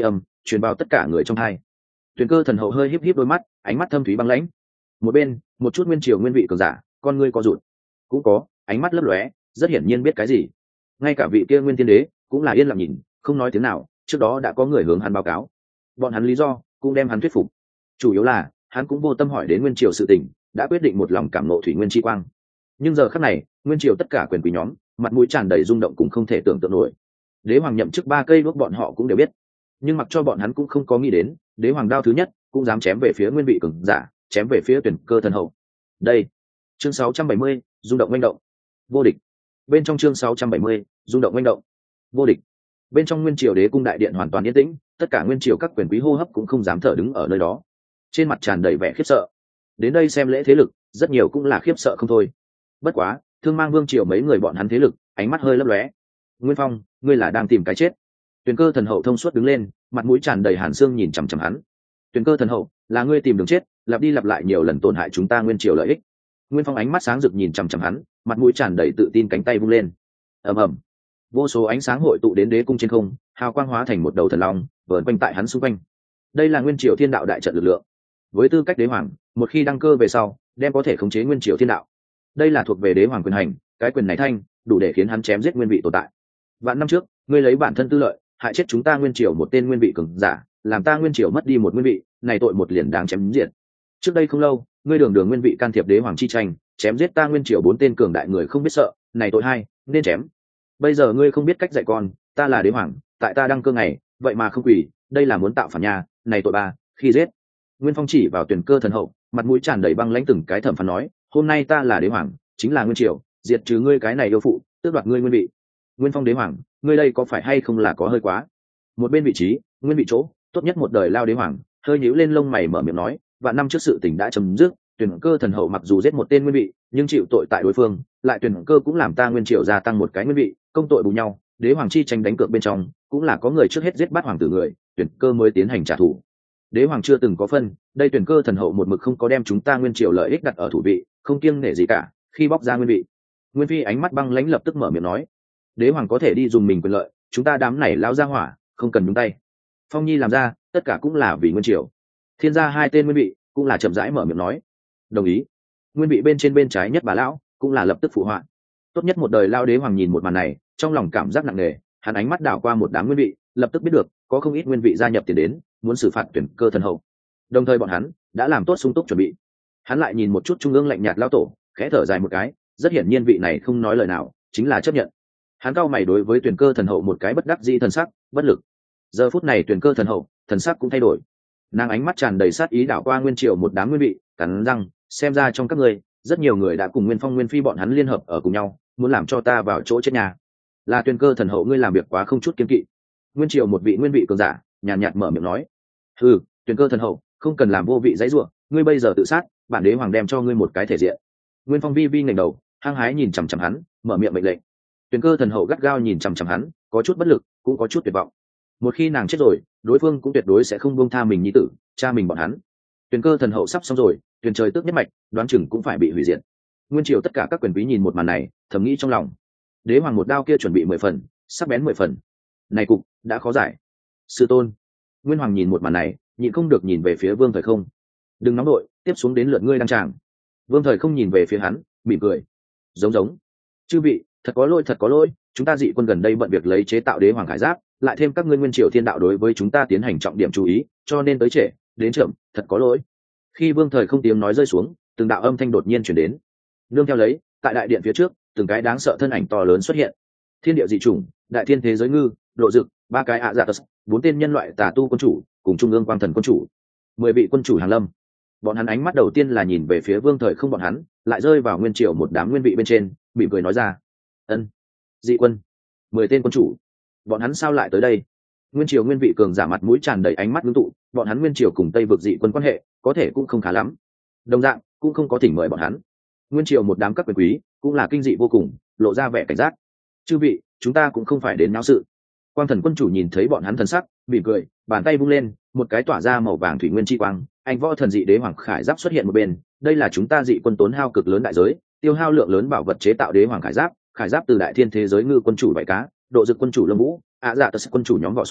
A: truyền vào tất cả người trong hai. Tuyền Cơ Thần Hậu hơi híp híp đôi mắt, ánh mắt thâm thúy băng lãnh. Một bên, một chút nguyên triều nguyên vị cường giả, con ngươi co rụt. Cũng có, ánh mắt lấp lóe, rất hiển nhiên biết cái gì. Ngay cả vị kia Nguyên Tiên Đế cũng là yên lặng nhìn, không nói tiếng nào, trước đó đã có người hướng hắn báo cáo. Bọn hắn lý do cũng đem hắn thuyết phục. Chủ yếu là, hắn cũng vô tâm hỏi đến nguyên triều sự tình, đã quyết định một lòng cảm ngộ thủy nguyên chi quang. Nhưng giờ khắc này, nguyên triều tất cả quyền quý nhóm, mặt mũi tràn đầy rung động cũng không thể tưởng tượng nổi. Đế hoàng nhậm chức ba cây đuốc bọn họ cũng đều biết, nhưng mặc cho bọn hắn cũng không có nghĩ đến, đế hoàng đao thứ nhất cũng dám chém về phía nguyên vị cường giả, chém về phía Tuyển Cơ Thần Hậu. Đây, chương sáu trăm bảy mươi, rung động manh động, vô địch. Bên trong chương sáu trăm bảy mươi, rung động manh động, vô địch. Bên trong nguyên triều đế cung đại điện hoàn toàn yên tĩnh, tất cả nguyên triều các quyền quý hô hấp cũng không dám thở đứng ở nơi đó, trên mặt tràn đầy vẻ khiếp sợ. Đến đây xem lễ thế lực, rất nhiều cũng là khiếp sợ không thôi. Bất quá, Thương Mang Vương triều mấy người bọn hắn thế lực, ánh mắt hơi lấp lóe. Nguyên Phong, ngươi là đang tìm cái chết? Tuyển Cơ Thần Hậu thông suốt đứng lên, mặt mũi tràn đầy hàn xương nhìn chằm chằm hắn. Tuyển Cơ Thần Hậu, là ngươi tìm đường chết, lặp đi lặp lại nhiều lần tổn hại chúng ta nguyên triều lợi ích. Nguyên Phong ánh mắt sáng rực nhìn chằm chằm hắn, mặt mũi tràn đầy tự tin, cánh tay vung lên. Ầm ầm, vô số ánh sáng hội tụ đến đế cung trên không, hào quang hóa thành một đầu thần long, vờn quanh tại hắn xung quanh. Đây là nguyên triều thiên đạo đại trận lực lượng. Với tư cách đế hoàng, một khi đăng cơ về sau, đem có thể khống chế nguyên triều thiên đạo. Đây là thuộc về đế hoàng quyền hành, cái quyền này thanh đủ để khiến hắn chém giết nguyên vị tồn tại. Vạn năm trước, ngươi lấy bản thân tư lợi, hại chết chúng ta nguyên triều một tên nguyên vị cường giả, làm ta nguyên triều mất đi một nguyên vị, này tội một liền đáng chém giết. Trước đây không lâu, ngươi đường đường nguyên vị can thiệp đế hoàng chi tranh, chém giết ta nguyên triều bốn tên cường đại người không biết sợ, này tội hai, nên chém. Bây giờ ngươi không biết cách dạy con, ta là đế hoàng, tại ta đăng cơ ngày, vậy mà không quỳ, đây là muốn tạo phản nhà, này tội ba, khi giết. Nguyên Phong chỉ vào Tuyển Cơ Thần Hậu, mặt mũi tràn đầy băng lãnh từng cái thẩm phán nói, hôm nay ta là đế hoàng, chính là nguyên triều, diệt trừ ngươi cái này yêu phụ, tước đoạt ngươi nguyên vị. Nguyên Phong đế hoàng, ngươi đây có phải hay không là có hơi quá? Một bên vị trí, nguyên vị chỗ, tốt nhất một đời lao đế hoàng, hơi nhíu lên lông mày mở miệng nói, vạn năm trước sự tình đã chấm dứt, Tuyển Cơ Thần Hậu mặc dù giết một tên nguyên vị, nhưng chịu tội tại đối phương, lại Tuyển Cơ cũng làm ta nguyên triều gia tăng một cái nguyên vị, công tội bù nhau, đế hoàng chi tranh đánh cược bên trong, cũng là có người trước hết giết bắt hoàng tử người, Tuyển Cơ mới tiến hành trả thù. Đế hoàng chưa từng có phân, đây Tuyển Cơ Thần Hậu một mực không có đem chúng ta nguyên triều lợi ích đặt ở thủ vị, không kiêng nể gì cả, khi bóc ra nguyên vị. Nguyên Phi ánh mắt băng lãnh lập tức mở miệng nói, đế hoàng có thể đi dùng mình quyền lợi, chúng ta đám này lao ra hỏa, không cần nhúng tay. Phong Nhi làm ra, tất cả cũng là vì nguyên triều. Thiên gia hai tên nguyên vị, cũng là chậm rãi mở miệng nói, đồng ý. Nguyên vị bên trên bên trái nhất bà lão, cũng là lập tức phụ họa. Tốt nhất một đời lao đế hoàng nhìn một màn này, trong lòng cảm giác nặng nề, hắn ánh mắt đảo qua một đám nguyên vị, lập tức biết được có không ít nguyên vị gia nhập tiền đến, muốn xử phạt Tuyển Cơ Thần Hậu. Đồng thời bọn hắn đã làm tốt sung túc chuẩn bị. Hắn lại nhìn một chút trung ương lạnh nhạt lao tổ, khẽ thở dài một cái, rất hiển nhiên vị này không nói lời nào, chính là chấp nhận. Hắn cau mày đối với Tuyển Cơ Thần Hậu một cái bất đắc dĩ thần sắc, bất lực. Giờ phút này Tuyển Cơ Thần Hậu, thần sắc cũng thay đổi. Nàng ánh mắt tràn đầy sát ý đảo qua nguyên triều một đám nguyên vị, cắn răng, xem ra trong các ngươi, rất nhiều người đã cùng Nguyên Phong Nguyên Phi bọn hắn liên hợp ở cùng nhau, muốn làm cho ta vào chỗ chết nhà. Là Tuyển Cơ Thần Hậu ngươi làm việc quá không chút kiêng kỵ. Nguyên triều một vị nguyên vị cường giả, nhàn nhạt mở miệng nói, hừ, Tuyển Cơ Thần Hậu, không cần làm vô vị dãy rủa, ngươi bây giờ tự sát, bản đế hoàng đem cho ngươi một cái thể diện. Nguyên Phong vi vi ngẩng đầu, hăng hái nhìn chằm chằm hắn, mở miệng mệnh lệnh. Tuyển Cơ Thần Hậu gắt gao nhìn chằm chằm hắn, có chút bất lực, cũng có chút tuyệt vọng. Một khi nàng chết rồi, đối phương cũng tuyệt đối sẽ không buông tha mình nhi tử, cha mình bọn hắn. Tuyển Cơ Thần Hậu sắp xong rồi, Tuyển Trời tước nhất mạch, đoán chừng cũng phải bị hủy diệt. Nguyên triều tất cả các quyền quý nhìn một màn này, thầm nghĩ trong lòng, đế hoàng một đao kia chuẩn bị mười phần, sắc bén mười phần. Này cục đã khó giải. Sư tôn. Nguyên Hoàng nhìn một màn này, nhịn không được nhìn về phía Vương Thời Không. Đừng nóng đội, tiếp xuống đến lượt ngươi đăng tràng. Vương Thời Không nhìn về phía hắn, mỉm cười. Giống giống. Chư vị, thật có lỗi, thật có lỗi, chúng ta dị quân gần đây bận việc lấy chế tạo đế hoàng khải giáp, lại thêm các ngươi nguyên triều thiên đạo đối với chúng ta tiến hành trọng điểm chú ý, cho nên tới trễ, đến chậm, thật có lỗi. Khi Vương Thời Không tiếng nói rơi xuống, từng đạo âm thanh đột nhiên truyền đến. Nương theo lấy, tại đại điện phía trước, từng cái đáng sợ thân ảnh to lớn xuất hiện. Thiên địa dị chủng, đại thiên thế giới ngư, độ dực, ba cái ạ dạ tật, bốn tên nhân loại tà tu quân chủ, cùng trung ương quang thần quân chủ, mười vị quân chủ hàng lâm. Bọn hắn ánh mắt đầu tiên là nhìn về phía Vương Thời Không bọn hắn, lại rơi vào nguyên triều một đám nguyên vị bên trên, mỉm cười nói ra, ân, dị quân, mười tên quân chủ, bọn hắn sao lại tới đây? Nguyên triều nguyên vị cường giả mặt mũi tràn đầy ánh mắt ngưng tụ, bọn hắn nguyên triều cùng tây vực dị quân quan hệ có thể cũng không khá lắm, đồng dạng cũng không có thỉnh mời bọn hắn. Nguyên triều một đám các quyền quý cũng là kinh dị vô cùng, lộ ra vẻ cảnh giác. Chư vị, chúng ta cũng không phải đến náo sự. Quang thần quân chủ nhìn thấy bọn hắn thần sắc, mỉm cười, bàn tay vung lên, một cái tỏa ra màu vàng thủy nguyên chi quang, anh võ thần dị đế hoàng khải giáp xuất hiện một bên. Đây là chúng ta dị quân tốn hao cực lớn đại giới, tiêu hao lượng lớn bảo vật chế tạo đế hoàng khải giáp. Khải giáp từ đại thiên thế giới ngư quân chủ bảy cá, độ dực quân chủ lâm vũ, ạ dạ tật quân chủ nhóm vỏ sò,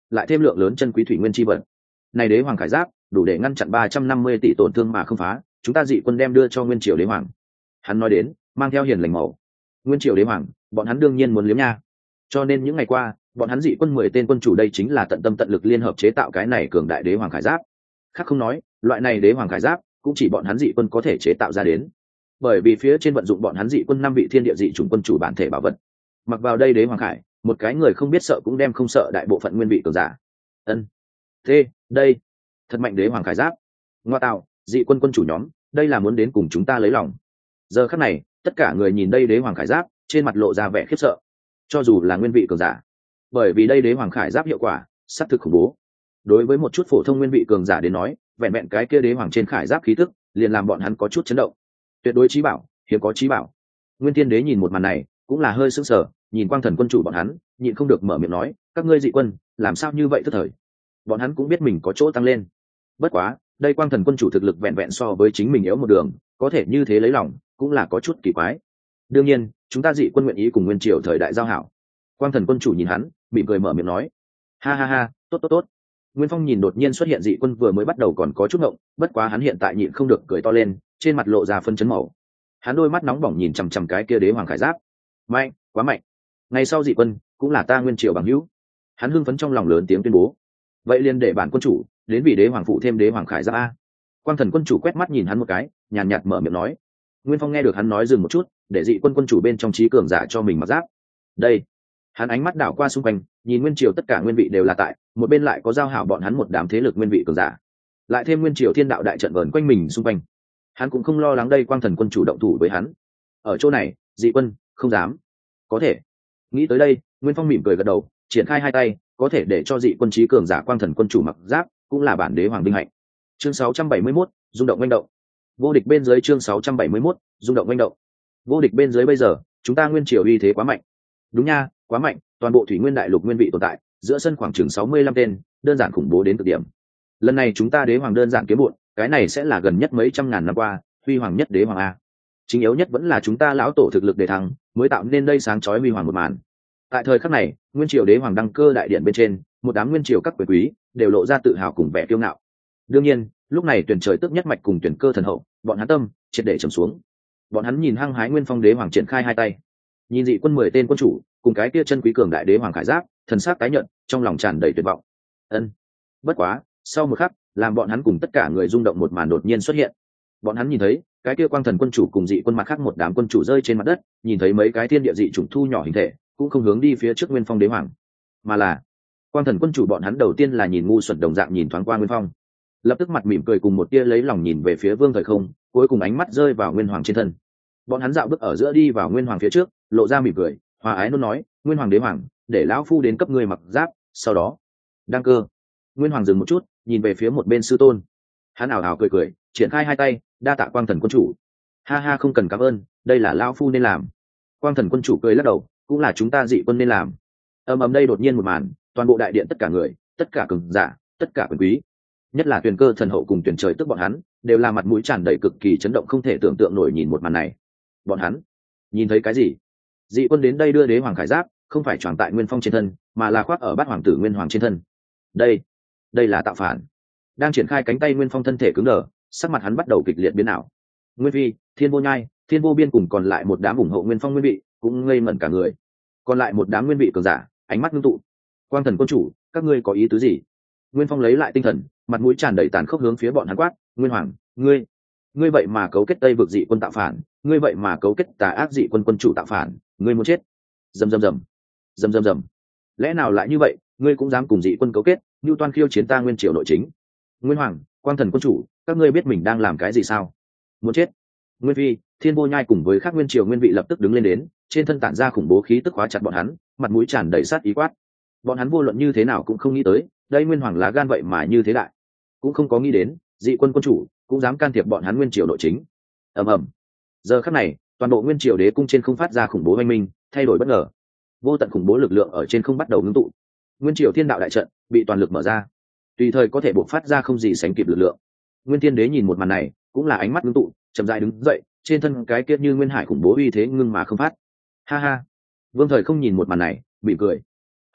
A: lại thêm lượng lớn chân quý thủy nguyên chi vật. Này đế hoàng khải giáp đủ để ngăn chặn ba trăm năm mươi tỷ tổn thương mà không phá, chúng ta dị quân đem đưa cho nguyên triều đế hoàng. Hắn nói đến mang theo hiền lành màu. Nguyên triều đế hoàng bọn hắn đương nhiên muốn liếm nha, cho nên những ngày qua bọn hắn dị quân mười tên quân chủ đây chính là tận tâm tận lực liên hợp chế tạo cái này cường đại đế hoàng khải giáp. Khác không nói, loại này đế hoàng khải giáp cũng chỉ bọn hắn dị quân có thể chế tạo ra đến, bởi vì phía trên vận dụng bọn hắn dị quân năm vị thiên địa dị chủng quân chủ bản thể bảo vật. Mặc vào đây đế hoàng khải, một cái người không biết sợ cũng đem không sợ đại bộ phận nguyên vị cường giả. Ân, thế đây thật mạnh đế hoàng khải giáp. Ngoa tạo, dị quân quân chủ nhóm đây là muốn đến cùng chúng ta lấy lòng. Giờ khắc này tất cả người nhìn đây đế hoàng khải giáp trên mặt lộ ra vẻ khiếp sợ, cho dù là nguyên vị cường giả, bởi vì đây đế hoàng khải giáp hiệu quả sát thực khủng bố. Đối với một chút phổ thông nguyên vị cường giả đến nói, vẹn vẹn cái kia đế hoàng trên khải giáp khí tức liền làm bọn hắn có chút chấn động. Tuyệt đối trí bảo, hiếm có trí bảo. Nguyên Thiên Đế nhìn một màn này cũng là hơi sững sờ, nhìn Quang Thần quân chủ bọn hắn nhịn không được mở miệng nói, các ngươi dị quân làm sao như vậy tức thời. Bọn hắn cũng biết mình có chỗ tăng lên, bất quá đây Quang Thần quân chủ thực lực vẹn vẹn so với chính mình yếu một đường, có thể như thế lấy lòng cũng là có chút kỳ quái. Đương nhiên chúng ta dị quân nguyện ý cùng nguyên triều thời đại giao hảo. Quang Thần quân chủ nhìn hắn mỉm cười mở miệng nói, ha ha ha, tốt tốt tốt. Nguyên Phong nhìn đột nhiên xuất hiện dị quân vừa mới bắt đầu còn có chút ngộng, bất quá hắn hiện tại nhịn không được cười to lên, trên mặt lộ ra phân chấn màu. Hắn đôi mắt nóng bỏng nhìn chằm chằm cái kia đế hoàng khải giáp. Mạnh, quá mạnh. Ngày sau dị quân cũng là ta nguyên triều bằng hữu. Hắn hưng phấn trong lòng lớn tiếng tuyên bố. Vậy liền để bản quân chủ đến vì đế hoàng phụ thêm đế hoàng khải giáp a. Quang Thần quân chủ quét mắt nhìn hắn một cái, nhàn nhạt mở miệng nói. Nguyên Phong nghe được hắn nói dừng một chút, để dị quân quân chủ bên trong trí cường giả cho mình mặc giáp. Đây, hắn ánh mắt đảo qua xung quanh, nhìn nguyên triều tất cả nguyên vị đều là tại, một bên lại có giao hảo bọn hắn một đám thế lực nguyên vị cường giả, lại thêm nguyên triều thiên đạo đại trận vờn quanh mình xung quanh, hắn cũng không lo lắng đây Quang Thần quân chủ động thủ với hắn. Ở chỗ này dị quân không dám. Có thể. Nghĩ tới đây, Nguyên Phong mỉm cười gật đầu, triển khai hai tay, có thể để cho dị quân trí cường giả Quang Thần quân chủ mặc giáp, cũng là bản đế hoàng vinh hạnh. Chương sáu trăm bảy mươi mốt, rung động manh động. Vô địch bên dưới. Chương sáu trăm bảy mươi mốt, rung động manh động. Vô địch bên dưới. Bây giờ chúng ta nguyên triều uy thế quá mạnh. Đúng nha, quá mạnh, toàn bộ thủy nguyên đại lục nguyên vị tồn tại, giữa sân khoảng chừng sáu mươi lăm tên, đơn giản khủng bố đến cực điểm. Lần này chúng ta đế hoàng đơn giản kiếm bộn, cái này sẽ là gần nhất mấy trăm ngàn năm qua huy hoàng nhất đế hoàng a. Chính yếu nhất vẫn là chúng ta lão tổ thực lực để thắng, mới tạo nên đây sáng chói huy hoàng một màn. Tại thời khắc này, nguyên triều đế hoàng đăng cơ đại điện bên trên, một đám nguyên triều các quyền quý đều lộ ra tự hào cùng vẻ kiêu ngạo. Đương nhiên, lúc này tuyển trời tức nhất mạch cùng tuyển cơ thần hậu, bọn hắn tâm triệt để trầm xuống. Bọn hắn nhìn hăng hái Nguyên Phong đế hoàng triển khai hai tay, nhìn dị quân mười tên quân chủ cùng cái kia chân quý cường đại đế hoàng khải giáp, thần sắc tái nhợt, trong lòng tràn đầy tuyệt vọng. Ân. Bất quá, sau một khắc, làm bọn hắn cùng tất cả người rung động một màn đột nhiên xuất hiện. Bọn hắn nhìn thấy cái kia Quang Thần quân chủ cùng dị quân mặt khác một đám quân chủ rơi trên mặt đất, nhìn thấy mấy cái thiên địa dị chủng thu nhỏ hình thể, cũng không hướng đi phía trước Nguyên Phong đế hoàng, mà là Quang Thần quân chủ. Bọn hắn đầu tiên là nhìn ngu xuẩn đồng dạng nhìn thoáng qua Nguyên Phong, lập tức mặt mỉm cười cùng một tia lấy lòng nhìn về phía Vương Thời Không, cuối cùng ánh mắt rơi vào Nguyên Hoàng trên thân. Bọn hắn dạo bước ở giữa đi vào Nguyên Hoàng phía trước, lộ ra mỉm cười, hòa ái nôn nói, Nguyên Hoàng đế hoàng, để lão phu đến cấp ngươi mặc giáp, sau đó đăng cơ. Nguyên Hoàng dừng một chút, nhìn về phía một bên sư tôn. Hắn ảo ảo cười cười, triển khai hai tay, đa tạ Quang Thần quân chủ. Ha ha, không cần cảm ơn, đây là lão phu nên làm. Quang Thần quân chủ cười lắc đầu, cũng là chúng ta dị quân nên làm. Ầm ầm, đây đột nhiên một màn, toàn bộ đại điện tất cả người, tất cả cường giả, tất cả quyền quý, nhất là Tuyền Cơ thần hậu cùng Tuyển Trời tức bọn hắn, đều là mặt mũi tràn đầy cực kỳ chấn động, không thể tưởng tượng nổi nhìn một màn này. Bọn hắn nhìn thấy cái gì? Dị quân đến đây đưa đế hoàng khải giáp, không phải choàng tại Nguyên Phong trên thân, mà là khoác ở Bát hoàng tử Nguyên Hoàng trên thân. Đây, đây là tạo phản. Đang triển khai cánh tay, Nguyên Phong thân thể cứng đờ, sắc mặt hắn bắt đầu kịch liệt biến ảo. Nguyên Phi, Thiên Vô Nhai, Thiên Vô Biên cùng còn lại một đám ủng hộ Nguyên Phong nguyên vị, cũng ngây ngẩn cả người. Còn lại một đám nguyên vị cường giả, ánh mắt ngưng tụ. Quang Thần quân chủ, các ngươi có ý tứ gì? Nguyên Phong lấy lại tinh thần, mặt mũi tràn đầy tàn khốc hướng phía bọn hắn quát, Nguyên Hoàng, ngươi, ngươi vậy mà cấu kết Tây vực dị quân tạo phản, ngươi vậy mà cấu kết tà ác dị quân quân chủ tạo phản, ngươi muốn chết. Rầm rầm rầm, rầm rầm rầm. Lẽ nào lại như vậy, ngươi cũng dám cùng dị quân cấu kết, như toan khiêu chiến ta nguyên triều nội chính? Nguyên Hoàng, Quang Thần quân chủ, các ngươi biết mình đang làm cái gì sao? Muốn chết. Nguyên Phi, Thiên Vô Nhai cùng với các nguyên triều nguyên vị lập tức đứng lên đến, trên thân tản ra khủng bố khí tức khóa chặt bọn hắn, mặt mũi tràn đầy sát ý quát. Bọn hắn vô luận như thế nào cũng không nghĩ tới, đây Nguyên Hoàng lá gan vậy mà như thế đại, cũng không có nghĩ đến dị quân quân chủ cũng dám can thiệp bọn hắn nguyên triều nội chính. Ầm ầm. Giờ khắc này, toàn bộ nguyên triều đế cung trên không phát ra khủng bố oanh minh, thay đổi bất ngờ, vô tận khủng bố lực lượng ở trên không bắt đầu ngưng tụ. Nguyên triều thiên đạo đại trận bị toàn lực mở ra, tùy thời có thể bộc phát ra không gì sánh kịp lực lượng. Nguyên Thiên Đế nhìn một màn này, cũng là ánh mắt ngưng tụ, chậm rãi đứng dậy, trên thân cái kia như nguyên hải khủng bố uy thế ngưng mà không phát. Ha ha. Vương Thời Không nhìn một màn này, bị cười.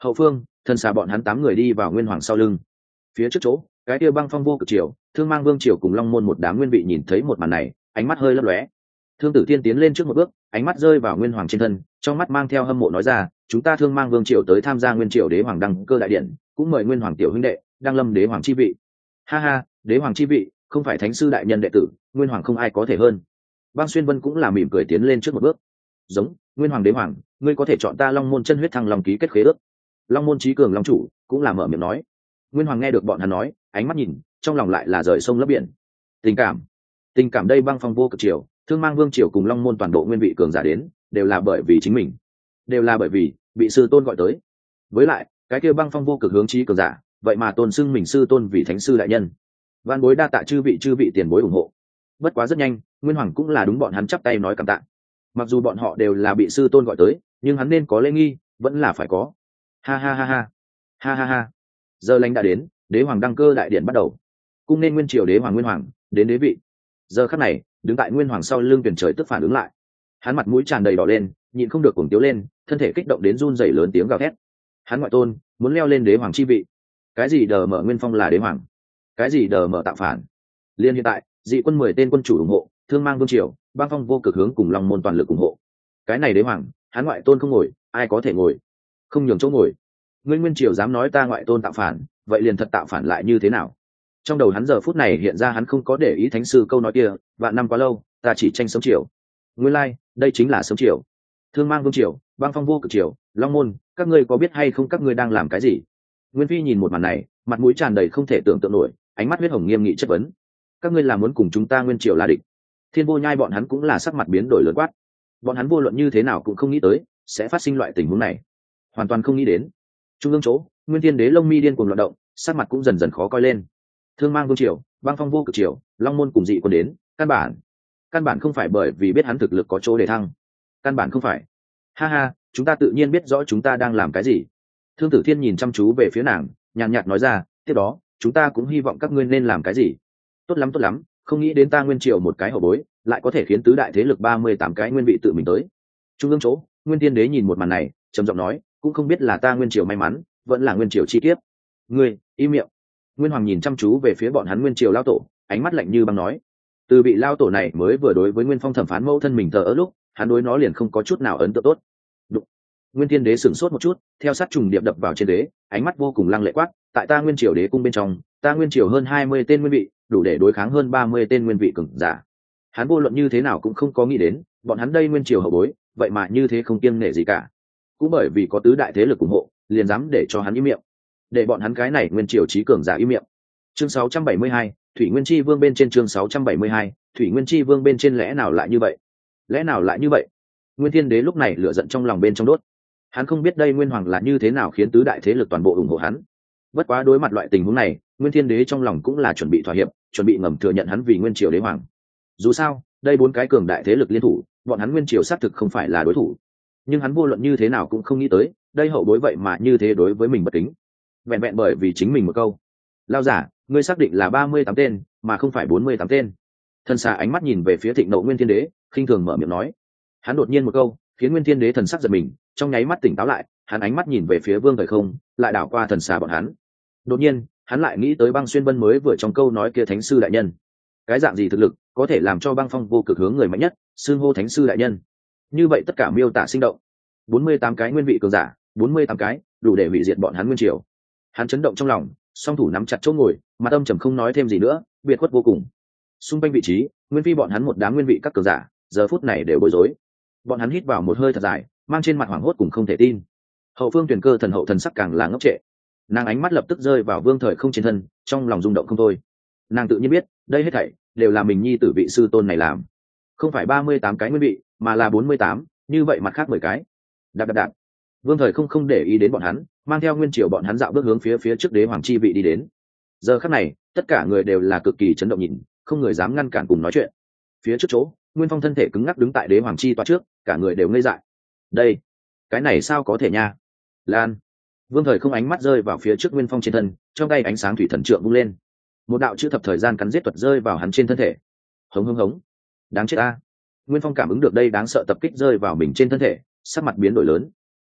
A: Hậu phương thần xà bọn hắn tám người đi vào nguyên hoàng sau lưng. Phía trước chỗ cái kia băng phong vô cực triều, thương mang vương triều cùng long môn một đám nguyên vị nhìn thấy một màn này, ánh mắt hơi lấp lóe. Thương Tử Thiên tiến lên trước một bước, ánh mắt rơi vào nguyên hoàng trên thân, trong mắt mang theo hâm mộ nói ra, chúng ta thương mang vương triều tới tham gia nguyên triều đế hoàng đăng cơ đại điện, cũng mời nguyên hoàng tiểu huynh đệ đăng lâm đế hoàng chi vị. Ha ha, đế hoàng chi vị không phải thánh sư đại nhân đệ tử, nguyên hoàng không ai có thể hơn. Băng Xuyên Vân cũng là mỉm cười tiến lên trước một bước. Giống nguyên hoàng đế hoàng, ngươi có thể chọn ta long môn chân huyết thăng long ký kết khế ước. Long môn trí cường long chủ cũng là mở miệng nói. Nguyên hoàng nghe được bọn hắn nói, ánh mắt nhìn, trong lòng lại là rời sông lấp biển. Tình cảm, tình cảm đây băng phong vô cực triều, thương mang vương triều cùng long môn toàn bộ nguyên vị cường giả đến, đều là bởi vì chính mình, đều là bởi vì bị sư tôn gọi tới. Với lại cái kia băng phong vô cực hướng trí cường giả, vậy mà tôn xưng mình sư tôn vì thánh sư đại nhân. Van bối đa tạ chư vị chư vị tiền bối ủng hộ. Bất quá rất nhanh, nguyên hoàng cũng là đúng bọn hắn chắp tay nói cảm tạ. Mặc dù bọn họ đều là bị sư tôn gọi tới, nhưng hắn nên có lễ nghi, vẫn là phải có. Ha ha ha ha, ha ha ha. Giờ lành đã đến, đế hoàng đăng cơ đại điện bắt đầu. Cung nên nguyên triều đế hoàng nguyên hoàng đến đế vị. Giờ khắc này, đứng tại nguyên hoàng sau lưng tuyển trời tức phản ứng lại. Hắn mặt mũi tràn đầy đỏ lên, nhịn không được cuồng tiếu lên, thân thể kích động đến run rẩy lớn tiếng gào thét. Hắn ngoại tôn muốn leo lên đế hoàng chi vị. Cái gì đờ mở nguyên phong là đế hoàng, cái gì đờ mở tạo phản. Liên hiện tại, dị quân mười tên quân chủ ủng hộ, thương mang vương triều, băng phong vô cực hướng cùng long môn toàn lực ủng hộ. Cái này đế hoàng, hắn ngoại tôn không ngồi, ai có thể ngồi? Không nhường chỗ ngồi. Ngươi nguyên triều dám nói ta ngoại tôn tạo phản, vậy liền thật tạo phản lại như thế nào? Trong đầu hắn giờ phút này hiện ra hắn không có để ý thánh sư câu nói kia, vạn năm quá lâu, ta chỉ tranh sớm chiều. Nguyên lai, like, đây chính là sớm chiều. Thương mang vương triều, băng phong vô cực triều, long môn, các ngươi có biết hay không các ngươi đang làm cái gì? Nguyên phi nhìn một màn này, mặt mũi tràn đầy không thể tưởng tượng nổi, ánh mắt huyết hồng nghiêm nghị chất vấn. Các ngươi là muốn cùng chúng ta nguyên triều là địch? Thiên vô nhai bọn hắn cũng là sắc mặt biến đổi lớn quát. Bọn hắn vô luận như thế nào cũng không nghĩ tới sẽ phát sinh loại tình huống này, hoàn toàn không nghĩ đến. Trung ương chỗ, nguyên thiên đế lông mi điên cuồng loạn động, sắc mặt cũng dần dần khó coi lên. Thương mang vương triều, băng phong vô cực triều, long môn cùng dị quân đến, căn bản căn bản không phải bởi vì biết hắn thực lực có chỗ để thăng, căn bản không phải. Ha ha, chúng ta tự nhiên biết rõ chúng ta đang làm cái gì. Thương Tử Thiên nhìn chăm chú về phía nàng, nhàn nhạt nói ra, tiếp đó chúng ta cũng hy vọng các ngươi nên làm cái gì. Tốt lắm tốt lắm, không nghĩ đến ta nguyên triều một cái hậu bối lại có thể khiến tứ đại thế lực ba mươi tám cái nguyên vị tự mình tới. Trung ương chỗ, nguyên thiên đế nhìn một màn này, trầm giọng nói, cũng không biết là ta nguyên triều may mắn, vẫn là nguyên triều chi kiếp. Ngươi im miệng. Nguyên hoàng nhìn chăm chú về phía bọn hắn nguyên triều lao tổ, ánh mắt lạnh như băng nói. Từ vị lao tổ này mới vừa đối với nguyên phong thẩm phán mẫu thân mình thờ ở lúc, hắn đối nó liền không có chút nào ấn tượng tốt. Đụng. Nguyên thiên đế sửng sốt một chút, theo sát trùng điệp đập vào trên đế, ánh mắt vô cùng lăng lệ quát, tại ta nguyên triều đế cung bên trong, ta nguyên triều hơn hai mươi tên nguyên vị, đủ để đối kháng hơn ba mươi tên nguyên vị cường giả. Hắn vô luận như thế nào cũng không có nghĩ đến, bọn hắn đây nguyên triều hậu bối, vậy mà như thế không kiêng nể gì cả. Cũng bởi vì có tứ đại thế lực ủng hộ, liền dám để cho hắn im miệng, để bọn hắn cái này nguyên triều trí cường giả im miệng. Chương sáu trăm bảy mươi hai, Thủy Nguyên Chi Vương bên trên chương sáu trăm bảy mươi hai, Thủy Nguyên Chi Vương bên trên lẽ nào lại như vậy? Lẽ nào lại như vậy? Nguyên Thiên Đế lúc này lửa giận trong lòng bên trong đốt. Hắn không biết đây Nguyên Hoàng là như thế nào khiến tứ đại thế lực toàn bộ ủng hộ hắn. Bất quá đối mặt loại tình huống này, Nguyên Thiên Đế trong lòng cũng là chuẩn bị thỏa hiệp, chuẩn bị ngầm thừa nhận hắn vì Nguyên Triều Đế Hoàng. Dù sao, đây bốn cái cường đại thế lực liên thủ, bọn hắn Nguyên Triều xác thực không phải là đối thủ. Nhưng hắn vô luận như thế nào cũng không nghĩ tới, đây hậu bối vậy mà như thế đối với mình bất kính. Vẹn vẹn bởi vì chính mình một câu. Lao giả, ngươi xác định là ba mươi tám tên, mà không phải bốn mươi tám tên. Thần xà ánh mắt nhìn về phía Thịnh Nộ Nguyên Thiên Đế, khinh thường mở miệng nói. Hắn đột nhiên một câu, khiến Nguyên Thiên Đế thần sắc giật mình, trong nháy mắt tỉnh táo lại, hắn ánh mắt nhìn về phía Vương Thời Không, lại đảo qua thần xà bọn hắn. Đột nhiên, hắn lại nghĩ tới Băng Xuyên Vân mới vừa trong câu nói kia thánh sư đại nhân. Cái dạng gì thực lực có thể làm cho Băng Phong vô cực hướng người mạnh nhất, xưng hô thánh sư đại nhân? Như vậy tất cả miêu tả sinh động. bốn mươi tám cái nguyên vị cường giả, bốn mươi tám cái, đủ để hủy diệt bọn hắn nguyên triều. Hắn chấn động trong lòng, song thủ nắm chặt chỗ ngồi, mặt âm trầm không nói thêm gì nữa, biệt khuất vô cùng. Xung quanh vị trí, nguyên phi bọn hắn một đám nguyên vị các cường giả, giờ phút này đều bối rối. Bọn hắn hít vào một hơi thật dài, mang trên mặt hoảng hốt cùng không thể tin. Hậu phương tuyển cơ thần hậu thần sắc càng là ngốc trệ. Nàng ánh mắt lập tức rơi vào Vương Thời Không trên thân, trong lòng rung động không thôi. Nàng tự nhiên biết, đây hết thảy đều là mình nhi tử vị sư tôn này làm, không phải ba mươi tám cái nguyên vị, mà là bốn mươi tám, như vậy mặt khác mười cái. Đạp đạp đạp. Vương Thời Không không để ý đến bọn hắn, mang theo nguyên triều bọn hắn dạo bước hướng phía phía trước đế hoàng chi vị đi đến. Giờ khắc này, tất cả người đều là cực kỳ chấn động nhìn, không người dám ngăn cản cùng nói chuyện. Phía trước chỗ, Nguyên Phong thân thể cứng ngắc đứng tại đế hoàng chi toa trước, cả người đều ngây dại. Đây, cái này sao có thể nha? Lan. Vương Thời Không ánh mắt rơi vào phía trước Nguyên Phong trên thân, trong tay ánh sáng thủy thần trượng vung lên. Một đạo chữ thập thời gian cắn giết thuật rơi vào hắn trên thân thể. Hống hống hống. Đáng chết a. Nguyên Phong cảm ứng được đây đáng sợ tập kích rơi vào mình trên thân thể, sắc mặt biến đổi lớn.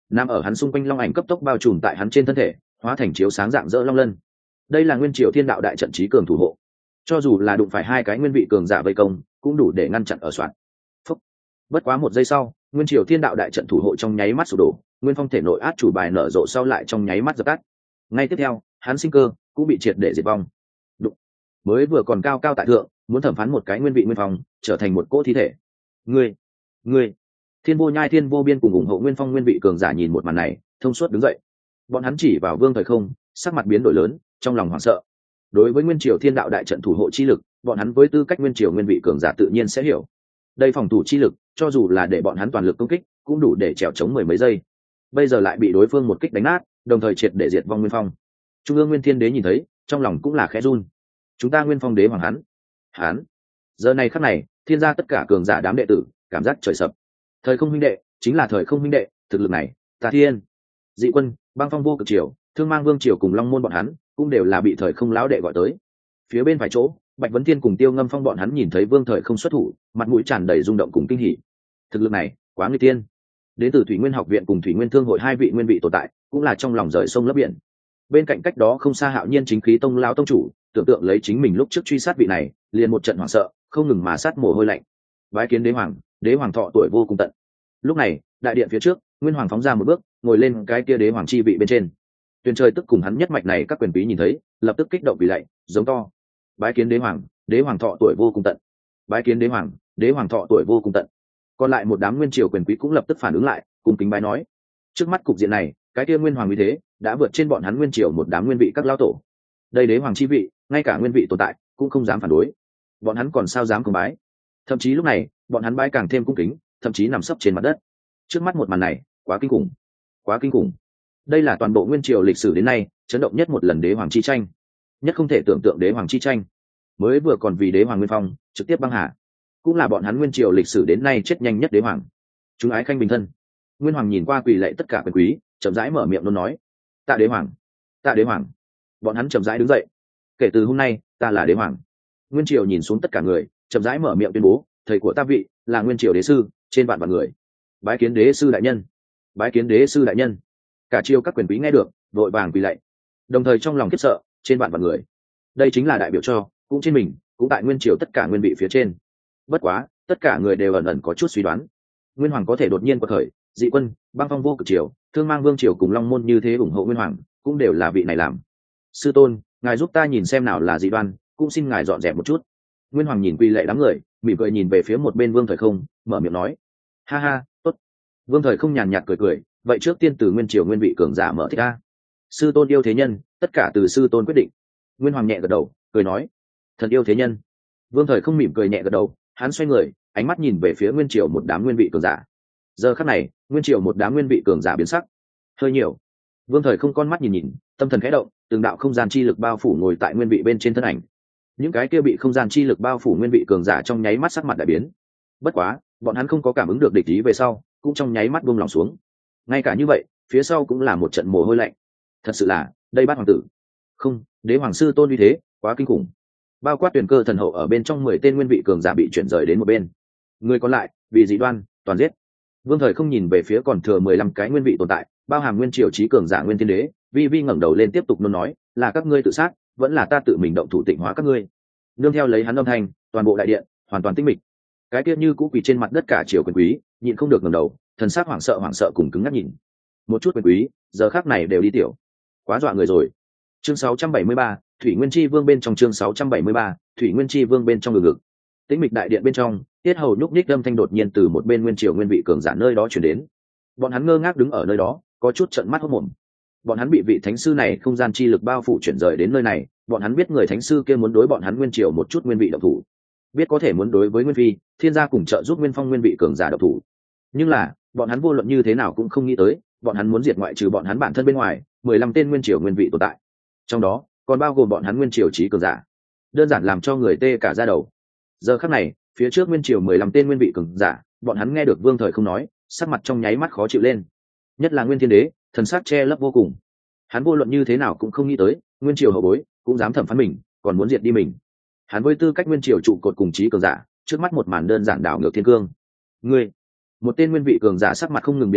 A: nằm ở hắn xung quanh long ảnh cấp tốc bao trùm tại hắn trên thân thể, hóa thành chiếu sáng dạng dỡ long lân. Đây là nguyên triều thiên đạo đại trận trí cường thủ hộ, cho dù là đụng phải hai cái nguyên vị cường giả vây công cũng đủ để ngăn chặn ở soạn. Phúc. Bất quá một giây sau, nguyên triều thiên đạo đại trận thủ hộ trong nháy mắt sụp đổ, nguyên phong thể nội át chủ bài nở rộ sau lại trong nháy mắt dập tắt. Ngay tiếp theo, hắn sinh cơ cũng bị triệt để diệt vong. Đụng. Mới vừa còn cao cao tại thượng, muốn thẩm phán một cái nguyên vị nguyên phong, trở thành một cỗ thi thể. Ngươi, ngươi, Thiên Vô Nhai Thiên Vô Biên cùng ủng hộ nguyên phong nguyên vị cường giả nhìn một màn này, thông suốt đứng dậy. Bọn hắn chỉ vào Vương Thời Không, sắc mặt biến đổi lớn, trong lòng hoảng sợ. Đối với nguyên triều thiên đạo đại trận thủ hộ chi lực, bọn hắn với tư cách nguyên triều nguyên vị cường giả tự nhiên sẽ hiểu. Đây phòng thủ chi lực, cho dù là để bọn hắn toàn lực công kích, cũng đủ để trèo chống mười mấy giây. Bây giờ lại bị đối phương một kích đánh nát, đồng thời triệt để diệt vong nguyên phong. Trung ương Nguyên Thiên Đế nhìn thấy, trong lòng cũng là khẽ run. Chúng ta Nguyên Phong Đế hoàng hắn, hắn. Giờ này khắc này, thiên gia tất cả cường giả đám đệ tử, cảm giác trời sập. Thời Không huynh đệ, chính là Thời Không huynh đệ, thực lực này, ta thiên. Dị Quân, Băng Phong Vô Cực Triều, Thương Mang Vương Triều cùng Long Môn bọn hắn, cũng đều là bị Thời Không lão đệ gọi tới. Phía bên phải chỗ, Bạch Vấn Thiên cùng Tiêu Ngâm Phong bọn hắn nhìn thấy Vương Thời Không xuất thủ, mặt mũi tràn đầy rung động cùng kinh hỉ. Thực lực này, quá nguy tiên. Đến từ Thủy Nguyên Học viện cùng Thủy Nguyên Thương hội hai vị nguyên vị tồn tại, cũng là trong lòng rời sông lấp biển. Bên cạnh cách đó không xa Hạo Nhiên Chính Khí Tông lão tông chủ, tưởng tượng lấy chính mình lúc trước truy sát vị này, liền một trận hoảng sợ, không ngừng mà sát mồ hôi lạnh. Bái kiến đế hoàng, đế hoàng thọ tuổi vô cùng tận. Lúc này, đại điện phía trước, Nguyên Hoàng phóng ra một bước, ngồi lên cái kia đế hoàng chi vị bên trên. Tuyền trời tức cùng hắn nhất mạch này các quyền quý nhìn thấy, lập tức kích động vì lạy, giống to. Bái kiến đế hoàng, đế hoàng thọ tuổi vô cùng tận. Bái kiến đế hoàng, đế hoàng thọ tuổi vô cùng tận. Còn lại một đám nguyên triều quyền quý cũng lập tức phản ứng lại, cùng kính bái nói. Trước mắt cục diện này, cái kia Nguyên Hoàng như thế, đã vượt trên bọn hắn nguyên triều một đám nguyên vị các lão tổ. Đây đế hoàng chi vị, ngay cả nguyên vị tồn tại cũng không dám phản đối. Bọn hắn còn sao dám không bái? Thậm chí lúc này, bọn hắn bái càng thêm cung kính, thậm chí nằm sấp trên mặt đất. Trước mắt một màn này, quá kinh khủng, quá kinh khủng. Đây là toàn bộ nguyên triều lịch sử đến nay chấn động nhất một lần đế hoàng chi tranh, nhất không thể tưởng tượng đế hoàng chi tranh. Mới vừa còn vì đế hoàng Nguyên Phong trực tiếp băng hà, cũng là bọn hắn nguyên triều lịch sử đến nay chết nhanh nhất đế hoàng. Chúng ái khanh bình thân. Nguyên Hoàng nhìn qua quỳ lạy tất cả quyền quý, chậm rãi mở miệng luôn nói: tạ đế hoàng, tạ đế hoàng. Bọn hắn chậm rãi đứng dậy. Kể từ hôm nay, ta là đế hoàng. Nguyên triều nhìn xuống tất cả người, chậm rãi mở miệng tuyên bố: thầy của ta vị là nguyên triều đế sư, trên vạn vạn người. Bái kiến đế sư đại nhân, bái kiến đế sư đại nhân. Cả triều các quyền quý nghe được, vội vàng quỳ lạy, đồng thời trong lòng khiếp sợ, trên vạn vạn người. Đây chính là đại biểu cho, cũng trên mình, cũng tại nguyên triều tất cả nguyên vị phía trên. Bất quá, tất cả người đều ẩn ẩn có chút suy đoán. Nguyên Hoàng có thể đột nhiên quật khởi, Dị Quân, Băng Phong Vô Cực Triều, Thương Mang Vương Triều cùng Long Môn như thế ủng hộ Nguyên Hoàng, cũng đều là vị này làm. Sư tôn, ngài giúp ta nhìn xem nào là dị đoan, cũng xin ngài dọn dẹp một chút. Nguyên Hoàng nhìn quỳ lạy đám người, mỉm cười nhìn về phía một bên Vương Thời Không, mở miệng nói: ha ha, tốt. Vương Thời Không nhàn nhạt cười cười, vậy trước tiên từ nguyên triều nguyên vị cường giả mở thích a. Sư tôn yêu thế nhân, tất cả từ sư tôn quyết định. Nguyên Hoàng nhẹ gật đầu, cười nói: thần yêu thế nhân. Vương Thời Không mỉm cười nhẹ gật đầu, hắn xoay người, ánh mắt nhìn về phía nguyên triều một đám nguyên vị cường giả. Giờ khắc này, nguyên triều một đám nguyên vị cường giả biến sắc. Hơi nhiều. Vương Thời Không con mắt nhìn nhìn, tâm thần khẽ động, từng đạo không gian chi lực bao phủ ngồi tại nguyên vị bên trên thân ảnh. Những cái kia bị không gian chi lực bao phủ nguyên vị cường giả trong nháy mắt sắc mặt đại biến. Bất quá, bọn hắn không có cảm ứng được địch ý về sau, cũng trong nháy mắt buông lòng xuống. Ngay cả như vậy, phía sau cũng là một trận mồ hôi lạnh. Thật sự là, đây bát hoàng tử. Không, đế hoàng sư tôn như thế, quá kinh khủng. Bao quát tuyển cơ thần hậu ở bên trong mười tên nguyên vị cường giả bị chuyển rời đến một bên. Người còn lại, bị dị đoan, toàn giết. Vương Thời Không nhìn về phía còn thừa mười lăm cái nguyên vị tồn tại, bao hàm nguyên triều trí cường giả nguyên thiên đế, vi vi ngẩng đầu lên tiếp tục nôn nói, là các ngươi tự sát, vẫn là ta tự mình động thủ tịnh hóa các ngươi. Nương theo lấy hắn âm thanh, toàn bộ đại điện hoàn toàn tĩnh mịch. Cái kia như cũ quỳ trên mặt đất cả triều quyền quý, nhịn không được ngẩng đầu, thần sắc hoảng sợ hoảng sợ cùng cứng ngắc nhìn. Một chút quyền quý, giờ khắc này đều đi tiểu. Quá dọa người rồi. Chương sáu trăm bảy mươi ba, Thủy Nguyên Chi Vương bên trong chương sáu trăm bảy mươi ba, Thủy Nguyên Chi Vương bên trong ngực ngực. Tĩnh mịch đại điện bên trong, tiết hầu nhúc nhích âm thanh đột nhiên từ một bên nguyên triều nguyên vị cường giả nơi đó truyền đến. Bọn hắn ngơ ngác đứng ở nơi đó, có chút trợn mắt hốt mồm. Bọn hắn bị vị thánh sư này không gian chi lực bao phủ chuyển rời đến nơi này, bọn hắn biết người thánh sư kia muốn đối bọn hắn nguyên triều một chút nguyên vị động thủ, biết có thể muốn đối với nguyên phi, thiên gia cùng trợ giúp nguyên phong nguyên vị cường giả động thủ. Nhưng là, bọn hắn vô luận như thế nào cũng không nghĩ tới, bọn hắn muốn diệt ngoại trừ bọn hắn bản thân bên ngoài, mười lăm tên nguyên triều nguyên vị tồn tại. Trong đó, còn bao gồm bọn hắn nguyên triều trí cường giả. Đơn giản làm cho người tê cả da đầu. Giờ khắc này, phía trước nguyên triều mười lăm tên nguyên vị cường giả, bọn hắn nghe được Vương Thời Không nói, sắc mặt trong nháy mắt khó chịu lên. Nhất là Nguyên Thiên Đế, thần sắc che lấp vô cùng. Hắn vô luận như thế nào cũng không nghĩ tới, nguyên triều hậu bối cũng dám thẩm phán mình, còn muốn diệt đi mình. Hắn với tư cách nguyên triều trụ cột cùng trí cường giả, trước mắt một màn đơn giản đảo ngược thiên cương. Ngươi, một tên nguyên vị cường giả sắc mặt không ngừng biến ảo,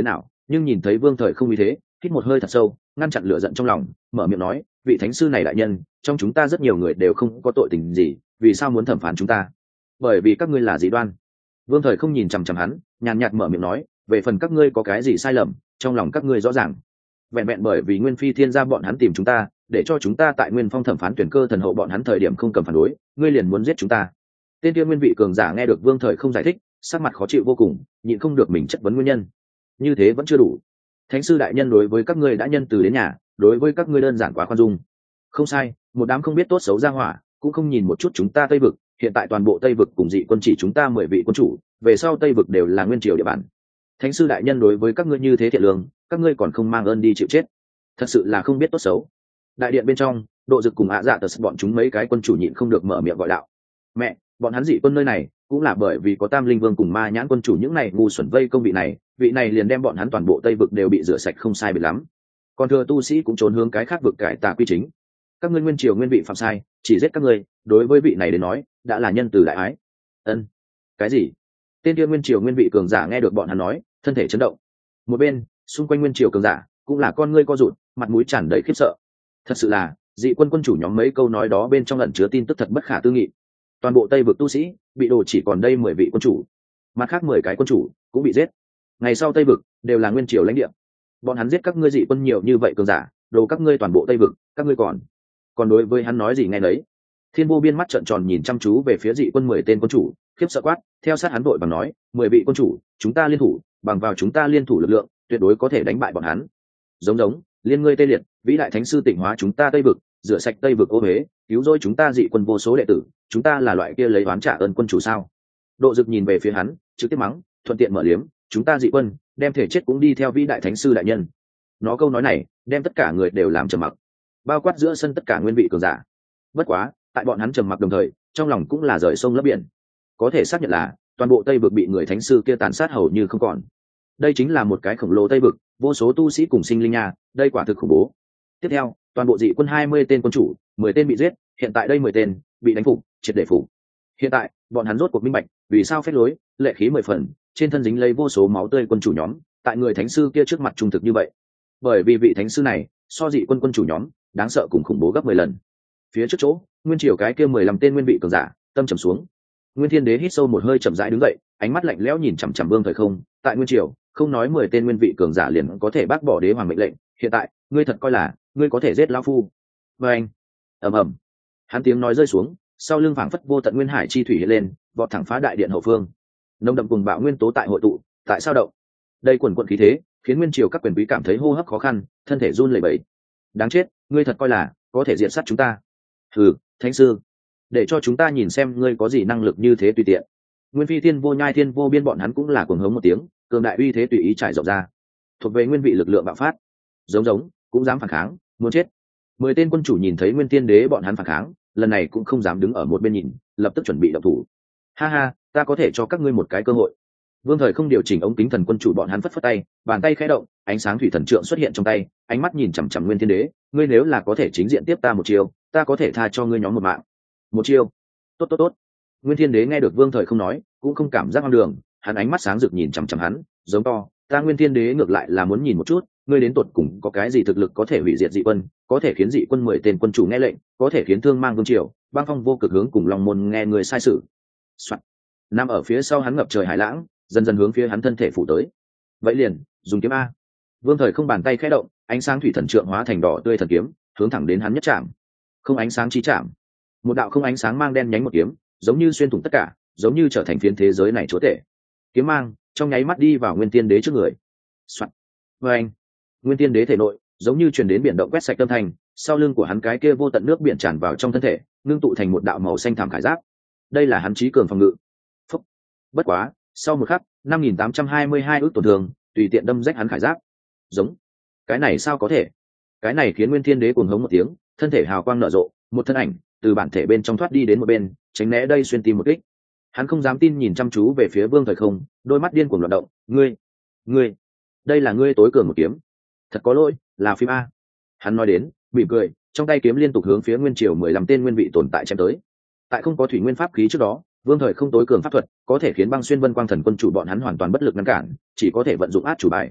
A: nhưng nhìn thấy vương thời không như thế, hít một hơi thật sâu, ngăn chặn lửa giận trong lòng, mở miệng nói, vị thánh sư này đại nhân, trong chúng ta rất nhiều người đều không có tội tình gì, vì sao muốn thẩm phán chúng ta? Bởi vì các ngươi là dị đoan. Vương thời không nhìn chằm chằm hắn, nhàn nhạt mở miệng nói, về phần các ngươi có cái gì sai lầm, trong lòng các ngươi rõ ràng. Vẹn vẹn bởi vì Nguyên Phi Thiên gia bọn hắn tìm chúng ta, để cho chúng ta tại Nguyên Phong thẩm phán tuyển cơ thần hậu bọn hắn thời điểm không cầm phản đối, ngươi liền muốn giết chúng ta. Tên kia nguyên vị cường giả nghe được Vương thời không giải thích, sắc mặt khó chịu vô cùng, nhịn không được mình chất vấn nguyên nhân. Như thế vẫn chưa đủ. Thánh sư đại nhân đối với các ngươi đã nhân từ đến nhà, đối với các ngươi đơn giản quá khoan dung. Không sai, một đám không biết tốt xấu ra hỏa, cũng không nhìn một chút chúng ta Tây vực, hiện tại toàn bộ Tây vực cùng dị quân chỉ chúng ta mười vị quân chủ, về sau Tây vực đều là nguyên triều địa bàn. Thánh sư đại nhân đối với các ngươi như thế thiện lương, các ngươi còn không mang ơn đi chịu chết, thật sự là không biết tốt xấu. Đại điện bên trong, Độ Dực cùng ạ dạ tật bọn chúng mấy cái quân chủ nhịn không được mở miệng gọi đạo. Mẹ, bọn hắn dị quân nơi này cũng là bởi vì có Tam Linh Vương cùng Ma Nhãn quân chủ những này ngu xuẩn vây công vị này, vị này liền đem bọn hắn toàn bộ Tây vực đều bị rửa sạch không sai biệt lắm. Còn thừa tu sĩ cũng trốn hướng cái khác vực cải tà quy chính. Các ngươi nguyên triều nguyên vị phạm sai, chỉ giết các ngươi, đối với vị này đến nói, đã là nhân từ đại ái. Ân, cái gì? Tên kia nguyên triều nguyên vị cường giả nghe được bọn hắn nói, thân thể chấn động. Một bên, xung quanh nguyên triều cường giả, cũng là con ngươi co rụt, mặt mũi tràn đầy khiếp sợ. Thật sự là, dị quân quân chủ nhóm mấy câu nói đó bên trong ẩn chứa tin tức thật bất khả tư nghị. Toàn bộ Tây vực tu sĩ bị đổ chỉ còn đây mười vị quân chủ, mặt khác mười cái quân chủ cũng bị giết. Ngày sau Tây vực đều là nguyên triều lãnh địa, bọn hắn giết các ngươi dị quân nhiều như vậy cường giả, đồ các ngươi toàn bộ Tây vực, các ngươi còn còn đối với hắn nói gì nghe nấy. Thiên Vô Biên mắt trợn tròn nhìn chăm chú về phía dị quân mười tên quân chủ, khiếp sợ quát, theo sát hắn vội bằng nói, mười vị quân chủ, chúng ta liên thủ, bằng vào chúng ta liên thủ lực lượng, tuyệt đối có thể đánh bại bọn hắn. Giống giống, liên ngươi tê liệt, vĩ đại thánh sư tỉnh hóa chúng ta Tây vực, rửa sạch Tây vực ô huế, cứu rỗi chúng ta dị quân vô số đệ tử, chúng ta là loại kia lấy oán trả ơn quân chủ sao? Độ Dực nhìn về phía hắn, trực tiếp mắng, thuận tiện mở liếm, chúng ta dị quân, đem thể chết cũng đi theo vĩ đại thánh sư đại nhân. Nó câu nói này, đem tất cả người đều làm trầm mặc, bao quát giữa sân tất cả nguyên vị cường giả. Bất quá, tại bọn hắn trầm mặc đồng thời, trong lòng cũng là rời sông lấp biển. Có thể xác nhận là, toàn bộ Tây vực bị người thánh sư kia tàn sát hầu như không còn. Đây chính là một cái khổng lồ Tây vực, vô số tu sĩ cùng sinh linh nha, đây quả thực khủng bố. Tiếp theo, toàn bộ dị quân hai mươi tên quân chủ, mười tên bị giết, hiện tại đây mười tên bị đánh phục, triệt để phục. Hiện tại, bọn hắn rốt cuộc minh bạch, vì sao phép lối, lệ khí mười phần, trên thân dính lấy vô số máu tươi quân chủ nhóm, tại người thánh sư kia trước mặt trung thực như vậy. Bởi vì vị thánh sư này, so dị quân quân chủ nhóm, đáng sợ cùng khủng bố gấp mười lần. Phía trước chỗ, nguyên triều cái kia mười lăm tên nguyên vị cường giả, tâm trầm xuống. Nguyên Thiên Đế hít sâu một hơi chậm rãi đứng dậy, ánh mắt lạnh lẽo nhìn chằm chằm Vương Thời Không, tại nguyên triều, không nói mười tên nguyên vị cường giả liền có thể bác bỏ đế hoàng mệnh lệnh, hiện tại, ngươi thật coi là, ngươi có thể giết lão phu. Và anh, ầm ầm. Hắn tiếng nói rơi xuống, sau lưng phảng phất vô tận nguyên hải chi thủy hiện lên, vọt thẳng phá đại điện hậu phương. Nồng đậm cùng bạo nguyên tố tại hội tụ, tại sao động. Đây quần quần khí thế, khiến nguyên triều các quyền quý cảm thấy hô hấp khó khăn, thân thể run lẩy bẩy. Đáng chết, ngươi thật coi là có thể diện sát chúng ta? Hừ, thánh sư, để cho chúng ta nhìn xem ngươi có gì năng lực như thế tùy tiện. Nguyên Phi Thiên Vô Nhai Thiên Vô Biên bọn hắn cũng là cuồng hống một tiếng, cường đại uy thế tùy ý trải rộng ra, thuộc về nguyên vị lực lượng bạo phát. Giống giống, cũng dám phản kháng, muốn chết. Mười tên quân chủ nhìn thấy Nguyên Tiên Đế bọn hắn phản kháng, lần này cũng không dám đứng ở một bên nhìn, lập tức chuẩn bị động thủ. Ha ha, ta có thể cho các ngươi một cái cơ hội. Vương Thời không điều chỉnh ống kính thần quân chủ bọn hắn phất phất tay, bàn tay khẽ động, ánh sáng thủy thần trượng xuất hiện trong tay, ánh mắt nhìn chằm chằm Nguyên Thiên Đế, ngươi nếu là có thể chính diện tiếp ta một chiêu, ta có thể tha cho ngươi nhóm một mạng. Một chiêu? Tốt tốt tốt. Nguyên Thiên Đế nghe được Vương Thời không nói, cũng không cảm giác hoang đường, hắn ánh mắt sáng rực nhìn chằm chằm hắn, giống to, ta Nguyên Thiên Đế ngược lại là muốn nhìn một chút, ngươi đến tột cùng có cái gì thực lực có thể hủy diệt dị quân, có thể khiến dị quân mười tên quân chủ nghe lệnh, có thể khiến Thương Mang Vương triều, Băng Phong vô cực hướng cùng Long môn nghe người sai sự. Soạn. Nằm ở phía sau hắn ngập trời hải lãng, dần dần hướng phía hắn thân thể phủ tới. Vậy liền, dùng kiếm a. Vương Thời không bàn tay khẽ động, ánh sáng thủy thần trượng hóa thành đỏ tươi thần kiếm, hướng thẳng đến hắn nhất chạm. Không ánh sáng chi chạm. Một đạo không ánh sáng mang đen nhánh một kiếm, giống như xuyên thủng tất cả, giống như trở thành phiến thế giới này chúa tể. Kiếm mang trong nháy mắt đi vào Nguyên Tiên Đế trước người. Soạn. Và anh, Nguyên Tiên Đế thể nội giống như truyền đến biển động quét sạch tâm thành, sau lưng của hắn cái kia vô tận nước biển tràn vào trong thân thể, ngưng tụ thành một đạo màu xanh thảm khải giáp. Đây là hắn trí cường phòng ngự. Phúc. Bất quá, sau một khắc, năm nghìn tám trăm hai mươi hai ước tổn thương, tùy tiện đâm rách hắn khải giáp. Giống. Cái này sao có thể? Cái này khiến Nguyên Thiên Đế cuồng hống một tiếng, thân thể hào quang nở rộ, một thân ảnh từ bản thể bên trong thoát đi đến một bên, tránh né đây xuyên tim một kích. Hắn không dám tin nhìn chăm chú về phía Vương Thời không, đôi mắt điên cuồng loạn động, ngươi, ngươi, đây là ngươi tối cường một kiếm. Thật có lỗi, là phim a. Hắn nói đến, mỉm cười, trong tay kiếm liên tục hướng phía nguyên triều mười lăm tên nguyên vị tồn tại chém tới. Tại không có thủy nguyên pháp khí trước đó, Vương Thời không tối cường pháp thuật có thể khiến Băng Xuyên Vân Quang Thần quân chủ bọn hắn hoàn toàn bất lực ngăn cản, chỉ có thể vận dụng át chủ bài.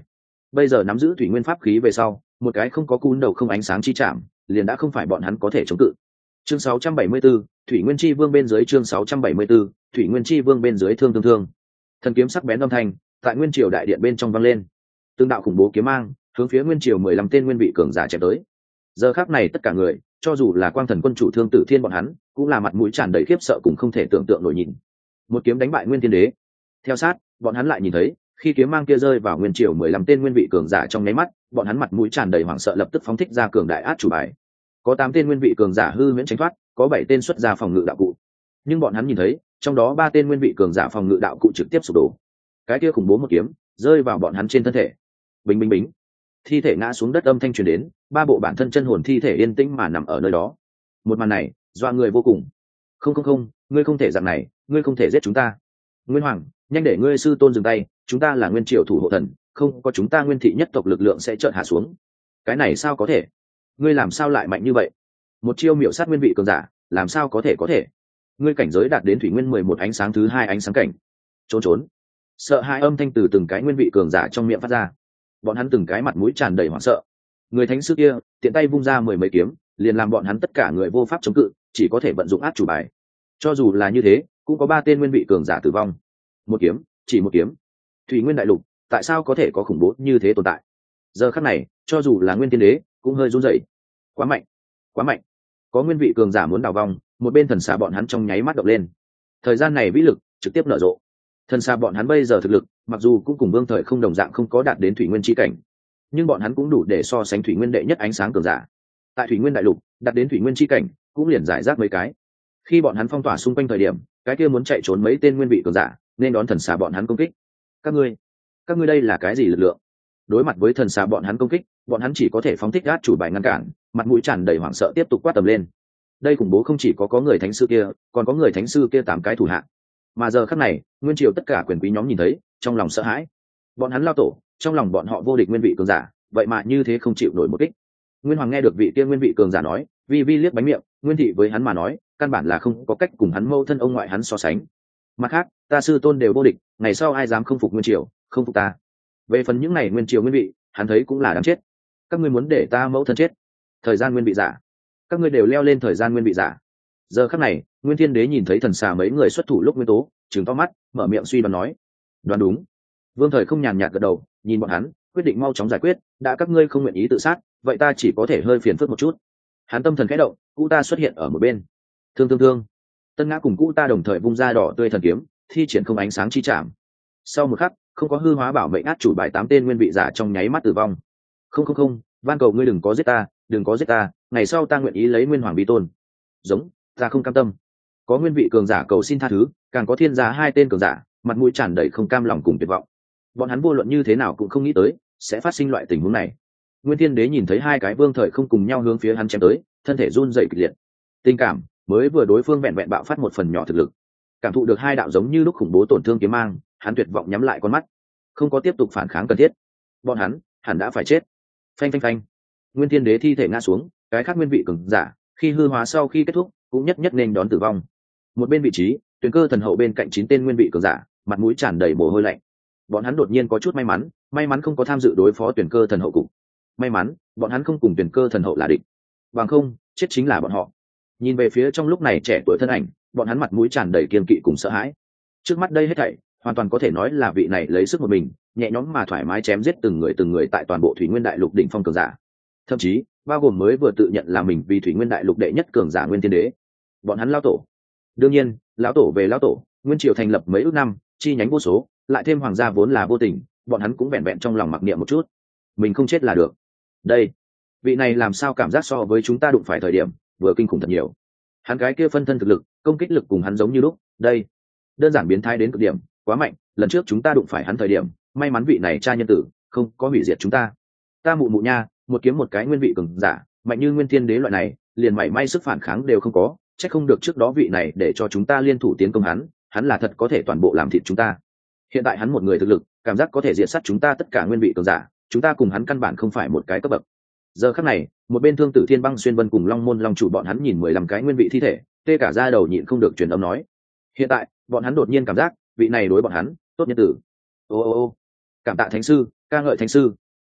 A: bây giờ nắm giữ thủy nguyên pháp khí về sau, một cái không có cún đầu không ánh sáng chi chạm liền đã không phải bọn hắn có thể chống cự. Chương sáu trăm bảy mươi 674, thủy nguyên chi vương bên dưới. Chương sáu trăm bảy mươi 674, thủy nguyên chi vương bên dưới. Thương thương thương, thần kiếm sắc bén âm thanh tại nguyên triều đại điện bên trong vang lên, tương đạo khủng bố kiếm mang hướng phía nguyên triều mười lăm tên nguyên vị cường giả chém tới. Giờ khắc này tất cả người, cho dù là quang thần quân chủ Thương Tử Thiên bọn hắn, cũng là mặt mũi tràn đầy khiếp sợ cùng không thể tưởng tượng nổi nhìn. Một kiếm đánh bại nguyên thiên đế. Theo sát, bọn hắn lại nhìn thấy, khi kiếm mang kia rơi vào nguyên triều mười lăm tên nguyên vị cường giả trong nháy mắt, bọn hắn mặt mũi tràn đầy hoảng sợ lập tức phóng thích ra cường đại át chủ bài. Có tám tên nguyên vị cường giả hư miễn tránh thoát, có bảy tên xuất ra phòng ngự đạo cụ. Nhưng bọn hắn nhìn thấy, trong đó ba tên nguyên vị cường giả phòng ngự đạo cụ trực tiếp sụp đổ. Cái kia khủng bố một kiếm rơi vào bọn hắn trên thân thể. Bình bình bình, thi thể ngã xuống đất âm thanh truyền đến, ba bộ bản thân chân hồn thi thể yên tĩnh mà nằm ở nơi đó. Một màn này dọa người vô cùng. Không không không, ngươi không thể dạng này, ngươi không thể giết chúng ta. Nguyên Hoàng, nhanh để ngươi sư tôn dừng tay, chúng ta là nguyên triều thủ hộ thần, không có chúng ta nguyên thị nhất tộc lực lượng sẽ chợt hạ xuống. Cái này sao có thể? Ngươi làm sao lại mạnh như vậy? Một chiêu miểu sát nguyên vị cường giả, làm sao có thể có thể? Ngươi cảnh giới đạt đến thủy nguyên mười một ánh sáng thứ hai ánh sáng cảnh. Trốn trốn. Sợ hai âm thanh từ từng cái nguyên vị cường giả trong miệng phát ra. Bọn hắn từng cái mặt mũi tràn đầy hoảng sợ. Người thánh sư kia tiện tay vung ra mười mấy kiếm, liền làm bọn hắn tất cả người vô pháp chống cự, chỉ có thể vận dụng át chủ bài. Cho dù là như thế, cũng có ba tên nguyên vị cường giả tử vong. Một kiếm, chỉ một kiếm. Thủy nguyên đại lục, tại sao có thể có khủng bố như thế tồn tại? Giờ khắc này, cho dù là nguyên tiên đế cũng hơi run rẩy. Quá mạnh, quá mạnh. Có nguyên vị cường giả muốn đào vong, một bên thần xà bọn hắn trong nháy mắt động lên. Thời gian này vĩ lực trực tiếp nở rộ. Thần xà bọn hắn bây giờ thực lực, mặc dù cũng cùng vương thời không đồng dạng không có đạt đến thủy nguyên chi cảnh, nhưng bọn hắn cũng đủ để so sánh thủy nguyên đệ nhất ánh sáng cường giả. Tại thủy nguyên đại lục, đạt đến thủy nguyên chi cảnh cũng liền giải rác mấy cái. Khi bọn hắn phong tỏa xung quanh thời điểm, cái kia muốn chạy trốn mấy tên nguyên vị cường giả nên đón thần xà bọn hắn công kích. Các ngươi, các ngươi đây là cái gì lực lượng? Đối mặt với thần xà bọn hắn công kích, bọn hắn chỉ có thể phóng thích át chủ bài ngăn cản, mặt mũi tràn đầy hoảng sợ tiếp tục quát tầm lên. Đây khủng bố không chỉ có có người thánh sư kia, còn có người thánh sư kia tám cái thủ hạ. Mà giờ khắc này, nguyên triều tất cả quyền quý nhóm nhìn thấy, trong lòng sợ hãi. Bọn hắn lao tổ, trong lòng bọn họ vô địch nguyên vị cường giả, vậy mà như thế không chịu nổi một kích. Nguyên Hoàng nghe được vị kia nguyên vị cường giả nói, vi vi liếc bánh miệng, nguyên thị với hắn mà nói, căn bản là không có cách cùng hắn mâu thân ông ngoại hắn so sánh. Mặt khác, ta sư tôn đều vô địch, ngày sau ai dám không phục nguyên triều, không phục ta. Về phần những này nguyên triều nguyên vị, hắn thấy cũng là đáng chết. Các ngươi muốn để ta mẫu thân chết? Thời gian nguyên vị giả, các ngươi đều leo lên thời gian nguyên vị giả. Giờ khắc này, Nguyên Thiên Đế nhìn thấy thần xà mấy người xuất thủ lúc nguyên tố, trừng to mắt, mở miệng suy đoán nói: đoán đúng. Vương Thời không nhàn nhạt gật đầu, nhìn bọn hắn, quyết định mau chóng giải quyết. Đã các ngươi không nguyện ý tự sát, vậy ta chỉ có thể hơi phiền phức một chút. Hắn tâm thần khẽ động, cụ ta xuất hiện ở một bên. Thương thương thương. Tân Ngã cùng cụ ta đồng thời vung ra đỏ tươi thần kiếm, thi triển không ánh sáng chi chạm. Sau một khắc, không có hư hóa bảo mệnh át chủ bài tám tên nguyên vị giả trong nháy mắt tử vong. Không không không, van cầu ngươi đừng có giết ta, đừng có giết ta, ngày sau ta nguyện ý lấy nguyên hoàng vi tôn. Giống, ta không cam tâm. Có nguyên vị cường giả cầu xin tha thứ, càng có thiên gia hai tên cường giả, mặt mũi tràn đầy không cam lòng cùng tuyệt vọng. Bọn hắn vô luận như thế nào cũng không nghĩ tới sẽ phát sinh loại tình huống này. Nguyên Thiên Đế nhìn thấy hai cái Vương Thời không cùng nhau hướng phía hắn chém tới, thân thể run rẩy kịch liệt. Tình cảm mới vừa đối phương vẹn vẹn bạo phát một phần nhỏ thực lực, cảm thụ được hai đạo giống như lúc khủng bố tổn thương kiếm mang, hắn tuyệt vọng nhắm lại con mắt, không có tiếp tục phản kháng cần thiết. Bọn hắn hẳn đã phải chết. Phanh phanh phanh. Nguyên Thiên Đế thi thể ngã xuống, cái khác nguyên vị cường giả khi hư hóa sau khi kết thúc cũng nhất nhất nên đón tử vong. Một bên vị trí, Tuyền Cơ Thần Hậu bên cạnh chín tên nguyên vị cường giả, mặt mũi tràn đầy mồ hôi lạnh. Bọn hắn đột nhiên có chút may mắn, may mắn không có tham dự đối phó Tuyền Cơ Thần Hậu cục. May mắn, bọn hắn không cùng Tuyền Cơ Thần Hậu là địch. Bằng không, chết chính là bọn họ. Nhìn về phía trong lúc này trẻ tuổi thân ảnh, bọn hắn mặt mũi tràn đầy kiên kỵ cùng sợ hãi. Trước mắt đây hết thảy, hoàn toàn có thể nói là vị này lấy sức một mình, nhẹ nhõm mà thoải mái chém giết từng người từng người tại toàn bộ Thủy Nguyên Đại Lục đỉnh phong cường giả. Thậm chí, bao gồm mới vừa tự nhận là mình vì Thủy Nguyên Đại Lục đệ nhất cường giả Nguyên Thiên Đế. Bọn hắn lao tổ. Đương nhiên, lão tổ về lão tổ, Nguyên Triều thành lập mấy ước năm, chi nhánh vô số, lại thêm hoàng gia vốn là vô tình, bọn hắn cũng vẹn vẹn trong lòng mặc niệm một chút, mình không chết là được. Đây, vị này làm sao cảm giác so với chúng ta đụng phải thời điểm vừa kinh khủng thật nhiều. Hắn cái kia phân thân thực lực, công kích lực cùng hắn giống như lúc, đây, đơn giản biến thái đến cực điểm, quá mạnh. Lần trước chúng ta đụng phải hắn thời điểm, may mắn vị này cha nhân tử không có hủy diệt chúng ta. Ta mụ mụ nha, một kiếm một cái nguyên vị cường giả, mạnh như Nguyên Thiên Đế loại này, liền mảy may sức phản kháng đều không có, chắc không được trước đó vị này để cho chúng ta liên thủ tiến công hắn, hắn là thật có thể toàn bộ làm thịt chúng ta. Hiện tại hắn một người thực lực, cảm giác có thể diệt sát chúng ta tất cả nguyên vị cường giả, chúng ta cùng hắn căn bản không phải một cái cấp bậc. Giờ khắc này, một bên Thương Tử Thiên Băng Xuyên Vân cùng Long Môn Long chủ bọn hắn nhìn mười lăm cái nguyên vị thi thể, tê cả da đầu nhịn không được truyền âm nói. Hiện tại, bọn hắn đột nhiên cảm giác, vị này đối bọn hắn, tốt nhân tử. Ô ô ô, cảm tạ thánh sư, ca ngợi thánh sư.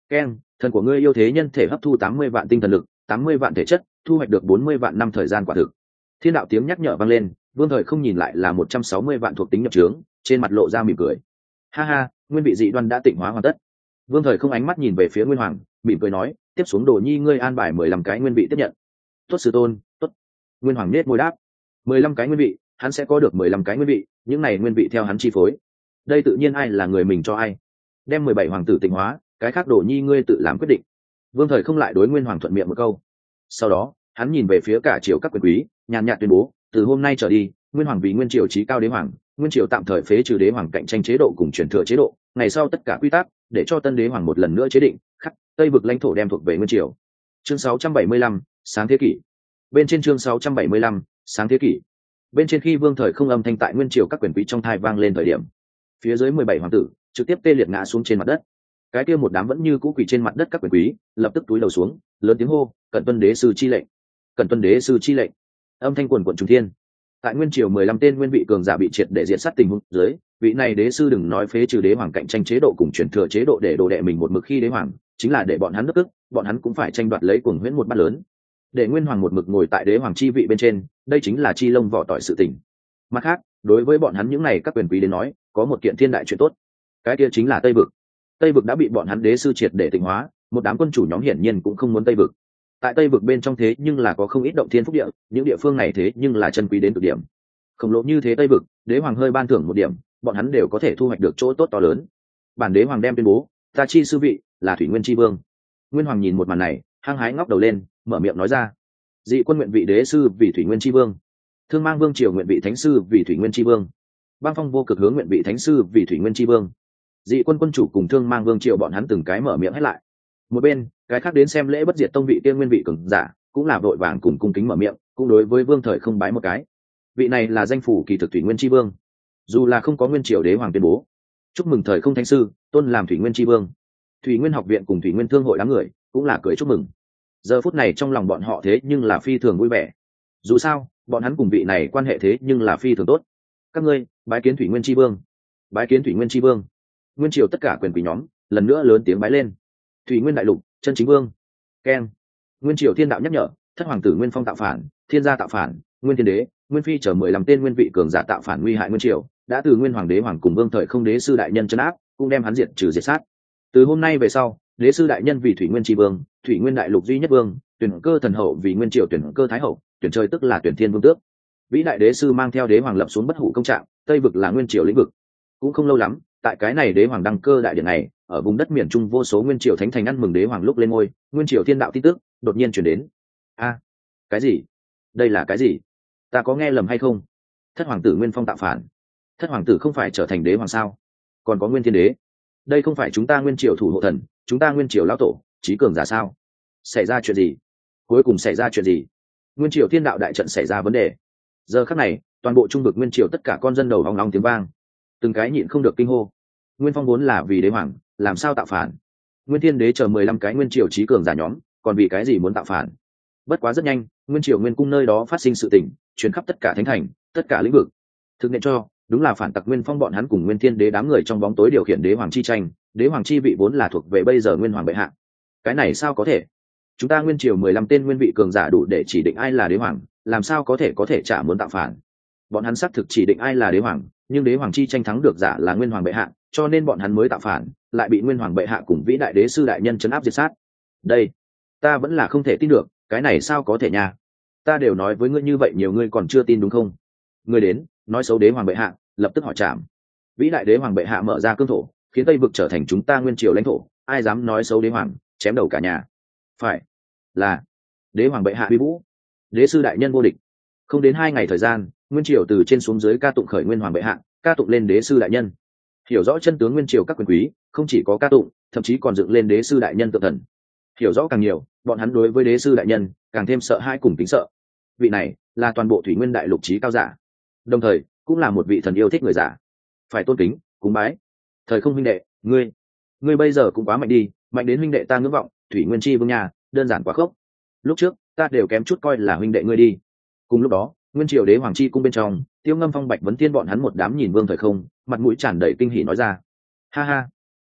A: keng, thần của ngươi yêu thế nhân thể hấp thu tám mươi vạn tinh thần lực, tám mươi vạn thể chất, thu hoạch được bốn mươi vạn năm thời gian quả thực. Thiên đạo tiếng nhắc nhở vang lên, Vương Thời không nhìn lại là một trăm sáu mươi vạn thuộc tính nhập trướng, trên mặt lộ ra mỉm cười. Ha ha, nguyên vị dị đoan đã tịnh hóa hoàn tất. Vương Thời không ánh mắt nhìn về phía Nguyên Hoàng, mỉm cười nói, tiếp xuống Đồ Nhi ngươi an bài mười lăm cái nguyên vị tiếp nhận. Tốt sư tôn, tốt. Nguyên Hoàng nhếch môi đáp, mười lăm cái nguyên vị, hắn sẽ có được mười lăm cái nguyên vị, những này nguyên vị theo hắn chi phối. Đây tự nhiên ai là người mình cho ai. Đem mười bảy hoàng tử tịnh hóa, cái khác Đồ Nhi ngươi tự làm quyết định. Vương Thời không lại đối Nguyên Hoàng thuận miệng một câu. Sau đó, hắn nhìn về phía cả triều các quyền quý, nhàn nhạt tuyên bố, từ hôm nay trở đi, Nguyên Hoàng vì Nguyên Triều chí cao đế hoàng, Nguyên Triều tạm thời phế trừ đế hoàng cạnh tranh chế độ cùng truyền thừa chế độ, ngày sau tất cả quy tắc để cho tân đế hoàng một lần nữa chế định, khắc Tây vực lãnh thổ đem thuộc về Nguyên Triều. Chương sáu trăm bảy mươi lăm, sáng thế kỷ. Bên trên chương sáu trăm bảy mươi lăm, sáng thế kỷ. Bên trên khi Vương Thời không âm thanh tại Nguyên Triều các quyền quý trong thai vang lên thời điểm, phía dưới mười bảy hoàng tử trực tiếp tê liệt ngã xuống trên mặt đất. Cái kia một đám vẫn như cũ quỳ trên mặt đất các quyền quý, lập tức túi đầu xuống, lớn tiếng hô, cẩn tuân đế sư chi lệnh, cẩn tuân đế sư chi lệnh. Âm thanh quần quần trùng thiên. Tại Nguyên Triều mười lăm tên nguyên vị cường giả bị triệt để diệt sát tình huống dưới, vị này đế sư đừng nói phế trừ đế hoàng cạnh tranh chế độ cùng truyền thừa chế độ để đồ đệ mình một mực khi đế hoàng, chính là để bọn hắn nước tức, bọn hắn cũng phải tranh đoạt lấy cuồng huyễn một bát lớn. Để Nguyên Hoàng một mực ngồi tại đế hoàng chi vị bên trên, đây chính là chi lông vỏ tỏi sự tình. Mặt khác, đối với bọn hắn những này các quyền quý đến nói, có một kiện thiên đại chuyện tốt. Cái kia chính là Tây vực. Tây vực đã bị bọn hắn đế sư triệt để tịnh hóa, một đám quân chủ nhóm hiển nhiên cũng không muốn Tây vực. Tại Tây vực bên trong thế nhưng là có không ít động thiên phúc địa, những địa phương này thế nhưng là chân quý đến cực điểm. Khổng lồ như thế Tây vực, đế hoàng hơi ban thưởng một điểm, bọn hắn đều có thể thu hoạch được chỗ tốt to lớn. Bản đế hoàng đem tuyên bố, ta chi sư vị là Thủy Nguyên chi vương. Nguyên Hoàng nhìn một màn này, hăng hái ngóc đầu lên, mở miệng nói ra. Dị quân nguyện vị đế sư vì Thủy Nguyên chi vương. Thương Mang Vương triều nguyện vị thánh sư vì Thủy Nguyên chi vương. Băng Phong vô cực hướng nguyện vị thánh sư vì Thủy Nguyên chi vương. Dị quân quân chủ cùng Thương Mang Vương triều bọn hắn từng cái mở miệng hết lại. Một bên, cái khác đến xem lễ bất diệt tông vị tiên nguyên vị cường giả, cũng là vội vàng cùng cung kính mở miệng, cũng đối với Vương Thời không bái một cái. Vị này là danh phủ kỳ thực Thủy Nguyên chi vương. Dù là không có Nguyên triều đế hoàng tuyên bố, chúc mừng Thời không thánh sư, tôn làm Thủy Nguyên chi vương. Thủy Nguyên học viện cùng Thủy Nguyên thương hội đám người, cũng là cười chúc mừng. Giờ phút này trong lòng bọn họ thế nhưng là phi thường vui vẻ. Dù sao, bọn hắn cùng vị này quan hệ thế nhưng là phi thường tốt. Các ngươi, bái kiến Thủy Nguyên chi vương. Bái kiến Thủy Nguyên chi vương. Nguyên triều tất cả quyền quý nhóm, lần nữa lớn tiếng bái lên. Thủy Nguyên đại lục, chân chính vương. Keng. Nguyên triều thiên đạo nhắc nhở, thất hoàng tử Nguyên Phong tạo phản, thiên gia tạo phản, Nguyên Thiên đế, Nguyên phi chở mười lăm tên nguyên vị cường giả tạo phản nguy hại Nguyên triều, đã từ Nguyên hoàng đế hoàng cùng Vương Thời không đế sư đại nhân trấn áp, cũng đem hắn diệt trừ diệt sát. Từ hôm nay về sau, đế sư đại nhân vì Thủy Nguyên tri vương, Thủy Nguyên đại lục duy nhất vương, tuyển cơ thần hậu vì Nguyên triều tuyển cơ thái hậu, tuyển trời tức là tuyển thiên vương tước. Vĩ đại đế sư mang theo đế hoàng lập xuống bất hủ công trạng, Tây vực là Nguyên triều lĩnh vực. Cũng không lâu lắm, tại cái này đế hoàng đăng cơ đại điện này, ở vùng đất miền trung vô số Nguyên triều thánh thành ăn mừng đế hoàng lúc lên ngôi, Nguyên triều thiên đạo tin tức đột nhiên truyền đến. A, cái gì? Đây là cái gì? Ta có nghe lầm hay không? Thất hoàng tử Nguyên Phong tạo phản. Thất hoàng tử không phải trở thành đế hoàng sao? Còn có Nguyên Thiên đế. Đây không phải chúng ta Nguyên triều thủ hộ thần, chúng ta Nguyên triều lão tổ, chí cường giả sao? Xảy ra chuyện gì? Cuối cùng xảy ra chuyện gì? Nguyên triều thiên đạo đại trận xảy ra vấn đề. Giờ khắc này, toàn bộ trung vực Nguyên triều tất cả con dân đầu ong ong tiếng vang, từng cái nhịn không được kinh hô. Nguyên Phong vốn là vì đế hoàng, làm sao tạo phản? Nguyên Thiên đế chờ mười lăm cái Nguyên triều chí cường giả nhóm, còn vì cái gì muốn tạo phản? Bất quá rất nhanh, Nguyên triều Nguyên cung nơi đó phát sinh sự tình, truyền khắp tất cả thánh thành, tất cả lĩnh vực. Thực nên cho, đúng là phản tặc Nguyên Phong bọn hắn cùng Nguyên Thiên đế đám người trong bóng tối điều khiển đế hoàng chi tranh, đế hoàng chi vị vốn là thuộc về bây giờ Nguyên hoàng bệ hạ. Cái này sao có thể? Chúng ta Nguyên triều mười lăm tên nguyên vị cường giả đủ để chỉ định ai là đế hoàng, làm sao có thể có thể trả muốn tạo phản? Bọn hắn xác thực chỉ định ai là đế hoàng, nhưng đế hoàng chi tranh thắng được giả là Nguyên hoàng bệ hạ, cho nên bọn hắn mới tạo phản, lại bị Nguyên hoàng bệ hạ cùng vĩ đại đế sư đại nhân trấn áp diệt sát. Đây, ta vẫn là không thể tin được, cái này sao có thể nha? Ta đều nói với ngươi như vậy nhiều ngươi còn chưa tin đúng không? Ngươi đến, nói xấu đế hoàng bệ hạ, lập tức hỏi trảm. Vĩ đại đế hoàng bệ hạ mở ra cương thổ, khiến Tây vực trở thành chúng ta Nguyên triều lãnh thổ, ai dám nói xấu đế hoàng, chém đầu cả nhà. Phải, là đế hoàng bệ hạ uy vũ, đế sư đại nhân vô địch. Không đến hai ngày thời gian, Nguyên triều từ trên xuống dưới ca tụng khởi Nguyên hoàng bệ hạ, ca tụng lên đế sư đại nhân. Hiểu rõ chân tướng Nguyên triều các quyền quý, không chỉ có ca tụng, thậm chí còn dựng lên đế sư đại nhân tự thần. Hiểu rõ càng nhiều, bọn hắn đối với đế sư đại nhân càng thêm sợ hãi cùng kính sợ. Vị này là toàn bộ Thủy Nguyên đại lục chí cao giả, đồng thời cũng là một vị thần yêu thích người giả, phải tôn kính cúng bái. Thời không huynh đệ, ngươi ngươi bây giờ cũng quá mạnh đi, mạnh đến huynh đệ ta ngưỡng vọng, Thủy Nguyên chi vương nhà, đơn giản quá khốc. Lúc trước ta đều kém chút coi là huynh đệ ngươi đi. Cùng lúc đó, Nguyên triều đế hoàng chi cung bên trong, Tiêu Ngâm Phong Bạch Vấn Thiên bọn hắn một đám nhìn Vương Thời không, mặt mũi tràn đầy kinh hỉ nói ra. Ha ha,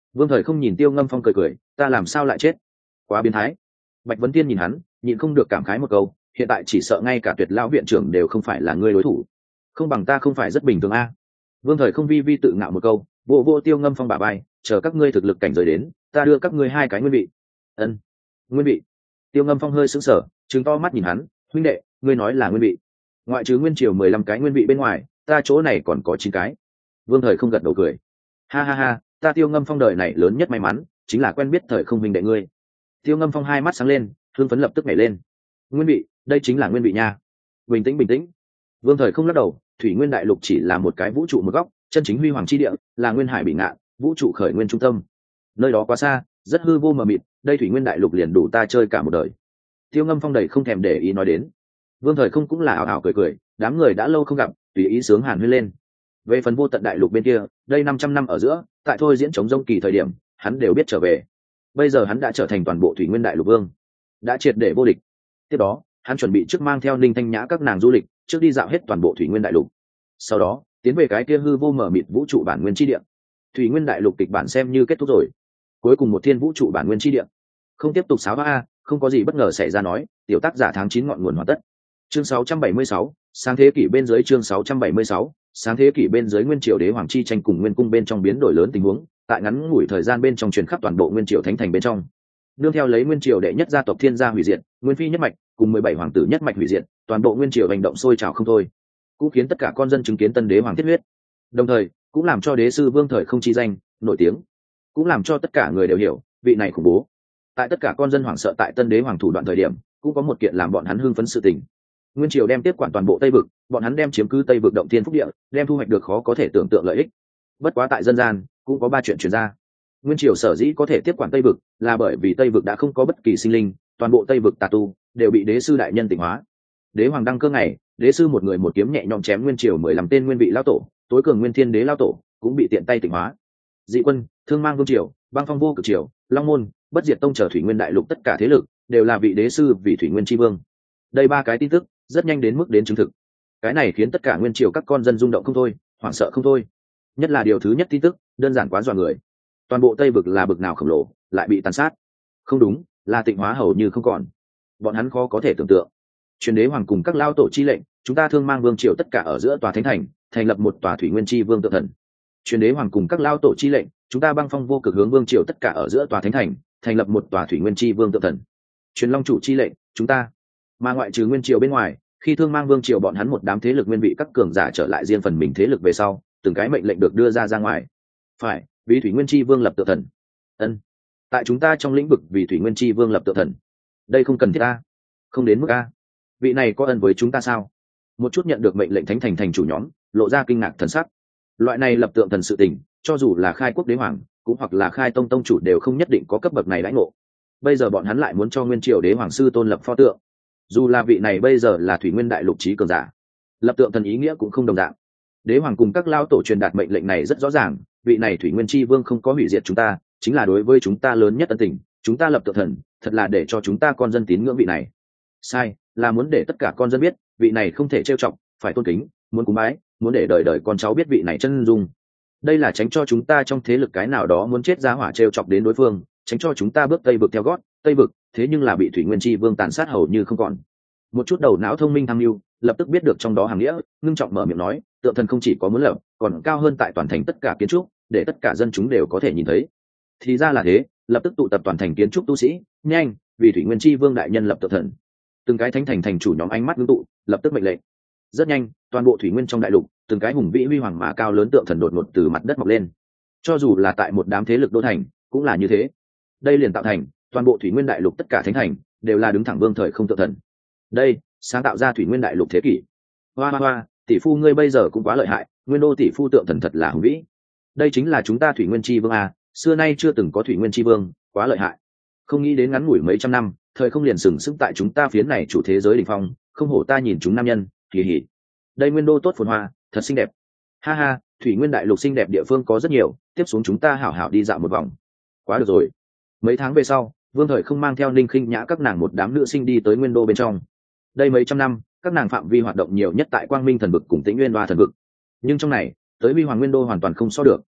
A: Vương Thời không nhìn Tiêu Ngâm Phong cười cười, ta làm sao lại chết? Quá biến thái. Bạch Vấn Tiên nhìn hắn, nhịn không được cảm khái một câu, hiện tại chỉ sợ ngay cả Tuyệt lão viện trưởng đều không phải là ngươi đối thủ. Không bằng ta không phải rất bình thường a? Vương Thời không vi vi tự ngạo một câu, vô vô Tiêu Ngâm Phong bả vai, chờ các ngươi thực lực cảnh giới đến, ta đưa các ngươi hai cái nguyên vị. Ân, nguyên vị. Tiêu Ngâm Phong hơi sững sờ, trừng to mắt nhìn hắn, huynh đệ, ngươi nói là nguyên vị? Ngoại trừ nguyên triều mười lăm cái nguyên vị bên ngoài, ta chỗ này còn có chín cái. Vương Thời không gật đầu cười, ha ha ha, ta Tiêu Ngâm Phong đời này lớn nhất may mắn chính là quen biết Thời không huynh đệ ngươi. Tiêu Ngâm Phong hai mắt sáng lên, hương phấn lập tức nhảy lên. Nguyên vị, đây chính là nguyên vị nha. Bình tĩnh bình tĩnh. Vương Thời không lắc đầu, thủy nguyên đại lục chỉ là một cái vũ trụ một góc, chân chính huy hoàng chi địa là nguyên hải bị ngạn, vũ trụ khởi nguyên trung tâm. Nơi đó quá xa, rất hư vô mờ mịt, đây thủy nguyên đại lục liền đủ ta chơi cả một đời. Tiêu Ngâm Phong đầy không thèm để ý nói đến. Vương Thời không cũng là ảo ảo cười cười, đám người đã lâu không gặp, tùy ý sướng hàn huyên lên. Về phần vô tận đại lục bên kia, đây năm trăm năm ở giữa, tại thôi diễn chống rông kỳ thời điểm, hắn đều biết trở về. Bây giờ hắn đã trở thành toàn bộ thủy nguyên đại lục vương, đã triệt để vô địch. Tiếp đó, hắn chuẩn bị trước mang theo Ninh Thanh Nhã các nàng du lịch, trước đi dạo hết toàn bộ thủy nguyên đại lục. Sau đó, tiến về cái kia hư vô mở mịt vũ trụ bản nguyên chi địa. Thủy nguyên đại lục kịch bản xem như kết thúc rồi. Cuối cùng một thiên vũ trụ bản nguyên chi địa. Không tiếp tục xáo a, không có gì bất ngờ xảy ra nói, tiểu tác giả tháng chín ngọn nguồn hoàn tất. Chương sáu trăm bảy mươi sáu, sáng thế kỷ bên dưới chương sáu trăm bảy mươi sáu, sáng thế kỷ bên dưới nguyên triều đế hoàng chi tranh cùng nguyên cung bên trong biến đổi lớn tình huống, tại ngắn ngủi thời gian bên trong truyền khắp toàn bộ nguyên triều thánh thành bên trong. Nương theo lấy nguyên triều đệ nhất gia tộc Thiên gia hủy diệt, nguyên phi nhất mạch cùng mười bảy hoàng tử nhất mạch hủy diệt, toàn bộ nguyên triều hành động sôi trào không thôi, cũng khiến tất cả con dân chứng kiến tân đế hoàng thiết huyết. Đồng thời, cũng làm cho đế sư Vương Thời không chi danh nổi tiếng, cũng làm cho tất cả người đều hiểu, vị này khủng bố. Tại tất cả con dân hoảng sợ tại tân đế hoàng thủ đoạn thời điểm, cũng có một kiện làm bọn hắn hưng phấn sự tình. Nguyên triều đem tiếp quản toàn bộ Tây vực, bọn hắn đem chiếm cứ Tây vực động thiên phúc địa, đem thu hoạch được khó có thể tưởng tượng lợi ích. Bất quá tại dân gian, cũng có ba chuyện truyền ra. Nguyên triều sở dĩ có thể tiếp quản Tây vực, là bởi vì Tây vực đã không có bất kỳ sinh linh, toàn bộ Tây vực tà tu đều bị đế sư đại nhân tịnh hóa. Đế hoàng đăng cơ ngày, đế sư một người một kiếm nhẹ nhõm chém nguyên triều mười lăm tên nguyên vị lao tổ, tối cường nguyên thiên đế lao tổ cũng bị tiện tay tịnh hóa. Dị quân, thương mang vương triều, băng phong vô cực triều, long môn, bất diệt tông trở thủy nguyên đại lục tất cả thế lực đều là vị đế sư vì thủy nguyên tri vương. Đây ba cái tin tức rất nhanh đến mức đến chứng thực. Cái này khiến tất cả nguyên triều các con dân rung động không thôi, hoảng sợ không thôi. Nhất là điều thứ nhất tin tức đơn giản quá dọa người. Toàn bộ Tây vực là bực nào khổng lồ lại bị tàn sát, không đúng, là tịnh hóa hầu như không còn. Bọn hắn khó có thể tưởng tượng. Truyền đế hoàng cùng các lao tổ chi lệnh, chúng ta thương mang vương triều tất cả ở giữa tòa thánh thành thành lập một tòa thủy nguyên tri vương tự thần. Truyền đế hoàng cùng các lao tổ chi lệnh, chúng ta băng phong vô cực hướng vương triều tất cả ở giữa tòa thánh thành thành lập một tòa thủy nguyên tri vương tự thần. Truyền long chủ chi lệnh, chúng ta mà ngoại trừ nguyên triều bên ngoài, khi thương mang vương triều bọn hắn một đám thế lực nguyên vị các cường giả trở lại riêng phần mình thế lực về sau, từng cái mệnh lệnh được đưa ra ra ngoài. Phải, vì thủy nguyên tri vương lập tự thần. Ân, tại chúng ta trong lĩnh vực vì thủy nguyên tri vương lập tự thần, đây không cần thiết a, không đến mức a. Vị này có ân với chúng ta sao? Một chút nhận được mệnh lệnh thánh thành thành chủ nhóm lộ ra kinh ngạc thần sắc. Loại này lập tượng thần sự tình, cho dù là khai quốc đế hoàng cũng hoặc là khai tông tông chủ đều không nhất định có cấp bậc này lãnh ngộ. Bây giờ bọn hắn lại muốn cho nguyên triều đế hoàng sư tôn lập pho tượng, dù là vị này bây giờ là thủy nguyên đại lục trí cường giả, lập tượng thần ý nghĩa cũng không đồng dạng. Đế hoàng cùng các lao tổ truyền đạt mệnh lệnh này rất rõ ràng, vị này thủy nguyên tri vương không có hủy diệt chúng ta, chính là đối với chúng ta lớn nhất ân tình. Chúng ta lập tượng thần thật là để cho chúng ta con dân tín ngưỡng vị này. Sai, là muốn để tất cả con dân biết vị này không thể trêu chọc, phải tôn kính, muốn cúng bái, muốn để đời đời con cháu biết vị này chân dung. Đây là tránh cho chúng ta trong thế lực cái nào đó muốn chết ra hỏa trêu chọc đến đối phương, tránh cho chúng ta bước Tây vực theo gót Tây vực, thế nhưng là bị thủy nguyên tri vương tàn sát hầu như không còn. Một chút đầu não thông minh tham mưu lập tức biết được trong đó hàng nghĩa, ngưng trọng mở miệng nói, tượng thần không chỉ có muốn lập, còn cao hơn tại toàn thành tất cả kiến trúc, để tất cả dân chúng đều có thể nhìn thấy. Thì ra là thế, lập tức tụ tập toàn thành kiến trúc tu sĩ, nhanh, vì thủy nguyên tri vương đại nhân lập tượng thần. Từng cái thánh thành thành chủ nhóm ánh mắt ngưng tụ, lập tức mệnh lệnh. Rất nhanh, toàn bộ thủy nguyên trong đại lục, từng cái hùng vĩ huy hoàng mà cao lớn tượng thần đột ngột từ mặt đất mọc lên. Cho dù là tại một đám thế lực đô thành, cũng là như thế. Đây liền tạo thành toàn bộ thủy nguyên đại lục tất cả thánh thành đều là đứng thẳng vương thời không tượng thần. Đây sáng tạo ra thủy nguyên đại lục thế kỷ. Hoa hoa hoa, tỷ phu ngươi bây giờ cũng quá lợi hại, nguyên đô tỷ phu tượng thần thật là hùng vĩ. Đây chính là chúng ta thủy nguyên tri vương à, xưa nay chưa từng có thủy nguyên tri vương, quá lợi hại. Không nghĩ đến ngắn ngủi mấy trăm năm, thời không liền sừng sững tại chúng ta phiến này chủ thế giới đỉnh phong, không hổ ta nhìn chúng nam nhân, kỳ hỉ. Đây nguyên đô tốt phồn hoa, thật xinh đẹp. Ha ha, thủy nguyên đại lục xinh đẹp địa phương có rất nhiều, tiếp xuống chúng ta hảo hảo đi dạo một vòng. Quá được rồi. Mấy tháng về sau, vương thời không mang theo Ninh Khinh Nhã các nàng một đám nữ sinh đi tới nguyên đô bên trong. Đây mấy trăm năm, các nàng phạm vi hoạt động nhiều nhất tại Quang Minh thần vực cùng Tĩnh Nguyên Đoa thần vực. Nhưng trong này, tới Vi Hoàng Nguyên đô hoàn toàn không so được.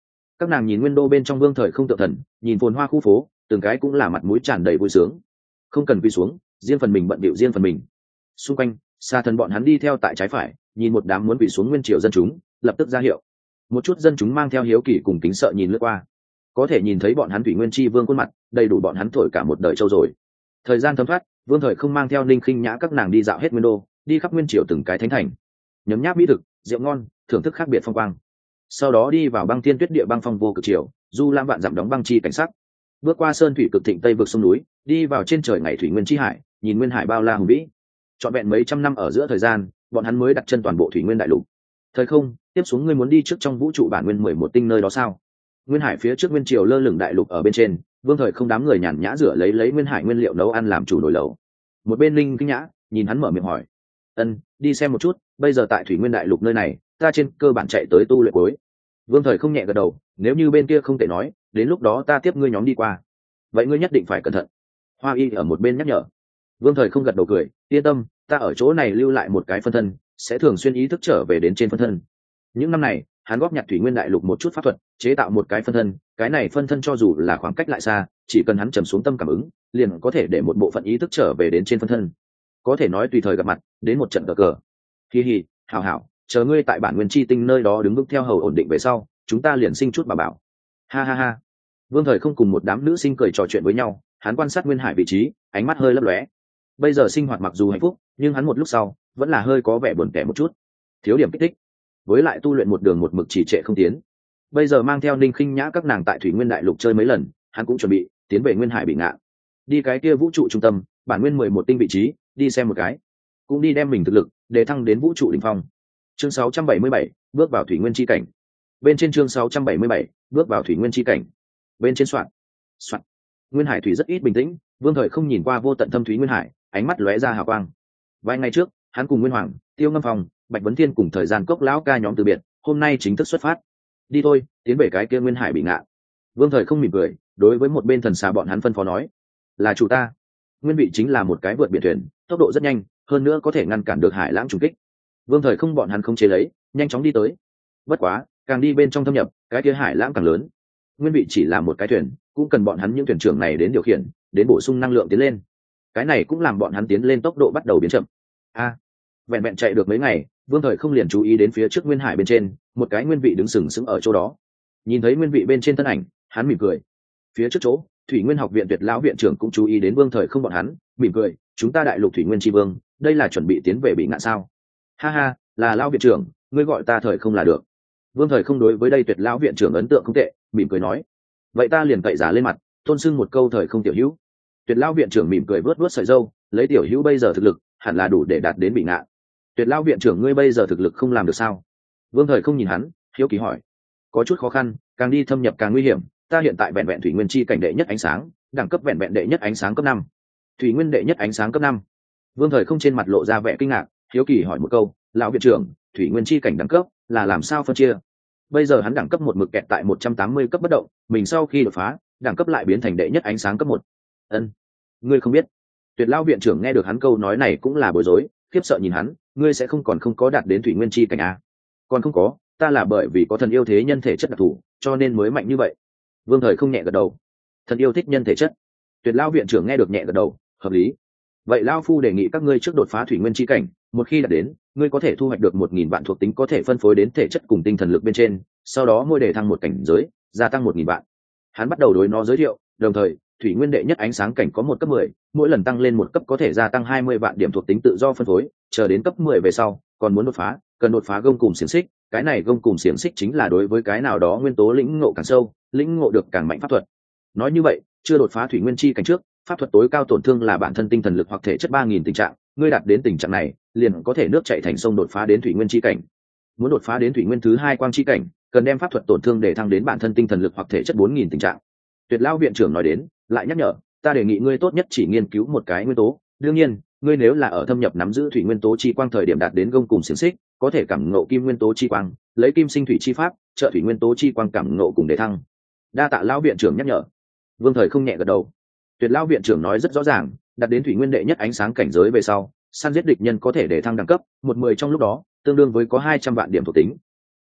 A: Các nàng nhìn nguyên đô bên trong vương thời không tự thần, nhìn phồn hoa khu phố, từng cái cũng là mặt mũi tràn đầy vui sướng. Không cần quỳ xuống, riêng phần mình bận bịu riêng phần mình. Xung quanh xa thần bọn hắn đi theo tại trái phải, nhìn một đám muốn quỳ xuống nguyên triều dân chúng, lập tức ra hiệu. Một chút dân chúng mang theo hiếu kỳ cùng kính sợ nhìn lướt qua, có thể nhìn thấy bọn hắn thủy nguyên chi vương khuôn mặt, đầy đủ bọn hắn thổi cả một đời châu rồi. Thời gian thấm thoát, vương thời không mang theo Ninh Khinh Nhã các nàng đi dạo hết nguyên đô, đi khắp nguyên triều từng cái thánh thành, nhấm nháp mỹ thực, rượu ngon, thưởng thức khác biệt phong quang. Sau đó đi vào băng thiên tuyết địa băng phong vô cực triều, du lam vạn dặm đóng băng chi cảnh sắc. Bước qua sơn thủy cực thịnh tây vực sông núi, đi vào trên trời ngày thủy nguyên chi hải, nhìn nguyên hải bao la hùng vĩ. Trọn vẹn mấy trăm năm ở giữa thời gian, bọn hắn mới đặt chân toàn bộ thủy nguyên đại lục. Thời không, tiếp xuống ngươi muốn đi trước trong vũ trụ bản nguyên mười một tinh nơi đó sao? Nguyên hải phía trước nguyên triều lơ lửng đại lục ở bên trên, vương thời không đám người nhàn nhã rửa lấy lấy nguyên hải nguyên liệu nấu ăn làm chủ nồi lẩu. Một bên Linh Kinh Nhã nhìn hắn mở miệng hỏi: ân, đi xem một chút, bây giờ tại thủy nguyên đại lục nơi này, ta trên cơ bản chạy tới tu luyện cuối. Vương thời không nhẹ gật đầu, nếu như bên kia không thể nói, đến lúc đó ta tiếp ngươi nhóm đi qua. Vậy ngươi nhất định phải cẩn thận. Hoa Y ở một bên nhắc nhở. Vương thời không gật đầu cười, yên tâm, ta ở chỗ này lưu lại một cái phân thân, sẽ thường xuyên ý thức trở về đến trên phân thân. Những năm này, hắn góp nhặt thủy nguyên đại lục một chút pháp thuật, chế tạo một cái phân thân, cái này phân thân cho dù là khoảng cách lại xa, chỉ cần hắn trầm xuống tâm cảm ứng, liền có thể để một bộ phận ý thức trở về đến trên phân thân. Có thể nói tùy thời gặp mặt, đến một trận cờ cờ. Hi hi, hảo hảo, chờ ngươi tại bản nguyên chi tinh nơi đó đứng vững theo hầu ổn định về sau, chúng ta liền sinh chút bà bảo. Ha ha ha. Vương thời không cùng một đám nữ sinh cười trò chuyện với nhau, hắn quan sát nguyên hải vị trí, ánh mắt hơi lấp lóe. Bây giờ sinh hoạt mặc dù hạnh phúc, nhưng hắn một lúc sau vẫn là hơi có vẻ buồn tẻ một chút, thiếu điểm kích thích, với lại tu luyện một đường một mực chỉ trệ không tiến. Bây giờ mang theo Ninh Khinh Nhã các nàng tại thủy nguyên đại lục chơi mấy lần, hắn cũng chuẩn bị tiến về nguyên hải bị ngạn, đi cái kia vũ trụ trung tâm bản nguyên mười một tinh vị trí đi xem một cái, cũng đi đem mình thực lực để thăng đến vũ trụ đỉnh phong. Chương sáu trăm bảy mươi bảy, bước vào thủy nguyên chi cảnh. Bên trên chương sáu trăm bảy mươi bảy, bước vào thủy nguyên chi cảnh. Bên trên soạn soạn nguyên hải thủy rất ít bình tĩnh, vương thời không nhìn qua vô tận thâm thúy nguyên hải, ánh mắt lóe ra hào quang. Vài ngày trước, hắn cùng Nguyên Hoàng, Tiêu Ngâm Phòng, Bạch Vấn Thiên cùng thời gian cốc lão ca nhóm từ biệt, hôm nay chính thức xuất phát. Đi thôi, tiến về cái kia nguyên hải bị ngạn. Vương thời không mỉm cười, đối với một bên thần xà bọn hắn phân phó nói: là chủ ta. Nguyên vị chính là một cái vượt biển thuyền, tốc độ rất nhanh, hơn nữa có thể ngăn cản được hải lãng trùng kích. Vương thời không bọn hắn không chế lấy, nhanh chóng đi tới. Bất quá, càng đi bên trong thâm nhập, cái kia hải lãng càng lớn. Nguyên vị chỉ là một cái thuyền, cũng cần bọn hắn những thuyền trưởng này đến điều khiển, đến bổ sung năng lượng tiến lên. Cái này cũng làm bọn hắn tiến lên tốc độ bắt đầu biến chậm. A, à, vẹn vẹn chạy được mấy ngày, vương thời không liền chú ý đến phía trước nguyên hải bên trên một cái nguyên vị đứng sừng sững ở chỗ đó. Nhìn thấy nguyên vị bên trên thân ảnh, hắn mỉm cười. Phía trước chỗ, thủy nguyên học viện tuyệt lão viện trưởng cũng chú ý đến vương thời không bọn hắn, mỉm cười: chúng ta đại lục thủy nguyên tri vương, đây là chuẩn bị tiến về bị ngạn sao? Ha ha, là lão viện trưởng, ngươi gọi ta thời không là được. Vương thời không đối với đây tuyệt lão viện trưởng ấn tượng không tệ, mỉm cười nói: vậy ta liền cậy giả lên mặt, tôn xưng một câu thời không tiểu hữu. Tuyệt lão viện trưởng mỉm cười vớt vớt sợi râu, lấy tiểu hữu bây giờ thực lực hẳn là đủ để đạt đến bị ngạn. Tuyệt lão viện trưởng ngươi bây giờ thực lực không làm được sao? Vương thời không nhìn hắn, hiếu kỳ hỏi. Có chút khó khăn, càng đi thâm nhập càng nguy hiểm, ta hiện tại vẹn vẹn thủy nguyên chi cảnh đệ nhất ánh sáng, đẳng cấp vẹn vẹn đệ nhất ánh sáng cấp năm. Thủy nguyên đệ nhất ánh sáng cấp năm. Vương thời không trên mặt lộ ra vẻ kinh ngạc, hiếu kỳ hỏi một câu: lão viện trưởng, thủy nguyên chi cảnh đẳng cấp là làm sao phân chia? Bây giờ hắn đẳng cấp một mực kẹt tại một trăm tám mươi cấp bất động, mình sau khi đột phá, đẳng cấp lại biến thành đệ nhất ánh sáng cấp một. Ân, ngươi không biết? Tuyệt lão viện trưởng nghe được hắn câu nói này cũng là bối rối, khiếp sợ nhìn hắn: ngươi sẽ không còn không có đạt đến thủy nguyên chi cảnh à? Còn không có, ta là bởi vì có thần yêu thế nhân thể chất đặc thù, cho nên mới mạnh như vậy. Vương thời không nhẹ gật đầu. Thần yêu thích nhân thể chất. Tuyệt lão viện trưởng nghe được nhẹ gật đầu, hợp lý. Vậy lão phu đề nghị các ngươi trước đột phá thủy nguyên chi cảnh, một khi đạt đến, ngươi có thể thu hoạch được một nghìn vạn thuộc tính có thể phân phối đến thể chất cùng tinh thần lực bên trên, sau đó mỗi đề thăng một cảnh giới, gia tăng một nghìn vạn. Hắn bắt đầu đối nó giới thiệu, đồng thời thủy nguyên đệ nhất ánh sáng cảnh có một cấp mười, mỗi lần tăng lên một cấp có thể gia tăng hai mươi vạn điểm thuộc tính tự do phân phối, chờ đến cấp mười về sau, còn muốn đột phá, cần đột phá gông cùm xiềng xích, cái này gông cùm xiềng xích chính là đối với cái nào đó nguyên tố lĩnh ngộ càng sâu, lĩnh ngộ được càng mạnh pháp thuật. Nói như vậy, chưa đột phá thủy nguyên chi cảnh trước, pháp thuật tối cao tổn thương là bản thân tinh thần lực hoặc thể chất ba nghìn tình trạng, ngươi đạt đến tình trạng này, liền có thể nước chảy thành sông đột phá đến thủy nguyên chi cảnh. Muốn đột phá đến thủy nguyên thứ hai quang chi cảnh, cần đem pháp thuật tổn thương để thăng đến bản thân tinh thần lực hoặc thể chất bốn nghìn tình trạng. Tuyệt lão viện trưởng nói đến, lại nhắc nhở, ta đề nghị ngươi tốt nhất chỉ nghiên cứu một cái nguyên tố, đương nhiên, ngươi nếu là ở thâm nhập nắm giữ thủy nguyên tố chi quang thời điểm đạt đến gông cùng xiềng xích, có thể cảm ngộ kim nguyên tố chi quang, lấy kim sinh thủy chi pháp, trợ thủy nguyên tố chi quang cảm ngộ cùng để thăng. Đa tạ lão viện trưởng nhắc nhở. Vương thời không nhẹ gật đầu. Tuyệt lão viện trưởng nói rất rõ ràng, đạt đến thủy nguyên đệ nhất ánh sáng cảnh giới về sau, săn giết địch nhân có thể để thăng đẳng cấp, một mười trong lúc đó, tương đương với có hai trăm vạn điểm thuộc tính.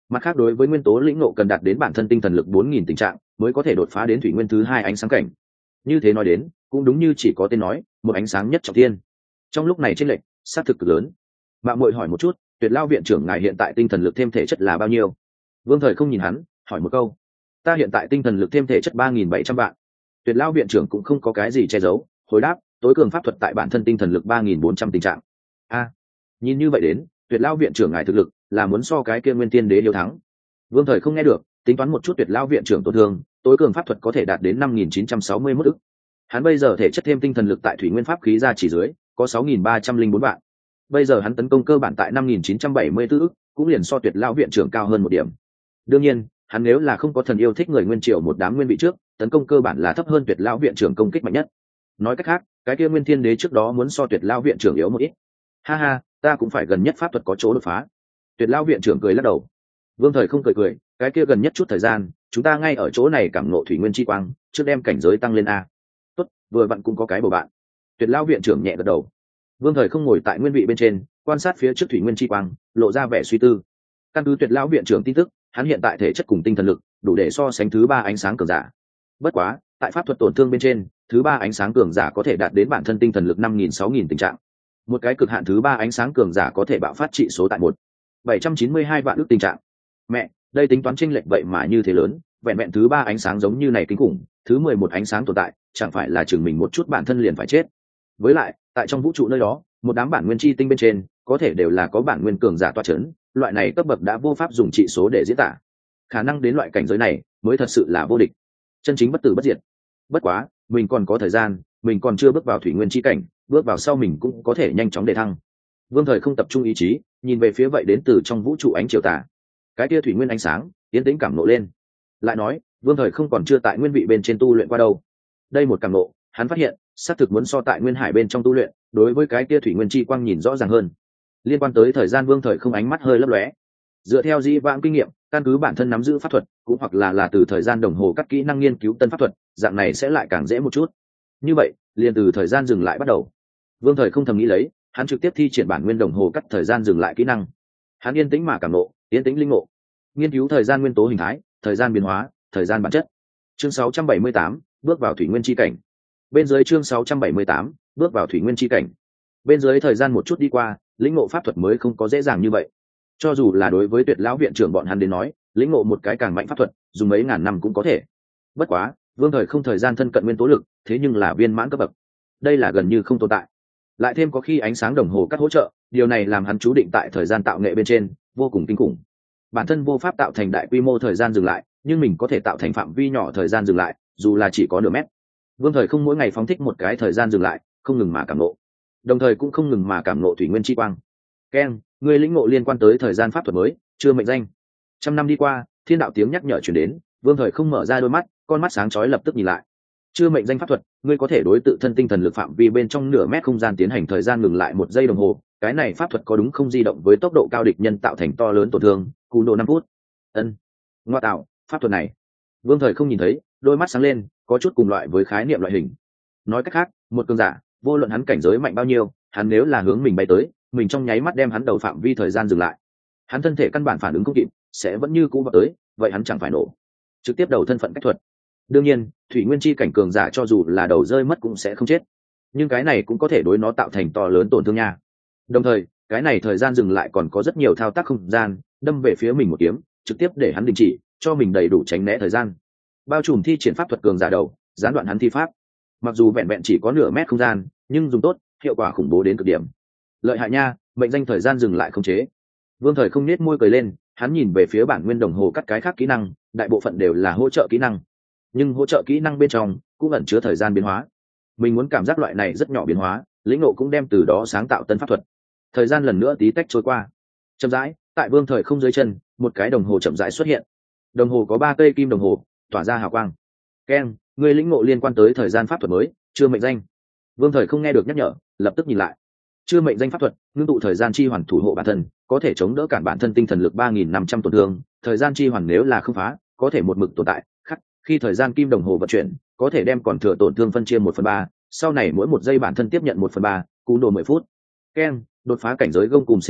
A: Mặt khác đối với nguyên tố lĩnh ngộ cần đạt đến bản thân tinh thần lực bốn nghìn tình trạng mới có thể đột phá đến thủy nguyên thứ hai ánh sáng cảnh. Như thế nói đến cũng đúng như chỉ có tên nói, một ánh sáng nhất trọng thiên. Trong lúc này trên lệnh sát thực cực lớn. Mạng muội hỏi một chút, Tuyệt Lao viện trưởng ngài hiện tại tinh thần lực thêm thể chất là bao nhiêu? Vương Thời không nhìn hắn, hỏi một câu. Ta hiện tại tinh thần lực thêm thể chất ba nghìn bảy trăm vạn. Tuyệt Lao viện trưởng cũng không có cái gì che giấu, hồi đáp, tối cường pháp thuật tại bản thân tinh thần lực ba nghìn bốn trăm tình trạng. A, nhìn như vậy đến, Tuyệt Lao viện trưởng ngài thực lực là muốn so cái kia Nguyên Tiên Đế yếu thắng. Vương Thời không nghe được, tính toán một chút Tuyệt Lao viện trưởng tổn thương, tối cường pháp thuật có thể đạt đến năm nghìn chín trăm sáu mươi mốt ức. Hắn bây giờ thể chất thêm tinh thần lực tại thủy nguyên pháp khí ra chỉ dưới có sáu nghìn ba trăm linh bốn vạn. Bây giờ hắn tấn công cơ bản tại năm nghìn chín trăm bảy mươi tư ức, cũng liền so Tuyệt Lao viện trưởng cao hơn một điểm. Đương nhiên, hắn nếu là không có thần yêu thích người nguyên triều một đám nguyên vị trước, tấn công cơ bản là thấp hơn Tuyệt Lao viện trưởng công kích mạnh nhất. Nói cách khác, cái kia Nguyên Thiên Đế trước đó muốn so Tuyệt Lao viện trưởng yếu một ít. Ha ha, ta cũng phải gần nhất pháp thuật có chỗ đột phá. Tuyệt Lao viện trưởng cười lắc đầu. Vương Thời không cười cười, cái kia gần nhất chút thời gian, chúng ta ngay ở chỗ này cảm ngộ thủy nguyên chi quang, trước đem cảnh giới tăng lên a. Tốt, vừa vặn cũng có cái bầu bạn. Tuyệt Lao viện trưởng nhẹ gật đầu. Vương Thời không ngồi tại nguyên vị bên trên, quan sát phía trước thủy nguyên chi quang, lộ ra vẻ suy tư. Căn cứ Tuyệt Lao viện trưởng tin tức, hắn hiện tại thể chất cùng tinh thần lực đủ để so sánh thứ ba ánh sáng cường giả. Bất quá, tại pháp thuật tổn thương bên trên, thứ ba ánh sáng cường giả có thể đạt đến bản thân tinh thần lực năm nghìn sáu nghìn tình trạng. Một cái cực hạn thứ ba ánh sáng cường giả có thể bạo phát trị số tại một bảy trăm chín mươi hai vạn ước tình trạng. Mẹ, đây tính toán chênh lệch vậy mà như thế lớn, vẹn vẹn thứ ba ánh sáng giống như này kinh khủng, thứ mười một ánh sáng tồn tại, chẳng phải là chừng mình một chút bản thân liền phải chết. Với lại, tại trong vũ trụ nơi đó, một đám bản nguyên chi tinh bên trên, có thể đều là có bản nguyên cường giả tọa chấn, loại này cấp bậc đã vô pháp dùng trị số để diễn tả. Khả năng đến loại cảnh giới này, mới thật sự là vô địch. Chân chính bất tử bất diệt. Bất quá, mình còn có thời gian, mình còn chưa bước vào thủy nguyên chi cảnh, bước vào sau mình cũng có thể nhanh chóng đề thăng. Vương Thời không tập trung ý chí, nhìn về phía vậy đến từ trong vũ trụ ánh chiều tà. Cái kia thủy nguyên ánh sáng, tiến tĩnh cảm nộ lên. Lại nói, Vương Thời không còn chưa tại nguyên vị bên trên tu luyện qua đâu. Đây một cảm nộ, hắn phát hiện, xác thực muốn so tại nguyên hải bên trong tu luyện, đối với cái kia thủy nguyên chi quang nhìn rõ ràng hơn. Liên quan tới thời gian, Vương Thời không ánh mắt hơi lấp lóe. Dựa theo di vãng kinh nghiệm, căn cứ bản thân nắm giữ pháp thuật, cũng hoặc là là từ thời gian đồng hồ các kỹ năng nghiên cứu tân pháp thuật, dạng này sẽ lại càng dễ một chút. Như vậy, liền từ thời gian dừng lại bắt đầu. Vương Thời không thầm nghĩ lấy, hắn trực tiếp thi triển bản nguyên đồng hồ cắt thời gian dừng lại kỹ năng. Hắn yên tĩnh mà cảm nộ, yên tĩnh linh ngộ, nghiên cứu thời gian nguyên tố hình thái, thời gian biến hóa, thời gian bản chất. Chương sáu trăm bảy mươi tám, bước vào thủy nguyên chi cảnh. Bên dưới chương sáu trăm bảy mươi tám, bước vào thủy nguyên chi cảnh. Bên dưới thời gian một chút đi qua, lĩnh ngộ pháp thuật mới không có dễ dàng như vậy. Cho dù là đối với Tuyệt Lão viện trưởng bọn hắn đến nói, lĩnh ngộ một cái càng mạnh pháp thuật, dùng mấy ngàn năm cũng có thể. Bất quá, Vương Thời không thời gian thân cận nguyên tố lực, thế nhưng là viên mãn cấp bậc. Đây là gần như không tồn tại. Lại thêm có khi ánh sáng đồng hồ cắt hỗ trợ, điều này làm hắn chú định tại thời gian tạo nghệ bên trên vô cùng kinh khủng. Bản thân vô pháp tạo thành đại quy mô thời gian dừng lại, nhưng mình có thể tạo thành phạm vi nhỏ thời gian dừng lại, dù là chỉ có nửa mét. Vương Thời không mỗi ngày phóng thích một cái thời gian dừng lại, không ngừng mà cảm ngộ, đồng thời cũng không ngừng mà cảm ngộ thủy nguyên chi quang. Ken, người lĩnh ngộ liên quan tới thời gian pháp thuật mới, chưa mệnh danh. Trăm năm đi qua, thiên đạo tiếng nhắc nhở truyền đến, Vương Thời không mở ra đôi mắt, con mắt sáng chói lập tức nhìn lại. Chưa mệnh danh pháp thuật, ngươi có thể đối tự thân tinh thần lực phạm vi bên trong nửa mét không gian tiến hành thời gian ngừng lại một giây đồng hồ. Cái này pháp thuật có đúng không di động với tốc độ cao địch nhân tạo thành to lớn tổn thương, cú độ năm phút. Ân, ngoa tạo, pháp thuật này. Vương Thời không nhìn thấy, đôi mắt sáng lên, có chút cùng loại với khái niệm loại hình. Nói cách khác, một cường giả, vô luận hắn cảnh giới mạnh bao nhiêu, hắn nếu là hướng mình bay tới, mình trong nháy mắt đem hắn đầu phạm vi thời gian dừng lại. Hắn thân thể căn bản phản ứng không kịp, sẽ vẫn như cũ vào tới, vậy hắn chẳng phải nổ. Trực tiếp đầu thân phận cách thuật. Đương nhiên, thủy nguyên chi cảnh cường giả cho dù là đầu rơi mất cũng sẽ không chết, nhưng cái này cũng có thể đối nó tạo thành to lớn tổn thương nha. Đồng thời, cái này thời gian dừng lại còn có rất nhiều thao tác không gian, đâm về phía mình một kiếm, trực tiếp để hắn đình chỉ, cho mình đầy đủ tránh né thời gian. Bao trùm thi triển pháp thuật cường giả đầu, gián đoạn hắn thi pháp. Mặc dù vẹn vẹn chỉ có nửa mét không gian, nhưng dùng tốt, hiệu quả khủng bố đến cực điểm. Lợi hại nha, mệnh danh thời gian dừng lại không chế. Vương Thời không nết môi cười lên, hắn nhìn về phía bản nguyên đồng hồ cắt cái khác kỹ năng, đại bộ phận đều là hỗ trợ kỹ năng, nhưng hỗ trợ kỹ năng bên trong cũng ẩn chứa thời gian biến hóa. Mình muốn cảm giác loại này rất nhỏ biến hóa, lĩnh ngộ cũng đem từ đó sáng tạo tân pháp thuật. Thời gian lần nữa tí tách trôi qua, chậm rãi, tại Vương Thời không dưới chân, một cái đồng hồ chậm rãi xuất hiện. Đồng hồ có ba cây kim đồng hồ, tỏa ra hào quang. Ken, người lĩnh ngộ liên quan tới thời gian pháp thuật mới, chưa mệnh danh. Vương Thời không nghe được nhắc nhở, lập tức nhìn lại. Chưa mệnh danh pháp thuật, ngưng tụ thời gian chi hoàn thủ hộ bản thân, có thể chống đỡ cản bản thân tinh thần lực ba nghìn năm trăm tổn thương. Thời gian chi hoàn nếu là không phá, có thể một mực tồn tại. Khắc, khi thời gian kim đồng hồ vận chuyển, có thể đem còn thừa tổn thương phân chia một phần ba. Sau này mỗi một giây bản thân tiếp nhận một phần ba, cú đồ mười phút. Ken, đột phá cảnh giới gông cùng xiềng xích,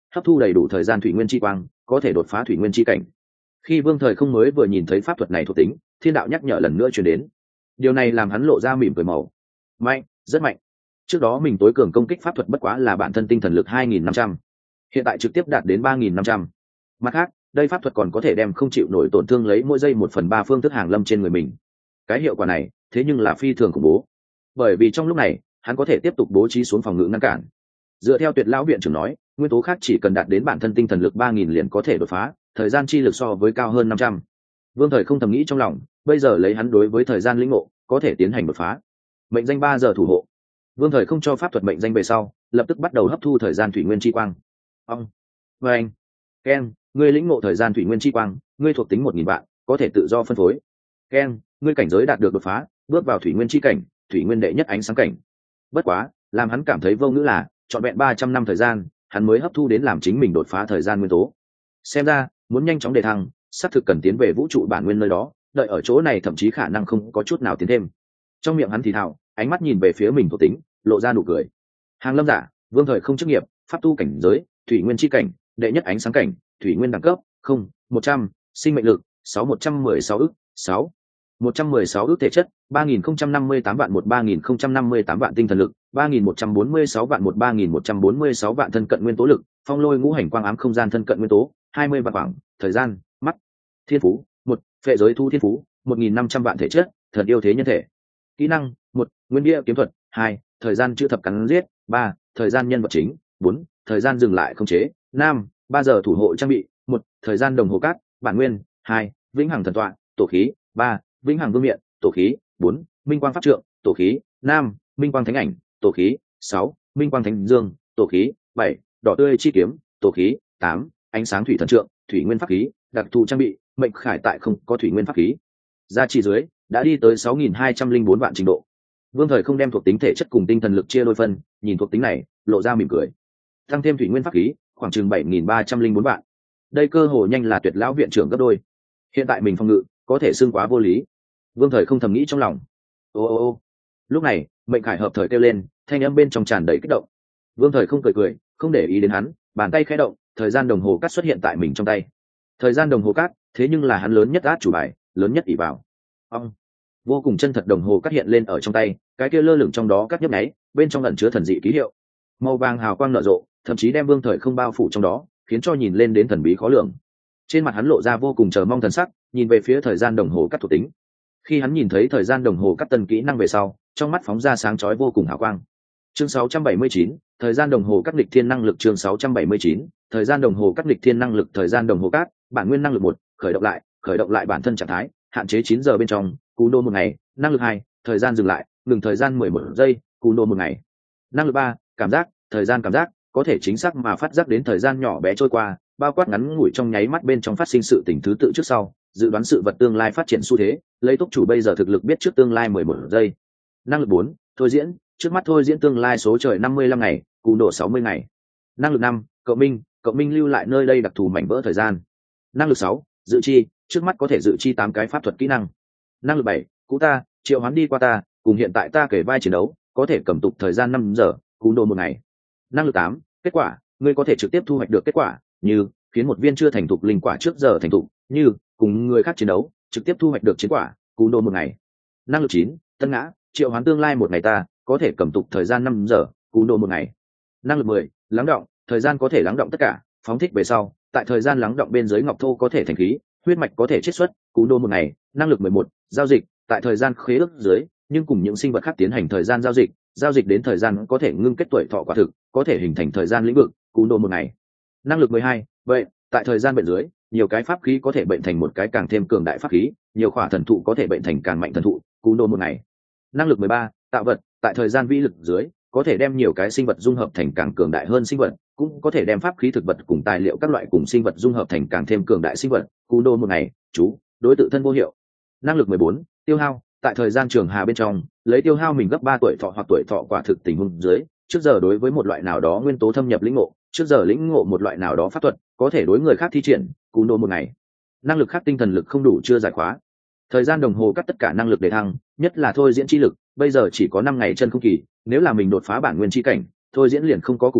A: hấp thu đầy đủ thời gian thủy nguyên chi quang có thể đột phá thủy nguyên chi cảnh. Khi Vương Thời Không mới vừa nhìn thấy pháp thuật này thuộc tính, thiên đạo nhắc nhở lần nữa truyền đến. Điều này làm hắn lộ ra mỉm cười màu. Mạnh, rất mạnh. Trước đó mình tối cường công kích pháp thuật bất quá là bản thân tinh thần lực hai nghìn năm trăm, hiện tại trực tiếp đạt đến ba nghìn năm trăm. Mặt khác, đây pháp thuật còn có thể đem không chịu nổi tổn thương lấy mỗi giây một phần ba phương thức hàng lâm trên người mình. Cái hiệu quả này, thế nhưng là phi thường khủng bố. Bởi vì trong lúc này, hắn có thể tiếp tục bố trí xuống phòng ngự ngăn cản. Dựa theo Tuyệt lão viện trưởng nói, nguyên tố khác chỉ cần đạt đến bản thân tinh thần lực ba nghìn liền có thể đột phá, thời gian chi lực so với cao hơn năm trăm. Vương Thời Không thầm nghĩ trong lòng, bây giờ lấy hắn đối với thời gian lĩnh ngộ, có thể tiến hành đột phá. Mệnh danh ba giờ thủ hộ. Vương Thời Không cho pháp thuật mệnh danh về sau, lập tức bắt đầu hấp thu thời gian thủy nguyên chi quang. Ông, và anh, Ken, ngươi lĩnh ngộ thời gian thủy nguyên chi quang, ngươi thuộc tính một nghìn vạn, có thể tự do phân phối. Ken, ngươi cảnh giới đạt được đột phá, bước vào thủy nguyên chi cảnh, thủy nguyên đệ nhất ánh sáng cảnh. Bất quá, làm hắn cảm thấy vô ngữ là, trọn vẹn ba trăm năm thời gian, hắn mới hấp thu đến làm chính mình đột phá thời gian nguyên tố. Xem ra, muốn nhanh chóng đề thăng, xác thực cần tiến về vũ trụ bản nguyên nơi đó, đợi ở chỗ này thậm chí khả năng không có chút nào tiến thêm. Trong miệng hắn thì thào, ánh mắt nhìn về phía mình thuộc tính, lộ ra nụ cười. Hàng lâm giả, Vương Thời Không chức nghiệp, pháp tu cảnh giới, thủy nguyên chi cảnh, đệ nhất ánh sáng cảnh, thủy nguyên đẳng cấp không một trăm, sinh mệnh lực sáu một trăm mười sáu ức sáu một trăm mười sáu ức thể chất ba nghìn không trăm năm mươi tám vạn một ba nghìn không trăm năm mươi tám vạn tinh thần lực ba nghìn một trăm bốn mươi sáu vạn một ba nghìn một trăm bốn mươi sáu vạn thân cận nguyên tố lực phong lôi ngũ hành quang ám không gian thân cận nguyên tố hai mươi vạn khoảng thời gian mắt thiên phú một phệ giới thu thiên phú một nghìn năm trăm vạn thể chất thần yêu thế nhân thể kỹ năng một nguyên địa kiếm thuật hai thời gian chữ thập cắn giết ba thời gian nhân vật chính bốn thời gian dừng lại không chế năm ba giờ thủ hộ trang bị một thời gian đồng hồ cát bản nguyên hai vĩnh hằng thần tọa tổ khí ba vĩnh hằng vương miện tổ khí bốn minh quang pháp trượng tổ khí năm minh quang thánh ảnh tổ khí sáu minh quang thánh dương tổ khí bảy đỏ tươi chi kiếm tổ khí tám ánh sáng thủy thần trượng thủy nguyên pháp khí đặc thù trang bị mệnh khải tại không có thủy nguyên pháp khí gia trì dưới đã đi tới sáu nghìn hai trăm linh bốn vạn trình độ. Vương Thời Không đem thuộc tính thể chất cùng tinh thần lực chia đôi phân, nhìn thuộc tính này lộ ra mỉm cười. Tăng thêm thủy nguyên pháp khí khoảng chừng bảy nghìn ba trăm linh bốn vạn, đây cơ hội nhanh là Tuyệt lão viện trưởng gấp đôi. Hiện tại mình phòng ngự có thể xưng quá vô lý. Vương Thời Không thầm nghĩ trong lòng. Ô ô ô lúc này mệnh khải hợp thời kêu lên, thanh âm bên trong tràn đầy kích động. Vương Thời Không cười cười, không để ý đến hắn, bàn tay khẽ động, thời gian đồng hồ cát xuất hiện tại mình trong tay. Thời gian đồng hồ cát, thế nhưng là hắn lớn nhất át chủ bài, lớn nhất ỷ vào. Ông, vô cùng chân thật đồng hồ cát hiện lên ở trong tay, cái kia lơ lửng trong đó cát nhấp nháy, bên trong ẩn chứa thần dị ký hiệu, màu vàng hào quang nở rộ, thậm chí đem Vương Thời Không bao phủ trong đó, khiến cho nhìn lên đến thần bí khó lường. Trên mặt hắn lộ ra vô cùng chờ mong thần sắc, nhìn về phía thời gian đồng hồ cát thuộc tính. Khi hắn nhìn thấy thời gian đồng hồ cát tân kỹ năng về sau, trong mắt phóng ra sáng chói vô cùng hào quang. Chương sáu trăm bảy mươi chín, thời gian đồng hồ cát nghịch thiên năng lực chương sáu trăm bảy mươi chín, thời gian đồng hồ cát nghịch thiên năng lực thời gian đồng hồ cát, bản nguyên năng lực một, khởi động lại, khởi động lại bản thân trạng thái, hạn chế chín giờ bên trong, cú nô một ngày, năng lực hai, thời gian dừng lại, ngừng thời gian mười một giây, cú nô một ngày. Năng lực ba, cảm giác, thời gian cảm giác, có thể chính xác mà phát giác đến thời gian nhỏ bé trôi qua, bao quát ngắn ngủi trong nháy mắt bên trong phát sinh sự tình thứ tự trước sau, dự đoán sự vật tương lai phát triển xu thế, lấy tốc chủ bây giờ thực lực biết trước tương lai mười một giây. Năng lực bốn, thôi diễn, trước mắt thôi diễn tương lai số trời năm mươi lăm ngày, cú nổ sáu mươi ngày. Năng lực năm, cộng minh, cộng minh lưu lại nơi đây đặc thù mảnh vỡ thời gian. Năng lực sáu, dự chi, trước mắt có thể dự chi tám cái pháp thuật kỹ năng. Năng lực bảy, cũ ta, triệu hoán đi qua ta, cùng hiện tại ta kể vai chiến đấu, có thể cầm tục thời gian năm giờ, cú nổ một ngày. Năng lực tám, kết quả, ngươi có thể trực tiếp thu hoạch được kết quả, như khiến một viên chưa thành thục linh quả trước giờ thành thục, như cùng người khác chiến đấu, trực tiếp thu hoạch được chiến quả, cú nổ một ngày. Năng lực chín, tân ngã, triệu hoán tương lai một ngày ta, có thể cầm tục thời gian năm giờ, cú nổ một ngày. Năng lực mười, lắng động, thời gian có thể lắng động tất cả, phóng thích về sau, tại thời gian lắng động bên dưới ngọc thô có thể thành khí, huyết mạch có thể chiết xuất, cú nổ một ngày. Năng lực mười một, giao dịch, tại thời gian khế ước dưới, nhưng cùng những sinh vật khác tiến hành thời gian giao dịch, giao dịch đến thời gian có thể ngưng kết tuổi thọ quả thực, có thể hình thành thời gian lĩnh vực, cú nổ một ngày. Năng lực mười hai, vậy, tại thời gian bệnh dưới, nhiều cái pháp khí có thể bệnh thành một cái càng thêm cường đại pháp khí, nhiều khỏa thần thụ có thể bệnh thành càng mạnh thần thụ, cú nổ một ngày. Năng lực mười ba, tạo vật, tại thời gian vĩ lực dưới, có thể đem nhiều cái sinh vật dung hợp thành càng cường đại hơn sinh vật, cũng có thể đem pháp khí thực vật cùng tài liệu các loại cùng sinh vật dung hợp thành càng thêm cường đại sinh vật, cú nổ một ngày. Chú, đối tự thân vô hiệu. Năng lực mười bốn, tiêu hao, tại thời gian trường hà bên trong, lấy tiêu hao mình gấp ba tuổi thọ hoặc tuổi thọ quả thực tình huống dưới, trước giờ đối với một loại nào đó nguyên tố thâm nhập lĩnh ngộ, trước giờ lĩnh ngộ một loại nào đó pháp thuật, có thể đối người khác thi triển, cú nổ một ngày. Năng lực khác tinh thần lực không đủ chưa giải khóa. Thời gian đồng hồ cắt tất cả năng lực để thăng, nhất là thôi diễn chi lực, bây giờ chỉ có năm ngày chân không kỳ, nếu là mình đột phá bản nguyên chi cảnh, thôi diễn liền không có củ đồ,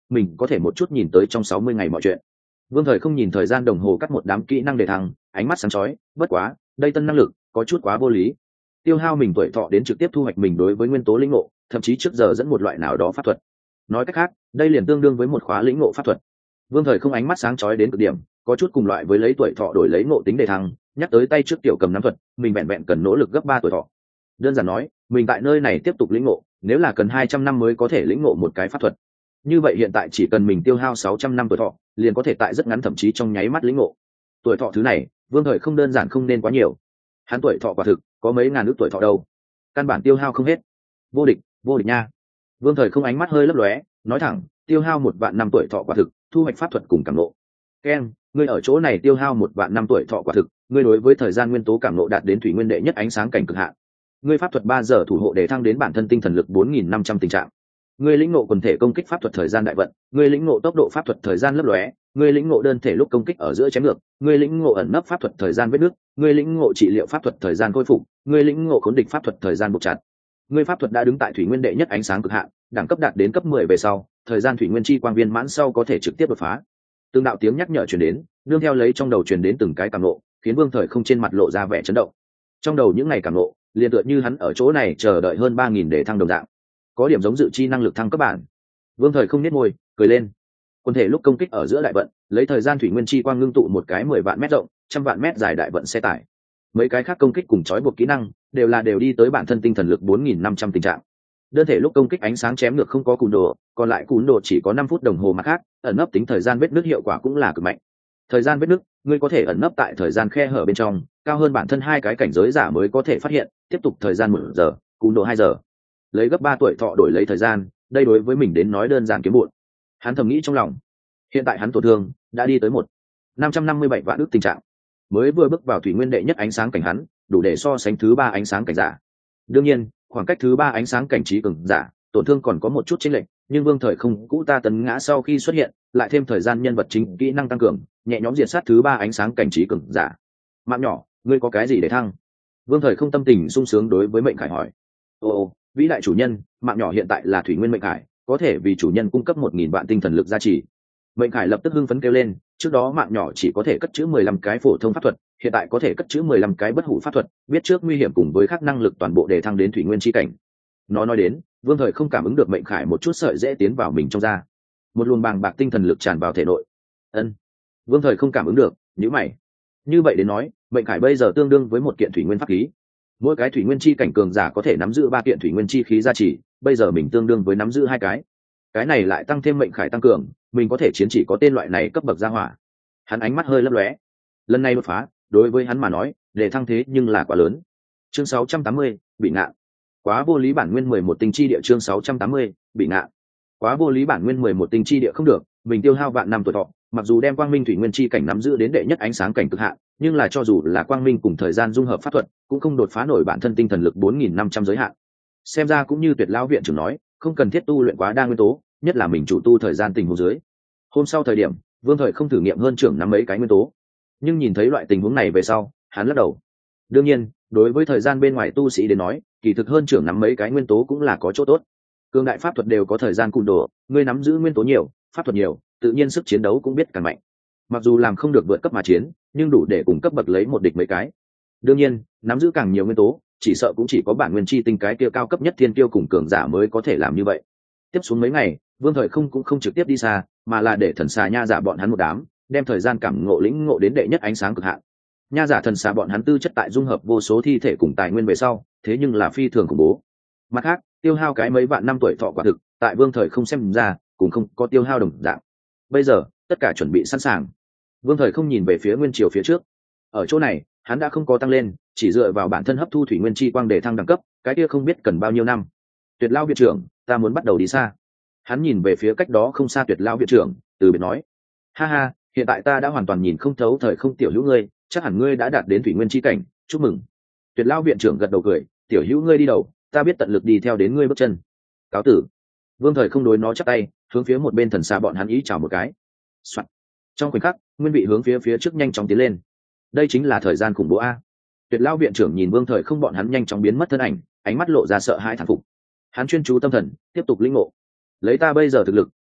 A: mình có thể một chút nhìn tới trong sáu mươi ngày mọi chuyện. Vương Thời không nhìn thời gian đồng hồ cắt một đám kỹ năng đề thăng, ánh mắt sáng chói. Bất quá, đây tân năng lực có chút quá vô lý. Tiêu hao mình tuổi thọ đến trực tiếp thu hoạch mình đối với nguyên tố lĩnh ngộ, thậm chí trước giờ dẫn một loại nào đó pháp thuật. Nói cách khác, đây liền tương đương với một khóa lĩnh ngộ pháp thuật. Vương Thời không ánh mắt sáng chói đến cực điểm, có chút cùng loại với lấy tuổi thọ đổi lấy ngộ tính đề thăng, nhắc tới tay trước tiểu cầm nắm thuật, mình vẹn vẹn cần nỗ lực gấp ba tuổi thọ. Đơn giản nói, mình tại nơi này tiếp tục lĩnh ngộ, nếu là cần hai trăm năm mới có thể lĩnh ngộ một cái pháp thuật. Như vậy hiện tại chỉ cần mình tiêu hao sáu trăm năm tuổi thọ, liền có thể tại rất ngắn thậm chí trong nháy mắt lĩnh ngộ. Tuổi thọ thứ này, Vương Thời không đơn giản không nên quá nhiều. Hắn tuổi thọ quả thực có mấy ngàn ước tuổi thọ đâu, căn bản tiêu hao không hết. Vô địch, vô địch nha. Vương Thời không ánh mắt hơi lấp lóe, nói thẳng, tiêu hao một vạn năm tuổi thọ quả thực, thu hoạch pháp thuật cùng cảm ngộ. Ken, ngươi ở chỗ này tiêu hao một vạn năm tuổi thọ quả thực, ngươi đối với thời gian nguyên tố cảm ngộ đạt đến thủy nguyên đệ nhất ánh sáng cảnh cực hạn. Ngươi pháp thuật ba giờ thủ hộ để thăng đến bản thân tinh thần lực bốn nghìn năm trăm tình trạng. Ngươi lĩnh ngộ quần thể công kích pháp thuật thời gian đại vận, ngươi lĩnh ngộ tốc độ pháp thuật thời gian lấp lóe, ngươi lĩnh ngộ đơn thể lúc công kích ở giữa chém ngược, ngươi lĩnh ngộ ẩn nấp pháp thuật thời gian vết nước, ngươi lĩnh ngộ trị liệu pháp thuật thời gian khôi phục, ngươi lĩnh ngộ khốn địch pháp thuật thời gian buộc chặt. Ngươi pháp thuật đã đứng tại thủy nguyên đệ nhất ánh sáng cực hạn, đẳng cấp đạt đến cấp mười về sau, thời gian thủy nguyên chi quang viên mãn sau có thể trực tiếp đột phá. Từng đạo tiếng nhắc nhở truyền đến, nương theo lấy trong đầu truyền đến từng cái cảm ngộ, khiến Vương Thời không trên mặt lộ ra vẻ chấn động. Trong đầu những ngày cảm ngộ, liền tựa như hắn ở chỗ này chờ đợi hơn ba nghìn để thăng đồng dạng. Có điểm giống dự chi năng lực thăng cấp bản. Vương Thời không nhếch môi, cười lên. Quân thể lúc công kích ở giữa đại vận, lấy thời gian thủy nguyên chi quang ngưng tụ một cái mười vạn mét rộng, trăm vạn mét dài đại vận xe tải. Mấy cái khác công kích cùng trói buộc kỹ năng, đều là đều đi tới bản thân tinh thần lực bốn nghìn năm trăm tình trạng. Đơn thể lúc công kích ánh sáng chém ngược không có cùn đồ, còn lại cùn đồ chỉ có năm phút đồng hồ mà khác, ẩn nấp tính thời gian vết nứt hiệu quả cũng là cực mạnh. Thời gian vết nứt, ngươi có thể ẩn nấp tại thời gian khe hở bên trong, cao hơn bản thân hai cái cảnh giới giả mới có thể phát hiện, tiếp tục thời gian một giờ, cùn đồ hai giờ. Lấy gấp ba tuổi thọ đổi lấy thời gian, đây đối với mình đến nói đơn giản kiếm bụn. Hắn thầm nghĩ trong lòng, hiện tại hắn tổn thương đã đi tới một năm trăm năm mươi bảy vạn ước tình trạng, mới vừa bước vào thủy nguyên đệ nhất ánh sáng cảnh hắn, đủ để so sánh thứ ba ánh sáng cảnh giả. Đương nhiên, khoảng cách thứ ba ánh sáng cảnh trí cường giả, tổn thương còn có một chút chênh lệch, nhưng Vương Thời không cũ ta tấn ngã sau khi xuất hiện, lại thêm thời gian nhân vật chính kỹ năng tăng cường, nhẹ nhõm diệt sát thứ ba ánh sáng cảnh trí cường giả. Mạng nhỏ, ngươi có cái gì để thăng? Vương Thời không tâm tình sung sướng đối với Mệnh Khải hỏi. Ồ, vĩ đại chủ nhân, mạng nhỏ hiện tại là thủy nguyên Mệnh Khải, có thể vì chủ nhân cung cấp một nghìn vạn tinh thần lực gia trì. Mệnh Khải lập tức hưng phấn kêu lên, trước đó mạng nhỏ chỉ có thể cất chữ mười lăm cái phổ thông pháp thuật, hiện tại có thể cất chữ mười lăm cái bất hủ pháp thuật, biết trước nguy hiểm cùng với các năng lực toàn bộ để thăng đến thủy nguyên chi cảnh. Nó nói đến, Vương Thời không cảm ứng được Mệnh Khải một chút sợi dễ tiến vào mình trong da. Một luồng bàng bạc tinh thần lực tràn vào thể nội. Ân. Vương Thời không cảm ứng được, nhíu mày. Như vậy đến nói, Mệnh Khải bây giờ tương đương với một kiện thủy nguyên pháp khí. Mỗi cái thủy nguyên chi cảnh cường giả có thể nắm giữ ba kiện thủy nguyên chi khí gia trì, bây giờ mình tương đương với nắm giữ hai cái. Cái này lại tăng thêm Mệnh Khải tăng cường, mình có thể chiến chỉ có tên loại này cấp bậc gia hỏa. Hắn ánh mắt hơi lấp lóe. Lần này đột phá, đối với hắn mà nói, để thăng thế nhưng là quá lớn. Chương sáu trăm tám mươi, bị ngạn. Quá vô lý bản nguyên mười một tinh chi địa chương sáu trăm tám mươi, bị ngạn. Quá vô lý bản nguyên mười một tinh chi địa không được, mình tiêu hao vạn năm tuổi thọ, mặc dù đem quang minh thủy nguyên chi cảnh nắm giữ đến đệ nhất ánh sáng cảnh cực hạn, nhưng là cho dù là quang minh cùng thời gian dung hợp pháp thuật, cũng không đột phá nổi bản thân tinh thần lực bốn nghìn năm trăm giới hạn. Xem ra cũng như Tuyệt lão viện trưởng nói, không cần thiết tu luyện quá đa nguyên tố, nhất là mình chủ tu thời gian tình huống dưới. Hôm sau thời điểm, Vương Thời không thử nghiệm hơn trưởng nắm mấy cái nguyên tố, nhưng nhìn thấy loại tình huống này về sau, hắn lắc đầu. Đương nhiên, đối với thời gian bên ngoài tu sĩ đến nói, kỳ thực hơn trưởng nắm mấy cái nguyên tố cũng là có chỗ tốt. Cường đại pháp thuật đều có thời gian cùn đồ, ngươi nắm giữ nguyên tố nhiều, pháp thuật nhiều, tự nhiên sức chiến đấu cũng biết càng mạnh. Mặc dù làm không được vượt cấp mà chiến, nhưng đủ để cùng cấp bậc lấy một địch mấy cái. Đương nhiên, nắm giữ càng nhiều nguyên tố, chỉ sợ cũng chỉ có bản nguyên chi tinh cái kia cao cấp nhất thiên tiêu cùng cường giả mới có thể làm như vậy. Tiếp xuống mấy ngày, Vương Thời không cũng không trực tiếp đi xa, mà là để thần xà nha giả bọn hắn một đám, đem thời gian cảm ngộ lĩnh ngộ đến đệ nhất ánh sáng cực hạn. Nha giả thần xà bọn hắn tư chất tại dung hợp vô số thi thể cùng tài nguyên về sau, thế nhưng là phi thường khủng bố. Mặt khác, tiêu hao cái mấy vạn năm tuổi thọ quả thực, tại Vương Thời không xem ra, cũng không có tiêu hao đồng dạng. Bây giờ, tất cả chuẩn bị sẵn sàng. Vương Thời không nhìn về phía nguyên triều phía trước. Ở chỗ này, hắn đã không có tăng lên, chỉ dựa vào bản thân hấp thu thủy nguyên chi quang để thăng đẳng cấp, cái kia không biết cần bao nhiêu năm. Tuyệt lão viện trưởng, ta muốn bắt đầu đi xa. Hắn nhìn về phía cách đó không xa Tuyệt lão viện trưởng, từ biệt nói: ha ha, hiện tại ta đã hoàn toàn nhìn không thấu thời không tiểu hữu ngươi, chắc hẳn ngươi đã đạt đến thủy nguyên chi cảnh, chúc mừng. Tuyệt lão viện trưởng gật đầu cười: tiểu hữu ngươi đi đầu, ta biết tận lực đi theo đến ngươi bước chân. Cáo tử. Vương Thời không đối nó chắp tay, hướng phía một bên thần xa bọn hắn ý chào một cái. Soạn. Trong khoảnh khắc, nguyên vị hướng phía phía trước nhanh chóng tiến lên. Đây chính là thời gian khủng bố a. Tuyệt lão viện trưởng nhìn Vương Thời không bọn hắn nhanh chóng biến mất thân ảnh, ánh mắt lộ ra sợ hãi thán phục. Hắn chuyên chú tâm thần, tiếp tục lĩnh ngộ. Lấy ta bây giờ thực lực,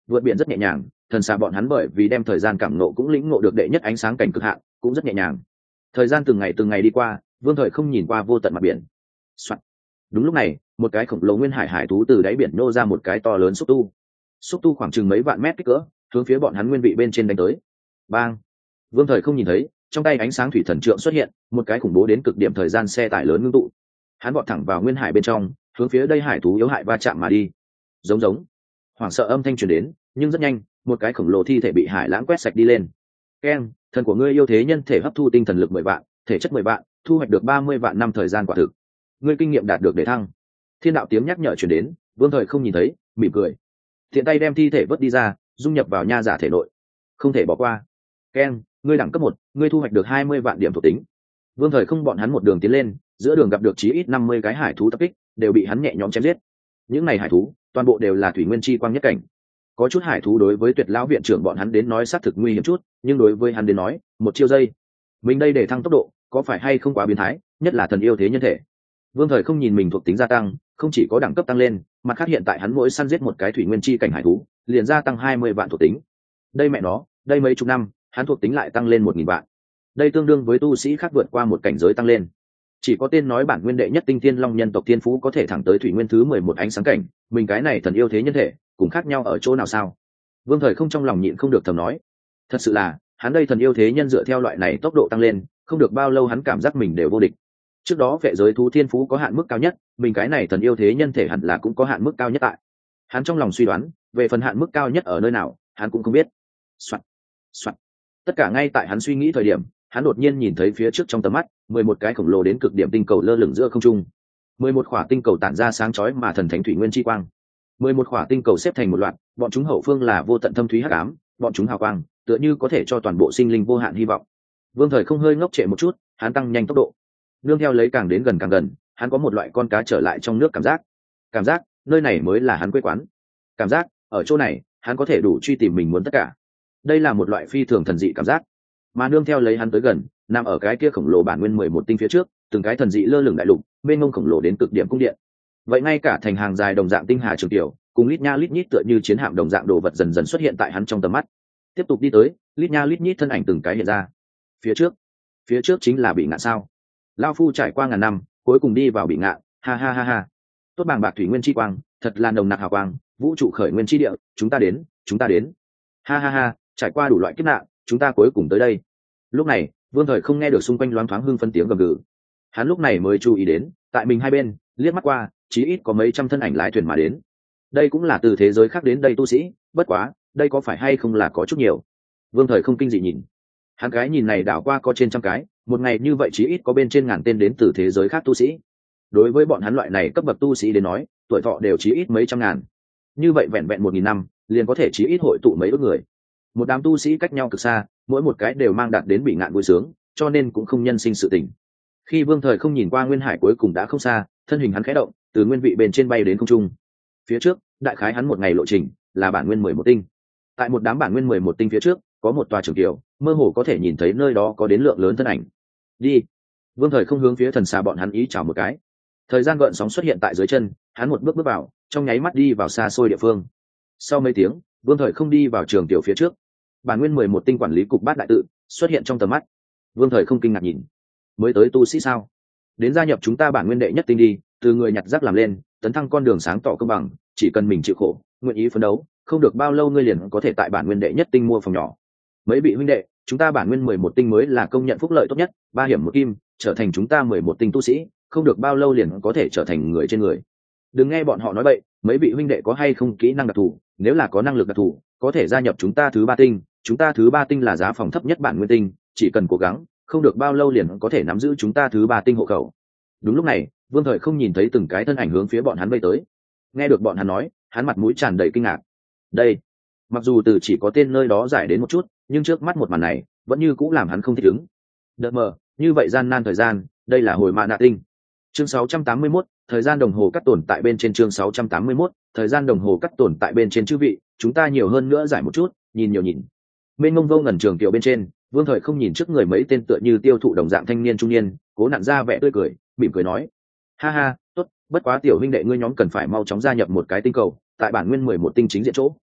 A: vượt biển rất nhẹ nhàng, thần xà bọn hắn bởi vì đem thời gian cảm nộ cũng lĩnh ngộ được đệ nhất ánh sáng cảnh cực hạn, cũng rất nhẹ nhàng. Thời gian từng ngày từng ngày đi qua, Vương Thời không nhìn qua vô tận mặt biển. Soạn. Đúng lúc này, một cái khổng lồ nguyên hải hải thú từ đáy biển nô ra một cái to lớn xúc tu. Xúc tu khoảng chừng mấy vạn mét kích cỡ, hướng phía bọn hắn nguyên vị bên trên đánh tới. Bang! Vương Thời không nhìn thấy, trong tay ánh sáng thủy thần trượng xuất hiện, một cái khủng bố đến cực điểm thời gian xe tải lớn ngưng tụ. Hắn vọt thẳng vào nguyên hải bên trong, hướng phía đây hải thú yếu hại va chạm mà đi. Giống giống. Hoảng sợ âm thanh truyền đến, nhưng rất nhanh, một cái khổng lồ thi thể bị hải lãng quét sạch đi lên. Keng, thần của ngươi yêu thế nhân thể hấp thu tinh thần lực mười vạn, thể chất mười vạn, thu hoạch được ba mươi vạn năm thời gian quả thực. Ngươi kinh nghiệm đạt được để thăng. Thiên đạo tiếng nhắc nhở truyền đến, Vương Thời không nhìn thấy, mỉm cười. Thiện tay đem thi thể vớt đi ra, dung nhập vào nha giả thể nội. Không thể bỏ qua. Keng, ngươi đẳng cấp một, ngươi thu hoạch được hai mươi vạn điểm thuộc tính. Vương Thời không bọn hắn một đường tiến lên, giữa đường gặp được chí ít năm mươi cái hải thú tập kích, đều bị hắn nhẹ nhõm chém giết. Những này hải thú, toàn bộ đều là thủy nguyên chi quang nhất cảnh. Có chút hải thú đối với Tuyệt lão viện trưởng bọn hắn đến nói xác thực nguy hiểm chút, nhưng đối với hắn đến nói, một chiêu giây. Mình đây để thăng tốc độ, có phải hay không quá biến thái, nhất là thần yêu thế nhân thể. Vương Thời không nhìn mình thuộc tính gia tăng, không chỉ có đẳng cấp tăng lên, mà khác hiện tại hắn mỗi săn giết một cái thủy nguyên chi cảnh hải thú, liền gia tăng hai mươi vạn thuộc tính. Đây mẹ nó, đây mấy chục năm, hắn thuộc tính lại tăng lên một nghìn vạn. Đây tương đương với tu sĩ khác vượt qua một cảnh giới tăng lên. Chỉ có tên nói bản nguyên đệ nhất tinh thiên long nhân tộc thiên phú có thể thẳng tới thủy nguyên thứ mười một ánh sáng cảnh, mình cái này thần yêu thế nhân thể, cũng khác nhau ở chỗ nào sao? Vương Thời không trong lòng nhịn không được thầm nói, thật sự là, hắn đây thần yêu thế nhân dựa theo loại này tốc độ tăng lên, không được bao lâu hắn cảm giác mình đều vô địch. Trước đó vệ giới thú thiên phú có hạn mức cao nhất, mình cái này thần yêu thế nhân thể hẳn là cũng có hạn mức cao nhất tại. Hắn trong lòng suy đoán, về phần hạn mức cao nhất ở nơi nào, hắn cũng không biết. Soạn, soạn. Tất cả ngay tại hắn suy nghĩ thời điểm, hắn đột nhiên nhìn thấy phía trước trong tầm mắt, mười một cái khổng lồ đến cực điểm tinh cầu lơ lửng giữa không trung. mười một khỏa tinh cầu tản ra sáng chói mà thần thánh thủy nguyên chi quang. mười một khỏa tinh cầu xếp thành một loạt, bọn chúng hậu phương là vô tận thâm thúy hắc ám, bọn chúng hào quang, tựa như có thể cho toàn bộ sinh linh vô hạn hy vọng. Vương Thời không hơi ngốc trệ một chút, hắn tăng nhanh tốc độ. Nương theo lấy càng đến gần càng gần, hắn có một loại con cá trở lại trong nước cảm giác. Cảm giác, nơi này mới là hắn quê quán. Cảm giác, ở chỗ này, hắn có thể đủ truy tìm mình muốn tất cả. Đây là một loại phi thường thần dị cảm giác. Mà nương theo lấy hắn tới gần, nằm ở cái kia khổng lồ bản nguyên mười một tinh phía trước, từng cái thần dị lơ lửng đại lục, mênh mông khổng lồ đến cực điểm cung điện. Vậy ngay cả thành hàng dài đồng dạng tinh hà trường tiểu, cùng lít nha lít nhít tựa như chiến hạm đồng dạng đồ vật dần dần xuất hiện tại hắn trong tầm mắt. Tiếp tục đi tới, lít nha lít nhít thân ảnh từng cái hiện ra. Phía trước, phía trước chính là bị ngạn sao? Lao phu trải qua ngàn năm, cuối cùng đi vào bị ngạn, ha ha ha ha. Tốt bàng bạc thủy nguyên chi quang, thật là nồng nặc hào quang, vũ trụ khởi nguyên chi địa, chúng ta đến, chúng ta đến. Ha ha ha, trải qua đủ loại kiếp nạn, chúng ta cuối cùng tới đây. Lúc này, Vương Thời không nghe được xung quanh loáng thoáng hưng phân tiếng gầm gừ. Hắn lúc này mới chú ý đến, tại mình hai bên, liếc mắt qua, chí ít có mấy trăm thân ảnh lái thuyền mà đến. Đây cũng là từ thế giới khác đến đây tu sĩ, bất quá, đây có phải hay không là có chút nhiều. Vương Thời không kinh dị nhìn. Hắn cái nhìn này đảo qua có trên trăm cái, một ngày như vậy chí ít có bên trên ngàn tên đến từ thế giới khác tu sĩ. Đối với bọn hắn loại này cấp bậc tu sĩ đến nói, tuổi thọ đều chí ít mấy trăm ngàn. Như vậy vẹn vẹn một nghìn năm, liền có thể chí ít hội tụ mấy ước người. Một đám tu sĩ cách nhau cực xa, mỗi một cái đều mang đạt đến bị ngạn vui sướng, cho nên cũng không nhân sinh sự tình. Khi Vương Thời không nhìn qua nguyên hải cuối cùng đã không xa, thân hình hắn khẽ động, từ nguyên vị bên trên bay đến không trung. Phía trước, đại khái hắn một ngày lộ trình, là bản nguyên mười một tinh. Tại một đám bản nguyên mười một tinh phía trước, có một tòa trường kiều, mơ hồ có thể nhìn thấy nơi đó có đến lượng lớn thân ảnh. Đi. Vương Thời không hướng phía thần xà bọn hắn ý chào một cái. Thời gian gợn sóng xuất hiện tại dưới chân, hắn một bước bước vào, trong nháy mắt đi vào xa xôi địa phương. Sau mấy tiếng, Vương Thời không đi vào trường tiểu phía trước. Bản nguyên mười một tinh quản lý cục bát đại tự xuất hiện trong tầm mắt. Vương Thời không kinh ngạc nhìn. Mới tới tu sĩ sao? Đến gia nhập chúng ta bản nguyên đệ nhất tinh đi, từ người nhặt rác làm lên, tấn thăng con đường sáng tỏ công bằng, chỉ cần mình chịu khổ, nguyện ý phấn đấu, không được bao lâu ngươi liền có thể tại bản nguyên đệ nhất tinh mua phòng nhỏ. Mấy vị huynh đệ, chúng ta bản nguyên mười một tinh mới là công nhận phúc lợi tốt nhất, ba hiểm một kim, trở thành chúng ta mười một tinh tu sĩ, không được bao lâu liền có thể trở thành người trên người. Đừng nghe bọn họ nói bậy, mấy vị huynh đệ có hay không kỹ năng đặc thù, nếu là có năng lực đặc thù, có thể gia nhập chúng ta thứ ba tinh, chúng ta thứ ba tinh là giá phòng thấp nhất bản nguyên tinh, chỉ cần cố gắng, không được bao lâu liền có thể nắm giữ chúng ta thứ ba tinh hộ khẩu. Đúng lúc này, Vương Thời không nhìn thấy từng cái thân ảnh hướng phía bọn hắn bay tới. Nghe được bọn hắn nói, hắn mặt mũi tràn đầy kinh ngạc. Đây, mặc dù từ chỉ có tên nơi đó giải đến một chút, nhưng trước mắt một màn này, vẫn như cũng làm hắn không thích ứng. Đợt mờ, như vậy gian nan thời gian, đây là hồi mạ nạ tinh. Chương sáu trăm tám mươi mốt, thời gian đồng hồ cắt tồn tại bên trên chương sáu trăm tám mươi mốt, thời gian đồng hồ cắt tồn tại bên trên chư vị, chúng ta nhiều hơn nữa giải một chút, nhìn nhiều nhìn. Mênh mông vô ngần trường tiểu bên trên, Vương Thời không nhìn trước người mấy tên tựa như tiêu thụ đồng dạng thanh niên trung niên, cố nặn ra vẻ tươi cười, mỉm cười nói: "Ha ha, tốt, bất quá tiểu huynh đệ ngươi nhóm cần phải mau chóng gia nhập một cái tinh cầu, tại bản nguyên mười một tinh chính diện chỗ,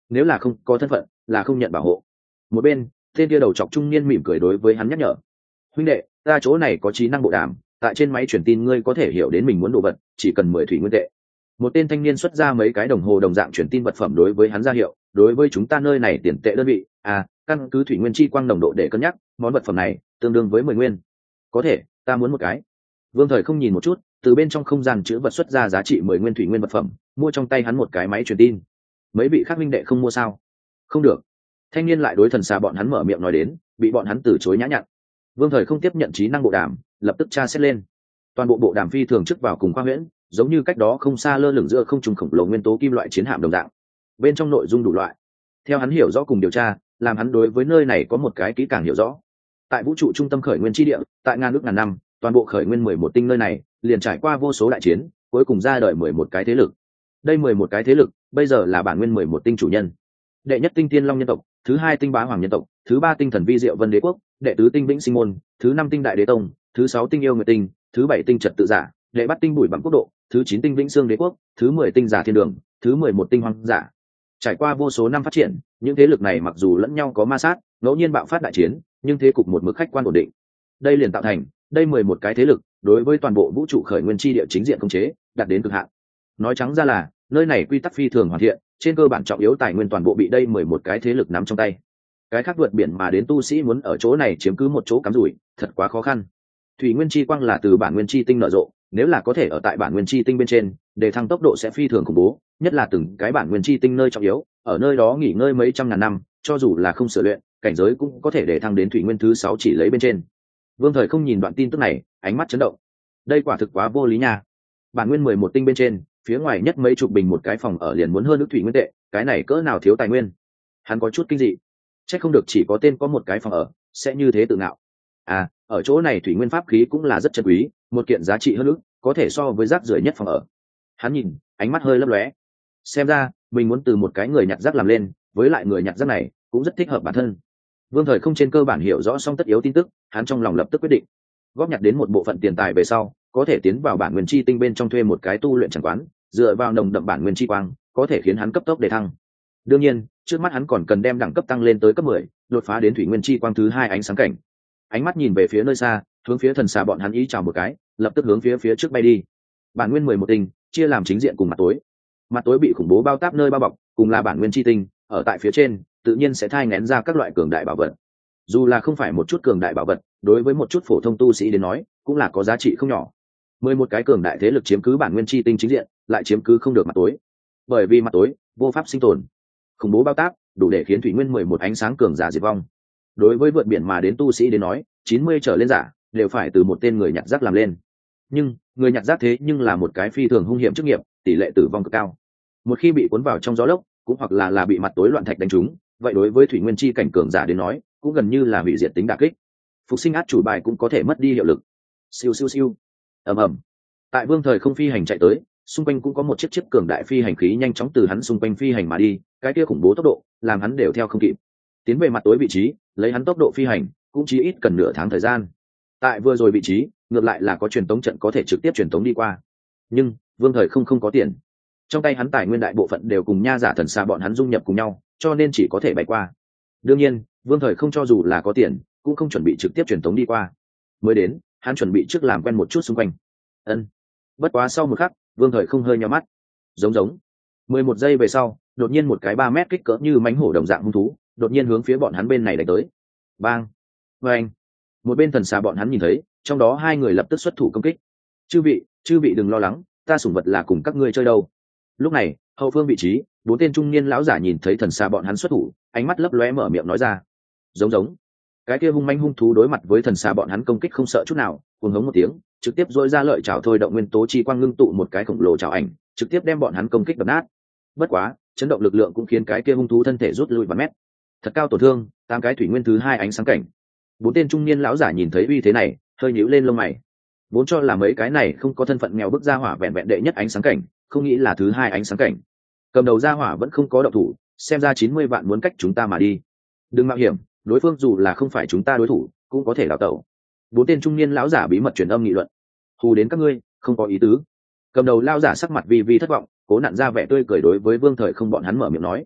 A: nếu là không có thân phận là không nhận bảo hộ. Một bên tên kia đầu chọc trung niên mỉm cười đối với hắn nhắc nhở, huynh đệ, ta chỗ này có trí năng bộ đàm, tại trên máy truyền tin ngươi có thể hiểu đến mình muốn đồ vật, chỉ cần mười thủy nguyên tệ. Một tên thanh niên xuất ra mấy cái đồng hồ đồng dạng truyền tin vật phẩm đối với hắn ra hiệu, đối với chúng ta nơi này tiền tệ đơn vị, à, căn cứ thủy nguyên chi quang nồng độ để cân nhắc, món vật phẩm này tương đương với mười nguyên. Có thể, ta muốn một cái. Vương Thời không nhìn một chút, từ bên trong không gian chứa vật xuất ra giá trị mười nguyên thủy nguyên vật phẩm, mua trong tay hắn một cái máy truyền tin. Mấy vị khác minh đệ không mua sao? Không được. Thanh niên lại đối thần xà bọn hắn mở miệng nói đến, bị bọn hắn từ chối nhã nhặn. Vương Thời không tiếp nhận trí năng bộ đàm, lập tức tra xét lên. Toàn bộ bộ đàm phi thường trước vào cùng khoa huyễn, giống như cách đó không xa lơ lửng giữa không trung khổng lồ nguyên tố kim loại chiến hạm đồng dạng. Bên trong nội dung đủ loại. Theo hắn hiểu rõ cùng điều tra, làm hắn đối với nơi này có một cái kỹ càng hiểu rõ. Tại vũ trụ trung tâm khởi nguyên chi địa, tại ngàn nước ngàn năm, toàn bộ khởi nguyên mười một tinh nơi này liền trải qua vô số đại chiến, cuối cùng ra đời mười một cái thế lực. Đây mười một cái thế lực bây giờ là bản nguyên mười một tinh chủ nhân. Đệ nhất tinh tiên long nhân tộc, thứ hai tinh bá hoàng nhân tộc, thứ ba tinh thần vi diệu vân đế quốc, đệ tứ tinh vĩnh sinh môn, thứ năm tinh đại đế tông, thứ sáu tinh yêu nguyệt tinh, thứ bảy tinh trật tự giả, đệ bắt tinh bụi bặm quốc độ, thứ chín tinh vĩnh xương đế quốc, thứ mười tinh giả thiên đường, thứ mười một tinh hoang giả. Trải qua vô số năm phát triển, những thế lực này mặc dù lẫn nhau có ma sát, ngẫu nhiên bạo phát đại chiến, nhưng thế cục một mực khách quan ổn định. Đây liền tạo thành đây mười một cái thế lực đối với toàn bộ vũ trụ khởi nguyên chi địa chính diện khống chế đạt đến cực hạn. Nói trắng ra là nơi này quy tắc phi thường hoàn thiện, trên cơ bản trọng yếu tài nguyên toàn bộ bị đây mười một cái thế lực nắm trong tay. Cái khác vượt biển mà đến tu sĩ muốn ở chỗ này chiếm cứ một chỗ cắm rủi, thật quá khó khăn. Thủy nguyên chi quang là từ bản nguyên chi tinh nở rộ, nếu là có thể ở tại bản nguyên chi tinh bên trên, để thăng tốc độ sẽ phi thường khủng bố, nhất là từng cái bản nguyên chi tinh nơi trọng yếu, ở nơi đó nghỉ ngơi mấy trăm ngàn năm, cho dù là không sửa luyện, cảnh giới cũng có thể để thăng đến thủy nguyên thứ sáu chỉ lấy bên trên. Vương Thời không nhìn đoạn tin tức này, ánh mắt chấn động. Đây quả thực quá vô lý nha. Bản nguyên mười một tinh bên trên, phía ngoài nhất mấy chục bình một cái phòng ở liền muốn hơn nước thủy nguyên tệ, cái này cỡ nào thiếu tài nguyên. Hắn có chút kinh dị. Chắc không được chỉ có tên có một cái phòng ở, sẽ như thế tự ngạo. À, ở chỗ này thủy nguyên pháp khí cũng là rất chân quý, một kiện giá trị hơn nước, có thể so với rác rưởi nhất phòng ở. Hắn nhìn, ánh mắt hơi lấp lóe. Xem ra, mình muốn từ một cái người nhặt rác làm lên, với lại người nhặt rác này cũng rất thích hợp bản thân. Vương Thời không trên cơ bản hiểu rõ xong tất yếu tin tức, hắn trong lòng lập tức quyết định, góp nhặt đến một bộ phận tiền tài về sau, có thể tiến vào bản nguyên chi tinh bên trong thuê một cái tu luyện chẳng quán, dựa vào nồng đậm bản nguyên chi quang, có thể khiến hắn cấp tốc đề thăng. Đương nhiên, trước mắt hắn còn cần đem đẳng cấp tăng lên tới cấp mười, đột phá đến thủy nguyên chi quang thứ hai ánh sáng cảnh. Ánh mắt nhìn về phía nơi xa, hướng phía thần xà bọn hắn ý chào một cái, lập tức hướng phía phía trước bay đi. Bản nguyên mười một tinh chia làm chính diện cùng mặt tối. Mặt tối bị khủng bố bao táp nơi bao bọc, cùng là bản nguyên chi tinh, ở tại phía trên, tự nhiên sẽ thai nghén ra các loại cường đại bảo vật. Dù là không phải một chút cường đại bảo vật, đối với một chút phổ thông tu sĩ đến nói, cũng là có giá trị không nhỏ. Mười một cái cường đại thế lực chiếm cứ bản nguyên chi tinh chính diện, lại chiếm cứ không được mặt tối. Bởi vì mặt tối vô pháp sinh tồn, khủng bố bao tác đủ để khiến thủy nguyên mười một ánh sáng cường giả diệt vong. Đối với vượt biển mà đến tu sĩ đến nói, chín mươi trở lên giả đều phải từ một tên người nhặt rác làm lên. Nhưng người nhặt rác thế nhưng là một cái phi thường hung hiểm chức nghiệp, tỷ lệ tử vong cực cao. Một khi bị cuốn vào trong gió lốc, cũng hoặc là là bị mặt tối loạn thạch đánh trúng, vậy đối với thủy nguyên chi cảnh cường giả đến nói, cũng gần như là hủy diệt tính đả kích. Phục sinh át chủ bài cũng có thể mất đi hiệu lực. Siêu siêu siêu. Ầm ầm. Tại Vương Thời không phi hành chạy tới, xung quanh cũng có một chiếc chiếc cường đại phi hành khí nhanh chóng từ hắn xung quanh phi hành mà đi, cái kia khủng bố tốc độ, làm hắn đều theo không kịp. Tiến về mặt tối vị trí, lấy hắn tốc độ phi hành, cũng chỉ ít cần nửa tháng thời gian. Tại vừa rồi vị trí, ngược lại là có truyền tống trận có thể trực tiếp truyền tống đi qua. Nhưng Vương Thời không không có tiền. Trong tay hắn tài nguyên đại bộ phận đều cùng nha giả thần xa bọn hắn dung nhập cùng nhau, cho nên chỉ có thể bay qua. Đương nhiên, Vương Thời không cho dù là có tiền, cũng không chuẩn bị trực tiếp truyền tống đi qua. Mới đến, hắn chuẩn bị trước làm quen một chút xung quanh. Ân. Bất quá sau một khắc, Vương Thời không hơi nhíu mắt. Giống giống. Mười một giây về sau, đột nhiên một cái ba mét kích cỡ như mãnh hổ đồng dạng hung thú, đột nhiên hướng phía bọn hắn bên này đánh tới. Bang. Oeng. Một bên thần xà bọn hắn nhìn thấy, trong đó hai người lập tức xuất thủ công kích. Chư vị, chư vị đừng lo lắng, ta sủng vật là cùng các ngươi chơi đâu. Lúc này, hậu phương vị trí, bốn tên trung niên lão giả nhìn thấy thần xà bọn hắn xuất thủ, ánh mắt lấp lóe mở miệng nói ra. Giống giống. Cái kia hung manh hung thú đối mặt với thần xà bọn hắn công kích không sợ chút nào, cuồng hống một tiếng, trực tiếp dội ra lợi chảo thôi động nguyên tố chi quang ngưng tụ một cái khổng lồ chảo ảnh, trực tiếp đem bọn hắn công kích đập nát. Bất quá, chấn động lực lượng cũng khiến cái kia hung thú thân thể rút lui vài mét. Thật cao tổn thương, tám cái thủy nguyên thứ hai ánh sáng cảnh. Bốn tên trung niên lão giả nhìn thấy uy thế này, hơi nhíu lên lông mày. Vốn cho là mấy cái này không có thân phận nghèo bức ra hỏa vẹn vẹn đệ nhất ánh sáng cảnh, không nghĩ là thứ hai ánh sáng cảnh. Cầm đầu ra hỏa vẫn không có động thủ, xem ra chín mươi vạn muốn cách chúng ta mà đi. Đừng mạo hiểm, đối phương dù là không phải chúng ta đối thủ, cũng có thể đào tẩu. Bốn tên trung niên lão giả bí mật truyền âm nghị luận. Hù đến các ngươi, không có ý tứ. Cầm đầu lão giả sắc mặt vi vi thất vọng, cố nặn ra vẻ tươi cười đối với Vương Thời không bọn hắn mở miệng nói.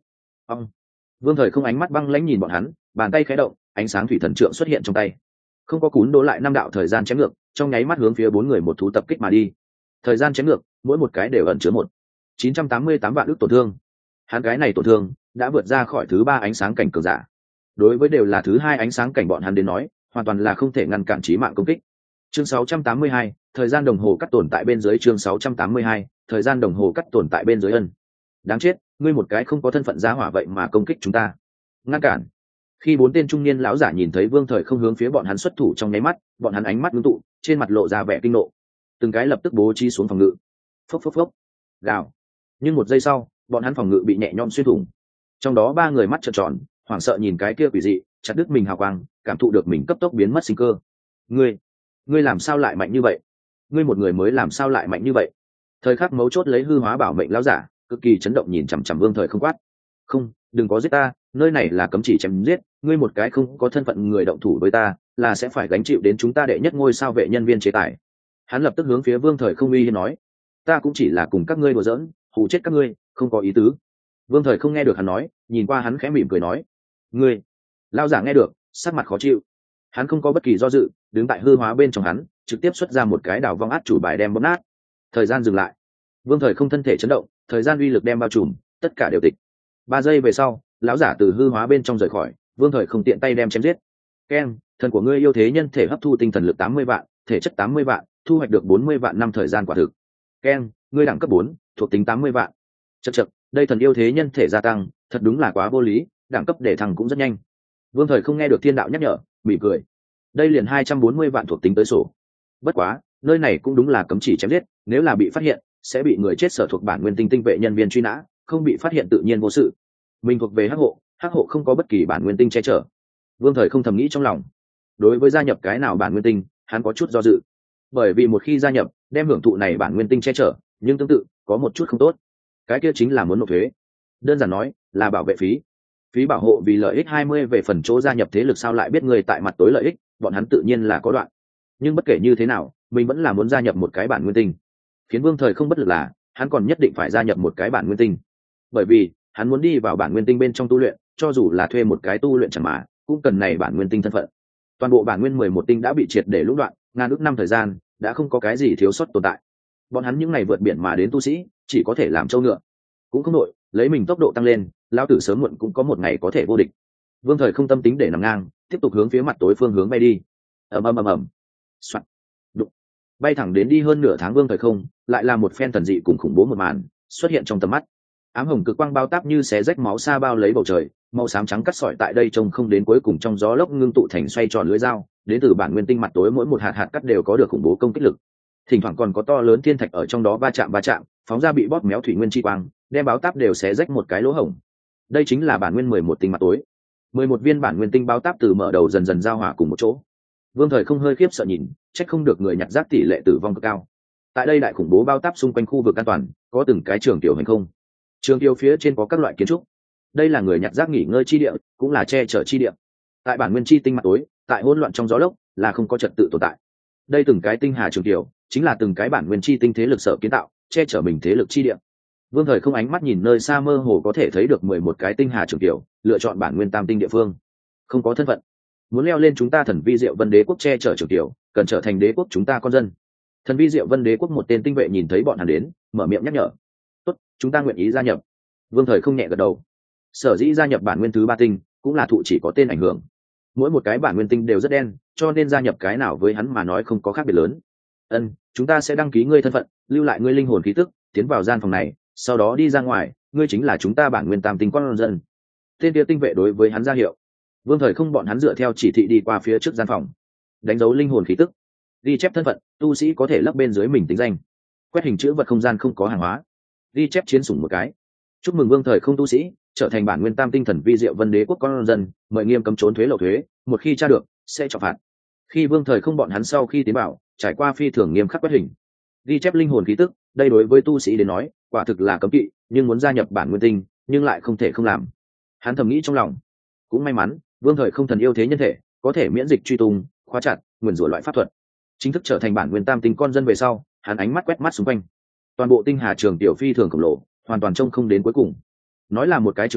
A: ông Vương Thời không ánh mắt băng lãnh nhìn bọn hắn, bàn tay khẽ động, ánh sáng thủy thần trượng xuất hiện trong tay, không có cún đố lại năm đạo thời gian chém ngược, trong nháy mắt hướng phía bốn người một thú tập kích mà đi. Thời gian chém ngược, mỗi một cái đều ẩn chứa một chín trăm tám mươi tám vạn ức tổn thương. Hắn cái này tổn thương đã vượt ra khỏi thứ ba ánh sáng cảnh cường giả. Đối với đều là thứ hai ánh sáng cảnh bọn hắn đến nói, hoàn toàn là không thể ngăn cản chí mạng công kích. Chương sáu trăm tám mươi hai, thời gian đồng hồ cắt tồn tại bên dưới. Chương sáu trăm tám mươi hai, thời gian đồng hồ cắt tồn tại bên dưới. Ân, đáng chết, ngươi một cái không có thân phận giá hỏa vậy mà công kích chúng ta. Ngăn cản. Khi bốn tên trung niên lão giả nhìn thấy Vương Thời không hướng phía bọn hắn xuất thủ trong nháy mắt, bọn hắn ánh mắt ngưng tụ, trên mặt lộ ra vẻ kinh nộ, từng cái lập tức bố trí xuống phòng ngự. Phốc phốc phốc, gào. Nhưng một giây sau, bọn hắn phòng ngự bị nhẹ nhõm xuyên thủng. Trong đó ba người mắt trợn tròn, hoảng sợ nhìn cái kia quỷ dị, chặt đứt mình hào quang, cảm thụ được mình cấp tốc biến mất sinh cơ. Ngươi, ngươi làm sao lại mạnh như vậy? Ngươi một người mới làm sao lại mạnh như vậy? Thời khắc mấu chốt lấy hư hóa bảo mệnh lão giả, cực kỳ chấn động nhìn chằm chằm Vương Thời không quát. Không, đừng có giết ta, nơi này là cấm chỉ chém giết, ngươi một cái không có thân phận người động thủ với ta, là sẽ phải gánh chịu đến chúng ta đệ nhất ngôi sao vệ nhân viên chế tài. Hắn lập tức hướng phía Vương Thời không uy hiếp nói, ta cũng chỉ là cùng các ngươi đùa giỡn, hù chết các ngươi, không có ý tứ. Vương Thời không nghe được hắn nói, nhìn qua hắn khẽ mỉm cười nói, ngươi. Lão giả nghe được, sắc mặt khó chịu. Hắn không có bất kỳ do dự, đứng tại hư hóa bên trong hắn, trực tiếp xuất ra một cái đào vong át chủ bài đem bóp nát. Thời gian dừng lại. Vương Thời không thân thể chấn động, thời gian uy lực đem bao trùm, tất cả đều tịch. Ba giây về sau, lão giả từ hư hóa bên trong rời khỏi, Vương Thời không tiện tay đem chém giết. Keng, thần của ngươi yêu thế nhân thể hấp thu tinh thần lực tám mươi vạn, thể chất tám mươi vạn, thu hoạch được bốn mươi vạn năm thời gian quả thực. Keng, ngươi đẳng cấp bốn, thuộc tính tám mươi vạn. Chậc chậc, đây thần yêu thế nhân thể gia tăng, thật đúng là quá vô lý, đẳng cấp để thằng cũng rất nhanh. Vương Thời không nghe được thiên đạo nhắc nhở, mỉm cười. Đây liền hai trăm bốn mươi vạn thuộc tính tới sổ. Bất quá, nơi này cũng đúng là cấm chỉ chém giết, nếu là bị phát hiện, sẽ bị người chết sở thuộc bản nguyên tinh tinh vệ nhân viên truy nã, không bị phát hiện tự nhiên vô sự. Mình thuộc về hắc hộ, hắc hộ không có bất kỳ bản nguyên tinh che chở. Vương Thời không thầm nghĩ trong lòng. Đối với gia nhập cái nào bản nguyên tinh, hắn có chút do dự. Bởi vì một khi gia nhập, đem hưởng thụ này bản nguyên tinh che chở, nhưng tương tự có một chút không tốt. Cái kia chính là muốn nộp thuế. Đơn giản nói, là bảo vệ phí. Phí bảo hộ vì lợi ích hai mươi về phần chỗ gia nhập thế lực sao lại biết người tại mặt tối lợi ích, bọn hắn tự nhiên là có đoạn. Nhưng bất kể như thế nào, mình vẫn là muốn gia nhập một cái bản nguyên tinh. Khiến Vương Thời không bất lực là, hắn còn nhất định phải gia nhập một cái bản nguyên tinh. Bởi vì, hắn muốn đi vào bản nguyên tinh bên trong tu luyện, cho dù là thuê một cái tu luyện chẳng mà, cũng cần này bản nguyên tinh thân phận. Toàn bộ bản nguyên mười một tinh đã bị triệt để lũng đoạn, ngàn ước năm thời gian, đã không có cái gì thiếu sót tồn tại. Bọn hắn những ngày vượt biển mà đến tu sĩ, chỉ có thể làm trâu ngựa. Cũng không nội, lấy mình tốc độ tăng lên, lão tử sớm muộn cũng có một ngày có thể vô địch. Vương Thời không tâm tính để nằm ngang, tiếp tục hướng phía mặt tối phương hướng bay đi. Ầm ầm ầm ầm. Soạt. Đụng. Bay thẳng đến đi hơn nửa tháng Vương Thời không, lại là một phen thần dị cùng khủng bố một màn xuất hiện trong tầm mắt. Ám hồng cực quang bao táp như xé rách máu xa bao lấy bầu trời, màu xám trắng cắt sỏi tại đây trông không đến cuối cùng trong gió lốc ngưng tụ thành xoay tròn lưỡi dao, đến từ bản nguyên tinh mặt tối mỗi một hạt hạt cắt đều có được khủng bố công kích lực. Thỉnh thoảng còn có to lớn thiên thạch ở trong đó va chạm va chạm, phóng ra bị bóp méo thủy nguyên chi quang, đem báo táp đều xé rách một cái lỗ hổng. Đây chính là bản nguyên mười một tinh mặt tối. Mười một viên bản nguyên tinh báo táp từ mở đầu dần dần giao hòa cùng một chỗ. Vương Thời không hơi khiếp sợ nhìn, trách không được người nhặt rác tỷ lệ tử vong cực cao. Tại đây đại khủng bố báo táp xung quanh khu vực an toàn, có từng cái trường tiểu hành không. Trường tiểu phía trên có các loại kiến trúc. Đây là người nhặt rác nghỉ ngơi chi địa, cũng là che chở chi địa. Tại bản nguyên chi tinh mặt tối, tại hỗn loạn trong gió lốc, là không có trật tự tồn tại. Đây từng cái tinh hà trường tiểu, chính là từng cái bản nguyên chi tinh thế lực sở kiến tạo, che chở mình thế lực chi địa. Vương Thời không ánh mắt nhìn nơi xa mơ hồ có thể thấy được mười một cái tinh hà trường tiểu, lựa chọn bản nguyên tam tinh địa phương. Không có thân phận, muốn leo lên chúng ta thần vi diệu vân đế quốc che chở trường tiểu, cần trở thành đế quốc chúng ta con dân. Thần vi diệu vân đế quốc một tên tinh vệ nhìn thấy bọn hắn đến, mở miệng nhắc nhở. Tốt, chúng ta nguyện ý gia nhập. Vương Thời không nhẹ gật đầu. Sở dĩ gia nhập bản nguyên thứ ba tinh, cũng là thụ chỉ có tên ảnh hưởng. Mỗi một cái bản nguyên tinh đều rất đen, cho nên gia nhập cái nào với hắn mà nói không có khác biệt lớn. Ân, chúng ta sẽ đăng ký ngươi thân phận, lưu lại ngươi linh hồn khí tức, tiến vào gian phòng này, sau đó đi ra ngoài, ngươi chính là chúng ta bản nguyên tam tinh con dân. Tên kia tinh vệ đối với hắn ra hiệu. Vương Thời không bọn hắn dựa theo chỉ thị đi qua phía trước gian phòng, đánh dấu linh hồn khí tức, ghi chép thân phận, tu sĩ có thể lấp bên dưới mình tính danh, quét hình chữ vật không gian không có hàng hóa, ghi chép chiến sủng một cái. Chúc mừng Vương Thời không tu sĩ trở thành bản nguyên tam tinh thần vi diệu vân đế quốc con dân, mời nghiêm cấm trốn thuế lậu thuế, một khi tra được sẽ trọng phạt. Khi Vương Thời không bọn hắn sau khi tiến bảo, trải qua phi thường nghiêm khắc quét hình, ghi chép linh hồn khí tức, đây đối với tu sĩ đến nói quả thực là cấm kỵ, nhưng muốn gia nhập bản nguyên tinh nhưng lại không thể không làm. Hắn thầm nghĩ trong lòng, cũng may mắn Vương Thời không thần yêu thế nhân thể có thể miễn dịch truy tung, khóa chặt, nguyền rủa loại pháp thuật, chính thức trở thành bản nguyên tam tinh con dân về sau, hắn ánh mắt quét mắt xung quanh, toàn bộ tinh hà trường tiểu phi thường khổng lồ, hoàn toàn trông không đến cuối cùng. Nói là một cái trường tiểu,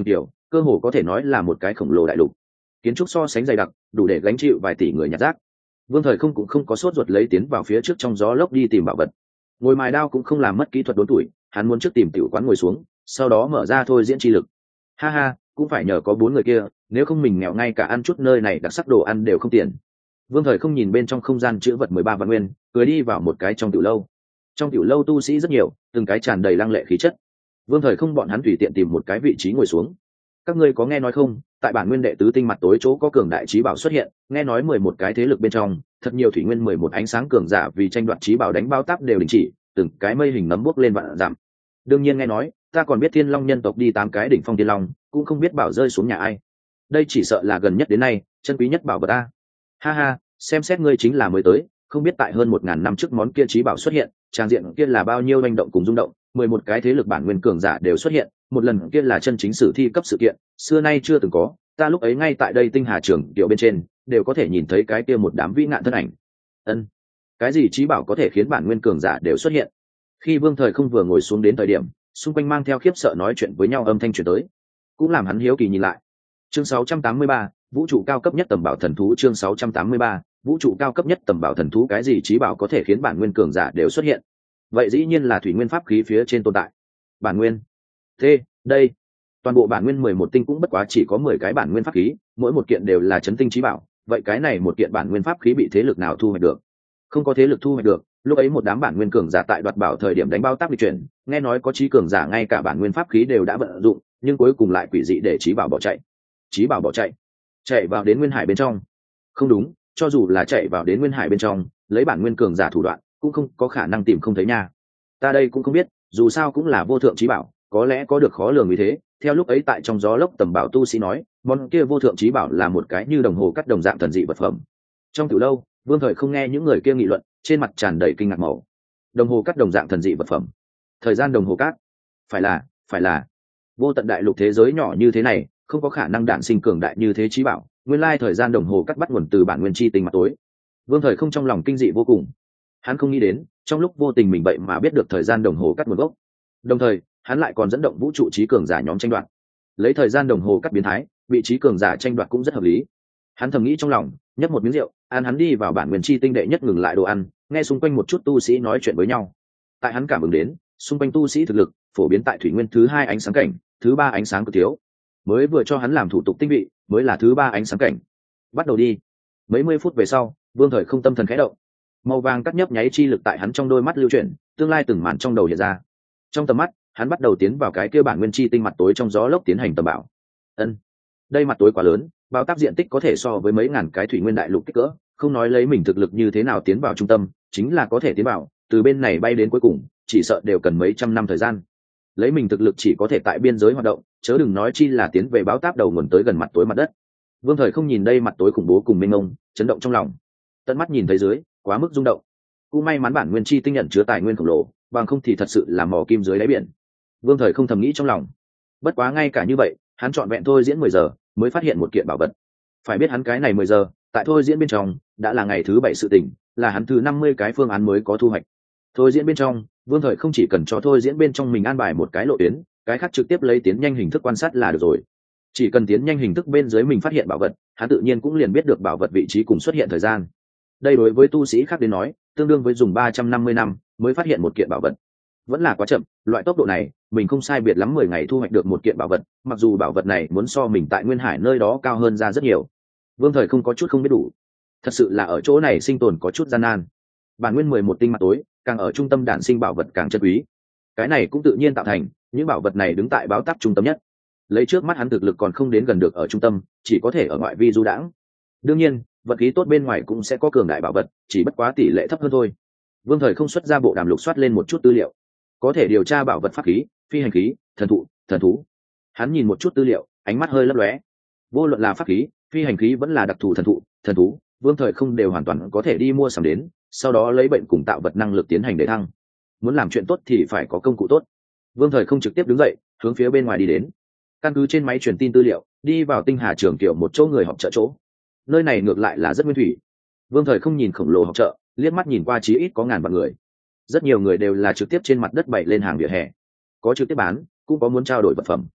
A: cơ hồ có thể nói là một cái khổng lồ đại lục, kiến trúc so sánh dày đặc, đủ để gánh chịu vài tỷ người nhặt rác. Vương Thời không cũng không có sốt ruột lấy tiến vào phía trước trong gió lốc đi tìm bảo vật, ngồi mài đao cũng không làm mất kỹ thuật đốn tuổi, hắn muốn trước tìm tiểu quán ngồi xuống, sau đó mở ra thôi diễn chi lực. Ha ha, cũng phải nhờ có bốn người kia, nếu không mình nghèo ngay cả ăn chút nơi này đặc sắc đồ ăn đều không tiền. Vương Thời không nhìn bên trong không gian chữ vật mười ba vạn nguyên, cười đi vào một cái trong tiểu lâu. Trong tiểu lâu tu sĩ rất nhiều, từng cái tràn đầy lăng lệ khí chất. Vương Thời không bọn hắn tùy tiện tìm một cái vị trí ngồi xuống. Các ngươi có nghe nói không, tại bản nguyên đệ tứ tinh mặt tối chỗ có cường đại trí bảo xuất hiện, nghe nói mười một cái thế lực bên trong, thật nhiều thủy nguyên mười một ánh sáng cường giả vì tranh đoạt trí bảo đánh bao táp đều đình chỉ, từng cái mây hình nấm bốc lên vạn giảm. Đương nhiên nghe nói, ta còn biết Thiên Long nhân tộc đi tám cái đỉnh phong Thiên Long, cũng không biết bảo rơi xuống nhà ai. Đây chỉ sợ là gần nhất đến nay, chân quý nhất bảo vật ta. Ha ha, xem xét ngươi chính là mới tới, không biết tại hơn một ngàn năm trước món kia trí bảo xuất hiện, trang diện kia là bao nhiêu manh động cùng rung động, mười một cái thế lực bản nguyên cường giả đều xuất hiện, một lần kia là chân chính sử thi cấp sự kiện, xưa nay chưa từng có, ta lúc ấy ngay tại đây tinh hà trường tiểu bên trên, đều có thể nhìn thấy cái kia một đám vĩ ngạn thân ảnh. Ân, cái gì trí bảo có thể khiến bản nguyên cường giả đều xuất hiện? Khi Vương Thời không vừa ngồi xuống đến thời điểm, xung quanh mang theo khiếp sợ nói chuyện với nhau âm thanh truyền tới, cũng làm hắn hiếu kỳ nhìn lại. Chương sáu trăm tám mươi ba, vũ trụ cao cấp nhất tầm bảo thần thú. Chương sáu trăm tám mươi ba, vũ trụ cao cấp nhất tầm bảo thần thú. Cái gì trí bảo có thể khiến bản nguyên cường giả đều xuất hiện? Vậy dĩ nhiên là thủy nguyên pháp khí phía trên tồn tại. Bản nguyên. Thế, đây, toàn bộ bản nguyên mười một tinh cũng bất quá chỉ có mười cái bản nguyên pháp khí, mỗi một kiện đều là chấn tinh trí bảo, vậy cái này một kiện bản nguyên pháp khí bị thế lực nào thu hoạch được? Không có thế lực thu hoạch được, lúc ấy một đám bản nguyên cường giả tại đoạt bảo thời điểm đánh bao tác bị chuyển, nghe nói có trí cường giả ngay cả bản nguyên pháp khí đều đã vận dụng, nhưng cuối cùng lại quỷ dị để trí bảo bỏ chạy. Trí bảo bỏ chạy, chạy vào đến nguyên hải bên trong. Không đúng, cho dù là chạy vào đến nguyên hải bên trong, lấy bản nguyên cường giả thủ đoạn, cũng không có khả năng tìm không thấy nha. Ta đây cũng không biết, dù sao cũng là vô thượng trí bảo, có lẽ có được khó lường như thế. Theo lúc ấy tại trong gió lốc tầm bảo tu sĩ nói, món kia vô thượng trí bảo là một cái như đồng hồ cắt đồng dạng thần dị vật phẩm. Trong từ lâu, Vương Thời không nghe những người kia nghị luận, trên mặt tràn đầy kinh ngạc màu. Đồng hồ cắt đồng dạng thần dị vật phẩm, thời gian đồng hồ cát, phải là, phải là vô tận đại lục thế giới nhỏ như thế này, không có khả năng đản sinh cường đại như thế trí bảo. Nguyên lai thời gian đồng hồ cắt bắt nguồn từ bản nguyên chi tinh mặt tối. Vương Thời không trong lòng kinh dị vô cùng, hắn không nghĩ đến trong lúc vô tình mình vậy mà biết được thời gian đồng hồ cắt nguồn gốc, đồng thời hắn lại còn dẫn động vũ trụ trí cường giả nhóm tranh đoạt, lấy thời gian đồng hồ cắt biến thái, vị trí cường giả tranh đoạt cũng rất hợp lý. Hắn thầm nghĩ trong lòng, nhấp một miếng rượu, ăn hắn đi vào bản nguyên chi tinh đệ nhất ngừng lại đồ ăn, nghe xung quanh một chút tu sĩ nói chuyện với nhau. Tại hắn cảm ứng đến, xung quanh tu sĩ thực lực phổ biến tại thủy nguyên thứ hai ánh sáng cảnh, thứ ba ánh sáng cực thiếu. Mới vừa cho hắn làm thủ tục tinh vị, mới là thứ ba ánh sáng cảnh. Bắt đầu đi. Mấy mươi phút về sau, Vương Thời không tâm thần khẽ động, màu vàng cắt nhấp nháy chi lực tại hắn trong đôi mắt lưu chuyển, tương lai từng màn trong đầu hiện ra. Trong tầm mắt, hắn bắt đầu tiến vào cái kia bản nguyên chi tinh mặt tối trong gió lốc tiến hành tầm bảo. Ân, đây mặt tối quá lớn, bao tác diện tích có thể so với mấy ngàn cái thủy nguyên đại lục kích cỡ, không nói lấy mình thực lực như thế nào tiến vào trung tâm, chính là có thể tiến vào, từ bên này bay đến cuối cùng, chỉ sợ đều cần mấy trăm năm thời gian. Lấy mình thực lực chỉ có thể tại biên giới hoạt động, chớ đừng nói chi là tiến về báo táp đầu nguồn tới gần mặt tối mặt đất. Vương Thời không nhìn đây mặt tối khủng bố cùng mênh mông, chấn động trong lòng. Tận mắt nhìn thấy dưới, quá mức rung động. Cũng may mắn bản nguyên chi tinh nhận chứa tài nguyên khổng lồ, bằng không thì thật sự là mò kim dưới đáy biển. Vương Thời không thầm nghĩ trong lòng. Bất quá ngay cả như vậy, hắn chọn vẹn thôi diễn mười giờ, mới phát hiện một kiện bảo vật. Phải biết hắn cái này mười giờ, tại thôi diễn bên trong, đã là ngày thứ bảy sự tình, là hắn thứ năm mươi cái phương án mới có thu hoạch. Thôi diễn bên trong, Vương Thời không chỉ cần cho thôi diễn bên trong mình an bài một cái lộ tuyến, cái khác trực tiếp lấy tiến nhanh hình thức quan sát là được rồi. Chỉ cần tiến nhanh hình thức bên dưới mình phát hiện bảo vật, hắn tự nhiên cũng liền biết được bảo vật vị trí cùng xuất hiện thời gian. Đây đối với tu sĩ khác đến nói, tương đương với dùng ba trăm năm mươi năm mới phát hiện một kiện bảo vật. Vẫn là quá chậm, loại tốc độ này, mình không sai biệt lắm mười ngày thu hoạch được một kiện bảo vật, mặc dù bảo vật này muốn so mình tại Nguyên Hải nơi đó cao hơn ra rất nhiều. Vương Thời không có chút không biết đủ. Thật sự là ở chỗ này sinh tồn có chút gian nan. Bản nguyên mười một tinh mặt tối, càng ở trung tâm đản sinh bảo vật càng chân quý. Cái này cũng tự nhiên tạo thành, những bảo vật này đứng tại báo táp trung tâm nhất. Lấy trước mắt hắn thực lực còn không đến gần được ở trung tâm, chỉ có thể ở ngoại vi du đãng. Đương nhiên, vật khí tốt bên ngoài cũng sẽ có cường đại bảo vật, chỉ bất quá tỷ lệ thấp hơn thôi. Vương Thời không xuất ra bộ đàm lục soát lên một chút tư liệu, có thể điều tra bảo vật pháp khí, phi hành khí, thần thụ, thần thú. Hắn nhìn một chút tư liệu, ánh mắt hơi lấp lóe. Vô luận là pháp khí, phi hành khí vẫn là đặc thù thần thụ, thần thú, Vương Thời không đều hoàn toàn có thể đi mua sắm đến, sau đó lấy bệnh cùng tạo vật năng lực tiến hành để thăng. Muốn làm chuyện tốt thì phải có công cụ tốt. Vương Thời không trực tiếp đứng dậy, hướng phía bên ngoài đi đến. Căn cứ trên máy truyền tin tư liệu, đi vào tinh hà trường kiểu một chỗ người họp chợ chỗ. Nơi này ngược lại là rất nguyên thủy. Vương Thời không nhìn khổng lồ họp chợ, liếc mắt nhìn qua chí ít có ngàn vạn người. Rất nhiều người đều là trực tiếp trên mặt đất bày lên hàng vỉa hè, có trực tiếp bán, cũng có muốn trao đổi vật phẩm.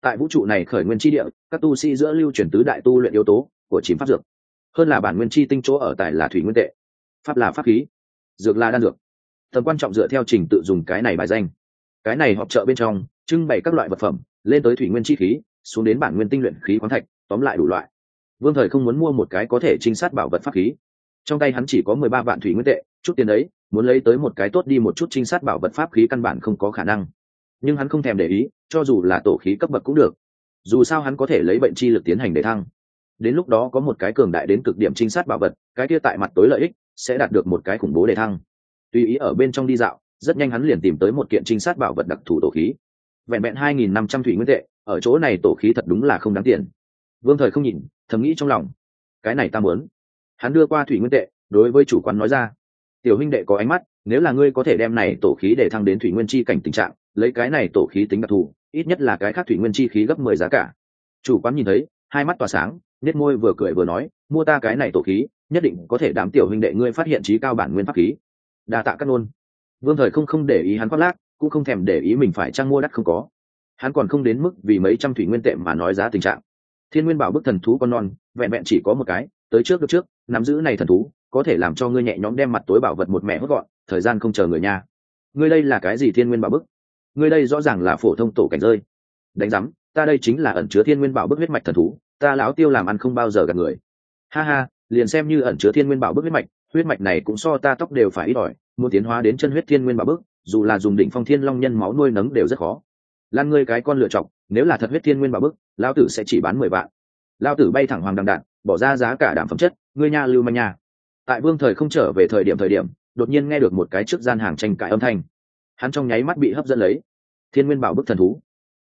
A: Tại vũ trụ này khởi nguyên chi địa, các tu sĩ giữa lưu truyền tứ đại tu luyện yếu tố của chìm pháp dược. Hơn là bản nguyên chi tinh chỗ ở tại là thủy nguyên tệ, pháp là pháp khí, dược là đan dược. Tầm quan trọng dựa theo trình tự dùng cái này bài danh. Cái này họp chợ bên trong trưng bày các loại vật phẩm, lên tới thủy nguyên chi khí, xuống đến bản nguyên tinh luyện khí khoáng thạch, tóm lại đủ loại. Vương Thời không muốn mua một cái có thể trinh sát bảo vật pháp khí, trong tay hắn chỉ có mười ba vạn thủy nguyên tệ, chút tiền đấy muốn lấy tới một cái tốt đi một chút trinh sát bảo vật pháp khí căn bản không có khả năng. Nhưng hắn không thèm để ý, cho dù là tổ khí cấp bậc cũng được, dù sao hắn có thể lấy bệnh chi lực tiến hành để thăng. Đến lúc đó có một cái cường đại đến cực điểm trinh sát bảo vật, cái kia tại mặt tối lợi ích sẽ đạt được một cái khủng bố để thăng. Tùy ý ở bên trong đi dạo, rất nhanh hắn liền tìm tới một kiện trinh sát bảo vật đặc thù tổ khí, vẹn vẹn hai nghìn năm trăm thủy nguyên tệ, ở chỗ này tổ khí thật đúng là không đáng tiền. Vương Thời không nhìn, thầm nghĩ trong lòng, cái này ta muốn. Hắn đưa qua thủy nguyên tệ, đối với chủ quán nói ra, tiểu huynh đệ có ánh mắt, nếu là ngươi có thể đem này tổ khí để thăng đến thủy nguyên chi cảnh tình trạng, lấy cái này tổ khí tính đặc thù, ít nhất là cái khác thủy nguyên chi khí gấp mười giá cả. Chủ quán nhìn thấy, hai mắt tỏa sáng, nhếch môi vừa cười vừa nói, mua ta cái này tổ khí, nhất định có thể đảm tiểu huynh đệ ngươi phát hiện trí cao bản nguyên pháp khí. Đa tạ các nôn. Vương Thời không không để ý hắn khoác lác, cũng không thèm để ý mình phải trang mua đắt không có. Hắn còn không đến mức vì mấy trăm thủy nguyên tệ mà nói giá tình trạng. Thiên Nguyên Bảo Bức thần thú con non, vẹn vẹn chỉ có một cái, tới trước được trước, nắm giữ này thần thú, có thể làm cho ngươi nhẹ nhõm đem mặt tối bảo vật một mẹ hốt gọn, thời gian không chờ người nha. Ngươi đây là cái gì Thiên Nguyên Bảo Bức? Ngươi đây rõ ràng là phổ thông tổ cảnh rơi. Đánh rắm, ta đây chính là ẩn chứa Thiên Nguyên Bảo Bức huyết mạch thần thú, ta lão Tiêu làm ăn không bao giờ gạt người. Ha ha, liền xem như ẩn chứa Thiên Nguyên Bảo Bức huyết mạch, huyết mạch này cũng so ta tóc đều phải ít ỏi, muốn tiến hóa đến chân huyết Thiên Nguyên Bảo Bức, dù là dùng đỉnh phong thiên long nhân máu nuôi nấng đều rất khó. Lan ngươi cái con lựa chọc, nếu là thật huyết Thiên Nguyên Bảo Bức, lão tử sẽ chỉ bán mười vạn. Lão tử bay thẳng hoàng đằng đạn, bỏ ra giá cả đảm phẩm chất, ngươi nha lưu manh nha. Tại Vương Thời không trở về thời điểm thời điểm, đột nhiên nghe được một cái trước gian hàng tranh cãi âm thanh. Hắn trong nháy mắt bị hấp dẫn lấy. Thiên Nguyên Bảo Bức thần thú,